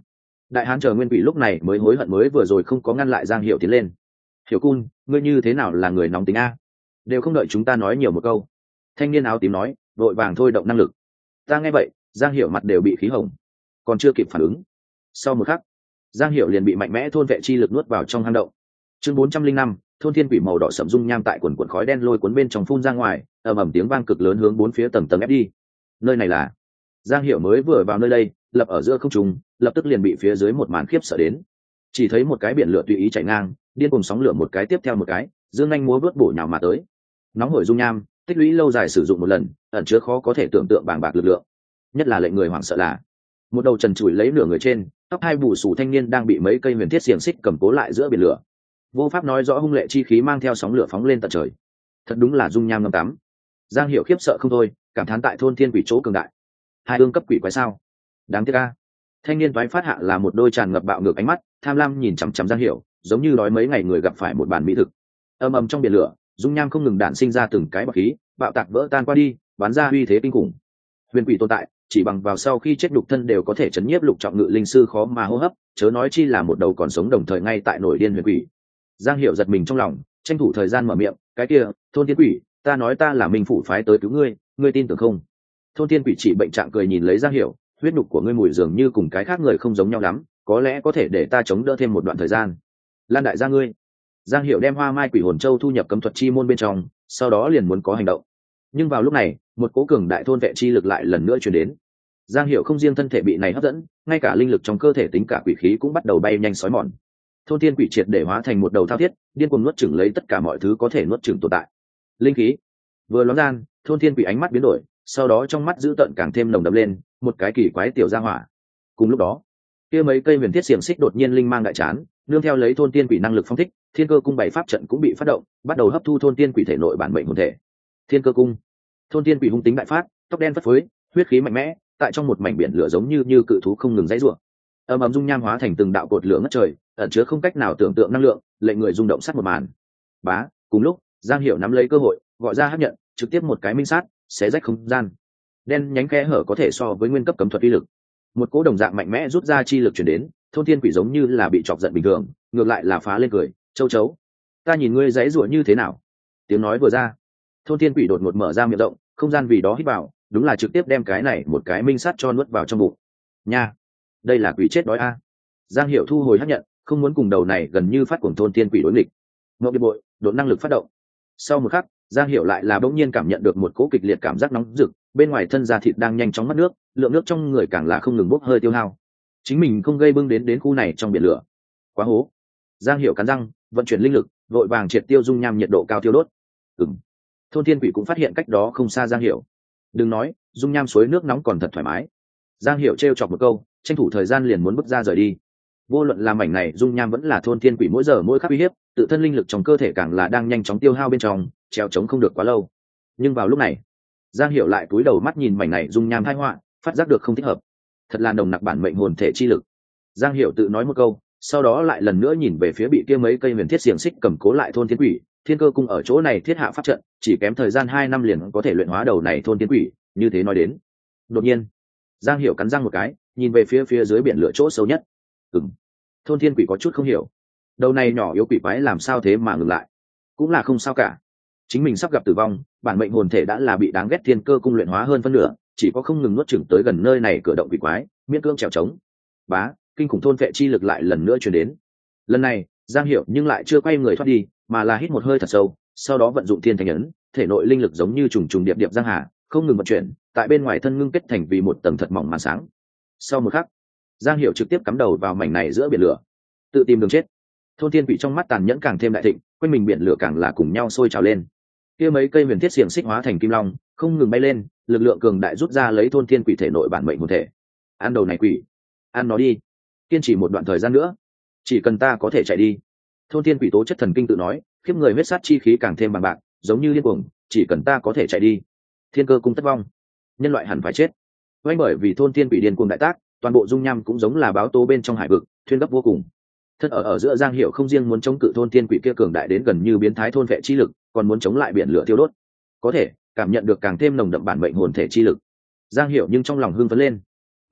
đại hán chờ nguyên quỷ lúc này mới hối hận mới vừa rồi không có ngăn lại Giang Hiểu tiến lên. Hiểu cun, ngươi như thế nào là người nóng tính a? Đều không đợi chúng ta nói nhiều một câu. Thanh niên áo tím nói, vội vàng thôi động năng lực. Ta nghe vậy, Giang Hiểu mặt đều bị khí hồng, còn chưa kịp phản ứng. Sau một khắc, Giang Hiểu liền bị mạnh mẽ thôn vệ chi lực nuốt vào trong hang động. Chương bốn trăm linh năm, thôn thiên quỷ màu đỏ sẫm dung nham tại quần quần khói đen lôi cuốn bên trong phun ra ngoài, ầm ầm tiếng vang cực lớn hướng bốn phía tầng tầng ép đi. Nơi này là Giang Hiểu mới vừa vào nơi đây, lập ở giữa không trung, lập tức liền bị phía dưới một màn khiếp sợ đến. Chỉ thấy một cái biển lửa tùy ý chảy ngang, điên cuồng sóng lửa một cái tiếp theo một cái, dương nhanh múa vớt bổ nhào mà tới. Nóng hổi dung nham, tích lũy lâu dài sử dụng một lần, ẩn chứa khó có thể tưởng tượng bàng bạc lực lượng. Nhất là lệnh người hoảng sợ là, một đầu trần trụi lấy nửa người trên, tóc hai bù xù thanh niên đang bị mấy cây huyền thiết xiềng xích cầm cố lại giữa biển lửa. Vô pháp nói rõ hung lệ chi khí mang theo sóng lửa phóng lên tận trời. Thật đúng là dung nham ngâm tắm. Giang Hiểu khiếp sợ không thôi, cảm thán tại thôn thiên quỷ chỗ cường đại. Hai ương cấp quỷ quái sao? Đáng tiếc a. Thanh niên toái phát hạ là một đôi tràn ngập bạo ngược ánh mắt, tham lam nhìn chằm chằm Giang Hiểu, giống như đói mấy ngày người gặp phải một bản mỹ thực. Ầm ầm trong biển lửa, dung nham không ngừng đản sinh ra từng cái bọt khí, bạo tạc vỡ tan qua đi, bắn ra uy thế kinh khủng. Huyền quỷ tồn tại, chỉ bằng vào sau khi chết đục thân đều có thể chấn nhiếp lục trọng ngự linh sư khó mà hô hấp, chớ nói chi là một đầu còn sống đồng thời ngay tại nổi điên huyền quỷ. Giang Hiểu giật mình trong lòng, tranh thủ thời gian mở miệng, cái kia, thôn thiên quỷ, ta nói ta là minh phủ phái tới cứu ngươi, ngươi tin tưởng không? Thôn thiên quỷ chỉ bệnh trạng cười nhìn lấy Giang Hiểu, huyết nhục của ngươi mùi dường như cùng cái khác người không giống nhau lắm, có lẽ có thể để ta chống đỡ thêm một đoạn thời gian. Lan đại gia ngươi. Giang Hiểu đem hoa mai quỷ hồn châu thu nhập cấm thuật chi môn bên trong, sau đó liền muốn có hành động. Nhưng vào lúc này, một cố cường đại thôn vệ chi lực lại lần nữa truyền đến. Giang Hiểu không riêng thân thể bị này hấp dẫn, ngay cả linh lực trong cơ thể tính cả quỷ khí cũng bắt đầu bay nhanh xói mòn. Thôn thiên quỷ triệt để hóa thành một đầu thao thiết, điên cuồng nuốt chửng lấy tất cả mọi thứ có thể nuốt chửng tồn tại. Linh khí vừa lóe gian, thôn thiên quỷ ánh mắt biến đổi, sau đó trong mắt dữ tợn càng thêm nồng đậm lên, một cái kỳ quái tiểu gia hỏa. Cùng lúc đó, kia mấy cây huyền thiết xiềng xích đột nhiên linh mang đại chán, nương theo lấy thôn tiên quỷ năng lực phong thích, thiên cơ cung bảy pháp trận cũng bị phát động, bắt đầu hấp thu thôn tiên quỷ thể nội bản mệnh hồn thể. Thiên cơ cung, thôn tiên quỷ hung tính đại phát, tóc đen phất phới, huyết khí mạnh mẽ, tại trong một mảnh biển lửa giống như như cự thú không ngừng dãy rủa. Ầm ầm dung nham hóa thành từng đạo cột lửa ngất trời, ẩn chứa không cách nào tưởng tượng năng lượng, lệnh người rung động sát một màn. Bá, cùng lúc, Giang Hiểu nắm lấy cơ hội, gọi ra hấp nhận, trực tiếp một cái minh sát, xé rách không gian. Đen nhánh kẽ hở có thể so với nguyên cấp cấm thuật uy lực. Một cỗ đồng dạng mạnh mẽ rút ra chi lực truyền đến, thôn thiên quỷ giống như là bị chọc giận bình thường, ngược lại là phá lên cười, châu chấu, ta nhìn ngươi dãy rủa như thế nào? Tiếng nói vừa ra, thôn thiên quỷ đột ngột mở ra miệng rộng, không gian vì đó hít vào, đúng là trực tiếp đem cái này một cái minh sát cho nuốt vào trong bụng. Nha, đây là quỷ chết đói a. Giang Hiểu thu hồi hấp nhận, không muốn cùng đầu này gần như phát cuồng thôn thiên quỷ đối nghịch. Ngộ điệp bội, đột năng lực phát động. Sau một khắc, Giang Hiểu lại là bỗng nhiên cảm nhận được một cỗ kịch liệt cảm giác nóng rực, bên ngoài thân da thịt đang nhanh chóng mất nước, lượng nước trong người càng là không ngừng bốc hơi tiêu hao. Chính mình không gây bưng đến đến khu này trong biển lửa. Quá hố. Giang Hiểu cắn răng, vận chuyển linh lực, vội vàng triệt tiêu dung nham nhiệt độ cao tiêu đốt. Ừm. Thôn thiên quỷ cũng phát hiện cách đó không xa Giang Hiểu. Đừng nói, dung nham suối nước nóng còn thật thoải mái. Giang Hiểu trêu chọc một câu, tranh thủ thời gian liền muốn bước ra rời đi. Vô luận làm mảnh này dung nham vẫn là thôn thiên quỷ mỗi giờ mỗi khắc uy hiếp, tự thân linh lực trong cơ thể càng là đang nhanh chóng tiêu hao bên trong, treo chống không được quá lâu. Nhưng vào lúc này, Giang Hiểu lại cúi đầu mắt nhìn mảnh này dung nham tai họa, phát giác được không thích hợp. Thật là nồng nặc bản mệnh hồn thể chi lực. Giang Hiểu tự nói một câu, sau đó lại lần nữa nhìn về phía bị kia mấy cây huyền thiết xiềng xích cầm cố lại thôn thiên quỷ, thiên cơ cung ở chỗ này thiết hạ pháp trận, chỉ kém thời gian hai năm liền có thể luyện hóa đầu này thôn thiên quỷ, như thế nói đến. Đột nhiên, Giang Hiểu cắn răng một cái, nhìn về phía phía dưới biển lửa chỗ sâu nhất. Ừm. Thôn thiên quỷ có chút không hiểu, đầu này nhỏ yếu quỷ quái làm sao thế mà ngừng lại. Cũng là không sao cả, chính mình sắp gặp tử vong, bản mệnh hồn thể đã là bị đáng ghét thiên cơ cung luyện hóa hơn phân nửa, chỉ có không ngừng nuốt chửng tới gần nơi này cửa động quỷ quái, miễn cưỡng trèo trống. Bá, kinh khủng thôn vệ chi lực lại lần nữa truyền đến. Lần này, Giang Hiểu nhưng lại chưa quay người thoát đi, mà là hít một hơi thật sâu, sau đó vận dụng thiên thành ấn, thể nội linh lực giống như trùng trùng điệp điệp giang hà, không ngừng vận chuyển, tại bên ngoài thân ngưng kết thành vì một tầng thật mỏng màn sáng. Sau một khắc, Giang Hiểu trực tiếp cắm đầu vào mảnh này giữa biển lửa, tự tìm đường chết. Thôn thiên quỷ trong mắt tàn nhẫn càng thêm đại thịnh, quanh mình biển lửa càng là cùng nhau sôi trào lên. Kia mấy cây huyền thiết xiềng xích hóa thành kim long, không ngừng bay lên, lực lượng cường đại rút ra lấy thôn thiên quỷ thể nội bản mệnh hồn thể. Ăn đầu này quỷ, ăn nó đi, kiên trì một đoạn thời gian nữa, chỉ cần ta có thể chạy đi. Thôn thiên quỷ tố chất thần kinh tự nói, khiếp người huyết sát chi khí càng thêm bằng bạc, giống như điên cuồng, chỉ cần ta có thể chạy đi, thiên cơ cung tất vong, nhân loại hẳn phải chết. Quanh bởi vì thôn thiên quỷ điên cuồng đại tác, toàn bộ dung nham cũng giống là báo tố bên trong hải vực, thuyên gấp vô cùng. Thân ở ở giữa Giang Hiểu không riêng muốn chống cự thôn thiên quỷ kia cường đại đến gần như biến thái thôn vệ chi lực, còn muốn chống lại biển lửa tiêu đốt. Có thể cảm nhận được càng thêm nồng đậm bản mệnh hồn thể chi lực. Giang Hiểu nhưng trong lòng hưng phấn lên.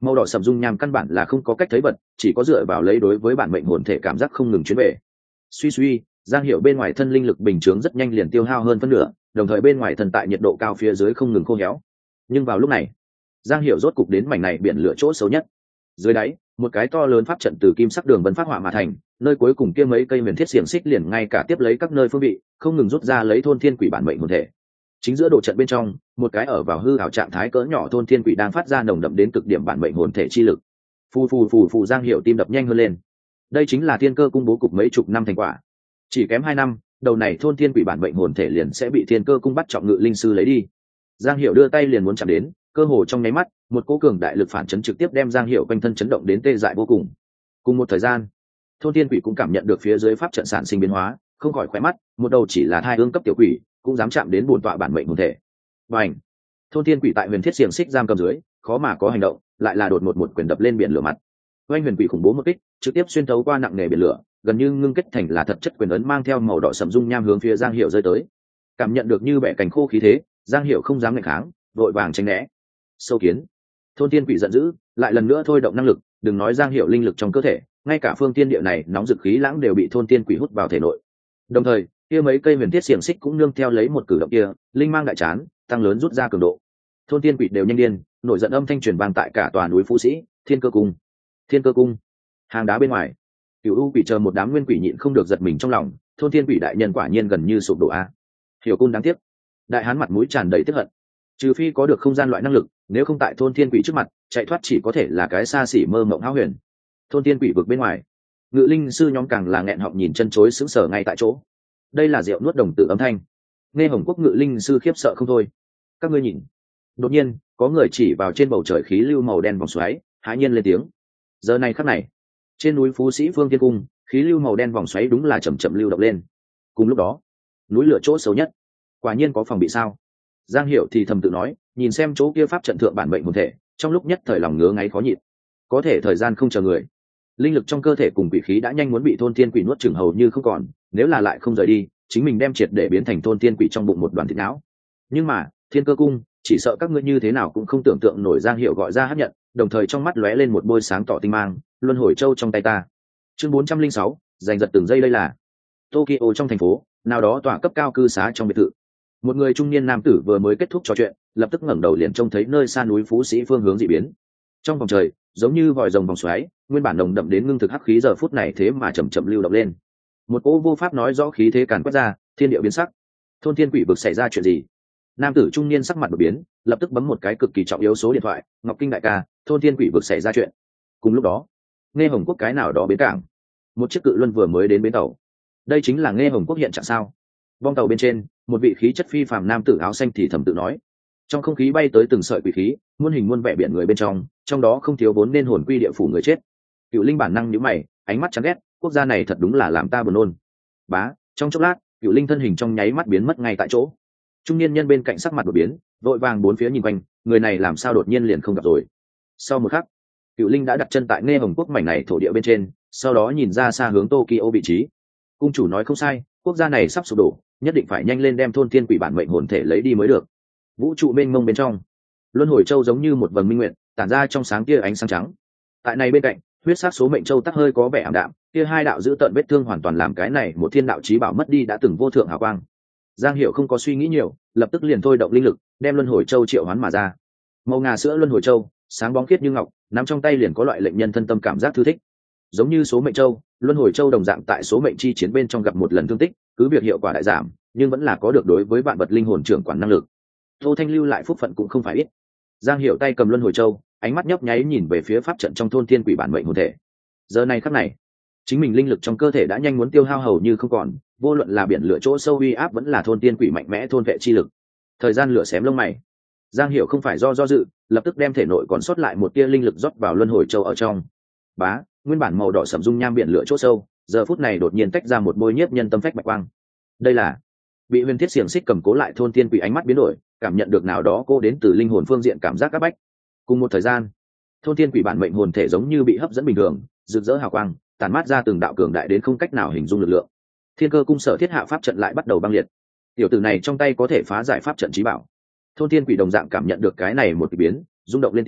Màu đỏ sầm dung nham căn bản là không có cách thấy vật, chỉ có dựa vào lấy đối với bản mệnh hồn thể cảm giác không ngừng chuyến về. Suy suy, Giang Hiểu bên ngoài thân linh lực bình chướng rất nhanh liền tiêu hao hơn phân nửa, đồng thời bên ngoài thân tại nhiệt độ cao phía dưới không ngừng khô héo. Nhưng vào lúc này, Giang Hiểu rốt cục đến mảnh này biển lửa chỗ xấu nhất. Dưới đáy, một cái to lớn pháp trận từ kim sắc đường vân phát họa mà thành, nơi cuối cùng kia mấy cây huyền thiết xiềng xích liền ngay cả tiếp lấy các nơi phương vị, không ngừng rút ra lấy thôn thiên quỷ bản mệnh hồn thể. Chính giữa đồ trận bên trong, một cái ở vào hư ảo trạng thái cỡ nhỏ thôn thiên quỷ đang phát ra nồng đậm đến cực điểm bản mệnh hồn thể chi lực. Phù phù phù phù Giang Hiểu tim đập nhanh hơn lên. Đây chính là thiên cơ cung bố cục mấy chục năm thành quả. Chỉ kém hai năm, đầu này thôn thiên quỷ bản mệnh hồn thể liền sẽ bị thiên cơ cung bắt trọng ngự linh sư lấy đi. Giang Hiểu đưa tay liền muốn chạm đến, cơ hồ trong nháy mắt, một cỗ cường đại lực phản chấn trực tiếp đem Giang Hiểu quanh thân chấn động đến tê dại vô cùng. Cùng một thời gian, thôn thiên quỷ cũng cảm nhận được phía dưới pháp trận sản sinh biến hóa, không khỏi khóe mắt, một đầu chỉ là thai hương cấp tiểu quỷ, cũng dám chạm đến bổn tọa bản mệnh hồn thể. Bành! Thôn thiên quỷ tại huyền thiết xiềng xích giam cầm dưới, khó mà có hành động, lại là đột một một quyền đập lên biển lửa mặt. Oanh huyền quỷ khủng bố một kích, trực tiếp xuyên thấu qua nặng nề biển lửa, gần như ngưng kết thành là thật chất quyền ấn mang theo màu đỏ sẫm dung nham hướng phía Giang Hiểu rơi tới. Cảm nhận được như bẻ cành khô khí thế, Giang Hiểu không dám nghịch kháng, vội vàng tránh né. Sâu kiến! Thôn thiên quỷ giận dữ, lại lần nữa thôi động năng lực, đừng nói Giang Hiểu linh lực trong cơ thể, ngay cả phương tiên địa này nóng dực khí lãng đều bị thôn thiên quỷ hút vào thể nội. Đồng thời, kia mấy cây huyền thiết xiềng xích cũng nương theo lấy một cử động kia, linh mang đại chán, tăng lớn rút ra cường độ. Thôn thiên quỷ đều nhanh điên, nổi giận âm thanh truyền vang tại cả tòa núi Phú Sĩ, Thiên Cơ Cung. Thiên Cơ Cung. Hàng đá bên ngoài, Cửu U quỷ chờ một đám nguyên quỷ nhịn không được giật mình trong lòng, thôn thiên quỷ đại nhân quả nhiên gần như sụp đổ a. Hiểu Cung đáng tiếc. Đại hán mặt mũi tràn đầy tức hận. Trừ phi có được không gian loại năng lực, nếu không tại thôn thiên quỷ trước mặt, chạy thoát chỉ có thể là cái xa xỉ mơ mộng hão huyền. Thôn thiên quỷ vực bên ngoài, ngự linh sư nhóm càng là nghẹn họng nhìn chân chối sững sờ ngay tại chỗ. Đây là rượu nuốt đồng tử âm thanh. Nghe Hồng Quốc ngự linh sư khiếp sợ không thôi. Các ngươi nhìn. Đột nhiên, có người chỉ vào trên bầu trời khí lưu màu đen vòng xoáy, hãi nhiên lên tiếng. Giờ này khắc này, trên núi Phú Sĩ Phương Thiên Cung, khí lưu màu đen vòng xoáy đúng là chậm chậm lưu động lên. Cùng lúc đó, núi lửa chỗ xấu nhất, quả nhiên có phòng bị sao? Giang Hiểu thì thầm tự nói, nhìn xem chỗ kia pháp trận thượng bản mệnh hồn thể, trong lúc nhất thời lòng ngứa ngáy khó nhịn. Có thể thời gian không chờ người, linh lực trong cơ thể cùng quỷ khí đã nhanh muốn bị thôn thiên quỷ nuốt chửng hầu như không còn, nếu là lại không rời đi, chính mình đem triệt để biến thành thôn thiên quỷ trong bụng một đoàn thịt não. Nhưng mà, Thiên Cơ Cung, chỉ sợ các ngươi như thế nào cũng không tưởng tượng nổi. Giang Hiểu gọi ra hấp nhận, đồng thời trong mắt lóe lên một bôi sáng tỏ tinh mang, luân hồi châu trong tay ta. Chương bốn trăm linh sáu, giành giật từng giây. Đây là Tokyo trong thành phố, nào đó tòa cấp cao cư xá trong biệt thự. Một người trung niên nam tử vừa mới kết thúc trò chuyện, lập tức ngẩng đầu liền trông thấy nơi xa núi Phú Sĩ phương hướng dị biến. Trong vòng trời, giống như vòi rồng vòng xoáy, nguyên bản nồng đậm đến ngưng thực hắc khí giờ phút này thế mà chậm chậm lưu động lên. Một cỗ vô pháp nói rõ khí thế càn quét ra, thiên địa biến sắc. Thôn thiên quỷ vực xảy ra chuyện gì? Nam tử trung niên sắc mặt đột biến, lập tức bấm một cái cực kỳ trọng yếu số điện thoại. Ngọc Kinh đại ca, thôn thiên quỷ vực xảy ra chuyện. Cùng lúc đó, Nghe Hồng Quốc cái nào đó bến cảng, một chiếc cự luân vừa mới đến bến tàu. Đây chính là Nghe Hồng Quốc hiện trạng sao? Bong tàu bên trên, một vị khí chất phi phàm nam tử áo xanh thì thầm tự nói. Trong không khí bay tới từng sợi quỷ khí, muôn hình muôn vẻ biển người bên trong, trong đó không thiếu vốn nên hồn quy địa phủ người chết. Cựu Linh bản năng nhíu mày, ánh mắt chán ghét, quốc gia này thật đúng là làm ta buồn nôn. Bá, trong chốc lát, Cựu Linh thân hình trong nháy mắt biến mất ngay tại chỗ. Trung niên nhân bên cạnh sắc mặt đột biến, vội vàng bốn phía nhìn quanh, người này làm sao đột nhiên liền không gặp rồi. Sau một khắc, Cựu Linh đã đặt chân tại Nghe Hồng Quốc mảnh này thổ địa bên trên, sau đó nhìn ra xa hướng Tokyo vị trí. Cung chủ nói không sai, quốc gia này sắp sụp đổ, nhất định phải nhanh lên đem thôn thiên quỷ bản mệnh hồn thể lấy đi mới được. Vũ trụ mênh mông bên trong, luân hồi châu giống như một vầng minh nguyện, tản ra trong sáng tia ánh sáng trắng. Tại này bên cạnh, huyết sắc số mệnh châu tắc hơi có vẻ ảm đạm, kia hai đạo giữ tận vết thương hoàn toàn làm cái này một thiên đạo chí bảo mất đi đã từng vô thượng hào quang. Giang Hiểu không có suy nghĩ nhiều, lập tức liền thôi động linh lực, đem luân hồi châu triệu hoán mà ra. Màu ngà sữa luân hồi châu, sáng bóng khiết như ngọc, nắm trong tay liền có loại lệnh nhân thân tâm cảm giác thư thích. Giống như số mệnh châu, luân hồi châu đồng dạng tại số mệnh chi chiến bên trong gặp một lần thương tích, cứ việc hiệu quả đại giảm, nhưng vẫn là có được đối với vạn vật linh hồn trưởng quản năng lực. Tô Thanh lưu lại phúc phận cũng không phải ít. Giang Hiểu tay cầm luân hồi châu, ánh mắt nhấp nháy nhìn về phía pháp trận trong thôn thiên quỷ bản mệnh hồn thể. Giờ này khắc này, chính mình linh lực trong cơ thể đã nhanh muốn tiêu hao hầu như không còn, vô luận là biển lửa chỗ sâu uy áp vẫn là thôn thiên quỷ mạnh mẽ thôn vệ chi lực. Thời gian lửa xém lông mày, Giang Hiểu không phải do do dự, lập tức đem thể nội còn sót lại một tia linh lực rót vào luân hồi châu ở trong. Bá, nguyên bản màu đỏ sẫm dung nham biển lửa chỗ sâu, giờ phút này đột nhiên tách ra một bôi nhiếp nhân tâm phách bạch quang. Đây là bị huyền thiết xiềng xích cầm cố lại thôn thiên quỷ ánh mắt biến đổi, cảm nhận được nào đó cô đến từ linh hồn phương diện cảm giác áp bách. Cùng một thời gian, thôn thiên quỷ bản mệnh hồn thể giống như bị hấp dẫn bình thường, rực rỡ hào quang, tản mát ra từng đạo cường đại đến không cách nào hình dung lực lượng. Thiên Cơ Cung sở thiết hạ pháp trận lại bắt đầu băng liệt. Tiểu tử này trong tay có thể phá giải pháp trận chí bảo. Thôn thiên quỷ đồng dạng cảm nhận được cái này một kỳ biến, rung động lên tiếng,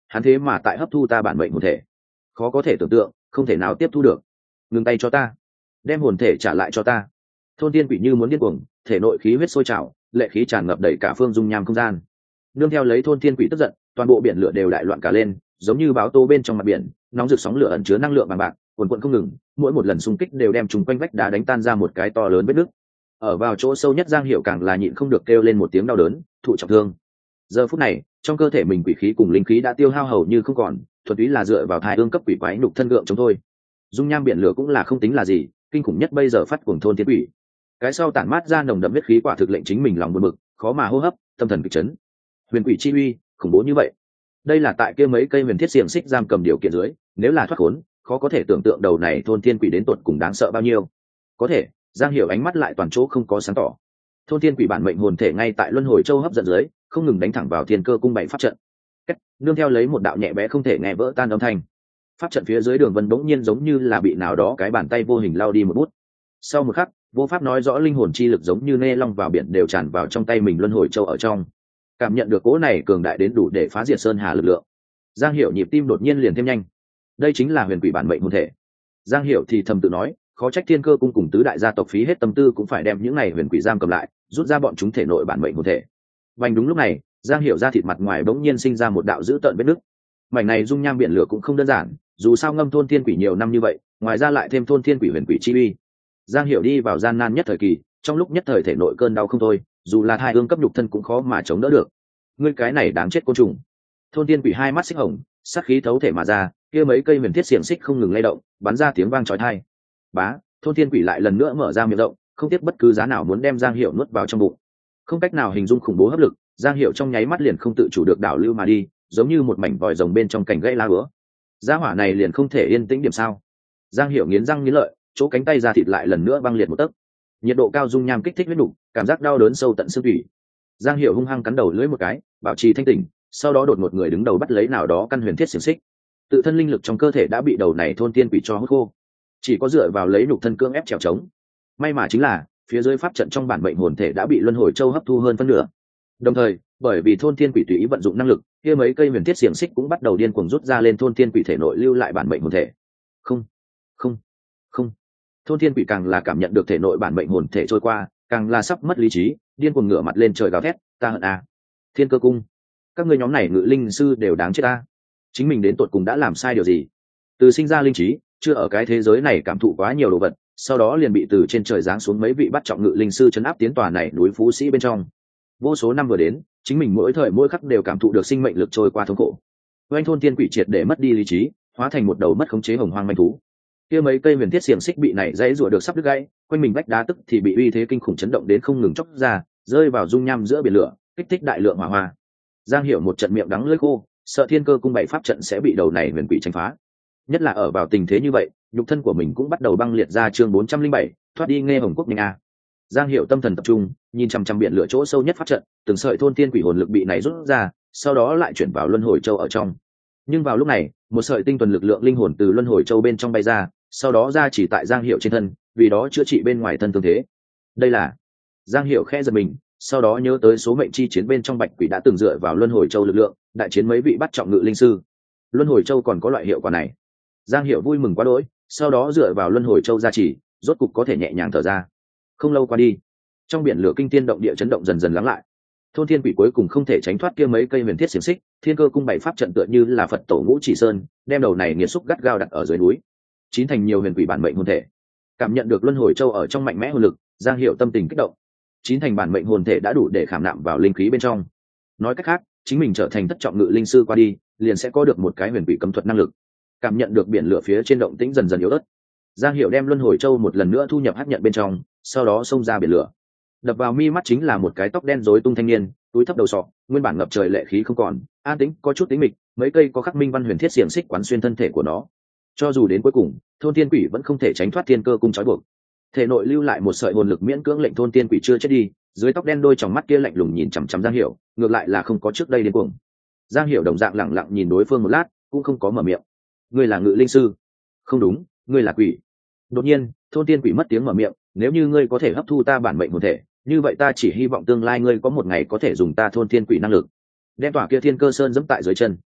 hắn thế mà tại hấp thu ta bản mệnh hồn thể, khó có thể tưởng tượng, không thể nào tiếp thu được. Ngừng tay cho ta, đem hồn thể trả lại cho ta. Thôn tiên quỷ như muốn điên cuồng, thể nội khí huyết sôi trào, lệ khí tràn ngập đầy cả phương dung nham không gian. Nương theo lấy thôn tiên quỷ tức giận, toàn bộ biển lửa đều đại loạn cả lên, giống như báo tô bên trong mặt biển, nóng rực sóng lửa ẩn chứa năng lượng bằng bạc, cuồn cuộn không ngừng, mỗi một lần xung kích đều đem chúng quanh vách đá đánh tan ra một cái to lớn vết nứt. Ở vào chỗ sâu nhất Giang Hiểu càng là nhịn không được kêu lên một tiếng đau đớn, thụ trọng thương. Giờ phút này, trong cơ thể mình quỷ khí cùng linh khí đã tiêu hao hầu như không còn, thuần túy là dựa vào thai ương cấp quỷ quái nhục thân lượng chống thôi. Dung nham biển lửa cũng là không tính là gì, kinh khủng nhất bây giờ phát cuồng thôn tiên quỷ. Cái sau tản mát ra nồng đậm huyết khí quả thực lệnh chính mình lòng buồn bực, khó mà hô hấp, tâm thần kịch chấn. Huyền quỷ chi uy, khủng bố như vậy. Đây là tại kia mấy cây huyền thiết xiềng xích giam cầm điều kiện dưới, nếu là thoát khốn, khó có thể tưởng tượng đầu này thôn tiên quỷ đến tột cùng đáng sợ bao nhiêu. Có thể, Giang Hiểu ánh mắt lại toàn chỗ không có sáng tỏ. Thôn tiên quỷ bản mệnh hồn thể ngay tại luân hồi châu hấp dẫn dưới, không ngừng đánh thẳng vào thiên cơ cung bảy pháp trận. Cách, nương theo lấy một đạo nhẹ bé không thể nghe vỡ tan âm thanh. Pháp trận phía dưới đường vân bỗng nhiên giống như là bị nào đó cái bàn tay vô hình lao đi một bút. Sau một khắc, vô pháp nói rõ linh hồn chi lực giống như nê long vào biển đều tràn vào trong tay mình luân hồi châu ở trong. Cảm nhận được cỗ này cường đại đến đủ để phá diệt sơn hà lực lượng, Giang Hiểu nhịp tim đột nhiên liền thêm nhanh. Đây chính là huyền quỷ bản mệnh hồn thể. Giang Hiểu thì thầm tự nói, khó trách thiên cơ cung cùng tứ đại gia tộc phí hết tâm tư cũng phải đem những này huyền quỷ giam cầm lại, rút ra bọn chúng thể nội bản mệnh hồn thể. Vành đúng lúc này, Giang Hiểu ra thịt mặt ngoài bỗng nhiên sinh ra một đạo dữ tợn vết nứt. Mảnh này dung nham biển lửa cũng không đơn giản, dù sao ngâm thôn thiên quỷ nhiều năm như vậy, ngoài ra lại thêm thôn thiên quỷ huyền quỷ chi uy. Giang Hiểu đi vào gian nan nhất thời kỳ, trong lúc nhất thời thể nội cơn đau không thôi, dù là thai ương cấp nhục thân cũng khó mà chống đỡ được. Ngươi cái này đáng chết côn trùng. Thôn thiên quỷ hai mắt xích hồng, sát khí thấu thể mà ra, kia mấy cây huyền thiết xiềng xích không ngừng lay động, bắn ra tiếng vang chói tai. Bá, thôn thiên quỷ lại lần nữa mở ra miệng rộng, không tiếc bất cứ giá nào muốn đem Giang Hiểu nuốt vào trong bụng. Không cách nào hình dung khủng bố hấp lực, Giang Hiểu trong nháy mắt liền không tự chủ được đảo lưu mà đi, giống như một mảnh vòi rồng bên trong cành gãy lá úa. Gia hỏa này liền không thể yên tĩnh điểm sao? Giang Hiểu nghiến răng nghiến lợi, chỗ cánh tay ra thịt lại lần nữa băng liệt một tấc. Nhiệt độ cao dung nham kích thích huyết nục, cảm giác đau đớn sâu tận xương tủy. Giang Hiểu hung hăng cắn đầu lưỡi một cái, bảo trì thanh tỉnh, sau đó đột ngột người đứng đầu bắt lấy nào đó căn huyền thiết xiềng xích. Tự thân linh lực trong cơ thể đã bị đầu này thôn tiên quỷ cho hút khô, chỉ có dựa vào lấy nhục thân cương ép trèo trống. May mà chính là phía dưới pháp trận trong bản mệnh hồn thể đã bị luân hồi châu hấp thu hơn phân nửa. Đồng thời, bởi vì thôn thiên quỷ tùy ý vận dụng năng lực, kia mấy cây huyền thiết xiềng xích cũng bắt đầu điên cuồng rút ra lên thôn thiên quỷ thể nội lưu lại bản mệnh hồn thể. Không, không, không. Thôn thiên quỷ càng là cảm nhận được thể nội bản mệnh hồn thể trôi qua, càng là sắp mất lý trí, điên cuồng ngửa mặt lên trời gào thét, ta hận à. Thiên cơ cung, các ngươi nhóm này ngự linh sư đều đáng chết ta. Chính mình đến tột cùng đã làm sai điều gì? Từ sinh ra linh trí, chưa ở cái thế giới này cảm thụ quá nhiều đồ vật, sau đó liền bị từ trên trời giáng xuống mấy vị bắt trọng ngự linh sư chấn áp tiến tòa này núi phú sĩ bên trong. Vô số năm vừa đến, chính mình mỗi thời mỗi khắc đều cảm thụ được sinh mệnh lực trôi qua thống khổ. Oanh thôn tiên quỷ triệt để mất đi lý trí, hóa thành một đầu mất khống chế hồng hoang manh thú. Kia mấy cây huyền thiết xiềng xích bị này dãy rủa được sắp đứt gãy, quanh mình vách đá tức thì bị uy thế kinh khủng chấn động đến không ngừng chốc ra, rơi vào dung nham giữa biển lửa, kích thích đại lượng hỏa hoa. Giang Hiểu một trận miệng đắng lưỡi khô, sợ thiên cơ cung bảy pháp trận sẽ bị đầu này huyền quỷ tranh phá. Nhất là ở vào tình thế như vậy, nhục thân của mình cũng bắt đầu băng liệt ra chương bốn trăm linh bảy, thoát đi nghe hồng quốc nhanh a. Giang Hiểu tâm thần tập trung, nhìn chằm chằm biển lửa chỗ sâu nhất pháp trận, từng sợi thôn tiên quỷ hồn lực bị này rút ra, sau đó lại chuyển vào luân hồi châu ở trong. Nhưng vào lúc này, một sợi tinh thuần lực lượng linh hồn từ luân hồi châu bên trong bay ra, sau đó ra chỉ tại Giang Hiểu trên thân, vì đó chữa trị bên ngoài thân thương thế. Đây là Giang Hiểu khẽ giật mình, sau đó nhớ tới số mệnh chi chiến bên trong bạch quỷ đã từng dựa vào luân hồi châu lực lượng, đại chiến mấy vị bắt trọng ngự linh sư. Luân hồi châu còn có loại hiệu quả này. Giang Hiểu vui mừng quá đỗi, sau đó dựa vào luân hồi châu gia trì, rốt cục có thể nhẹ nhàng thở ra. Không lâu qua đi, trong biển lửa kinh thiên động địa chấn động dần dần lắng lại. Thôn thiên quỷ cuối cùng không thể tránh thoát kia mấy cây huyền thiết xiềng xích, thiên cơ cung bảy pháp trận tựa như là Phật tổ ngũ chỉ sơn, đem đầu này nghiệt xúc gắt gao đặt ở dưới núi. Chín thành nhiều huyền quỷ bản mệnh hồn thể. Cảm nhận được luân hồi châu ở trong mạnh mẽ hồn lực, Giang Hiểu tâm tình kích động. Chín thành bản mệnh hồn thể đã đủ để khảm nạm vào linh khí bên trong. Nói cách khác, chính mình trở thành thất trọng ngự linh sư qua đi, liền sẽ có được một cái huyền quỷ cấm thuật năng lực. Cảm nhận được biển lửa phía trên động tĩnh dần dần yếu ớt, Giang Hiểu đem luân hồi châu một lần nữa thu nhập hấp nhận bên trong, sau đó xông ra biển lửa. Đập vào mi mắt chính là một cái tóc đen rối tung thanh niên, túi thấp đầu sọ, nguyên bản ngập trời lệ khí không còn, an tĩnh có chút tĩnh mịch, mấy cây có khắc minh văn huyền thiết xiềng xích quán xuyên thân thể của nó. Cho dù đến cuối cùng, thôn tiên quỷ vẫn không thể tránh thoát thiên cơ cung trói buộc. Thể nội lưu lại một sợi hồn lực miễn cưỡng lệnh thôn tiên quỷ chưa chết đi, dưới tóc đen đôi tròng mắt kia lạnh lùng nhìn chằm chằm Giang Hiểu, ngược lại là không có trước đây điên cuồng. Giang Hiểu đồng dạng lẳng lặng nhìn đối phương một lát, cũng không có mở miệng. Ngươi là ngự linh sư? Không đúng, ngươi là quỷ. Đột nhiên, thôn tiên quỷ mất tiếng mở miệng, nếu như ngươi có thể hấp thu ta bản mệnh hồn thể, như vậy ta chỉ hy vọng tương lai ngươi có một ngày có thể dùng ta thôn tiên quỷ năng lực, đem tỏa kia thiên cơ sơn dẫm tại dưới chân.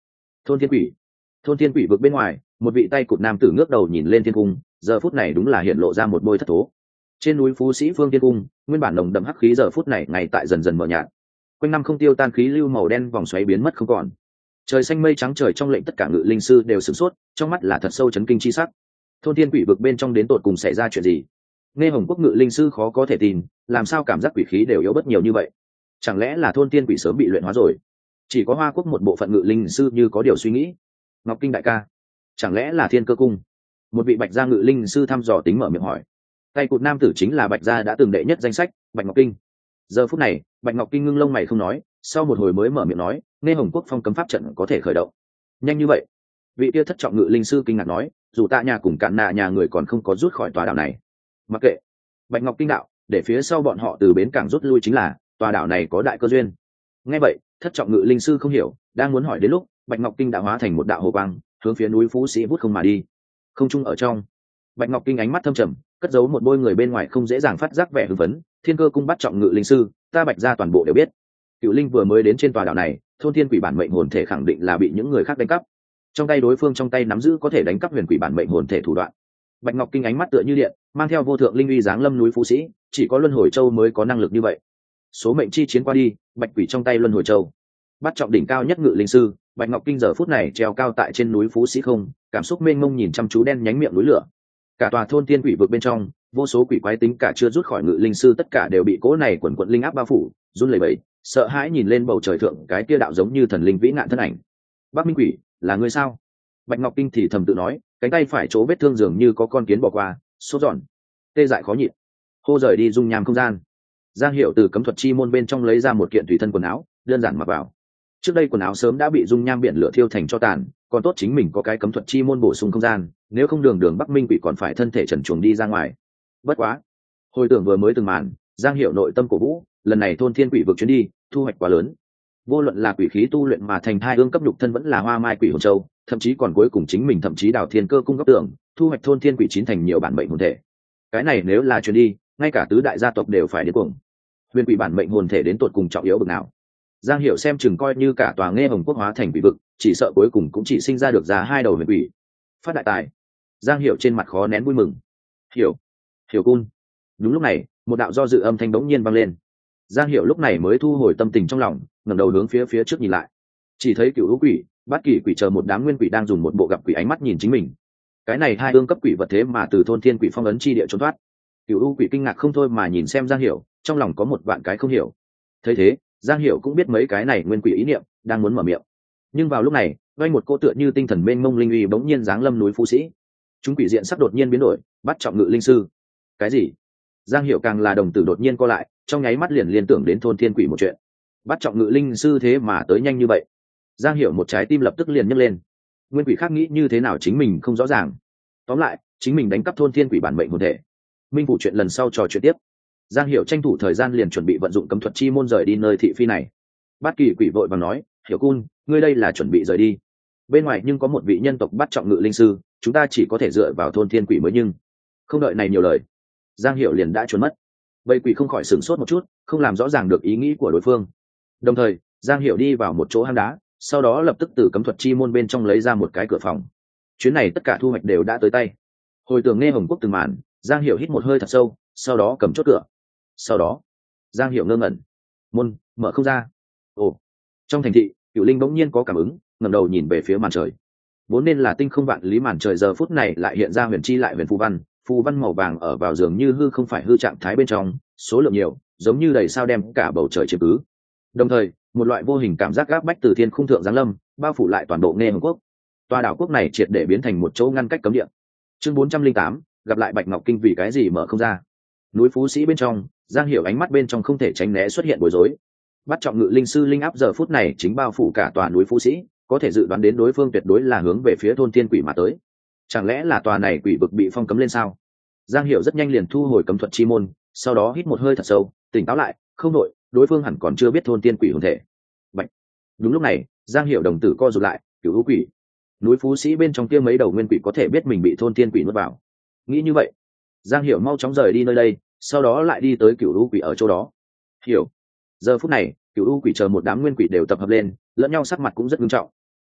Thôn thiên quỷ. Thôn thiên quỷ vực bên ngoài, một vị tay cụt nam tử ngước đầu nhìn lên thiên cung, giờ phút này đúng là hiện lộ ra một bôi thất thố. Trên núi Phú Sĩ Phương Thiên Cung, nguyên bản nồng đậm hắc khí giờ phút này ngày tại dần dần mờ nhạt. Quanh năm không tiêu tan khí lưu màu đen vòng xoáy biến mất không còn. Trời xanh mây trắng trời trong lệnh tất cả ngự linh sư đều sửng sốt, trong mắt là thật sâu chấn kinh chi sắc. Thôn thiên quỷ vực bên trong đến tột cùng xảy ra chuyện gì? Nghe Hồng Quốc ngự linh sư khó có thể tin, làm sao cảm giác quỷ khí đều yếu bớt nhiều như vậy? Chẳng lẽ là thôn thiên quỷ sớm bị luyện hóa rồi? Chỉ có Hoa Quốc một bộ phận ngự linh sư như có điều suy nghĩ. Ngọc Kinh đại ca, chẳng lẽ là Thiên Cơ Cung? Một vị Bạch gia ngự linh sư thăm dò tính mở miệng hỏi. Tay cụt nam tử chính là Bạch gia đã từng đệ nhất danh sách, Bạch Ngọc Kinh. Giờ phút này, Bạch Ngọc Kinh ngưng lông mày không nói, sau một hồi mới mở miệng nói, nghe Hồng Quốc phong cấm pháp trận có thể khởi động. Nhanh như vậy? Vị kia thất trọng ngự linh sư kinh ngạc nói, dù tạ nhà cùng cạn nạ nhà người còn không có rút khỏi tòa đảo này. Mặc kệ. Bạch Ngọc Kinh đạo, để phía sau bọn họ từ bến cảng rút lui chính là, tòa đảo này có đại cơ duyên. Nghe vậy, thất trọng ngự linh sư không hiểu, đang muốn hỏi đến lúc, Bạch Ngọc Kinh đã hóa thành một đạo hồ quang, hướng phía núi Phú Sĩ vút không mà đi. Không trung ở trong, Bạch Ngọc Kinh ánh mắt thâm trầm, cất giấu một bôi người bên ngoài không dễ dàng phát giác vẻ hưng phấn. Thiên Cơ Cung bắt trọng ngự linh sư, ta Bạch gia toàn bộ đều biết. Cựu linh vừa mới đến trên tòa đảo này, thôn thiên quỷ bản mệnh hồn thể khẳng định là bị những người khác đánh cắp. Trong tay đối phương trong tay nắm giữ có thể đánh cắp huyền quỷ bản mệnh hồn thể thủ đoạn. Bạch Ngọc Kinh ánh mắt tựa như điện, mang theo vô thượng linh uy giáng lâm núi Phú Sĩ, chỉ có Luân Hồi Châu mới có năng lực như vậy. Số mệnh chi chiến qua đi, Bạch Quỷ trong tay Luân Hồi Châu. Bắt trọng đỉnh cao nhất ngự linh sư, Bạch Ngọc Kinh giờ phút này treo cao tại trên núi Phú Sĩ không, cảm xúc mênh mông nhìn chăm chú đen nhánh miệng núi lửa. Cả tòa thôn tiên quỷ vực bên trong, vô số quỷ quái tính cả chưa rút khỏi ngự linh sư tất cả đều bị cỗ này quần quận linh áp bao phủ, run lẩy bẩy, sợ hãi nhìn lên bầu trời thượng cái kia đạo giống như thần linh vĩ ngạn thân ảnh. Bắc Minh Quỷ, là ngươi sao? Bạch Ngọc Kinh thì thầm tự nói, cánh tay phải chỗ vết thương dường như có con kiến bỏ qua, sốt giòn, tê dại khó nhịn. Hô rời đi dung nham không gian. Giang Hiểu từ cấm thuật chi môn bên trong lấy ra một kiện tùy thân quần áo, đơn giản mặc vào. Trước đây quần áo sớm đã bị dung nham biển lửa thiêu thành cho tàn, còn tốt chính mình có cái cấm thuật chi môn bổ sung không gian, nếu không đường đường Bắc Minh Quỷ còn phải thân thể trần truồng đi ra ngoài. Bất quá, hồi tưởng vừa mới từng màn, Giang Hiểu nội tâm cổ vũ, lần này thôn thiên quỷ vực chuyến đi, thu hoạch quá lớn. Vô luận là quỷ khí tu luyện mà thành thai ương cấp nhục thân vẫn là hoa mai quỷ hồn châu, thậm chí còn cuối cùng chính mình thậm chí đào thiên cơ cung cấp tưởng, thu hoạch thôn thiên quỷ chín thành nhiều bản mệnh hồn thể. Cái này nếu là chuyến đi, ngay cả tứ đại gia tộc đều phải đến cuồng. Huyền quỷ bản mệnh hồn thể đến tột cùng trọng yếu bậc nào? Giang Hiểu xem chừng coi như cả tòa Nghe Hồng Quốc hóa thành quỷ vực, chỉ sợ cuối cùng cũng chỉ sinh ra được ra hai đầu huyền quỷ. Phát đại tài. Giang Hiểu trên mặt khó nén vui mừng. Hiểu, Hiểu Cun. Đúng lúc này, một đạo do dự âm thanh bỗng nhiên vang lên. Giang Hiểu lúc này mới thu hồi tâm tình trong lòng, ngẩng đầu hướng phía phía trước nhìn lại. Chỉ thấy Cửu Lũ Quỷ, Bát Kỳ Quỷ chờ một đám nguyên quỷ đang dùng một bộ gặp quỷ ánh mắt nhìn chính mình. Cái này hai ương cấp quỷ vật thế mà từ thôn thiên quỷ phong ấn chi địa trốn thoát. Cửu Lũ Quỷ kinh ngạc không thôi mà nhìn xem Giang Hiểu, trong lòng có một vạn cái không hiểu. Thấy thế, Giang Hiểu cũng biết mấy cái này nguyên quỷ ý niệm, đang muốn mở miệng. Nhưng vào lúc này, vây một cô tựa như tinh thần mênh mông linh uy bỗng nhiên giáng lâm núi Phú Sĩ. Chúng quỷ diện sắc đột nhiên biến đổi, bắt trọng ngự linh sư. Cái gì? Giang Hiểu càng là đồng tử đột nhiên co lại, trong nháy mắt liền liên tưởng đến thôn thiên quỷ một chuyện. Bắt trọng ngự linh sư thế mà tới nhanh như vậy. Giang Hiểu một trái tim lập tức liền nhấc lên. Nguyên quỷ khác nghĩ như thế nào chính mình không rõ ràng. Tóm lại, chính mình đánh cắp thôn thiên quỷ bản mệnh hồn thể. Minh phủ chuyện lần sau trò chuyện tiếp. Giang Hiểu tranh thủ thời gian liền chuẩn bị vận dụng cấm thuật chi môn rời đi nơi thị phi này. Bát Kỳ Quỷ vội vàng nói, Hiểu Cun, ngươi đây là chuẩn bị rời đi. Bên ngoài nhưng có một vị nhân tộc bắt trọng ngự linh sư, chúng ta chỉ có thể dựa vào thôn thiên quỷ mới nhưng. Không đợi này nhiều lời, Giang Hiểu liền đã trốn mất. Bầy quỷ không khỏi sửng sốt một chút, không làm rõ ràng được ý nghĩ của đối phương. Đồng thời, Giang Hiểu đi vào một chỗ hang đá, sau đó lập tức từ cấm thuật chi môn bên trong lấy ra một cái cửa phòng. Chuyến này tất cả thu hoạch đều đã tới tay. Hồi tưởng Nghe Hồng Quốc từng màn, Giang Hiểu hít một hơi thật sâu, sau đó cầm chốt cửa. Sau đó, Giang Hiểu ngơ ngẩn, môn mở không ra. Ồ, trong thành thị, Cửu Linh bỗng nhiên có cảm ứng, ngẩng đầu nhìn về phía màn trời. Vốn nên là tinh không vạn lý màn trời giờ phút này lại hiện ra huyền chi lại huyền phù văn, phù văn màu vàng ở vào giường như hư không phải hư trạng thái bên trong, số lượng nhiều, giống như đầy sao đem cả bầu trời chiếm cứ. Đồng thời, một loại vô hình cảm giác gáp bách từ thiên khung thượng giáng lâm, bao phủ lại toàn bộ Nghe Hồng Quốc. Tòa đảo quốc này triệt để biến thành một chỗ ngăn cách cấm địa. Chương bốn trăm linh tám, gặp lại Bạch Ngọc Kinh vì cái gì mở không ra. Núi Phú Sĩ bên trong, Giang Hiểu ánh mắt bên trong không thể tránh né xuất hiện bối rối. Bắt trọng ngự linh sư linh áp giờ phút này chính bao phủ cả tòa núi Phú Sĩ, có thể dự đoán đến đối phương tuyệt đối là hướng về phía thôn thiên quỷ mà tới. Chẳng lẽ là tòa này quỷ vực bị phong cấm lên sao? Giang Hiểu rất nhanh liền thu hồi cấm thuật chi môn, sau đó hít một hơi thật sâu, tỉnh táo lại, không nội, đối phương hẳn còn chưa biết thôn thiên quỷ hồn thể. Bạch. Đúng lúc này, Giang Hiểu đồng tử co rụt lại, Cửu U Quỷ. Núi Phú Sĩ bên trong kia mấy đầu nguyên quỷ có thể biết mình bị thôn thiên quỷ nuốt vào. Nghĩ như vậy, Giang Hiểu mau chóng rời đi nơi đây, sau đó lại đi tới Cửu U Quỷ ở chỗ đó. Hiểu. Giờ phút này, Cửu U Quỷ chờ một đám nguyên quỷ đều tập hợp lên, lẫn nhau sắc mặt cũng rất nghiêm trọng.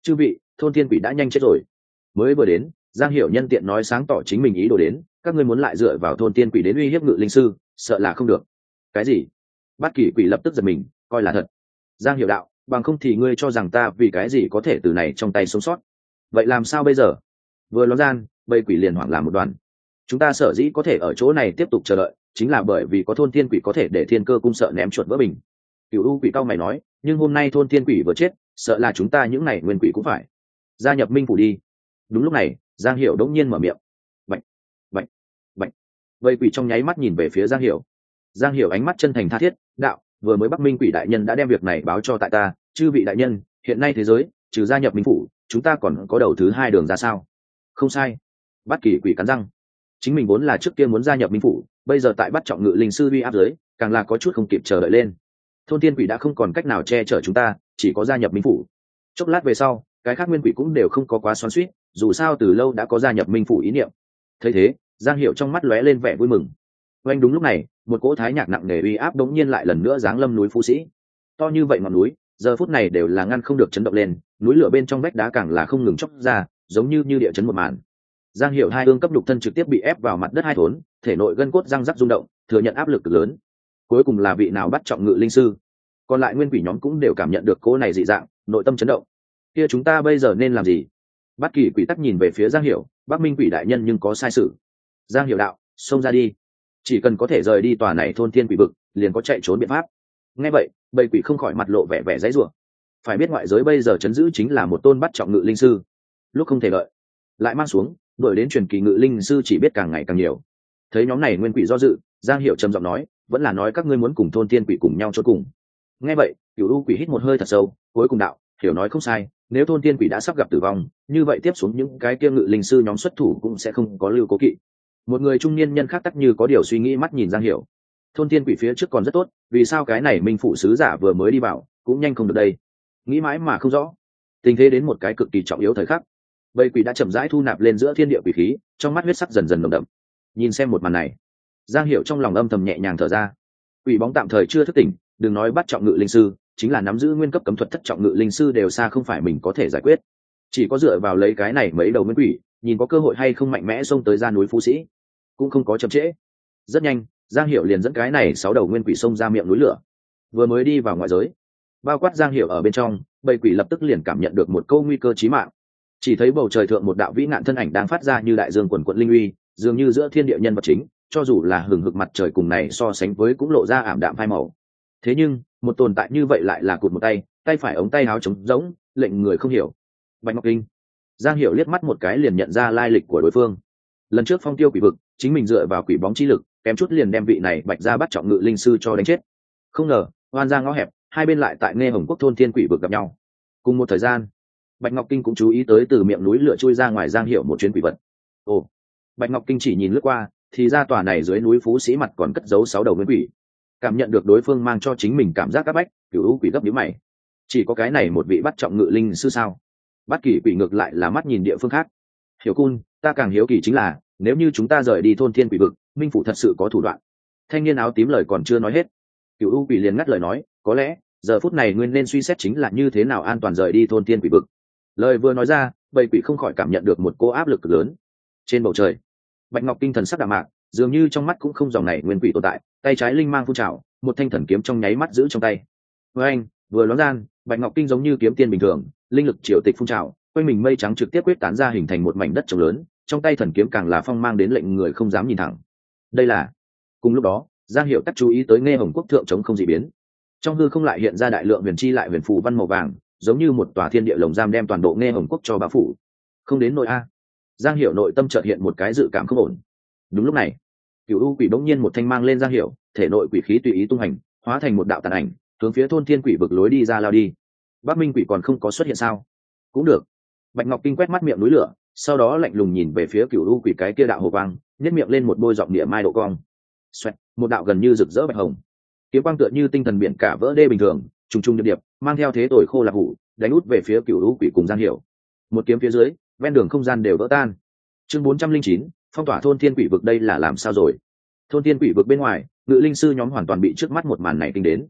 Chư vị, thôn thiên quỷ đã nhanh chết rồi. Mới vừa đến, Giang Hiểu nhân tiện nói sáng tỏ chính mình ý đồ đến, các ngươi muốn lại dựa vào thôn thiên quỷ đến uy hiếp ngự linh sư, sợ là không được. Cái gì? Bát Kỳ quỷ lập tức giật mình, coi là thật. Giang Hiểu đạo, bằng không thì ngươi cho rằng ta vì cái gì có thể từ này trong tay sống sót? Vậy làm sao bây giờ? Vừa nói gian, bầy quỷ liền hoảng làm một đoàn. Chúng ta sở dĩ có thể ở chỗ này tiếp tục chờ đợi, chính là bởi vì có thôn thiên quỷ có thể để thiên cơ cung sợ ném chuột vỡ bình. Cửu u quỷ cao mày nói, nhưng hôm nay thôn thiên quỷ vừa chết, sợ là chúng ta những này nguyên quỷ cũng phải gia nhập minh phủ đi. Đúng lúc này, Giang Hiểu đống nhiên mở miệng. Bạch, bạch, bạch. Bầy quỷ trong nháy mắt nhìn về phía Giang Hiểu. Giang Hiểu ánh mắt chân thành tha thiết, đạo, vừa mới Bắc Minh quỷ đại nhân đã đem việc này báo cho tại ta, chư vị đại nhân, hiện nay thế giới, trừ gia nhập minh phủ, chúng ta còn có đầu thứ hai đường ra sao? Không sai. Bát Kỳ quỷ cắn răng. Chính mình vốn là trước kia muốn gia nhập minh phủ, bây giờ tại bắt trọng ngự linh sư uy áp giới, càng là có chút không kịp chờ đợi lên. Thôn thiên quỷ đã không còn cách nào che chở chúng ta, chỉ có gia nhập minh phủ. Chốc lát về sau, cái khác nguyên quỷ cũng đều không có quá xoắn xuýt, dù sao từ lâu đã có gia nhập minh phủ ý niệm. Thấy thế, Giang Hiểu trong mắt lóe lên vẻ vui mừng. Oanh đúng lúc này, một cỗ thái nhạc nặng nề uy áp đống nhiên lại lần nữa giáng lâm núi Phú Sĩ. To như vậy ngọn núi, giờ phút này đều là ngăn không được chấn động lên, núi lửa bên trong vách đá càng là không ngừng chốc ra, giống như như địa chấn một màn. Giang Hiểu hai ương cấp đục thân trực tiếp bị ép vào mặt đất hai thốn, thể nội gân cốt răng rắc rung động, thừa nhận áp lực cực lớn. Cuối cùng là vị nào bắt trọng ngự linh sư, còn lại nguyên quỷ nhóm cũng đều cảm nhận được cỗ này dị dạng, nội tâm chấn động. Kia chúng ta bây giờ nên làm gì? Bát Kỳ quỷ tắc nhìn về phía Giang Hiểu, Bắc Minh quỷ đại nhân nhưng có sai sự. Giang Hiểu đạo, xông ra đi, chỉ cần có thể rời đi tòa này thôn thiên quỷ vực, liền có chạy trốn biện pháp. Nghe vậy, bầy quỷ không khỏi mặt lộ vẻ vẻ dãy rủa. Phải biết ngoại giới bây giờ chấn giữ chính là một tôn bắt trọng ngự linh sư, lúc không thể đợi, lại mang xuống, đuổi đến truyền kỳ ngự linh sư chỉ biết càng ngày càng nhiều. Thấy nhóm này nguyên quỷ do dự, Giang Hiểu trầm giọng nói, vẫn là nói các ngươi muốn cùng thôn thiên quỷ cùng nhau chôn cùng. Nghe vậy, Cửu U quỷ hít một hơi thật sâu, cuối cùng đạo, Hiểu nói không sai, nếu thôn thiên quỷ đã sắp gặp tử vong, như vậy tiếp xuống những cái kia ngự linh sư nhóm xuất thủ cũng sẽ không có lưu cố kỵ. Một người trung niên nhân khác tắc như có điều suy nghĩ mắt nhìn Giang Hiểu. Thôn thiên quỷ phía trước còn rất tốt, vì sao cái này minh phụ sứ giả vừa mới đi vào, cũng nhanh không được đây? Nghĩ mãi mà không rõ. Tình thế đến một cái cực kỳ trọng yếu thời khắc, bầy quỷ đã chậm rãi thu nạp lên giữa thiên địa quỷ khí, trong mắt huyết sắc dần dần nồng đậm. Nhìn xem một màn này, Giang Hiểu trong lòng âm thầm nhẹ nhàng thở ra. Quỷ bóng tạm thời chưa thức tỉnh, đừng nói bắt trọng ngự linh sư, chính là nắm giữ nguyên cấp cấm thuật thất trọng ngự linh sư đều xa không phải mình có thể giải quyết. Chỉ có dựa vào lấy cái này mấy đầu nguyên quỷ, nhìn có cơ hội hay không mạnh mẽ xông tới ra núi Phú Sĩ. Cũng không có chậm trễ. Rất nhanh, Giang Hiểu liền dẫn cái này sáu đầu nguyên quỷ xông ra miệng núi lửa. Vừa mới đi vào ngoại giới, bao quát Giang Hiểu ở bên trong, bầy quỷ lập tức liền cảm nhận được một câu nguy cơ chí mạng. Chỉ thấy bầu trời thượng một đạo vĩ nạn thân ảnh đang phát ra như đại dương quần quận linh uy, dường như giữa thiên địa nhân vật chính, cho dù là hừng hực mặt trời cùng này so sánh với cũng lộ ra ảm đạm phai màu. Thế nhưng, một tồn tại như vậy lại là cụt một tay, tay phải ống tay áo trống rỗng, lệnh người không hiểu. Bạch Ngọc Kinh. Giang Hiểu liếc mắt một cái liền nhận ra lai lịch của đối phương. Lần trước phong tiêu quỷ vực, chính mình dựa vào quỷ bóng chi lực, kém chút liền đem vị này Bạch gia bắt trọng ngự linh sư cho đánh chết. Không ngờ, oan ra ngõ hẹp, hai bên lại tại Nghe Hồng Quốc thôn thiên quỷ vực gặp nhau. Cùng một thời gian, Bạch Ngọc Kinh cũng chú ý tới từ miệng núi lửa chui ra ngoài Giang Hiểu một chuyến quỷ vật. Ồ, Bạch Ngọc Kinh chỉ nhìn lướt qua, thì ra tòa này dưới núi Phú Sĩ mặt còn cất giấu sáu đầu nguyên quỷ. Cảm nhận được đối phương mang cho chính mình cảm giác áp bách, Cửu U quỷ gấp nhíu mày. Chỉ có cái này một vị bắt trọng ngự linh sư sao? Bát Kỳ quỷ ngược lại là mắt nhìn địa phương khác. Hiểu Cun, ta càng hiếu kỳ chính là, nếu như chúng ta rời đi thôn thiên quỷ vực, minh phủ thật sự có thủ đoạn. Thanh niên áo tím lời còn chưa nói hết, Cửu U quỷ liền ngắt lời nói, có lẽ giờ phút này nguyên nên suy xét chính là như thế nào an toàn rời đi thôn thiên quỷ vực. Lời vừa nói ra, bầy quỷ không khỏi cảm nhận được một cô áp lực cực lớn. Trên bầu trời, Bạch Ngọc Kinh thần sắc đạm mạc, dường như trong mắt cũng không dòng này nguyên quỷ tồn tại, tay trái linh mang phun trào, một thanh thần kiếm trong nháy mắt giữ trong tay. Với anh, vừa lóe gian, Bạch Ngọc Kinh giống như kiếm tiên bình thường, linh lực triều tịch phun trào, quanh mình mây trắng trực tiếp quyết tán ra hình thành một mảnh đất trống lớn, trong tay thần kiếm càng là phong mang đến lệnh người không dám nhìn thẳng. Đây là. Cùng lúc đó, Giang Hiểu tắt chú ý tới Nghe Hồng Quốc thượng chống không dị biến. Trong hư không lại hiện ra đại lượng huyền chi lại huyền phù văn màu vàng, giống như một tòa thiên địa lồng giam đem toàn bộ Nghe Hồng Quốc cho bao phủ. Không đến nội a. Giang Hiểu nội tâm chợt hiện một cái dự cảm không ổn. Đúng lúc này, Cửu U quỷ bỗng nhiên một thanh mang lên Giang Hiểu, thể nội quỷ khí tùy ý tung hành, hóa thành một đạo tàn ảnh, hướng phía thôn thiên quỷ vực lối đi ra lao đi. Bắc Minh quỷ còn không có xuất hiện sao? Cũng được. Bạch Ngọc Kinh quét mắt miệng núi lửa, sau đó lạnh lùng nhìn về phía Cửu U quỷ cái kia đạo hồ quang, nhếch miệng lên một bôi giọng địa mai độ cong. Xoẹt, một đạo gần như rực rỡ bạch hồng. Kiếm quang tựa như tinh thần biển cả vỡ đê bình thường, trùng trùng điệp điệp, mang theo thế tồi khô là hủ, đánh út về phía Cửu U quỷ cùng Giang Hiểu. Một kiếm phía dưới, ven đường không gian đều vỡ tan. Chương bốn trăm linh chín, phong tỏa thôn thiên quỷ vực, đây là làm sao rồi? Thôn thiên quỷ vực bên ngoài, ngự linh sư nhóm hoàn toàn bị trước mắt một màn này kinh đến.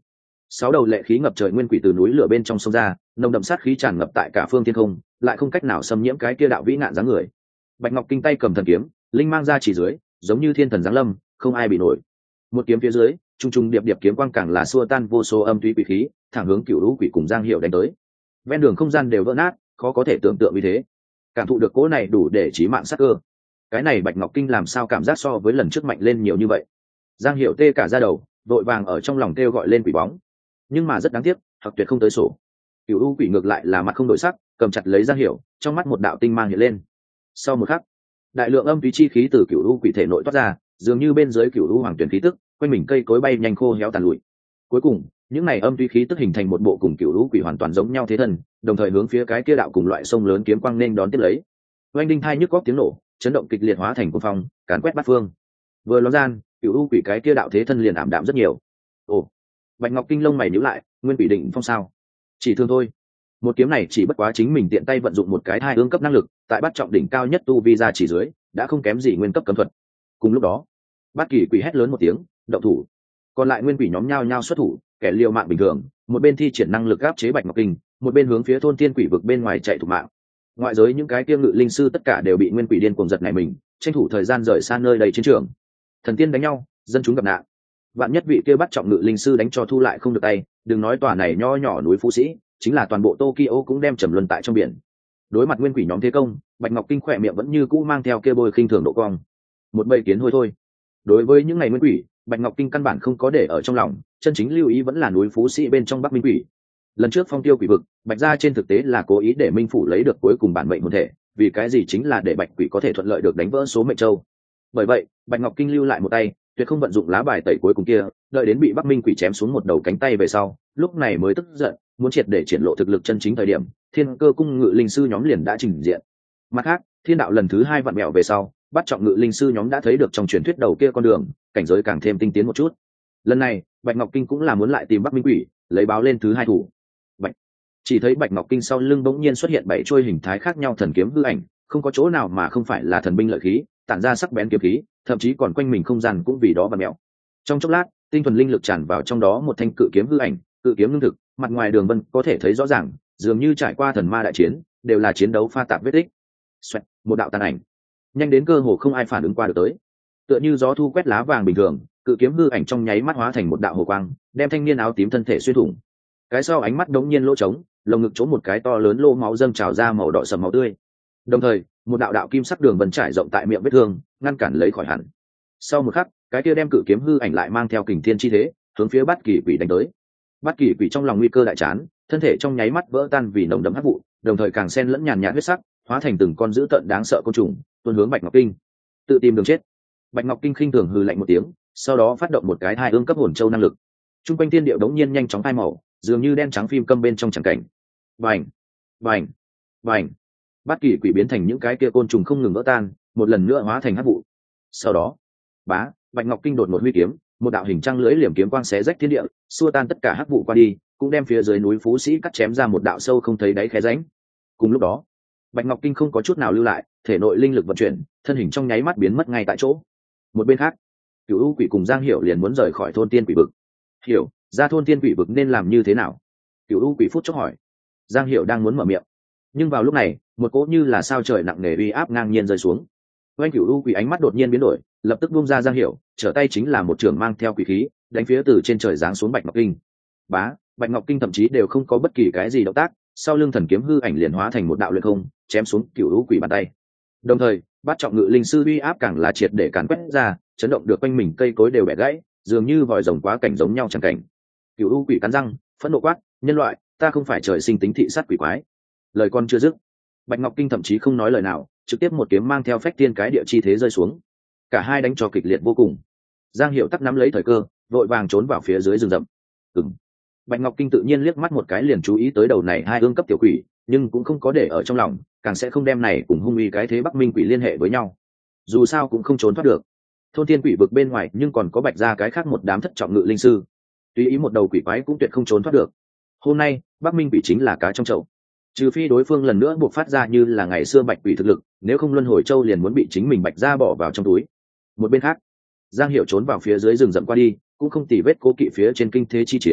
Sáu đầu lệ khí ngập trời nguyên quỷ từ núi lửa bên trong sông ra, nồng đậm sát khí tràn ngập tại cả phương thiên không, lại không cách nào xâm nhiễm cái kia đạo vĩ ngạn dáng người. Bạch Ngọc Kinh tay cầm thần kiếm, linh mang ra chỉ dưới, giống như thiên thần giáng lâm, không ai bị nổi. Một kiếm phía dưới, trung trung điệp điệp kiếm quang càng là xua tan vô số âm túy quỷ khí, thẳng hướng Cửu Lũ Quỷ cùng Giang Hiệu đánh tới. Ven đường không gian đều vỡ nát, khó có thể tưởng tượng như thế. Cảm thụ được cỗ này đủ để chí mạng sát cơ. Cái này Bạch Ngọc Kinh làm sao cảm giác so với lần trước mạnh lên nhiều như vậy? Giang Hiệu tê cả da đầu, vội vàng ở trong lòng kêu gọi lên quỷ bóng. Nhưng mà rất đáng tiếc, hoặc tuyệt không tới sổ. Cửu U Quỷ ngược lại là mặt không đổi sắc, cầm chặt lấy Giang Hiệu, trong mắt một đạo tinh mang hiện lên. Sau một khắc, đại lượng âm túy chi khí từ Cửu U Quỷ thể nội toát ra, dường như bên dưới Cửu U Hoàng Tuyển khí tức, quanh mình cây cối bay nhanh khô héo tàn lụi. Cuối cùng, những này âm túy khí tức hình thành một bộ cùng Cửu U Quỷ hoàn toàn giống nhau thế thần, đồng thời hướng phía cái kia đạo cùng loại sông lớn kiếm quang nên đón tiếp lấy. Oanh đinh thai nhức góc tiếng nổ, chấn động kịch liệt hóa thành cuồng phong, càn quét bát phương. Vừa ló gian, Cửu U Quỷ cái kia đạo thế thân liền ảm đạm rất nhiều. Ồ, Bạch Ngọc Kinh lông mày nhíu lại, nguyên quỷ định phong sao? Chỉ thương thôi. Một kiếm này chỉ bất quá chính mình tiện tay vận dụng một cái thai ương cấp năng lực, tại bắt trọng đỉnh cao nhất tu vi ra chỉ dưới, đã không kém gì nguyên cấp cấm thuật. Cùng lúc đó, Bát Kỳ Quỷ hét lớn một tiếng, động thủ. Còn lại nguyên quỷ nhóm nhao nhao xuất thủ, kẻ liều mạng bình thường, một bên thi triển năng lực áp chế Bạch Ngọc Kinh, một bên hướng phía thôn tiên quỷ vực bên ngoài chạy thủ mạng. Ngoại giới những cái kia ngự linh sư tất cả đều bị nguyên quỷ điên cuồng giật này mình, tranh thủ thời gian rời xa nơi đầy chiến trường. Thần tiên đánh nhau, dân chúng gặp nạn. Vạn nhất vị kia bắt trọng ngự linh sư đánh cho thu lại không được tay, đừng nói tòa này nho nhỏ núi Phú Sĩ, chính là toàn bộ Tokyo cũng đem trầm luân tại trong biển. Đối mặt nguyên quỷ nhóm thế công, Bạch Ngọc Kinh khỏe miệng vẫn như cũ mang theo kia bôi khinh thường độ cong. Một bầy kiến hôi thôi. Đối với những ngày nguyên quỷ, Bạch Ngọc Kinh căn bản không có để ở trong lòng, chân chính lưu ý vẫn là núi Phú Sĩ bên trong Bắc Minh Quỷ. Lần trước phong tiêu quỷ vực, Bạch gia trên thực tế là cố ý để Minh phủ lấy được cuối cùng bản mệnh hồn thể, vì cái gì chính là để Bạch quỷ có thể thuận lợi được đánh vỡ số mệnh châu. Bởi vậy, Bạch Ngọc Kinh lưu lại một tay, tuyệt không vận dụng lá bài tẩy cuối cùng kia, đợi đến bị Bắc Minh Quỷ chém xuống một đầu cánh tay về sau, lúc này mới tức giận, muốn triệt để triển lộ thực lực chân chính thời điểm, Thiên Cơ cung ngự linh sư nhóm liền đã trình diện. Mặt khác, Thiên đạo lần thứ hai vặn mèo về sau, bắt trọng ngự linh sư nhóm đã thấy được trong truyền thuyết đầu kia con đường, cảnh giới càng thêm tinh tiến một chút. Lần này, Bạch Ngọc Kinh cũng là muốn lại tìm Bắc Minh Quỷ, lấy báo lên thứ hai thủ. Bạch. Chỉ thấy Bạch Ngọc Kinh sau lưng bỗng nhiên xuất hiện bảy chuôi hình thái khác nhau thần kiếm hư ảnh, không có chỗ nào mà không phải là thần binh lợi khí, tản ra sắc bén kiếm khí, thậm chí còn quanh mình không gian cũng vì đó vặn mèo. Trong chốc lát, tinh thuần linh lực tràn vào trong đó một thanh cự kiếm hư ảnh, cự kiếm ngưng thực, mặt ngoài đường vân có thể thấy rõ ràng, dường như trải qua thần ma đại chiến, đều là chiến đấu pha tạp vết tích. Xoẹt, một đạo tàn ảnh, nhanh đến cơ hồ không ai phản ứng qua được tới. Tựa như gió thu quét lá vàng bình thường, cự kiếm hư ảnh trong nháy mắt hóa thành một đạo hồ quang, đem thanh niên áo tím thân thể xuyên thủng. Cái sau ánh mắt đống nhiên lỗ trống, lồng ngực chỗ một cái to lớn lô máu dâng trào ra màu đỏ sẫm máu tươi. Đồng thời, một đạo đạo kim sắc đường vân trải rộng tại miệng vết thương, ngăn cản lấy khỏi hẳn. Sau một khắc, cái kia đem cự kiếm hư ảnh lại mang theo kình thiên chi thế, hướng phía Bát Kỳ Quỷ đánh tới. Bát Kỳ Quỷ trong lòng nguy cơ đại chán, thân thể trong nháy mắt vỡ tan vì nồng đậm hắc vụ, đồng thời càng xen lẫn nhàn nhạt huyết sắc, hóa thành từng con dữ tợn đáng sợ côn trùng, tuôn hướng Bạch Ngọc Kinh. Tự tìm đường chết. Bạch Ngọc Kinh khinh thường hừ lạnh một tiếng, sau đó phát động một cái hai ương cấp hồn châu năng lực. Trung quanh thiên điệu đống nhiên nhanh chóng phai màu, dường như đen trắng phim câm bên trong chẳng cảnh. Bành, bành, bành. Bát Kỳ Quỷ biến thành những cái kia côn trùng không ngừng vỡ tan, một lần nữa hóa thành hắc vụ. Sau đó, bá, Bạch Ngọc Kinh đột một huy kiếm, một đạo hình trăng lưỡi liềm kiếm quang xé rách thiên địa, xua tan tất cả hắc vụ qua đi, cũng đem phía dưới núi Phú Sĩ cắt chém ra một đạo sâu không thấy đáy khe rãnh. Cùng lúc đó, Bạch Ngọc Kinh không có chút nào lưu lại, thể nội linh lực vận chuyển, thân hình trong nháy mắt biến mất ngay tại chỗ. Một bên khác, Cửu U Quỷ cùng Giang Hiểu liền muốn rời khỏi thôn tiên quỷ vực. Hiểu, ra thôn tiên quỷ vực nên làm như thế nào? Cửu U Quỷ phút chốc hỏi. Giang Hiểu đang muốn mở miệng, nhưng vào lúc này, một cỗ như là sao trời nặng nề uy áp ngang nhiên rơi xuống. Oanh Cửu U Quỷ ánh mắt đột nhiên biến đổi, lập tức buông ra Giang Hiểu, trở tay chính là một trường mang theo quỷ khí, đánh phía từ trên trời giáng xuống Bạch Ngọc Kinh. Bá, Bạch Ngọc Kinh thậm chí đều không có bất kỳ cái gì động tác, sau lưng thần kiếm hư ảnh liền hóa thành một đạo luyện không, chém xuống Cửu U Quỷ bàn tay. Đồng thời, bát trọng ngự linh sư uy áp càng là triệt để càn quét ra, chấn động được quanh mình cây cối đều bẻ gãy, dường như vòi rồng quá cảnh giống nhau chẳng cảnh. Cửu U Quỷ cắn răng, phẫn nộ quát, nhân loại, ta không phải trời sinh tính thị sát quỷ quái. Lời con chưa dứt, Bạch Ngọc Kinh thậm chí không nói lời nào, trực tiếp một kiếm mang theo phách tiên cái địa chi thế rơi xuống. Cả hai đánh cho kịch liệt vô cùng. Giang Hiểu tắc nắm lấy thời cơ, vội vàng trốn vào phía dưới rừng rậm. Ừm. Bạch Ngọc Kinh tự nhiên liếc mắt một cái liền chú ý tới đầu này hai ương cấp tiểu quỷ, nhưng cũng không có để ở trong lòng, càng sẽ không đem này cùng hung uy cái thế Bắc Minh quỷ liên hệ với nhau. Dù sao cũng không trốn thoát được. Thôn tiên quỷ vực bên ngoài nhưng còn có Bạch gia cái khác một đám thất trọng ngự linh sư, tùy ý một đầu quỷ quái cũng tuyệt không trốn thoát được. Hôm nay, Bắc Minh quỷ chính là cá trong chậu. Trừ phi đối phương lần nữa buộc phát ra như là ngày xưa Bạch quỷ thực lực, nếu không luân hồi châu liền muốn bị chính mình Bạch gia bỏ vào trong túi. Một bên khác, Giang Hiểu trốn vào phía dưới rừng rậm qua đi, cũng không tỉ vết cố kỵ phía trên kinh thế chi chiến,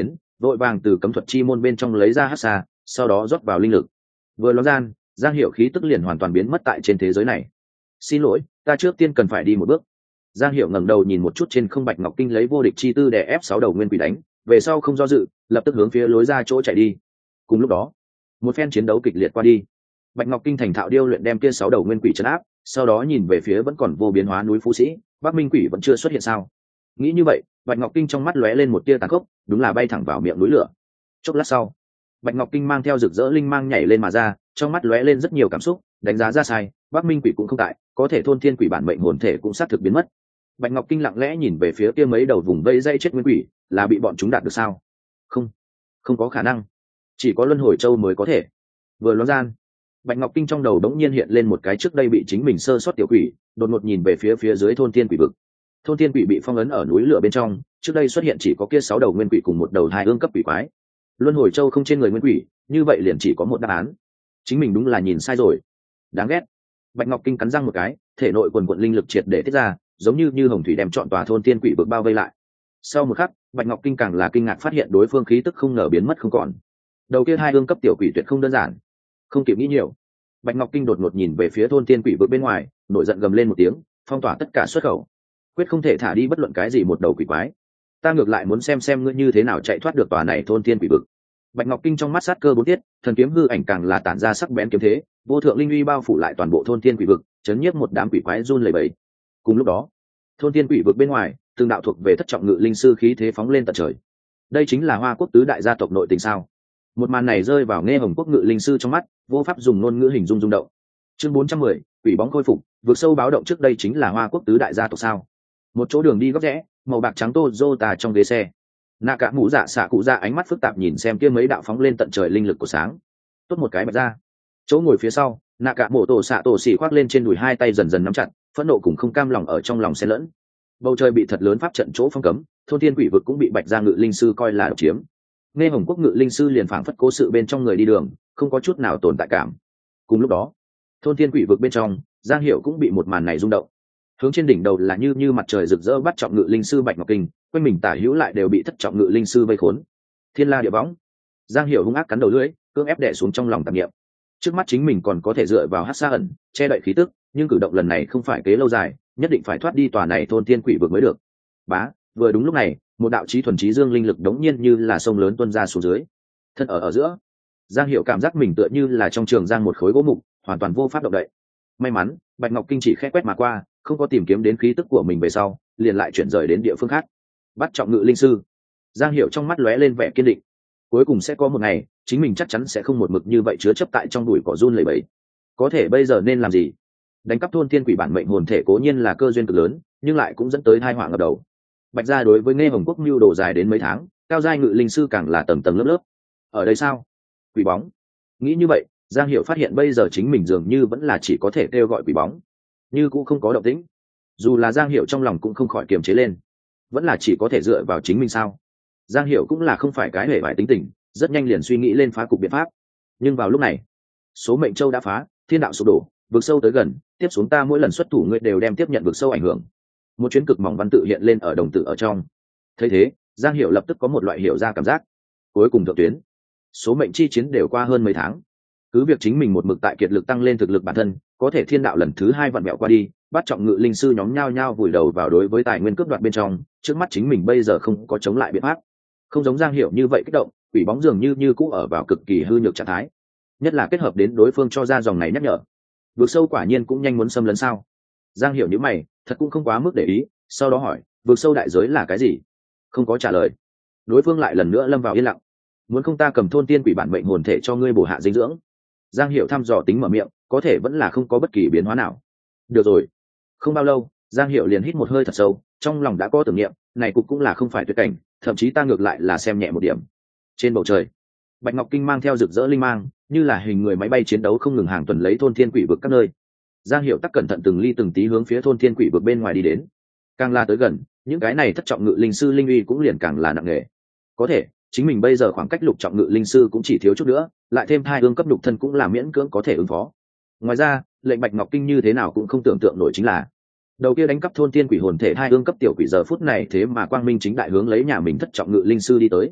vội vàng từ cấm thuật chi môn bên trong lấy ra hắc xà, sau đó rót vào linh lực. Vừa ló gian, Giang Hiểu khí tức liền hoàn toàn biến mất tại trên thế giới này. Xin lỗi, ta trước tiên cần phải đi một bước. Giang Hiểu ngẩng đầu nhìn một chút trên không Bạch Ngọc Kinh lấy vô địch chi tư đè ép sáu đầu nguyên quỷ đánh, về sau không do dự, lập tức hướng phía lối ra chỗ chạy đi. Cùng lúc đó, một phen chiến đấu kịch liệt qua đi. Bạch Ngọc Kinh thành thạo điêu luyện đem kia sáu đầu nguyên quỷ trấn áp, sau đó nhìn về phía vẫn còn vô biến hóa núi Phú Sĩ, Bắc Minh Quỷ vẫn chưa xuất hiện sao? Nghĩ như vậy, Bạch Ngọc Kinh trong mắt lóe lên một tia tàn khốc, đúng là bay thẳng vào miệng núi lửa. Chốc lát sau, Bạch Ngọc Kinh mang theo rực rỡ linh mang nhảy lên mà ra, trong mắt lóe lên rất nhiều cảm xúc, đánh giá ra sai, Bắc Minh Quỷ cũng không tại, có thể thôn thiên quỷ bản mệnh hồn thể cũng sát thực biến mất. Bạch Ngọc Kinh lặng lẽ nhìn về phía kia mấy đầu vùng vây dây chết nguyên quỷ, là bị bọn chúng đạt được sao? Không, không có khả năng, chỉ có luân hồi châu mới có thể. Vừa loáng gian, Bạch Ngọc Kinh trong đầu đống nhiên hiện lên một cái trước đây bị chính mình sơ sót tiểu quỷ, đột ngột nhìn về phía phía dưới thôn thiên quỷ vực. Thôn thiên quỷ bị phong ấn ở núi lửa bên trong, trước đây xuất hiện chỉ có kia sáu đầu nguyên quỷ cùng một đầu hai ương cấp quỷ quái. Luân hồi châu không trên người nguyên quỷ, như vậy liền chỉ có một đáp án. Chính mình đúng là nhìn sai rồi. Đáng ghét. Bạch Ngọc Kinh cắn răng một cái, thể nội quần quần linh lực triệt để tiết ra, giống như như hồng thủy đem trọn tòa thôn thiên quỷ vực bao vây lại. Sau một khắc, Bạch Ngọc Kinh càng là kinh ngạc phát hiện đối phương khí tức không ngờ biến mất không còn. Đầu kia hai ương cấp tiểu quỷ tuyệt không đơn giản. Không kịp nghĩ nhiều, Bạch Ngọc Kinh đột ngột nhìn về phía thôn thiên quỷ vực bên ngoài, nổi giận gầm lên một tiếng, phong tỏa tất cả xuất khẩu, quyết không thể thả đi bất luận cái gì một đầu quỷ quái. Ta ngược lại muốn xem xem ngươi như thế nào chạy thoát được tòa này thôn thiên quỷ vực. Bạch Ngọc Kinh trong mắt sát cơ bốn tiết, thần kiếm hư ảnh càng là tản ra sắc bén kiếm thế, vô thượng linh uy bao phủ lại toàn bộ thôn thiên quỷ vực, chấn nhiếp một đám quỷ quái run lẩy bẩy. Cùng lúc đó, thôn thiên quỷ vực bên ngoài, từng đạo thuộc về thất trọng ngự linh sư khí thế phóng lên tận trời. Đây chính là Hoa Quốc tứ đại gia tộc nội tình sao? Một màn này rơi vào Nghe Hồng Quốc ngự linh sư trong mắt, vô pháp dùng ngôn ngữ hình dung rung động. Chương bốn trăm mười, quỷ bóng khôi phục, vượt sâu báo động trước đây chính là Hoa Quốc tứ đại gia tộc sao? Một chỗ đường đi góc rẽ, màu bạc trắng Toyota trong ghế xe. Nạ Cả Mũ Dạ xạ cụ dạ ánh mắt phức tạp nhìn xem kia mấy đạo phóng lên tận trời linh lực của sáng. Tốt một cái bật ra. Chỗ ngồi phía sau, Nạ Cả Mộ Tổ xạ tổ xỉ khoác lên trên đùi, hai tay dần dần nắm chặt, phẫn nộ cùng không cam lòng ở trong lòng xen lẫn. Bầu trời bị thật lớn pháp trận chỗ phong cấm, thôn thiên quỷ vực cũng bị Bạch Gia ngự linh sư coi là độc chiếm. Nghe Hồng Quốc ngự linh sư liền phảng phất cố sự bên trong người đi đường, không có chút nào tồn tại cảm. Cùng lúc đó, thôn thiên quỷ vực bên trong, Giang Hiểu cũng bị một màn này rung động. Hướng trên đỉnh đầu là như như mặt trời rực rỡ bắt trọng ngự linh sư Bạch Ngọc Kinh, quanh mình tả hữu lại đều bị thất trọng ngự linh sư vây khốn. Thiên la địa võng. Giang Hiểu hung ác cắn đầu lưỡi, cưỡng ép đè xuống trong lòng tạp niệm. Trước mắt chính mình còn có thể dựa vào hắc sa ẩn, che đậy khí tức, nhưng cử động lần này không phải kế lâu dài, nhất định phải thoát đi tòa này thôn thiên quỷ vực mới được. Bá, vừa đúng lúc này, một đạo chí thuần chí dương linh lực đống nhiên như là sông lớn tuôn ra xuống dưới. Thân ở ở giữa, Giang Hiểu cảm giác mình tựa như là trong trường giang một khối gỗ mục, hoàn toàn vô pháp động đậy. May mắn, Bạch Ngọc Kinh chỉ khẽ quét mà qua, không có tìm kiếm đến khí tức của mình về sau, liền lại chuyển rời đến địa phương khác. Bắt trọng ngự linh sư. Giang Hiểu trong mắt lóe lên vẻ kiên định. Cuối cùng sẽ có một ngày, chính mình chắc chắn sẽ không một mực như vậy chứa chấp tại trong đùi cỏ run lẩy bẩy. Có thể bây giờ nên làm gì? Đánh cắp thôn thiên quỷ bản mệnh hồn thể cố nhiên là cơ duyên cực lớn, nhưng lại cũng dẫn tới tai họa ngập đầu. Bạch Gia đối với Nghe Hồng Quốc mưu đồ dài đến mấy tháng, cao giai ngự linh sư càng là tầng tầng lớp lớp. Ở đây sao? Quỷ bóng. Nghĩ như vậy, Giang Hiểu phát hiện bây giờ chính mình dường như vẫn là chỉ có thể kêu gọi quỷ bóng, như cũng không có động tĩnh. Dù là Giang Hiểu trong lòng cũng không khỏi kiềm chế lên, vẫn là chỉ có thể dựa vào chính mình sao? Giang Hiểu cũng là không phải cái hề bại tính tình, rất nhanh liền suy nghĩ lên phá cục biện pháp. Nhưng vào lúc này, số mệnh châu đã phá, thiên đạo sụp đổ, vực sâu tới gần, tiếp xuống ta mỗi lần xuất thủ ngươi đều đem tiếp nhận vực sâu ảnh hưởng. Một chuyến cực mỏng văn tự hiện lên ở đồng tử ở trong. Thấy thế, Giang Hiểu lập tức có một loại hiểu ra cảm giác. Cuối cùng thượng tuyến, số mệnh chi chiến đều qua hơn mấy tháng, cứ việc chính mình một mực tại kiệt lực tăng lên thực lực bản thân, có thể thiên đạo lần thứ hai vặn mẹo qua đi, bắt trọng ngự linh sư nhóm nhao nhao vùi đầu vào đối với tài nguyên cướp đoạt bên trong. Trước mắt chính mình bây giờ không có chống lại biện pháp, không giống Giang Hiểu như vậy kích động, quỷ bóng dường như như cũ ở vào cực kỳ hư nhược trạng thái, nhất là kết hợp đến đối phương cho ra dòng này nhắc nhở, vực sâu quả nhiên cũng nhanh muốn xâm lấn sao? Giang Hiểu nhíu mày, thật cũng không quá mức để ý, sau đó hỏi, vực sâu đại giới là cái gì? Không có trả lời, đối phương lại lần nữa lâm vào yên lặng. Muốn không ta cầm thôn tiên quỷ bản mệnh hồn thể cho ngươi bổ hạ dinh dưỡng? Giang Hiểu thăm dò tính mở miệng, có thể vẫn là không có bất kỳ biến hóa nào. Được rồi. Không bao lâu, Giang Hiểu liền hít một hơi thật sâu, trong lòng đã có tưởng niệm, này cục cũng là không phải tuyệt cảnh, thậm chí ta ngược lại là xem nhẹ một điểm. Trên bầu trời, Bạch Ngọc Kinh mang theo rực rỡ linh mang, như là hình người máy bay chiến đấu không ngừng hàng tuần lấy thôn thiên quỷ vực các nơi. Giang Hiểu tắc cẩn thận từng ly từng tí hướng phía thôn thiên quỷ vực bên ngoài đi đến. Càng la tới gần, những cái này thất trọng ngự linh sư linh uy cũng liền càng là nặng nề. Có thể, chính mình bây giờ khoảng cách lục trọng ngự linh sư cũng chỉ thiếu chút nữa, lại thêm hai ương cấp lục thân cũng là miễn cưỡng có thể ứng phó. Ngoài ra, lệnh Bạch Ngọc Kinh như thế nào cũng không tưởng tượng nổi chính là đầu kia đánh cắp thôn tiên quỷ hồn thể hai ương cấp tiểu quỷ giờ phút này thế mà quang minh chính đại hướng lấy nhà mình thất trọng ngự linh sư đi tới.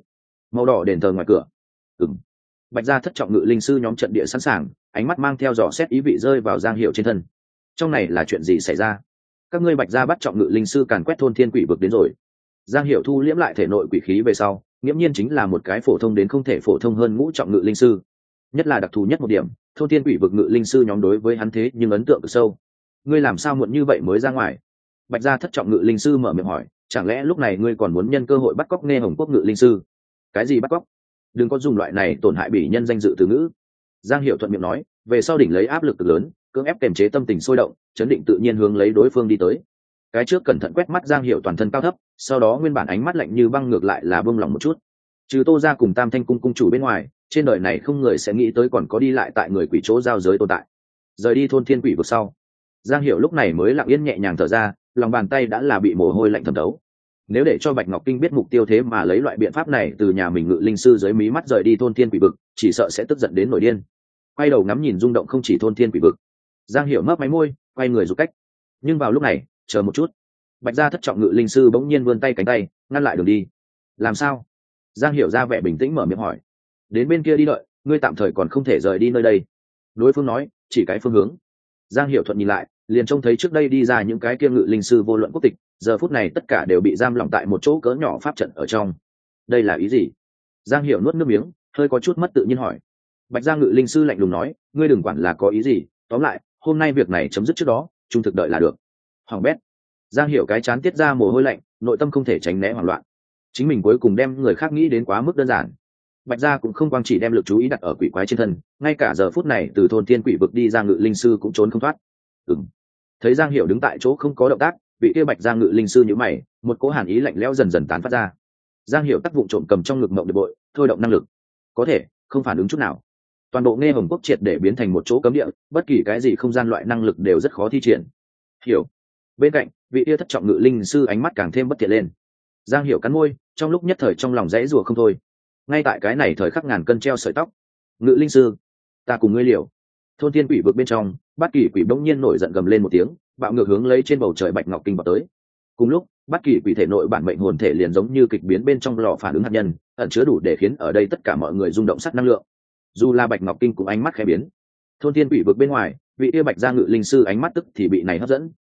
Màu đỏ đền thờ ngoài cửa. Ừm. Bạch gia thất trọng ngự linh sư nhóm trận địa sẵn sàng, ánh mắt mang theo dò xét ý vị rơi vào Giang Hiểu trên thân. Trong này là chuyện gì xảy ra? Các ngươi Bạch gia bắt trọng ngự linh sư càn quét thôn thiên quỷ vực đến rồi. Giang Hiểu thu liễm lại thể nội quỷ khí về sau, nghiễm nhiên chính là một cái phổ thông đến không thể phổ thông hơn ngũ trọng ngự linh sư. Nhất là đặc thù nhất một điểm, thôn thiên quỷ vực ngự linh sư nhóm đối với hắn thế nhưng ấn tượng cực sâu. Ngươi làm sao muộn như vậy mới ra ngoài? Bạch gia thất trọng ngự linh sư mở miệng hỏi, chẳng lẽ lúc này ngươi còn muốn nhân cơ hội bắt cóc Nghe Hồng Quốc ngự linh sư? Cái gì bắt cóc? Đừng có dùng loại này tổn hại bỉ nhân danh dự từ ngữ. Giang Hiểu thuận miệng nói, về sau đỉnh lấy áp lực cực lớn, cưỡng ép kiềm chế tâm tình sôi động, chấn định tự nhiên hướng lấy đối phương đi tới. Cái trước cẩn thận quét mắt Giang Hiểu toàn thân cao thấp, sau đó nguyên bản ánh mắt lạnh như băng ngược lại là buông lỏng một chút. Trừ Tô gia cùng Tam Thanh cung cung chủ bên ngoài, trên đời này không người sẽ nghĩ tới còn có đi lại tại người quỷ chỗ giao giới tồn tại. Rời đi thôn thiên quỷ vực sau, Giang Hiểu lúc này mới lặng yên nhẹ nhàng thở ra, lòng bàn tay đã là bị mồ hôi lạnh thấm thấu. Nếu để cho Bạch Ngọc Kinh biết mục tiêu thế mà lấy loại biện pháp này từ nhà mình ngự linh sư dưới mí mắt rời đi thôn thiên quỷ vực, chỉ sợ sẽ tức giận đến nổi điên. Quay đầu ngắm nhìn rung động không chỉ thôn thiên quỷ vực, Giang Hiểu mấp máy môi, quay người rụt cách. Nhưng vào lúc này, chờ một chút. Bạch gia thất trọng ngự linh sư bỗng nhiên vươn tay cánh tay, ngăn lại đường đi. Làm sao? Giang Hiểu ra vẻ bình tĩnh mở miệng hỏi. Đến bên kia đi đợi, ngươi tạm thời còn không thể rời đi nơi đây. Đối phương nói, chỉ cái phương hướng. Giang Hiểu thuận nhìn lại, liền trông thấy trước đây đi ra những cái kia ngự linh sư vô luận quốc tịch, giờ phút này tất cả đều bị giam lỏng tại một chỗ cỡ nhỏ pháp trận ở trong. Đây là ý gì? Giang Hiểu nuốt nước miếng, hơi có chút mất tự nhiên hỏi. Bạch gia ngự linh sư lạnh lùng nói, ngươi đừng quản là có ý gì, tóm lại, hôm nay việc này chấm dứt trước đó, trung thực đợi là được. Hoàng bét. Giang Hiểu cái chán tiết ra mồ hôi lạnh, nội tâm không thể tránh né hoảng loạn. Chính mình cuối cùng đem người khác nghĩ đến quá mức đơn giản. Bạch gia cũng không quang chỉ đem lực chú ý đặt ở quỷ quái trên thân, ngay cả giờ phút này từ thôn thiên quỷ vực đi ra ngự linh sư cũng trốn không thoát. Ừm. Thấy Giang Hiểu đứng tại chỗ không có động tác, vị kia Bạch gia ngự linh sư nhíu mày, một cỗ hàn ý lạnh lẽo dần dần tán phát ra. Giang Hiểu tác vụ trộm cầm trong ngực mộng điệp bội, thôi động năng lực. Có thể, không phản ứng chút nào. Toàn bộ Nghe Hồng Quốc triệt để biến thành một chỗ cấm địa, bất kỳ cái gì không gian loại năng lực đều rất khó thi triển. Hiểu. Bên cạnh, vị kia thất trọng ngự linh sư ánh mắt càng thêm bất thiện lên. Giang Hiểu cắn môi, trong lúc nhất thời trong lòng dãy rủa không thôi. Ngay tại cái này thời khắc ngàn cân treo sợi tóc. Ngự linh sư, ta cùng ngươi liều. Thôn thiên quỷ vực bên trong, Bát Kỳ quỷ bỗng nhiên nổi giận gầm lên một tiếng, bạo ngược hướng lấy trên bầu trời Bạch Ngọc Kinh vào tới. Cùng lúc, Bát Kỳ quỷ thể nội bản mệnh hồn thể liền giống như kịch biến bên trong lò phản ứng hạt nhân, ẩn chứa đủ để khiến ở đây tất cả mọi người rung động sắt năng lượng. Dù là Bạch Ngọc Kinh cũng ánh mắt khẽ biến. Thôn thiên quỷ vực bên ngoài, vị kia Bạch gia ngự linh sư ánh mắt tức thì bị này hấp dẫn.